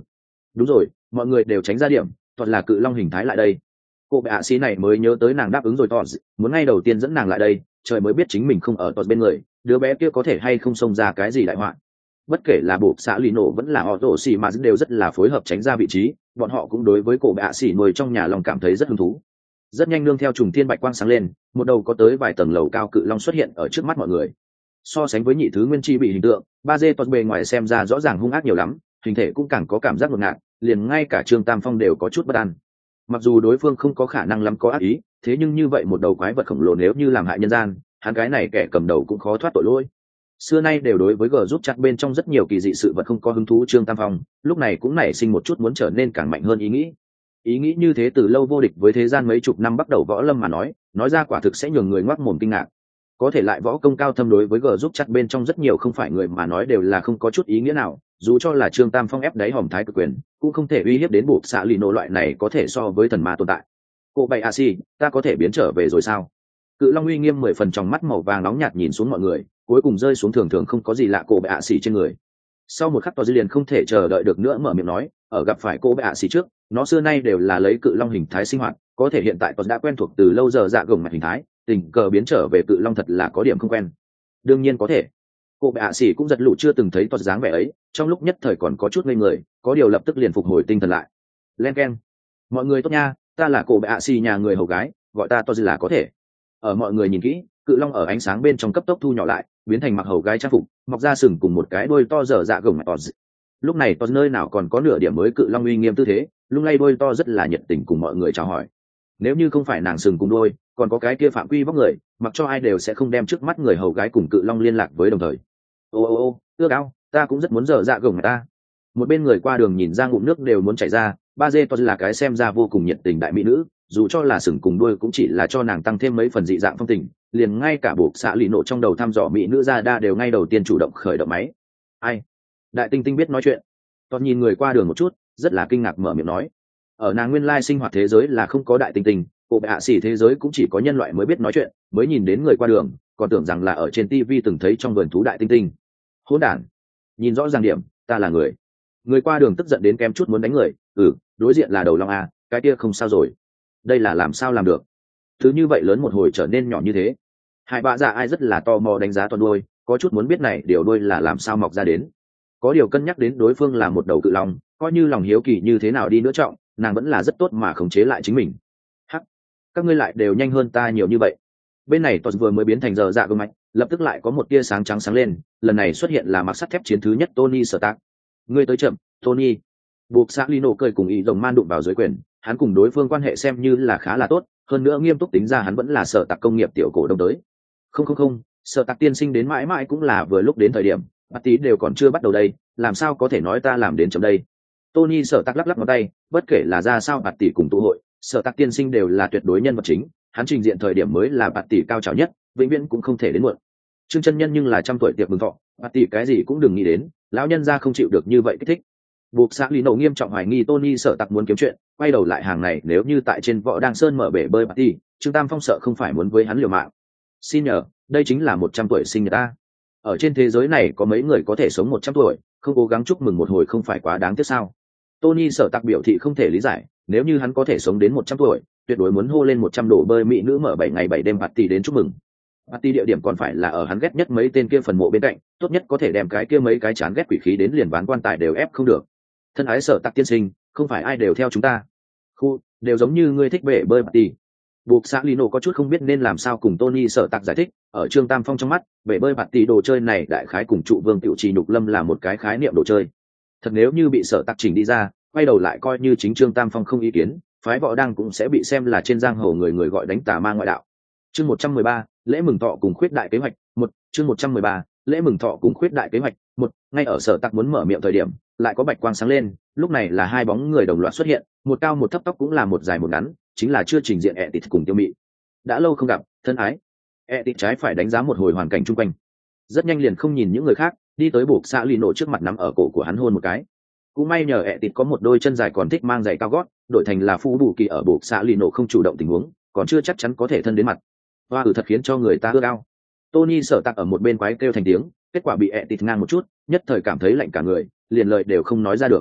đúng rồi, mọi người đều tránh ra điểm, toàn là cự long hình thái lại đây. Cô bệ ạ xí này mới nhớ tới nàng đáp ứng rồi tỏ, muốn ngay đầu tiên dẫn nàng lại đây, trời mới biết chính mình không ở tỏ bên người, đứa bé kia có thể hay không xông ra cái gì đại họa. Bất kể là buộc xã lì nổ vẫn là họ tổ xì mà đều rất là phối hợp tránh ra vị trí, bọn họ cũng đối với cổ bệ ạ xỉ nuôi trong nhà lòng cảm thấy rất hứng thú. Rất nhanh nương theo trùng thiên bạch quang sáng lên, một đầu có tới vài tầng lầu cao cự long xuất hiện ở trước mắt mọi người. So sánh với nhị thứ nguyên chi bị hình tượng, ba d toàn bề ngoài xem ra rõ ràng hung ác nhiều lắm, hình thể cũng càng có cảm giác ngột ngạt, liền ngay cả Trương Tam Phong đều có chút bất an. Mặc dù đối phương không có khả năng lắm có ác ý, thế nhưng như vậy một đầu quái vật khổng lồ nếu như làm hại nhân gian, hắn cái này kẻ cầm đầu cũng khó thoát tội lỗi. Xưa nay đều đối với g giúp chặt bên trong rất nhiều kỳ dị sự vật không có hứng thú. Trương Tam Phong lúc này cũng nảy sinh một chút muốn trở nên càng mạnh hơn ý nghĩ. Ý nghĩ như thế từ lâu vô địch với thế gian mấy chục năm bắt đầu võ lâm mà nói, nói ra quả thực sẽ nhường người ngoác mồm kinh ngạc. Có thể lại võ công cao thâm đối với g giúp chặt bên trong rất nhiều không phải người mà nói đều là không có chút ý nghĩa nào, dù cho là Trương Tam Phong ép đáy hòm thái cực quyền cũng không thể uy hiếp đến buộc xạ lì nổ loại này có thể so với thần ma tồn tại. Cô bày a si, ta có thể biến trở về rồi sao? Cự long uy nghiêm mười phần, trong mắt màu vàng nóng nhạt nhìn xuống mọi người, cuối cùng rơi xuống thường thường không có gì lạ cô bệ ạ xỉ trên người. Sau một khắc to dư liền không thể chờ đợi được nữa mở miệng nói, ở gặp phải cô bệ ạ xỉ trước, nó xưa nay đều là lấy cự long hình thái sinh hoạt, có thể hiện tại to đã quen thuộc từ lâu giờ dạ gồng mặt hình thái, tình cờ biến trở về cự long thật là có điểm không quen. Đương nhiên có thể. Cô bệ ạ xỉ cũng giật lụ chưa từng thấy to dáng vẻ ấy, trong lúc nhất thời còn có chút ngây người, có điều lập tức liền phục hồi tinh thần lại. Len keng, mọi người tốt nha, ta là cô bệ ạ xỉ nhà người hầu gái, gọi ta to dư là có thể. Ở mọi người nhìn kỹ, cự long ở ánh sáng bên trong cấp tốc thu nhỏ lại, biến thành mặc hầu gái trang phục, mọc ra sừng cùng một cái đuôi to dở dạ gồng to. Lúc này to nơi nào còn có nửa điểm mới cự long uy nghiêm tư thế, lung lay đuôi to rất là nhiệt tình cùng mọi người chào hỏi. Nếu như không phải nàng sừng cùng đuôi, còn có cái kia phạm quy vóc người, mặc cho ai đều sẽ không đem trước mắt người hầu gái cùng cự long liên lạc với đồng thời. Ô ô ô, ước ao, ta cũng rất muốn dở dạ gồng ta. Một bên người qua đường nhìn ra ngụm nước đều muốn chảy ra, ba dê to là cái xem ra vô cùng nhiệt tình đại mỹ nữ, dù cho là sừng cùng đuôi cũng chỉ là cho nàng tăng thêm mấy phần dị dạng phong tình, liền ngay cả buộc xạ lì nổ trong đầu thăm dò mỹ nữ ra đa đều ngay đầu tiên chủ động khởi động máy. Ai? Đại tinh tinh biết nói chuyện. Toàn nhìn người qua đường một chút, rất là kinh ngạc mở miệng nói, ở nàng nguyên lai sinh hoạt thế giới là không có đại tinh tinh, bộ bệ hạ xỉ thế giới cũng chỉ có nhân loại mới biết nói chuyện, mới nhìn đến người qua đường còn tưởng rằng là ở trên tivi từng thấy trong vườn thú đại tinh tinh. Hỗn đản, nhìn rõ ràng điểm, ta là người. Người qua đường tức giận đến kém chút muốn đánh người. Ừ, đối diện là đầu long a, cái kia không sao rồi. Đây là làm sao làm được? Thứ như vậy lớn một hồi trở nên nhỏ như thế. Hai bạ dạ ai rất là tò mò đánh giá toàn đuôi, có chút muốn biết này điều đuôi là làm sao mọc ra đến. Có điều cân nhắc đến đối phương là một đầu cự long, coi như lòng hiếu kỳ như thế nào đi nữa trọng, nàng vẫn là rất tốt mà khống chế lại chính mình. Hắc, các ngươi lại đều nhanh hơn ta nhiều như vậy. Bên này toàn vừa mới biến thành giờ dạ gương mạnh, lập tức lại có một tia sáng trắng sáng lên, lần này xuất hiện là mặc sắt thép chiến thứ nhất Tony Stark. Ngươi tới chậm, Tony. Buộc xã Lino cười cùng ý rồng man đụng vào dưới quyền, hắn cùng đối phương quan hệ xem như là khá là tốt, hơn nữa nghiêm túc tính ra hắn vẫn là sở tạc công nghiệp tiểu cổ đông tới. Không không không, sở tạc tiên sinh đến mãi mãi cũng là vừa lúc đến thời điểm, bát tí đều còn chưa bắt đầu đây, làm sao có thể nói ta làm đến chậm đây. Tony sở tạc lắc lắc ngón tay, bất kể là ra sao bát tỷ cùng tụ hội, sở tạc tiên sinh đều là tuyệt đối nhân vật chính, hắn trình diện thời điểm mới là bát tỷ cao trào nhất, vĩnh viễn cũng không thể đến muộn. Trương chân nhân nhưng là trăm tuổi tiệc mừng thọ, bát tỷ cái gì cũng đừng nghĩ đến, lão nhân gia không chịu được như vậy kích thích. Buộc xã lý nổ nghiêm trọng hoài nghi Tony sợ tặc muốn kiếm chuyện, quay đầu lại hàng này nếu như tại trên võ đăng sơn mở bể bơi party, Trương Tam Phong sợ không phải muốn với hắn liều mạng. Xin nhờ, đây chính là một trăm tuổi sinh nhật ta. Ở trên thế giới này có mấy người có thể sống một trăm tuổi, không cố gắng chúc mừng một hồi không phải quá đáng tiếc sao? Tony sợ tặc biểu thị không thể lý giải, nếu như hắn có thể sống đến một trăm tuổi, tuyệt đối muốn hô lên một trăm đổ bơi mỹ nữ mở bảy ngày bảy đêm party đến chúc mừng. Party địa điểm còn phải là ở hắn ghét nhất mấy tên kia phần mộ bên cạnh, tốt nhất có thể đem cái kia mấy cái chán ghét quỷ khí đến liền ván quan tài đều ép không được. Thân ái sở tặc tiên sinh, không phải ai đều theo chúng ta. Khu, đều giống như ngươi thích bể bơi party. Buộc xã Lino có chút không biết nên làm sao cùng Tony sở tặc giải thích, ở Trương Tam Phong trong mắt, bể bơi party đồ chơi này đại khái cùng trụ vương tiểu trì nhục lâm là một cái khái niệm đồ chơi. Thật nếu như bị sở tặc chỉnh đi ra, quay đầu lại coi như chính Trương Tam Phong không ý kiến, phái võ đăng cũng sẽ bị xem là trên giang hồ người người gọi đánh tà ma ngoại đạo. Chương một trăm mười ba, lễ mừng thọ cùng khuyết đại kế hoạch, một, chương một trăm mười ba, lễ mừng thọ cùng khuyết đại kế hoạch, một, ngay ở sở tặc muốn mở miệng thời điểm, lại có bạch quang sáng lên, lúc này là hai bóng người đồng loạt xuất hiện, một cao một thấp, tóc cũng là một dài một ngắn, chính là chưa trình diện Etit cùng Tiêu Mị. Đã lâu không gặp, thân ái. Etit trái phải đánh giá một hồi hoàn cảnh chung quanh, rất nhanh liền không nhìn những người khác, đi tới buộc xã Lino trước mặt nắm ở cổ của hắn hôn một cái. Cũng may nhờ Etit có một đôi chân dài còn thích mang giày cao gót, đổi thành là phu bù kỳ ở buộc xã Lino không chủ động tình huống, còn chưa chắc chắn có thể thân đến mặt. Hoa ừ thật khiến cho người ta ưa ao. Tony sở tặc ở một bên quái kêu thành tiếng, kết quả bị Etit ngang một chút, nhất thời cảm thấy lạnh cả người, liền lời đều không nói ra được.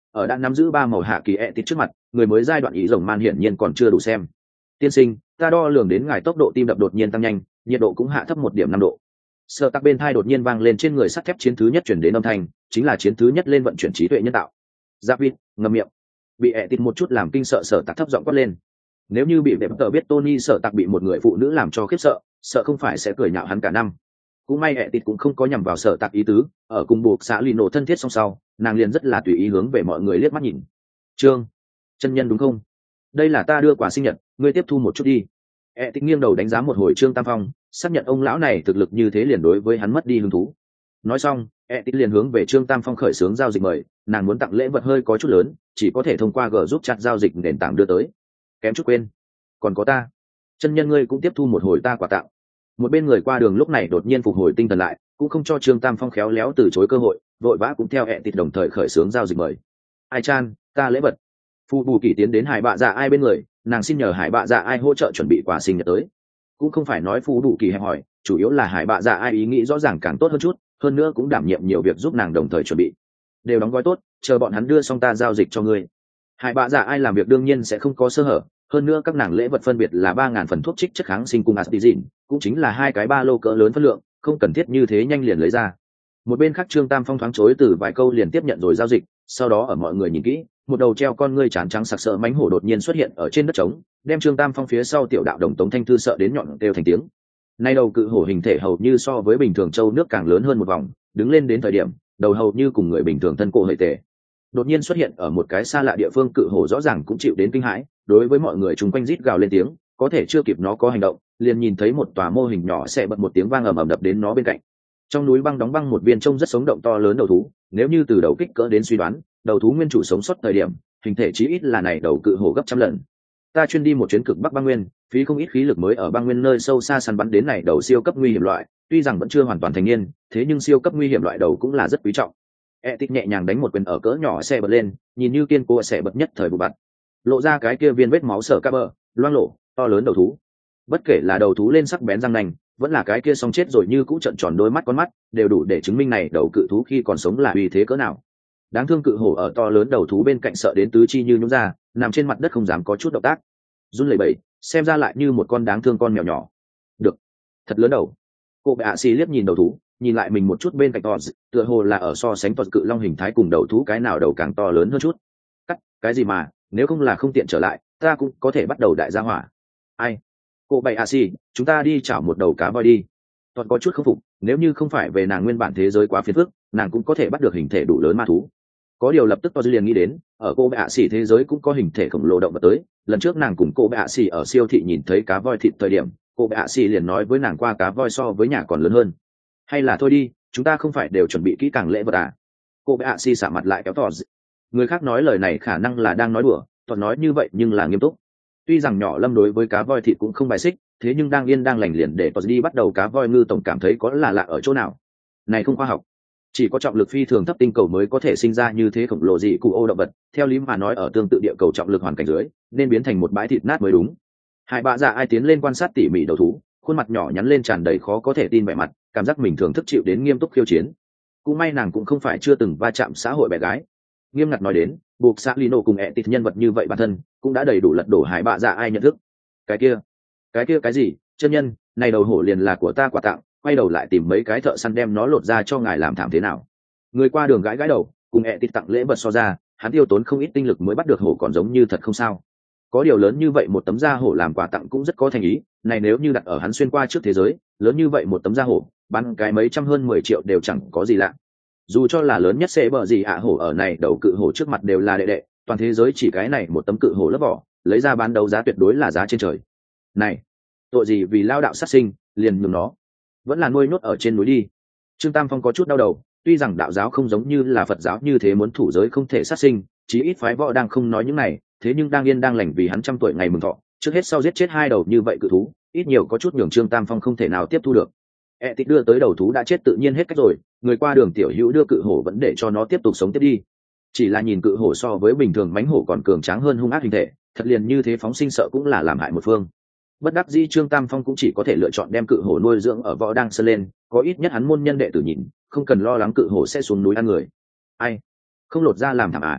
ở đã nắm giữ ba màu hạ kỳ ẹ tít trước mặt, người mới giai đoạn ý rồng man hiển nhiên còn chưa đủ xem. Tiên sinh, ta đo lường đến ngài tốc độ tim đập đột nhiên tăng nhanh, nhiệt độ cũng hạ thấp một điểm năm độ. Sợ tắc bên thai đột nhiên vang lên trên người sắt thép chiến thứ nhất chuyển đến âm thanh, chính là chiến thứ nhất lên vận chuyển trí tuệ nhân tạo. Giáp vịt ngậm miệng, bị ẹ tít một chút làm kinh sợ, sợ tắc thấp giọng quát lên. Nếu như bị đẹp tờ biết Tony sợ tắc bị một người phụ nữ làm cho khiếp sợ, sợ không phải sẽ cười nhạo hắn cả năm. Cũng may ẹ tít cũng không có nhằm vào sợ tắc ý tứ, ở cùng buộc xã Lino thân thiết song sau, nàng liền rất là tùy ý hướng về mọi người liếc mắt nhìn. Trương, chân nhân đúng không? Đây là ta đưa quà sinh nhật, ngươi tiếp thu một chút đi. ẹ tít nghiêng đầu đánh giá một hồi Trương Tam Phong, xác nhận ông lão này thực lực như thế liền đối với hắn mất đi hứng thú. Nói xong, ẹ tít liền hướng về Trương Tam Phong khởi xướng giao dịch mời, nàng muốn tặng lễ vật hơi có chút lớn, chỉ có thể thông qua G giúp chặt giao dịch nền tảng đưa tới. Kém chút quên, còn có ta, chân nhân ngươi cũng tiếp thu một hồi ta quà tặng. Một bên người qua đường lúc này đột nhiên phục hồi tinh thần lại, cũng không cho Trương Tam Phong khéo léo từ chối cơ hội, vội vã cũng theo ẹ tít đồng thời khởi xướng giao dịch mời. Ai chan, ta lễ vật. Phu bù kỳ tiến đến hải bạ dạ ai bên người, nàng xin nhờ hải bạ dạ ai hỗ trợ chuẩn bị quà sinh nhật tới. Cũng không phải nói phu bù kỳ hẹp hỏi, chủ yếu là hải bạ dạ ai ý nghĩ rõ ràng càng tốt hơn chút, hơn nữa cũng đảm nhiệm nhiều việc giúp nàng đồng thời chuẩn bị. Đều đóng gói tốt, chờ bọn hắn đưa xong ta giao dịch cho ngươi. Hải bạ dạ ai làm việc đương nhiên sẽ không có sơ hở, hơn nữa các nàng lễ vật phân biệt là ba ngàn phần thuốc trích chất kháng sinh cùng aspizin, cũng chính là hai cái ba lô cỡ lớn phân lượng, không cần thiết như thế nhanh liền lấy ra. Một bên khác Trương Tam Phong thoáng chối từ vài câu liền tiếp nhận rồi giao dịch, sau đó ở mọi người nhìn kỹ, một đầu treo con ngươi trán trắng sặc sỡ mánh hổ đột nhiên xuất hiện ở trên đất trống, đem Trương Tam Phong phía sau tiểu đạo đồng Tống Thanh Thư sợ đến nhọn đều thành tiếng. Nay đầu cự hổ hình thể hầu như so với bình thường châu nước càng lớn hơn một vòng, đứng lên đến thời điểm, đầu hầu như cùng người bình thường thân cổ hơi tệ. Đột nhiên xuất hiện ở một cái xa lạ địa phương, cự hổ rõ ràng cũng chịu đến kinh hãi, đối với mọi người chung quanh rít gào lên tiếng, có thể chưa kịp nó có hành động, liền nhìn thấy một tòa mô hình nhỏ sẽ bật một tiếng vang ầm ầm đập đến nó bên cạnh. Trong núi băng đóng băng một viên trông rất sống động to lớn đầu thú, nếu như từ đầu kích cỡ đến suy đoán, đầu thú nguyên chủ sống sót thời điểm, hình thể chí ít là này đầu cự hổ gấp trăm lần. Ta chuyên đi một chuyến cực bắc băng nguyên, phí không ít khí lực mới ở băng nguyên nơi sâu xa săn bắn đến này đầu siêu cấp nguy hiểm loại, tuy rằng vẫn chưa hoàn toàn thành niên, thế nhưng siêu cấp nguy hiểm loại đầu cũng là rất quý trọng. E tích nhẹ nhàng đánh một quyền ở cỡ nhỏ xe bật lên, nhìn như kiên cố sẽ bật nhất thời vụ bặt, lộ ra cái kia viên vết máu sở ca bờ, loang lổ, to lớn đầu thú. Bất kể là đầu thú lên sắc bén răng nanh, vẫn là cái kia song chết rồi như cũ trận tròn đôi mắt con mắt, đều đủ để chứng minh này đầu cự thú khi còn sống là uy thế cỡ nào. Đáng thương cự hổ ở to lớn đầu thú bên cạnh sợ đến tứ chi như nhũn ra, nằm trên mặt đất không dám có chút động tác, run lẩy bẩy, xem ra lại như một con đáng thương con mèo nhỏ. Được, thật lớn đầu. Cô bệ ạ xì liếc nhìn đầu thú, nhìn lại mình một chút bên cạnh to, tựa hồ là ở so sánh toàn cự long hình thái cùng đầu thú cái nào đầu càng to lớn hơn chút. Cắt, cái gì mà, nếu không là không tiện trở lại, ta cũng có thể bắt đầu đại gia hỏa. Ai? Cô bệ ạ xì, chúng ta đi chảo một đầu cá voi đi. Toàn có chút không phục, nếu như không phải về nàng nguyên bản thế giới quá phiền phức, nàng cũng có thể bắt được hình thể đủ lớn ma thú. Có điều lập tức to liền nghĩ đến, ở cô bệ ạ xì thế giới cũng có hình thể khổng lồ động vật tới. Lần trước nàng cùng cô bệ ạ xì ở siêu thị nhìn thấy cá voi thịt thời điểm, cô bệ ạ xì liền nói với nàng qua cá voi so với nhà còn lớn hơn. Hay là thôi đi, chúng ta không phải đều chuẩn bị kỹ càng lễ vật à? Cô bệ ạ xì xả mặt lại kéo to. Người khác nói lời này khả năng là đang nói đùa, toàn nói như vậy nhưng là nghiêm túc. Tuy rằng nhỏ Lâm đối với cá voi thịt cũng không bài xích, thế nhưng đang yên đang lành liền để toàn đi bắt đầu cá voi ngư tổng cảm thấy có là lạ ở chỗ nào. Này không khoa học. Chỉ có trọng lực phi thường thấp tinh cầu mới có thể sinh ra như thế khổng lồ dị cụ ô động vật, theo lý mà nói ở tương tự địa cầu trọng lực hoàn cảnh dưới, nên biến thành một bãi thịt nát mới đúng. Hai bạ dạ ai tiến lên quan sát tỉ mỉ đầu thú, khuôn mặt nhỏ nhắn lên tràn đầy khó có thể tin vẻ mặt, cảm giác mình thường thức chịu đến nghiêm túc khiêu chiến. Cũng may nàng cũng không phải chưa từng va chạm xã hội bé gái. Nghiêm ngặt nói đến, buộc xã Lino cùng ẹ tịt nhân vật như vậy bản thân cũng đã đầy đủ lật đổ hải bạ dạ ai nhận thức. Cái kia, cái kia cái gì, chân nhân, này đầu hổ liền là của ta quà tặng, quay đầu lại tìm mấy cái thợ săn đem nó lột ra cho ngài làm thảm thế nào. Người qua đường gãi gãi đầu, cùng ẹ tịt tặng lễ vật so ra, hắn tiêu tốn không ít tinh lực mới bắt được hổ còn giống như thật không sao. Có điều lớn như vậy một tấm da hổ làm quà tặng cũng rất có thành ý, này nếu như đặt ở hắn xuyên qua trước thế giới, lớn như vậy một tấm da hổ, bán cái mấy trăm hơn mười triệu đều chẳng có gì lạ. Dù cho là lớn nhất sẽ bờ gì ạ hổ ở này đầu cự hổ trước mặt đều là đệ đệ, toàn thế giới chỉ cái này một tấm cự hổ lớp vỏ, lấy ra bán đấu giá tuyệt đối là giá trên trời. Này, tội gì vì lao đạo sát sinh, liền nhường nó, vẫn là nuôi nhốt ở trên núi đi. Trương Tam Phong có chút đau đầu, tuy rằng đạo giáo không giống như là Phật giáo như thế muốn thủ giới không thể sát sinh, chí ít phái võ đang không nói những này, thế nhưng đang yên đang lành vì hắn trăm tuổi ngày mừng thọ, trước hết sau giết chết hai đầu như vậy cự thú, ít nhiều có chút nhường Trương Tam Phong không thể nào tiếp thu được. E tịch đưa tới đầu thú đã chết tự nhiên hết cách rồi, người qua đường tiểu hữu đưa cự hổ vẫn để cho nó tiếp tục sống tiếp đi. Chỉ là nhìn cự hổ so với bình thường mánh hổ còn cường tráng hơn hung ác hình thể, thật liền như thế phóng sinh sợ cũng là làm hại một phương. Bất đắc dĩ Trương Tam Phong cũng chỉ có thể lựa chọn đem cự hổ nuôi dưỡng ở võ đang sơn lên, có ít nhất hắn môn nhân đệ tử nhìn, không cần lo lắng cự hổ sẽ xuống núi ăn người. Ai, không lột ra làm thảm à?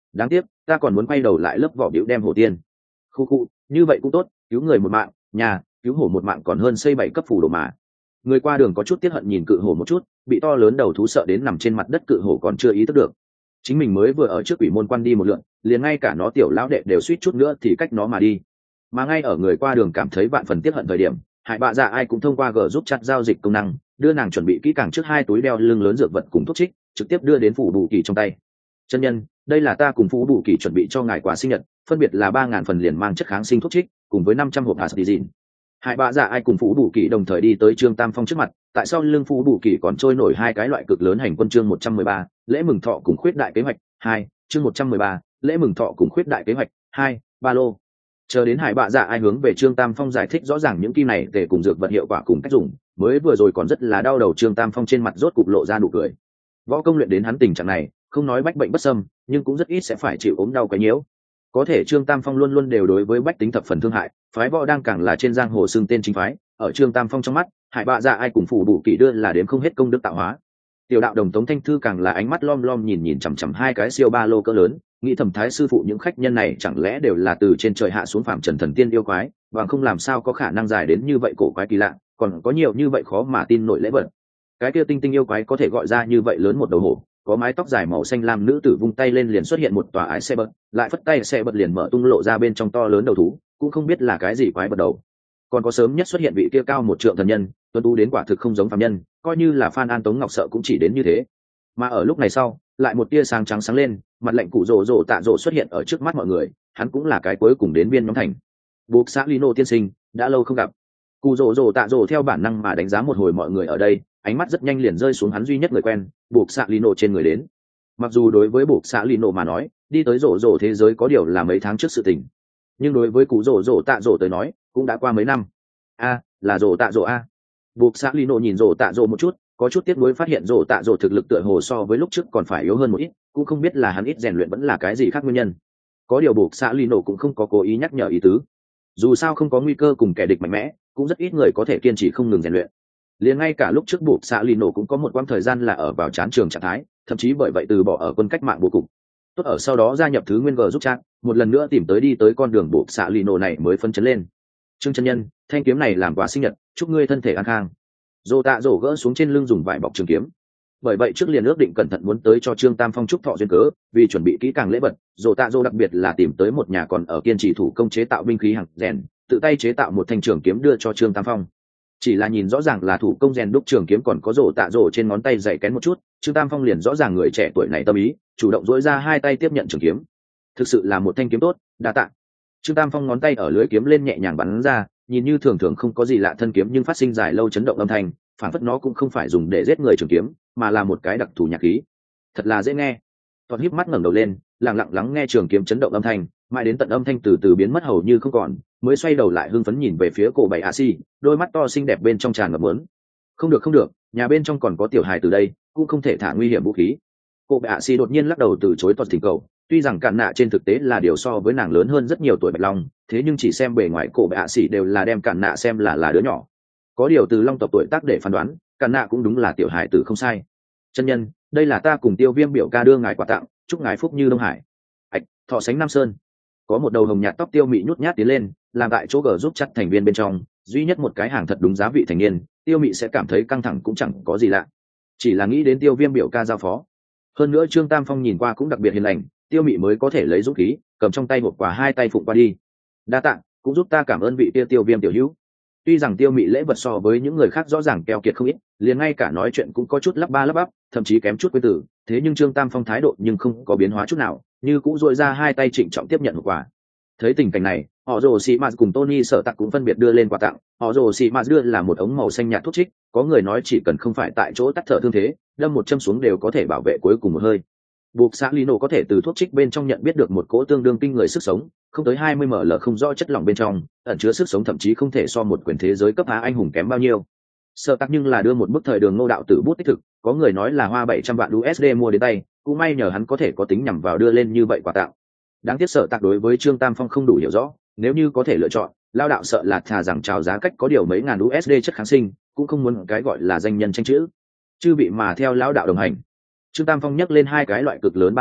đáng tiếc ta còn muốn quay đầu lại lớp vỏ biểu đem hổ tiên. Khu khu, như vậy cũng tốt, cứu người một mạng, nhà cứu hổ một mạng còn hơn xây bảy cấp phủ đồ mà. Người qua đường có chút tiếc hận nhìn cự hổ một chút, bị to lớn đầu thú sợ đến nằm trên mặt đất, cự hổ còn chưa ý thức được chính mình mới vừa ở trước quỷ môn quan đi một lượn, liền ngay cả nó tiểu lão đệ đều suýt chút nữa thì cách nó mà đi. Mà ngay ở người qua đường cảm thấy vạn phần tiếc hận thời điểm, Hải Bạ Dạ ai cũng thông qua G giúp chặt giao dịch công năng đưa nàng chuẩn bị kỹ càng trước hai túi đeo lưng lớn dược vật cùng thuốc trích, trực tiếp đưa đến phủ bù kỳ trong tay. Chân nhân, đây là ta cùng phủ bù kỳ chuẩn bị cho ngài quà sinh nhật, phân biệt là ba ngàn phần liền mang chất kháng sinh thuốc trích cùng với năm trăm hộp aspirin. Hải Bạ Dạ ai cùng phủ bù kỳ đồng thời đi tới Trương Tam Phong trước mặt, tại sao lưng phủ bù kỳ còn trôi nổi hai cái loại cực lớn hành quân chương một trăm mười ba, lễ mừng thọ cùng khuyết đại kế hoạch hai, chương một trăm mười ba, lễ mừng thọ cùng khuyết đại kế hoạch hai, ba lô. Chờ đến Hải Bạ Dạ ai hướng về Trương Tam Phong giải thích rõ ràng những kim này để cùng dược vật hiệu quả cùng cách dùng, mới vừa rồi còn rất là đau đầu Trương Tam Phong trên mặt rốt cục lộ ra nụ cười. Võ công luyện đến hắn tình trạng này, không nói bách bệnh bất xâm, nhưng cũng rất ít sẽ phải chịu ốm đau quấy nhiễu. Có thể Trương Tam Phong luôn luôn đều đối với bách tính thập phần thương hại, phái võ đang càng là trên giang hồ xưng tên chính phái, ở Trương Tam Phong trong mắt, Hải Bạ Dạ ai cùng phủ đủ kỳ đưa là đến không hết công đức tạo hóa. Tiểu đạo đồng Tống Thanh Thư càng là ánh mắt lom lom nhìn nhìn chằm chằm hai cái siêu ba lô cỡ lớn, nghĩ thầm thái sư phụ những khách nhân này chẳng lẽ đều là từ trên trời hạ xuống phạm trần thần tiên yêu quái, và không làm sao có khả năng dài đến như vậy cổ quái kỳ lạ, còn có nhiều như vậy khó mà tin nổi lễ vật. Cái kia tinh tinh yêu quái có thể gọi ra như vậy lớn một đầu hổ, có mái tóc dài màu xanh lam nữ tử vung tay lên liền xuất hiện một tòa ải xe bật, lại phất tay xe bật liền mở tung lộ ra bên trong to lớn đầu thú, cũng không biết là cái gì quái bật đầu. Còn có sớm nhất xuất hiện vị kia cao một trượng thần nhân, tuấn tú đến quả thực không giống phàm nhân, coi như là Phan An Tống Ngọc sợ cũng chỉ đến như thế. Mà ở lúc này sau, lại một tia sáng trắng sáng lên, mặt lệnh cụ rồ rồ tạ rồ xuất hiện ở trước mắt mọi người, hắn cũng là cái cuối cùng đến viên nhóm thành. Buộc xã Lino tiên sinh, đã lâu không gặp. Cụ rồ rồ tạ rồ theo bản năng mà đánh giá một hồi mọi người ở đây, ánh mắt rất nhanh liền rơi xuống hắn duy nhất người quen, buộc xã Lino trên người đến. Mặc dù đối với buộc xã Lino mà nói, đi tới rồ rồ thế giới có điều là mấy tháng trước sự tình, nhưng đối với cụ rồ rồ tạ rồ tới nói, cũng đã qua mấy năm. A, là rồ tạ rồ a. Buộc xã Lino nhìn rồ tạ rồ một chút, có chút tiếc nuối phát hiện rồ tạ rồ thực lực tựa hồ so với lúc trước còn phải yếu hơn một ít, cũng không biết là hắn ít rèn luyện vẫn là cái gì khác nguyên nhân. Có điều buộc xã Lino cũng không có cố ý nhắc nhở ý tứ. Dù sao không có nguy cơ cùng kẻ địch mạnh mẽ, cũng rất ít người có thể kiên trì không ngừng rèn luyện. Liền ngay cả lúc trước buộc xã Lino cũng có một quãng thời gian là ở vào chán trường trạng thái, thậm chí bởi vậy từ bỏ ở quân cách mạng bố cục. Tốt ở sau đó gia nhập thứ nguyên G giúp chat, một lần nữa tìm tới đi tới con đường buộc xã Lino này mới phấn chấn lên. Trương chân nhân, thanh kiếm này làm quà sinh nhật, chúc ngươi thân thể an khang. Dô tạ rổ gỡ xuống trên lưng dùng vải bọc trường kiếm. Bởi vậy trước liền ước định cẩn thận muốn tới cho Trương Tam Phong chúc thọ duyên cớ, vì chuẩn bị kỹ càng lễ vật, Dô tạ rổ đặc biệt là tìm tới một nhà còn ở kiên trì thủ công chế tạo binh khí hàng rèn, tự tay chế tạo một thanh trường kiếm đưa cho Trương Tam Phong. Chỉ là nhìn rõ ràng là thủ công rèn đúc trường kiếm còn có rổ tạ rổ trên ngón tay dày kén một chút, Trương Tam Phong liền rõ ràng người trẻ tuổi này tâm ý, chủ động dỗi ra hai tay tiếp nhận trường kiếm. Thực sự là một thanh kiếm tốt, đa tạ. Trương Tam Phong ngón tay ở lưới kiếm lên nhẹ nhàng bắn ra, nhìn như thường thường không có gì lạ thân kiếm nhưng phát sinh dài lâu chấn động âm thanh, phản phất nó cũng không phải dùng để giết người trường kiếm, mà là một cái đặc thù nhạc khí. Thật là dễ nghe. Toàn híp mắt ngẩng đầu lên, lặng lặng lắng nghe trường kiếm chấn động âm thanh, mãi đến tận âm thanh từ từ biến mất hầu như không còn, mới xoay đầu lại hưng phấn nhìn về phía cổ bảy a si, đôi mắt to xinh đẹp bên trong tràn ngập muốn. Không được không được, nhà bên trong còn có tiểu hài từ đây, cũng không thể thả nguy hiểm vũ khí. Cổ bảy a si đột nhiên lắc đầu từ chối toàn thỉnh cầu, tuy rằng cạn nạ trên thực tế là điều so với nàng lớn hơn rất nhiều tuổi bạch long, thế nhưng chỉ xem bề ngoài cổ bảy a si đều là đem cạn nạ xem là là đứa nhỏ. Có điều từ long tộc tuổi tác để phán đoán, cạn nạ cũng đúng là tiểu hài tử không sai. Chân nhân, đây là ta cùng Tiêu Viêm biểu ca đưa ngài quà tặng, chúc ngài phúc như Đông Hải. Ảch, thọ sánh Nam Sơn. Có một đầu hồng nhạt tóc Tiêu Mị nhút nhát tiến lên, làm tại chỗ gờ giúp chặt thành viên bên trong, duy nhất một cái hàng thật đúng giá vị thành niên, Tiêu Mị sẽ cảm thấy căng thẳng cũng chẳng có gì lạ. Chỉ là nghĩ đến Tiêu Viêm biểu ca giao phó. Hơn nữa Trương Tam Phong nhìn qua cũng đặc biệt hiền lành, Tiêu Mị mới có thể lấy dũng khí, cầm trong tay hộp quà hai tay phụng qua đi. Đa tạ, cũng giúp ta cảm ơn vị kia Tiêu Viêm tiểu hữu. Tuy rằng Tiêu Mị lễ vật so với những người khác rõ ràng keo kiệt không ít, liền ngay cả nói chuyện cũng có chút lắp ba lắp bắp, thậm chí kém chút quên từ, thế nhưng Trương Tam Phong thái độ nhưng không có biến hóa chút nào, như cũng dội ra hai tay trịnh trọng tiếp nhận hộp quà. Thấy tình cảnh này, họ rồ xì mạt cùng Tony Sở Tặc cũng phân biệt đưa lên quà tặng. Họ rồ xì mạt đưa là một ống màu xanh nhạt thuốc trích, có người nói chỉ cần không phải tại chỗ tắt thở thương thế, đâm một châm xuống đều có thể bảo vệ cuối cùng một hơi. Buộc xã Lino có thể từ thuốc trích bên trong nhận biết được một cỗ tương đương kinh người sức sống, không tới hai mươi ml không rõ chất lỏng bên trong, ẩn chứa sức sống thậm chí không thể so một quyền thế giới cấp á anh hùng kém bao nhiêu. Sở Tặc nhưng là đưa một bức thời đường Ngô đạo tử bút tích thực, có người nói là hoa bảy trăm vạn u ét đê mua đến tay, cũng may nhờ hắn có thể có tính nhằm vào đưa lên như vậy quà tặng. Đáng tiếc Sở Tặc đối với Trương Tam Phong không đủ hiểu rõ, nếu như có thể lựa chọn, lao đạo sợ là thà rằng chào giá cách có điều mấy ngàn u ét đê chất kháng sinh, cũng không muốn cái gọi là danh nhân tranh chữ. Chư bị mà theo lão đạo đồng hành. Trương Tam Phong nhấc lên hai cái loại cực lớn ba lô,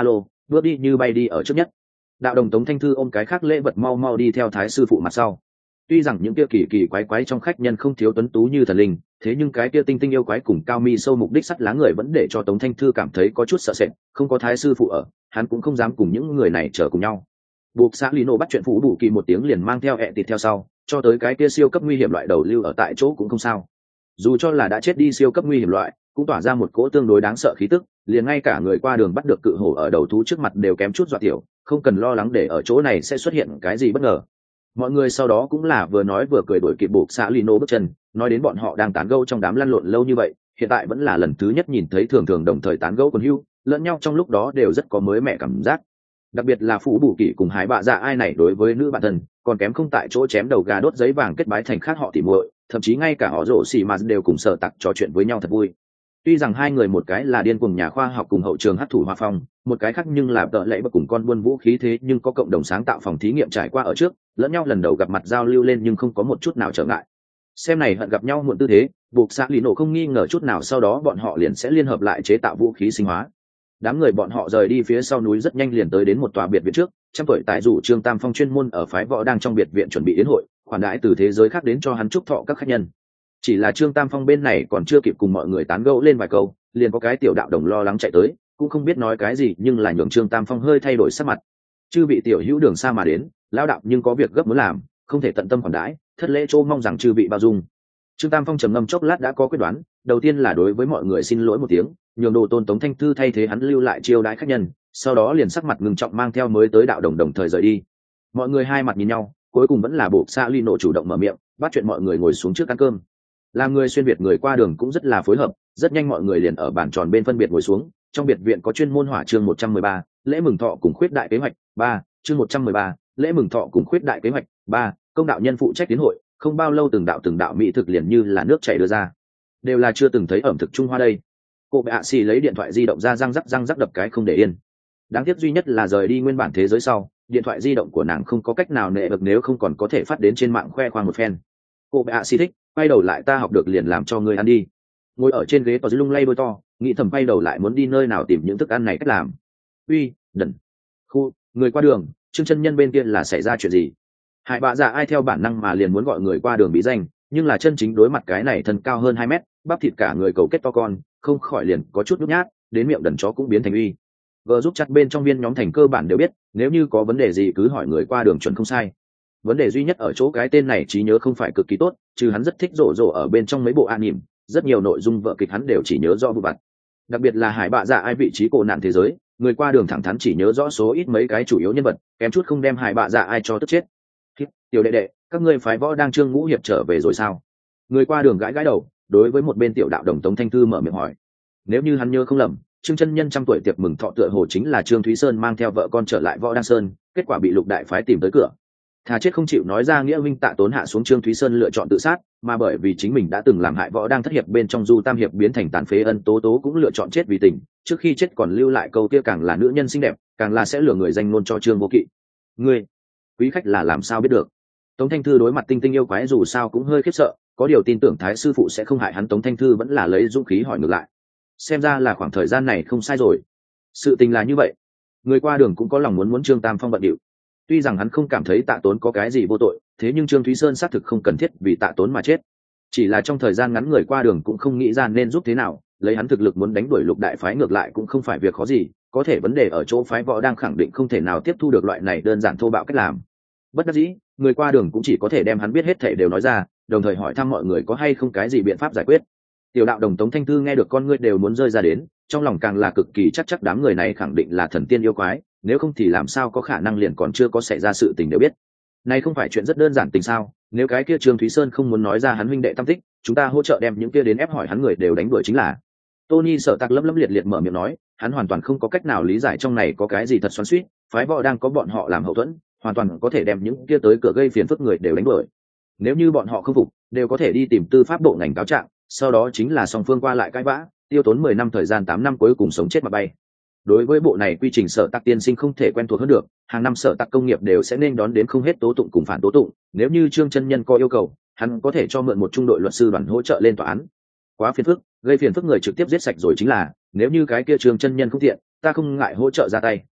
bước đi như bay đi ở trước nhất. Đạo đồng Tống Thanh Thư ôm cái khác lễ vật mau mau đi theo thái sư phụ mặt sau. Tuy rằng những kia kỳ kỳ quái quái trong khách nhân không thiếu tuấn tú như thần linh, thế nhưng cái kia tinh tinh yêu quái cùng cao mi sâu mục đích sắt lá người vẫn để cho Tống Thanh Thư cảm thấy có chút sợ sệt, không có thái sư phụ ở, hắn cũng không dám cùng những người này trở cùng nhau. Buộc xã Lino bắt chuyện phụ đủ kỳ một tiếng liền mang theo ẹ tịt theo sau, cho tới cái kia siêu cấp nguy hiểm loại đầu lưu ở tại chỗ cũng không sao. Dù cho là đã chết đi siêu cấp nguy hiểm loại, cũng tỏa ra một cỗ tương đối đáng sợ khí tức, liền ngay cả người qua đường bắt được cự hổ ở đầu thú trước mặt đều kém chút dọa tiểu, không cần lo lắng để ở chỗ này sẽ xuất hiện cái gì bất ngờ. Mọi người sau đó cũng là vừa nói vừa cười đuổi kịp buộc xã Lino bước chân, nói đến bọn họ đang tán gẫu trong đám lăn lộn lâu như vậy, hiện tại vẫn là lần thứ nhất nhìn thấy thường thường đồng thời tán gẫu quần hưu, lẫn nhau trong lúc đó đều rất có mới mẻ cảm giác. Đặc biệt là phụ bù kỷ cùng hái bạ dạ ai này đối với nữ bạn thân còn kém không tại chỗ chém đầu gà đốt giấy vàng kết bái thành khác họ tỉ muội, thậm chí ngay cả họ rổ xì mà đều cùng sở tặc trò chuyện với nhau thật vui. Tuy rằng hai người một cái là điên cuồng nhà khoa học cùng hậu trường hắc thủ hoa phong, một cái khác nhưng là tợ lệ và cùng con buôn vũ khí thế nhưng có cộng đồng sáng tạo phòng thí nghiệm trải qua ở trước, lẫn nhau lần đầu gặp mặt giao lưu lên nhưng không có một chút nào trở ngại. Xem này hận gặp nhau muộn tư thế, buộc xã lì nổ không nghi ngờ chút nào sau đó bọn họ liền sẽ liên hợp lại chế tạo vũ khí sinh hóa. Đám người bọn họ rời đi phía sau núi rất nhanh liền tới đến một tòa biệt viện trước, trăm tuổi tại rủ Trương Tam Phong chuyên môn ở phái võ đang trong biệt viện chuẩn bị đến hội, khoản đãi từ thế giới khác đến cho hắn chúc thọ các khách nhân. Chỉ là Trương Tam Phong bên này còn chưa kịp cùng mọi người tán gẫu lên vài câu, liền có cái tiểu đạo đồng lo lắng chạy tới, cũng không biết nói cái gì nhưng là nhường Trương Tam Phong hơi thay đổi sắc mặt. Chư vị tiểu hữu đường xa mà đến, lão đạo nhưng có việc gấp muốn làm, không thể tận tâm khoản đãi, thất lễ chỗ mong rằng chư vị bao dung. Trương Tam Phong trầm ngâm chốc lát đã có quyết đoán, đầu tiên là đối với mọi người xin lỗi một tiếng, nhường đồ tôn Tống Thanh Thư thay thế hắn lưu lại chiêu đãi khách nhân, sau đó liền sắc mặt ngưng trọng mang theo mới tới đạo đồng đồng thời rời đi. Mọi người hai mặt nhìn nhau, cuối cùng vẫn là bộ Sa Lino chủ động mở miệng, bắt chuyện mọi người ngồi xuống trước ăn cơm. Làm người xuyên việt người qua đường cũng rất là phối hợp, rất nhanh mọi người liền ở bàn tròn bên phân biệt ngồi xuống. Trong biệt viện có chuyên môn hỏa chương một trăm mười ba, lễ mừng thọ cùng khuyết đại kế hoạch ba, chương một trăm mười ba, lễ mừng thọ cùng khuyết đại kế hoạch ba, công đạo nhân phụ trách tiến hội, không bao lâu từng đạo từng đạo mỹ thực liền như là nước chảy đưa ra, đều là chưa từng thấy ẩm thực Trung Hoa đây. Cô bệ ạ xì lấy điện thoại di động ra răng rắc răng rắc đập cái không để yên. Đáng tiếc duy nhất là rời đi nguyên bản thế giới sau, điện thoại di động của nàng không có cách nào nệ bật nếu không còn có thể phát đến trên mạng khoe khoang một phen. Cô bệ ạ xì thích, quay đầu lại ta học được liền làm cho người ăn đi. Ngồi ở trên ghế to lung lay đôi to, nghĩ thầm quay đầu lại muốn đi nơi nào tìm những thức ăn này cách làm. Uy, đần. Khu, người qua đường, Trương chân nhân bên kia là xảy ra chuyện gì? Hải bạ dạ ai theo bản năng mà liền muốn gọi người qua đường bí danh, nhưng là chân chính đối mặt cái này thân cao hơn hai mét, bắp thịt cả người cầu kết to con, không khỏi liền có chút nhút nhát, đến miệng đần chó cũng biến thành uy. Vợ giúp chặt bên trong viên nhóm thành cơ bản đều biết, nếu như có vấn đề gì cứ hỏi người qua đường chuẩn không sai. Vấn đề duy nhất ở chỗ cái tên này trí nhớ không phải cực kỳ tốt, chứ hắn rất thích rộ rộ ở bên trong mấy bộ anime, rất nhiều nội dung vợ kịch hắn đều chỉ nhớ rõ vụ vặt. Đặc biệt là hải bạ dạ ai vị trí cổ nạn thế giới, người qua đường thẳng thắn chỉ nhớ rõ số ít mấy cái chủ yếu nhân vật, kém chút không đem hải bạ dạ ai cho tức chết. Tiểu đệ đệ, các ngươi phái võ đang trương ngũ hiệp trở về rồi sao? Người qua đường gãi gãi đầu, đối với một bên tiểu đạo đồng Tống Thanh Thư mở miệng hỏi. Nếu như hắn nhớ không lầm, Trương chân nhân trăm tuổi tiệc mừng thọ tựa hồ chính là Trương Thúy Sơn mang theo vợ con trở lại võ đăng sơn, kết quả bị lục đại phái tìm tới cửa. Thà chết không chịu nói ra nghĩa huynh Tạ Tốn hạ xuống Trương Thúy Sơn lựa chọn tự sát, mà bởi vì chính mình đã từng làm hại võ đang thất hiệp bên trong du tam hiệp biến thành tàn phế Ân Tố Tố cũng lựa chọn chết vì tình, trước khi chết còn lưu lại câu kia càng là nữ nhân xinh đẹp, càng là sẽ lừa người danh ngôn cho Trương Vô Kỵ. Ngươi, quý khách là làm sao biết được? Tống Thanh Thư đối mặt tinh tinh yêu quái dù sao cũng hơi khiếp sợ, có điều tin tưởng thái sư phụ sẽ không hại hắn. Tống Thanh Thư vẫn là lấy dũng khí hỏi ngược lại. Xem ra là khoảng thời gian này không sai rồi. Sự tình là như vậy. Người qua đường cũng có lòng muốn muốn Trương Tam Phong bận điệu. Tuy rằng hắn không cảm thấy Tạ Tốn có cái gì vô tội, thế nhưng Trương Thúy Sơn xác thực không cần thiết vì Tạ Tốn mà chết. Chỉ là trong thời gian ngắn người qua đường cũng không nghĩ ra nên giúp thế nào, lấy hắn thực lực muốn đánh đuổi lục đại phái ngược lại cũng không phải việc khó gì, có thể vấn đề ở chỗ phái võ đang khẳng định không thể nào tiếp thu được loại này đơn giản thô bạo cách làm. Bất đắc dĩ, người qua đường cũng chỉ có thể đem hắn biết hết thảy đều nói ra, đồng thời hỏi thăm mọi người có hay không cái gì biện pháp giải quyết. Tiểu đạo đồng Tống Thanh Thư nghe được con ngươi đều muốn rơi ra đến, trong lòng càng là cực kỳ chắc chắc đám người này khẳng định là thần tiên yêu quái, nếu không thì làm sao có khả năng liền còn chưa có xảy ra sự tình đều biết. Này không phải chuyện rất đơn giản tình sao? Nếu cái kia Trương Thúy Sơn không muốn nói ra hắn huynh đệ tâm tích, chúng ta hỗ trợ đem những kia đến ép hỏi hắn người đều đánh đuổi chính là. Tony sợ tặc lấm lấm liệt liệt mở miệng nói, hắn hoàn toàn không có cách nào lý giải trong này có cái gì thật xoắn xuýt, phái võ đang có bọn họ làm hậu thuẫn, hoàn toàn có thể đem những kia tới cửa gây phiền phức người đều đánh đuổi. Nếu như bọn họ không phục, đều có thể đi tìm tư pháp bộ ngành cáo trạng, sau đó chính là song phương qua lại cãi vã, tiêu tốn mười năm thời gian tám năm cuối cùng sống chết mà bay. Đối với bộ này quy trình sở tặc tiên sinh không thể quen thuộc hơn được, hàng năm sở tặc công nghiệp đều sẽ nên đón đến không hết tố tụng cùng phản tố tụng, nếu như Trương chân nhân có yêu cầu, hắn có thể cho mượn một trung đội luật sư đoàn hỗ trợ lên tòa án. Quá phiền phức, gây phiền phức người trực tiếp giết sạch rồi chính là, nếu như cái kia Trương chân nhân không thiện, ta không ngại hỗ trợ ra tay.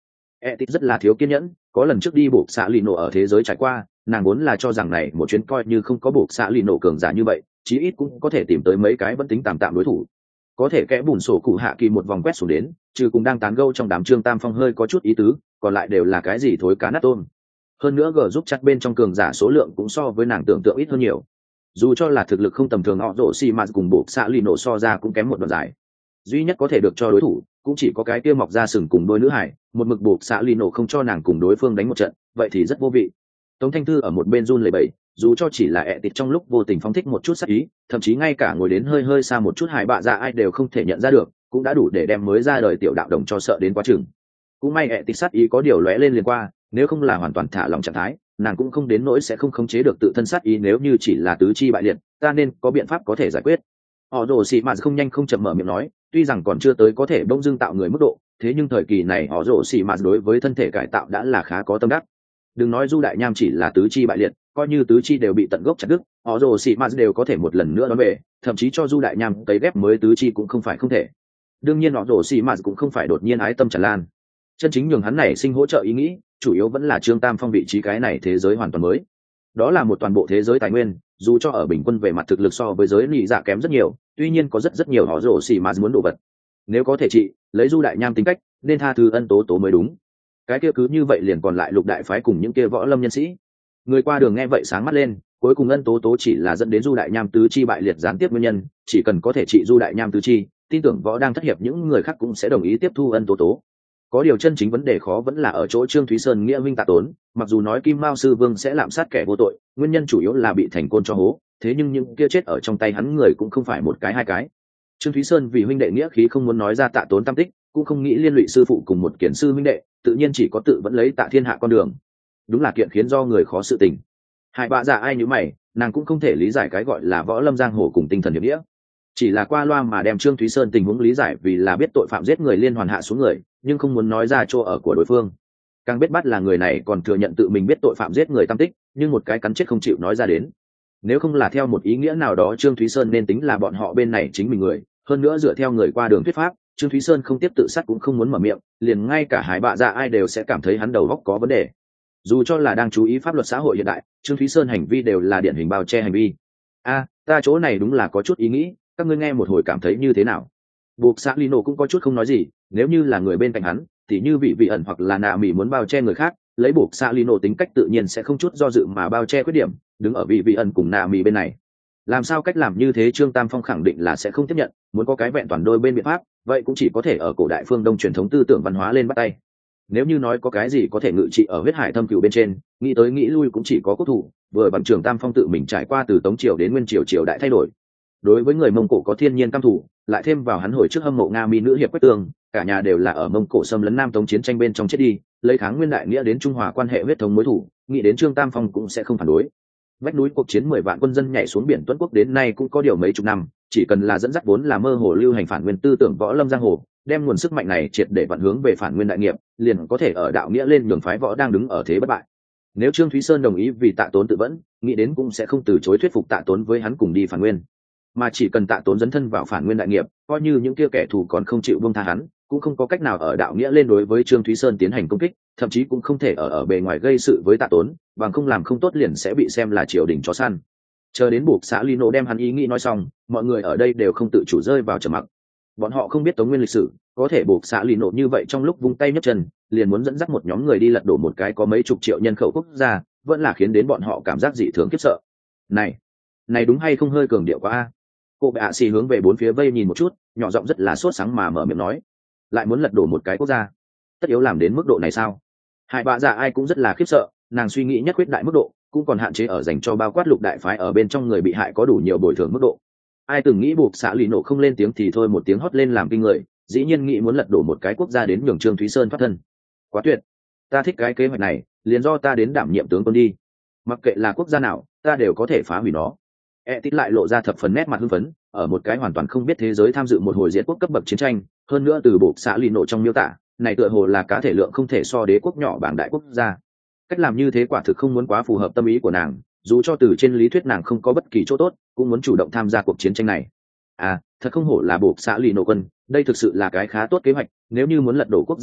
Etit rất là thiếu kiên nhẫn, có lần trước đi buộc xạ lì nổ ở thế giới trải qua, nàng vốn là cho rằng này một chuyến coi như không có buộc xạ lì nổ cường giả như vậy, chí ít cũng có thể tìm tới mấy cái vẫn tính tạm tạm đối thủ. Có thể kẽ bùn sổ cụ hạ kỳ một vòng quét xuống đến, trừ cùng đang tán gẫu trong đám Trương Tam Phong hơi có chút ý tứ, còn lại đều là cái gì thối cá nát tôm. Hơn nữa G giúp chặt bên trong cường giả số lượng cũng so với nàng tưởng tượng ít hơn nhiều. Dù cho là thực lực không tầm thường, họ rổ xì mà cùng buộc xạ lì nổ so ra cũng kém một đoạn dài. Duy nhất có thể được cho đối thủ cũng chỉ có cái kia mọc ra sừng cùng đôi nữ hải, một mực buộc xạ lì nổ không cho nàng cùng đối phương đánh một trận, vậy thì rất vô vị. Tống Thanh Thư ở một bên run lẩy bẩy, dù cho chỉ là ẹ tịt trong lúc vô tình phóng thích một chút sát ý, thậm chí ngay cả ngồi đến hơi hơi xa một chút hải bạ dạ ai đều không thể nhận ra được, cũng đã đủ để đem mới ra đời tiểu đạo đồng cho sợ đến quá chừng. Cũng may ẹ tịt sát ý có điều lóe lên liền qua, nếu không là hoàn toàn thả lòng trạng thái, nàng cũng không đến nỗi sẽ không khống chế được tự thân sát ý. Nếu như chỉ là tứ chi bại liệt, ta nên có biện pháp có thể giải quyết. Họ rồ xì mà không nhanh không chậm mở miệng nói, tuy rằng còn chưa tới có thể bỗng dưng tạo người mức độ, thế nhưng thời kỳ này họ rồ xì mà đối với thân thể cải tạo đã là khá có tâm đắc. Đừng nói Du Đại Nham chỉ là tứ chi bại liệt, coi như tứ chi đều bị tận gốc chặt đứt, họ rồ xì mà đều có thể một lần nữa đón về, thậm chí cho Du Đại Nham cấy ghép mới tứ chi cũng không phải không thể. Đương nhiên họ rồ xì mà cũng không phải đột nhiên ái tâm tràn lan, chân chính nhường hắn này sinh hỗ trợ ý nghĩ, chủ yếu vẫn là Trương Tam Phong vị trí cái này thế giới hoàn toàn mới. Đó là một toàn bộ thế giới tài nguyên, dù cho ở bình quân về mặt thực lực so với giới lì dạ kém rất nhiều, tuy nhiên có rất rất nhiều họ rồ xì mà muốn đồ vật. Nếu có thể trị, lấy Du Đại Nham tính cách, nên tha thứ ân tố tố mới đúng. Cái kia cứ như vậy liền còn lại lục đại phái cùng những kia võ lâm nhân sĩ. Người qua đường nghe vậy sáng mắt lên, cuối cùng ân tố tố chỉ là dẫn đến Du Đại Nham tứ chi bại liệt gián tiếp nguyên nhân, chỉ cần có thể trị Du Đại Nham tứ chi, tin tưởng võ đang thất hiệp những người khác cũng sẽ đồng ý tiếp thu ân tố tố. Có điều chân chính vấn đề khó vẫn là ở chỗ Trương Thúy Sơn nghĩa minh tạ tốn, mặc dù nói Kim Mao sư vương sẽ lạm sát kẻ vô tội, nguyên nhân chủ yếu là bị thành côn cho hố, thế nhưng những kia chết ở trong tay hắn người cũng không phải một cái hai cái. Trương Thúy Sơn vì huynh đệ nghĩa khí không muốn nói ra tạ tốn tam tích, cũng không nghĩ liên lụy sư phụ cùng một kiển sư huynh đệ, tự nhiên chỉ có tự vẫn lấy tạ thiên hạ con đường. Đúng là kiện khiến do người khó sự tình. Hai bạ dạ ai như mày, nàng cũng không thể lý giải cái gọi là võ lâm giang hồ cùng tinh thần hiệp nghĩa, chỉ là qua loa mà đem Trương Thúy Sơn tình huống lý giải vì là biết tội phạm giết người liên hoàn hạ xuống người, nhưng không muốn nói ra chỗ ở của đối phương. Càng biết bắt là người này còn thừa nhận tự mình biết tội phạm giết người tam tích, nhưng một cái cắn chết không chịu nói ra đến. Nếu không là theo một ý nghĩa nào đó, Trương Thúy Sơn nên tính là bọn họ bên này chính mình người, hơn nữa dựa theo người qua đường thuyết pháp, Trương Thúy Sơn không tiếp tự sát cũng không muốn mở miệng, liền ngay cả Hải bạ dạ ai đều sẽ cảm thấy hắn đầu óc có vấn đề. Dù cho là đang chú ý pháp luật xã hội hiện đại, Trương Thúy Sơn hành vi đều là điển hình bao che hành vi. A, ta chỗ này đúng là có chút ý nghĩ, các ngươi nghe một hồi cảm thấy như thế nào? Buộc xã Lino cũng có chút không nói gì, nếu như là người bên cạnh hắn, thì như vị vị ẩn hoặc là nạ mỉ muốn bao che người khác, lấy buộc xã Lino tính cách tự nhiên sẽ không chút do dự mà bao che khuyết điểm, đứng ở vị vị ẩn cùng nạ mỉ bên này. Làm sao cách làm như thế Trương Tam Phong khẳng định là sẽ không tiếp nhận, muốn có cái vẹn toàn đôi bên biện pháp, vậy cũng chỉ có thể ở cổ đại phương Đông truyền thống tư tưởng văn hóa lên bắt tay. Nếu như nói có cái gì có thể ngự trị ở huyết hải thâm cửu bên trên, nghĩ tới nghĩ lui cũng chỉ có quốc thủ, vừa bằng Trường Tam Phong tự mình trải qua từ Tống triều đến Nguyên triều triều đại thay đổi. Đối với người Mông Cổ có thiên nhiên căm thù, lại thêm vào hắn hồi trước hâm mộ Nga Mi nữ hiệp Quách Tường, cả nhà đều là ở Mông Cổ xâm lấn Nam Tống chiến tranh bên trong chết đi, lấy kháng nguyên đại nghĩa đến trung hòa quan hệ huyết thống mối thủ, nghĩ đến Trương Tam Phong cũng sẽ không phản đối. Vách núi cuộc chiến mười vạn quân dân nhảy xuống biển Tuấn Quốc đến nay cũng có điều mấy chục năm, chỉ cần là dẫn dắt vốn là mơ hồ lưu hành phản nguyên tư tưởng võ lâm giang hồ, đem nguồn sức mạnh này triệt để vận hướng về phản nguyên đại nghiệp, liền có thể ở đạo nghĩa lên nhường phái võ đang đứng ở thế bất bại. Nếu Trương Thúy Sơn đồng ý vì Tạ Tốn tự vẫn, nghĩ đến cũng sẽ không từ chối thuyết phục Tạ Tốn với hắn cùng đi phản nguyên, mà chỉ cần Tạ Tốn dấn thân vào phản nguyên đại nghiệp, coi như những kia kẻ thù còn không chịu buông tha hắn, cũng không có cách nào ở đạo nghĩa lên đối với Trương Thúy Sơn tiến hành công kích, thậm chí cũng không thể ở ở bề ngoài gây sự với Tạ Tốn, bằng không làm không tốt liền sẽ bị xem là triều đình chó săn. Chờ đến buộc xã Lino đem hắn ý nghĩ nói xong, mọi người ở đây đều không tự chủ rơi vào trầm mặc. Bọn họ không biết Tống Nguyên lịch sử, có thể buộc xã Lino như vậy trong lúc vung tay nhấc chân, liền muốn dẫn dắt một nhóm người đi lật đổ một cái có mấy chục triệu nhân khẩu quốc gia, vẫn là khiến đến bọn họ cảm giác dị thường khiếp sợ. Này, này đúng hay không hơi cường điệu quá a? Cô bệ ạ xì hướng về bốn phía vây nhìn một chút, nhỏ giọng rất là sốt sáng mà mở miệng nói, lại muốn lật đổ một cái quốc gia, tất yếu làm đến mức độ này sao? Hai bà già ai cũng rất là khiếp sợ, nàng suy nghĩ nhất quyết đại mức độ, cũng còn hạn chế ở dành cho bao quát lục đại phái ở bên trong người bị hại có đủ nhiều bồi thường mức độ. Ai từng nghĩ buộc xã lì nổ không lên tiếng thì thôi một tiếng hót lên làm kinh người, dĩ nhiên nghĩ muốn lật đổ một cái quốc gia đến nhường Trương Thúy Sơn thoát thân. Quá tuyệt, ta thích cái kế hoạch này, liền do ta đến đảm nhiệm tướng quân đi, mặc kệ là quốc gia nào ta đều có thể phá hủy nó. E tít lại lộ ra thập phần nét mặt hưng phấn, ở một cái hoàn toàn không biết thế giới tham dự một hồi diễn quốc cấp bậc chiến tranh, hơn nữa từ buộc xã lì nổ trong miêu tả này tựa hồ là cá thể lượng không thể so đế quốc nhỏ bảng đại quốc gia. Cách làm như thế quả thực không muốn quá phù hợp tâm ý của nàng, dù cho từ trên lý thuyết nàng không có bất kỳ chỗ tốt, cũng muốn chủ động tham gia cuộc chiến tranh này. À, thật không hổ là buộc xã lì nổ quân, đây thực sự là cái khá tốt kế hoạch, nếu như muốn lật đổ quốc gia này,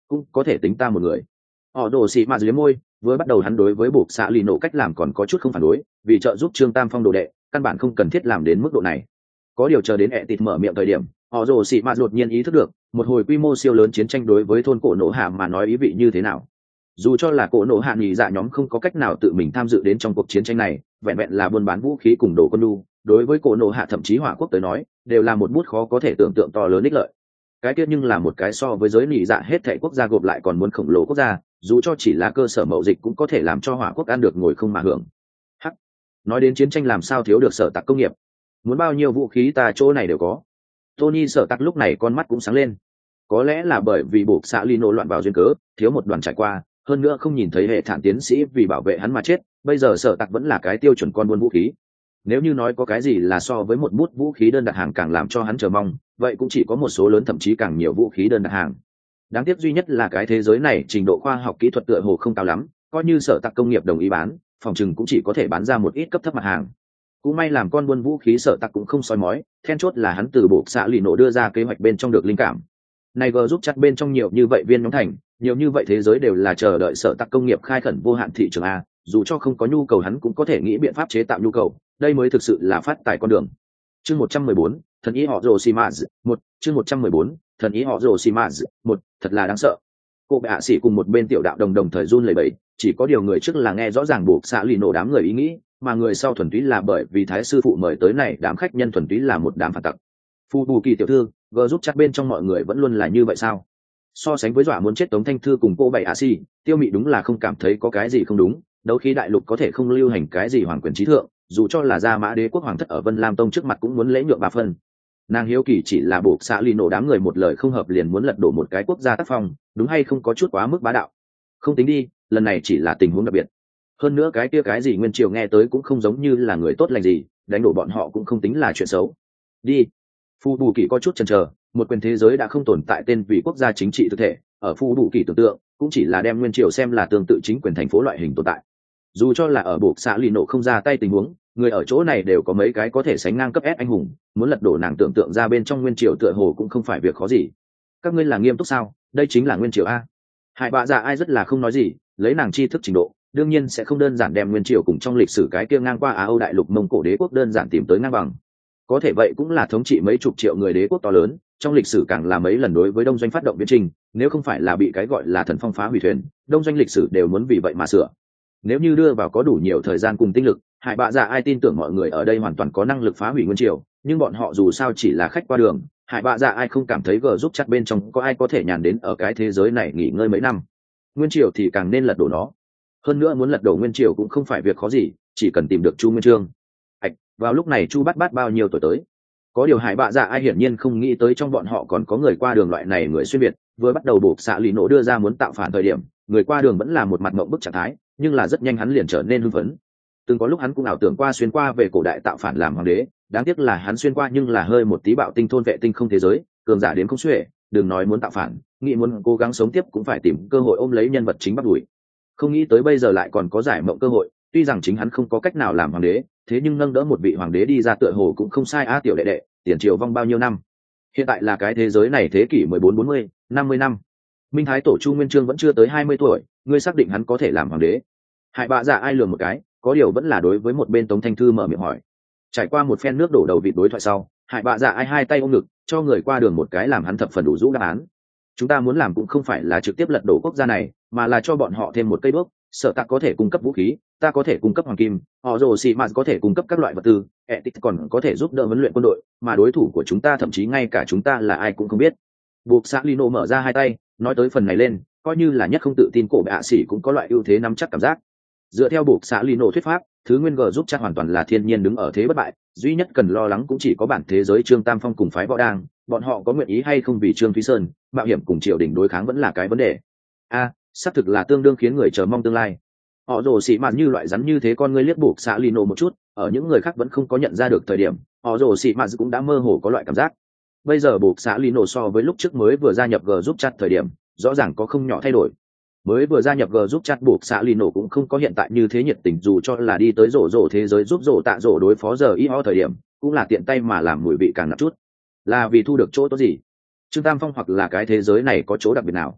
cũng có thể tính ta một người. Họ đồ xì mà dưới môi, với bắt đầu hắn đối với buộc xạ lì nổ cách làm còn có chút không phản đối, vì trợ giúp Trương Tam Phong đồ đệ, căn bản không cần thiết làm đến mức độ này. Có điều chờ đến ẹ tịt mở miệng thời điểm, họ đồ xì mà đột nhiên ý thức được, một hồi quy mô siêu lớn chiến tranh đối với thôn cổ nổ hạ mà nói ý vị như thế nào. Dù cho là cổ nổ hạ nghỉ dạ nhóm không có cách nào tự mình tham dự đến trong cuộc chiến tranh này, vẹn vẹn là buôn bán vũ khí cùng đồ quân nhu, đối với cổ nổ hạ thậm chí hỏa quốc tới nói, đều là một bút khó có thể tưởng tượng to lớn ích lợi. Cái kia nhưng là một cái so với giới nghỉ dạ hết thảy quốc gia gộp lại còn muốn khổng lồ quốc gia, dù cho chỉ là cơ sở mậu dịch cũng có thể làm cho hỏa quốc ăn được ngồi không mà hưởng. Hắc, nói đến chiến tranh làm sao thiếu được sở tạc công nghiệp, muốn bao nhiêu vũ khí ta chỗ này đều có. Tony sở tạc lúc này con mắt cũng sáng lên. Có lẽ là bởi vì buộc xạ Lino loạn vào duyên cớ, thiếu một đoàn trải qua, hơn nữa không nhìn thấy hệ thản tiến sĩ vì bảo vệ hắn mà chết, bây giờ sở tạc vẫn là cái tiêu chuẩn con buôn vũ khí. Nếu như nói có cái gì là so với một bút vũ khí đơn đặt hàng càng làm cho hắn chờ mong, vậy cũng chỉ có một số lớn thậm chí càng nhiều vũ khí đơn đặt hàng. Đáng tiếc duy nhất là cái thế giới này trình độ khoa học kỹ thuật tựa hồ không cao lắm, coi như sở tạc công nghiệp đồng ý bán, phòng chừng cũng chỉ có thể bán ra một ít cấp thấp mặt hàng. Cũng may làm con buôn vũ khí sở tạc cũng không soi mói, then chốt là hắn từ bộ xã lì nổ đưa ra kế hoạch bên trong được linh cảm. Này vừa giúp chặt bên trong nhiều như vậy viên nhóm thành, nhiều như vậy thế giới đều là chờ đợi sở tạc công nghiệp khai khẩn vô hạn thị trường a, dù cho không có nhu cầu hắn cũng có thể nghĩ biện pháp chế tạo nhu cầu, đây mới thực sự là phát tài con đường. Chương một trăm mười bốn, thần ý họ Rossimaz, một, chương một trăm mười bốn, thần ý họ Rossimaz, một, thật là đáng sợ. Cô bệ hạ sĩ cùng một bên tiểu đạo đồng đồng thời run lẩy bẩy, chỉ có điều người trước là nghe rõ ràng buộc xạ lì nổ đám người ý nghĩ, mà người sau thuần túy là bởi vì thái sư phụ mời tới này đám khách nhân thuần túy là một đám phản tặc. Phu bù kỳ tiểu thư, gờ giúp chắc bên trong mọi người vẫn luôn là như vậy sao? So sánh với dọa muốn chết Tống Thanh Thư cùng cô bảy hạ sĩ, Tiêu Mị đúng là không cảm thấy có cái gì không đúng, đấu khí đại lục có thể không lưu hành cái gì hoàng quyền trí thượng, dù cho là gia mã đế quốc hoàng thất ở Vân Lam Tông trước mặt cũng muốn lễ nhượng ba phân. Nàng hiếu kỳ chỉ là buộc xạ lì nổ đám người một lời không hợp liền muốn lật đổ một cái quốc gia tác phong, đúng hay không có chút quá mức bá đạo. Không tính đi, lần này chỉ là tình huống đặc biệt. Hơn nữa cái kia cái gì Nguyên Triều nghe tới cũng không giống như là người tốt lành gì, đánh đổ bọn họ cũng không tính là chuyện xấu. Đi. Phu Bù Kỳ có chút chần chờ, một quyền thế giới đã không tồn tại tên vì quốc gia chính trị thực thể, ở Phu Bù Kỳ tưởng tượng cũng chỉ là đem Nguyên Triều xem là tương tự chính quyền thành phố loại hình tồn tại. Dù cho là ở buộc xã lì nổ không ra tay tình huống, người ở chỗ này đều có mấy cái có thể sánh ngang cấp S anh hùng, muốn lật đổ nàng tưởng tượng ra bên trong Nguyên Triều tựa hồ cũng không phải việc khó gì. Các ngươi là nghiêm túc sao? Đây chính là Nguyên Triều a. Hải Bạ Dạ ai rất là không nói gì, lấy nàng tri thức trình độ, đương nhiên sẽ không đơn giản đem Nguyên Triều cùng trong lịch sử cái kia ngang qua Á Âu đại lục Mông Cổ đế quốc đơn giản tìm tới ngang bằng. Có thể vậy cũng là thống trị mấy chục triệu người đế quốc to lớn, trong lịch sử càng là mấy lần đối với đông doanh phát động viễn trình, nếu không phải là bị cái gọi là thần phong phá hủy thuyền, đông doanh lịch sử đều muốn vì vậy mà sửa. Nếu như đưa vào có đủ nhiều thời gian cùng tinh lực, Hải Bạ Dạ ai tin tưởng mọi người ở đây hoàn toàn có năng lực phá hủy Nguyên Triều, nhưng bọn họ dù sao chỉ là khách qua đường, Hải Bạ Dạ ai không cảm thấy gờ giúp chắc bên trong có ai có thể nhàn đến ở cái thế giới này nghỉ ngơi mấy năm. Nguyên Triều thì càng nên lật đổ nó. Hơn nữa muốn lật đổ Nguyên Triều cũng không phải việc khó gì, chỉ cần tìm được Chu Nguyên Chương. Ảch, vào lúc này Chu Bát Bát bao nhiêu tuổi tới? Có điều Hải Bạ Dạ ai hiển nhiên không nghĩ tới trong bọn họ còn có người qua đường loại này người xuyên việt, vừa bắt đầu buộc xạ lì nổ đưa ra muốn tạo phản thời điểm, người qua đường vẫn là một mặt ngậm bức trạng thái, nhưng là rất nhanh hắn liền trở nên hưng phấn. Từng có lúc hắn cũng ảo tưởng qua xuyên qua về cổ đại tạo phản làm hoàng đế, đáng tiếc là hắn xuyên qua nhưng là hơi một tí bạo tinh thôn vệ tinh không thế giới, cường giả đến không xuể, đừng nói muốn tạo phản, nghĩ muốn cố gắng sống tiếp cũng phải tìm cơ hội ôm lấy nhân vật chính bắt đuổi. Không nghĩ tới bây giờ lại còn có giải mộng cơ hội, tuy rằng chính hắn không có cách nào làm hoàng đế, thế nhưng nâng đỡ một vị hoàng đế đi ra tựa hồ cũng không sai á. Tiểu đệ đệ, tiền triều vong bao nhiêu năm? Hiện tại là cái thế giới này thế kỷ mười bốn bốn mươi, năm mươi năm. Minh Thái tổ Chu Nguyên Chương vẫn chưa tới hai mươi tuổi, ngươi xác định hắn có thể làm hoàng đế? Hải Bạ Dạ ai lườm một cái, có điều vẫn là đối với một bên Tống Thanh Thư mở miệng hỏi. Trải qua một phen nước đổ đầu vịt đối thoại sau, Hải Bạ Dạ ai hai tay ôm ngực, cho người qua đường một cái làm hắn thập phần đủ rũ đáp án. Chúng ta muốn làm cũng không phải là trực tiếp lật đổ quốc gia này, mà là cho bọn họ thêm một cây bước. Sở Tạc có thể cung cấp vũ khí, ta có thể cung cấp hoàng kim, họ Rồ Xì Mạt có thể cung cấp các loại vật tư, Etic còn có thể giúp đỡ huấn luyện quân đội, mà đối thủ của chúng ta thậm chí ngay cả chúng ta là ai cũng không biết. Buộc Xã Lino mở ra hai tay, nói tới phần này lên, coi như là nhất không tự tin cổ bệ hạ sĩ cũng có loại ưu thế nắm chắc cảm giác. Dựa theo buộc Xã Lino thuyết pháp, thứ nguyên g giúp chắc hoàn toàn là thiên nhiên đứng ở thế bất bại, duy nhất cần lo lắng cũng chỉ có bản thế giới Trương Tam Phong cùng phái võ đang, bọn họ có nguyện ý hay không vì Trương Thúy Sơn mạo hiểm cùng triều đình đối kháng vẫn là cái vấn đề. A, xác thực là tương đương khiến người chờ mong tương lai. Họ Rồ Xì Mạt như loại rắn như thế con ngươi liếc buộc Xã Lino một chút, ở những người khác vẫn không có nhận ra được thời điểm, họ Rồ Xì Mạt cũng đã mơ hồ có loại cảm giác. Bây giờ buộc Xã Lino so với lúc trước mới vừa gia nhập G giúp chat thời điểm, rõ ràng có không nhỏ thay đổi. Mới vừa gia nhập G giúp chat buộc Xã Lino cũng không có hiện tại như thế nhiệt tình, dù cho là đi tới rổ rổ thế giới giúp rổ tạ rổ đối phó giờ y ho thời điểm, cũng là tiện tay mà làm mùi vị càng nặng chút. Là vì thu được chỗ tốt gì? Trương Tam Phong hoặc là cái thế giới này có chỗ đặc biệt nào?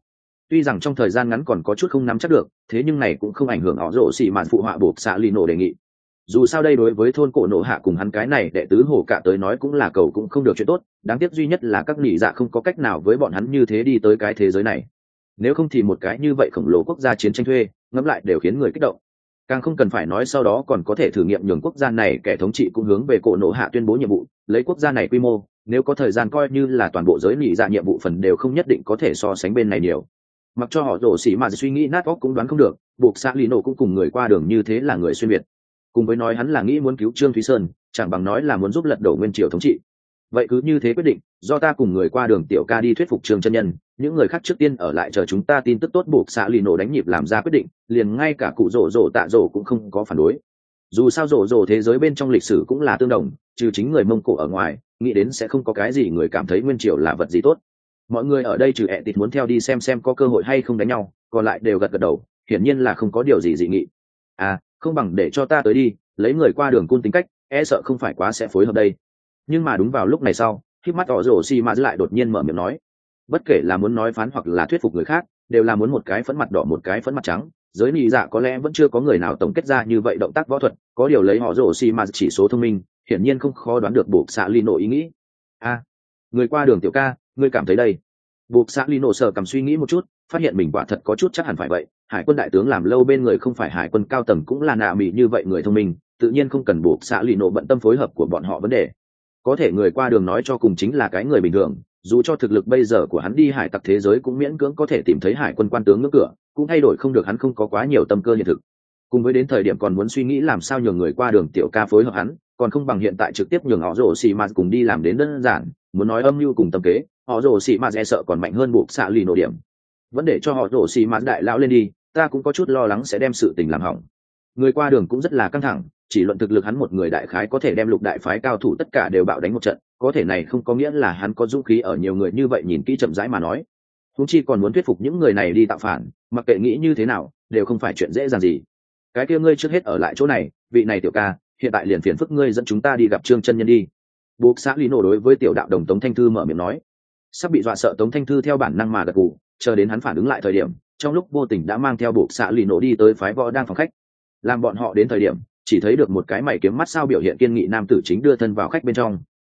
Tuy rằng trong thời gian ngắn còn có chút không nắm chắc được, thế nhưng này cũng không ảnh hưởng họ rổ xì mạn phụ họa buộc xạ lì nổ đề nghị. Dù sao đây đối với thôn cổ nổ hạ cùng hắn cái này đệ tứ hổ cả tới nói cũng là cầu cũng không được chuyện tốt, đáng tiếc duy nhất là các nỉ dạ không có cách nào với bọn hắn như thế đi tới cái thế giới này. Nếu không thì một cái như vậy khổng lồ quốc gia chiến tranh thuê, ngẫm lại đều khiến người kích động. Càng không cần phải nói sau đó còn có thể thử nghiệm nhường quốc gia này kẻ thống trị cũng hướng về cổ nổ hạ tuyên bố nhiệm vụ, lấy quốc gia này quy mô, nếu có thời gian coi như là toàn bộ giới nỉ dạ nhiệm vụ phần đều không nhất định có thể so sánh bên này nhiều. Mặc cho họ rổ xỉ mà suy nghĩ nát óc cũng đoán không được, buộc xã lì nổ cũng cùng người qua đường như thế là người xuyên việt, cùng với nói hắn là nghĩ muốn cứu Trương Thúy Sơn, chẳng bằng nói là muốn giúp lật đổ nguyên triều thống trị. Vậy cứ như thế quyết định, do ta cùng người qua đường tiểu ca đi thuyết phục Trương chân nhân, những người khác trước tiên ở lại chờ chúng ta tin tức tốt. Buộc xã lì nổ đánh nhịp làm ra quyết định, liền ngay cả cụ rổ rổ tạ rổ cũng không có phản đối. Dù sao rổ rổ thế giới bên trong lịch sử cũng là tương đồng, trừ chính người Mông Cổ ở ngoài, nghĩ đến sẽ không có cái gì người cảm thấy nguyên triều là vật gì tốt. Mọi người ở đây trừ ẹ tịt muốn theo đi xem xem có cơ hội hay không đánh nhau, còn lại đều gật gật đầu, hiển nhiên là không có điều gì dị nghị. À, không bằng để cho ta tới đi, lấy người qua đường cun tính cách, e sợ không phải quá sẽ phối hợp đây. Nhưng mà đúng vào lúc này sau, khi mắt tỏ rổ xì mà lại đột nhiên mở miệng nói, bất kể là muốn nói phán hoặc là thuyết phục người khác, đều là muốn một cái phấn mặt đỏ một cái phấn mặt trắng. Giới nị dạ có lẽ vẫn chưa có người nào tổng kết ra như vậy động tác võ thuật, có điều lấy họ rổ xì mà chỉ số thông minh, hiển nhiên không khó đoán được buộc xạ ly nổ ý nghĩ. À, người qua đường tiểu ca, ngươi cảm thấy đây? Buộc xã Lino sợ cầm suy nghĩ một chút, phát hiện mình quả thật có chút chắc hẳn phải vậy. Hải quân đại tướng làm lâu bên người không phải hải quân cao tầng cũng là nạ mị như vậy người thông minh, tự nhiên không cần buộc xã Lino bận tâm phối hợp của bọn họ vấn đề. Có thể người qua đường nói cho cùng chính là cái người bình thường, dù cho thực lực bây giờ của hắn đi hải tặc thế giới cũng miễn cưỡng có thể tìm thấy hải quân quan tướng ngưỡng cửa, cũng thay đổi không được hắn không có quá nhiều tâm cơ hiện thực. Cùng với đến thời điểm còn muốn suy nghĩ làm sao nhường người qua đường tiểu ca phối hợp hắn, còn không bằng hiện tại trực tiếp nhường họ rổ xì mà cùng đi làm đến đơn giản. Muốn nói âm mưu cùng tâm kế, họ rổ xì mà e sợ còn mạnh hơn buộc xạ lì nổ điểm. Vẫn để cho họ rổ xì mà đại lão lên đi, ta cũng có chút lo lắng sẽ đem sự tình làm hỏng. Người qua đường cũng rất là căng thẳng, chỉ luận thực lực hắn một người đại khái có thể đem lục đại phái cao thủ tất cả đều bạo đánh một trận, có thể này không có nghĩa là hắn có dũng khí ở nhiều người như vậy nhìn kỹ chậm rãi mà nói. Huống chi còn muốn thuyết phục những người này đi tạo phản, mặc kệ nghĩ như thế nào, đều không phải chuyện dễ dàng gì. Cái kia ngươi trước hết ở lại chỗ này, vị này tiểu ca, hiện tại liền phiền phức ngươi dẫn chúng ta đi gặp Trương chân nhân đi. Buộc xã lý nổ đối với tiểu đạo đồng Tống Thanh Thư mở miệng nói. Sắp bị dọa sợ Tống Thanh Thư theo bản năng mà gật gù, chờ đến hắn phản ứng lại thời điểm, trong lúc vô tình đã mang theo buộc xã lý nổ đi tới phái võ đang phòng khách. Làm bọn họ đến thời điểm, chỉ thấy được một cái mày kiếm mắt sao biểu hiện kiên nghị nam tử chính đưa thân vào khách bên trong,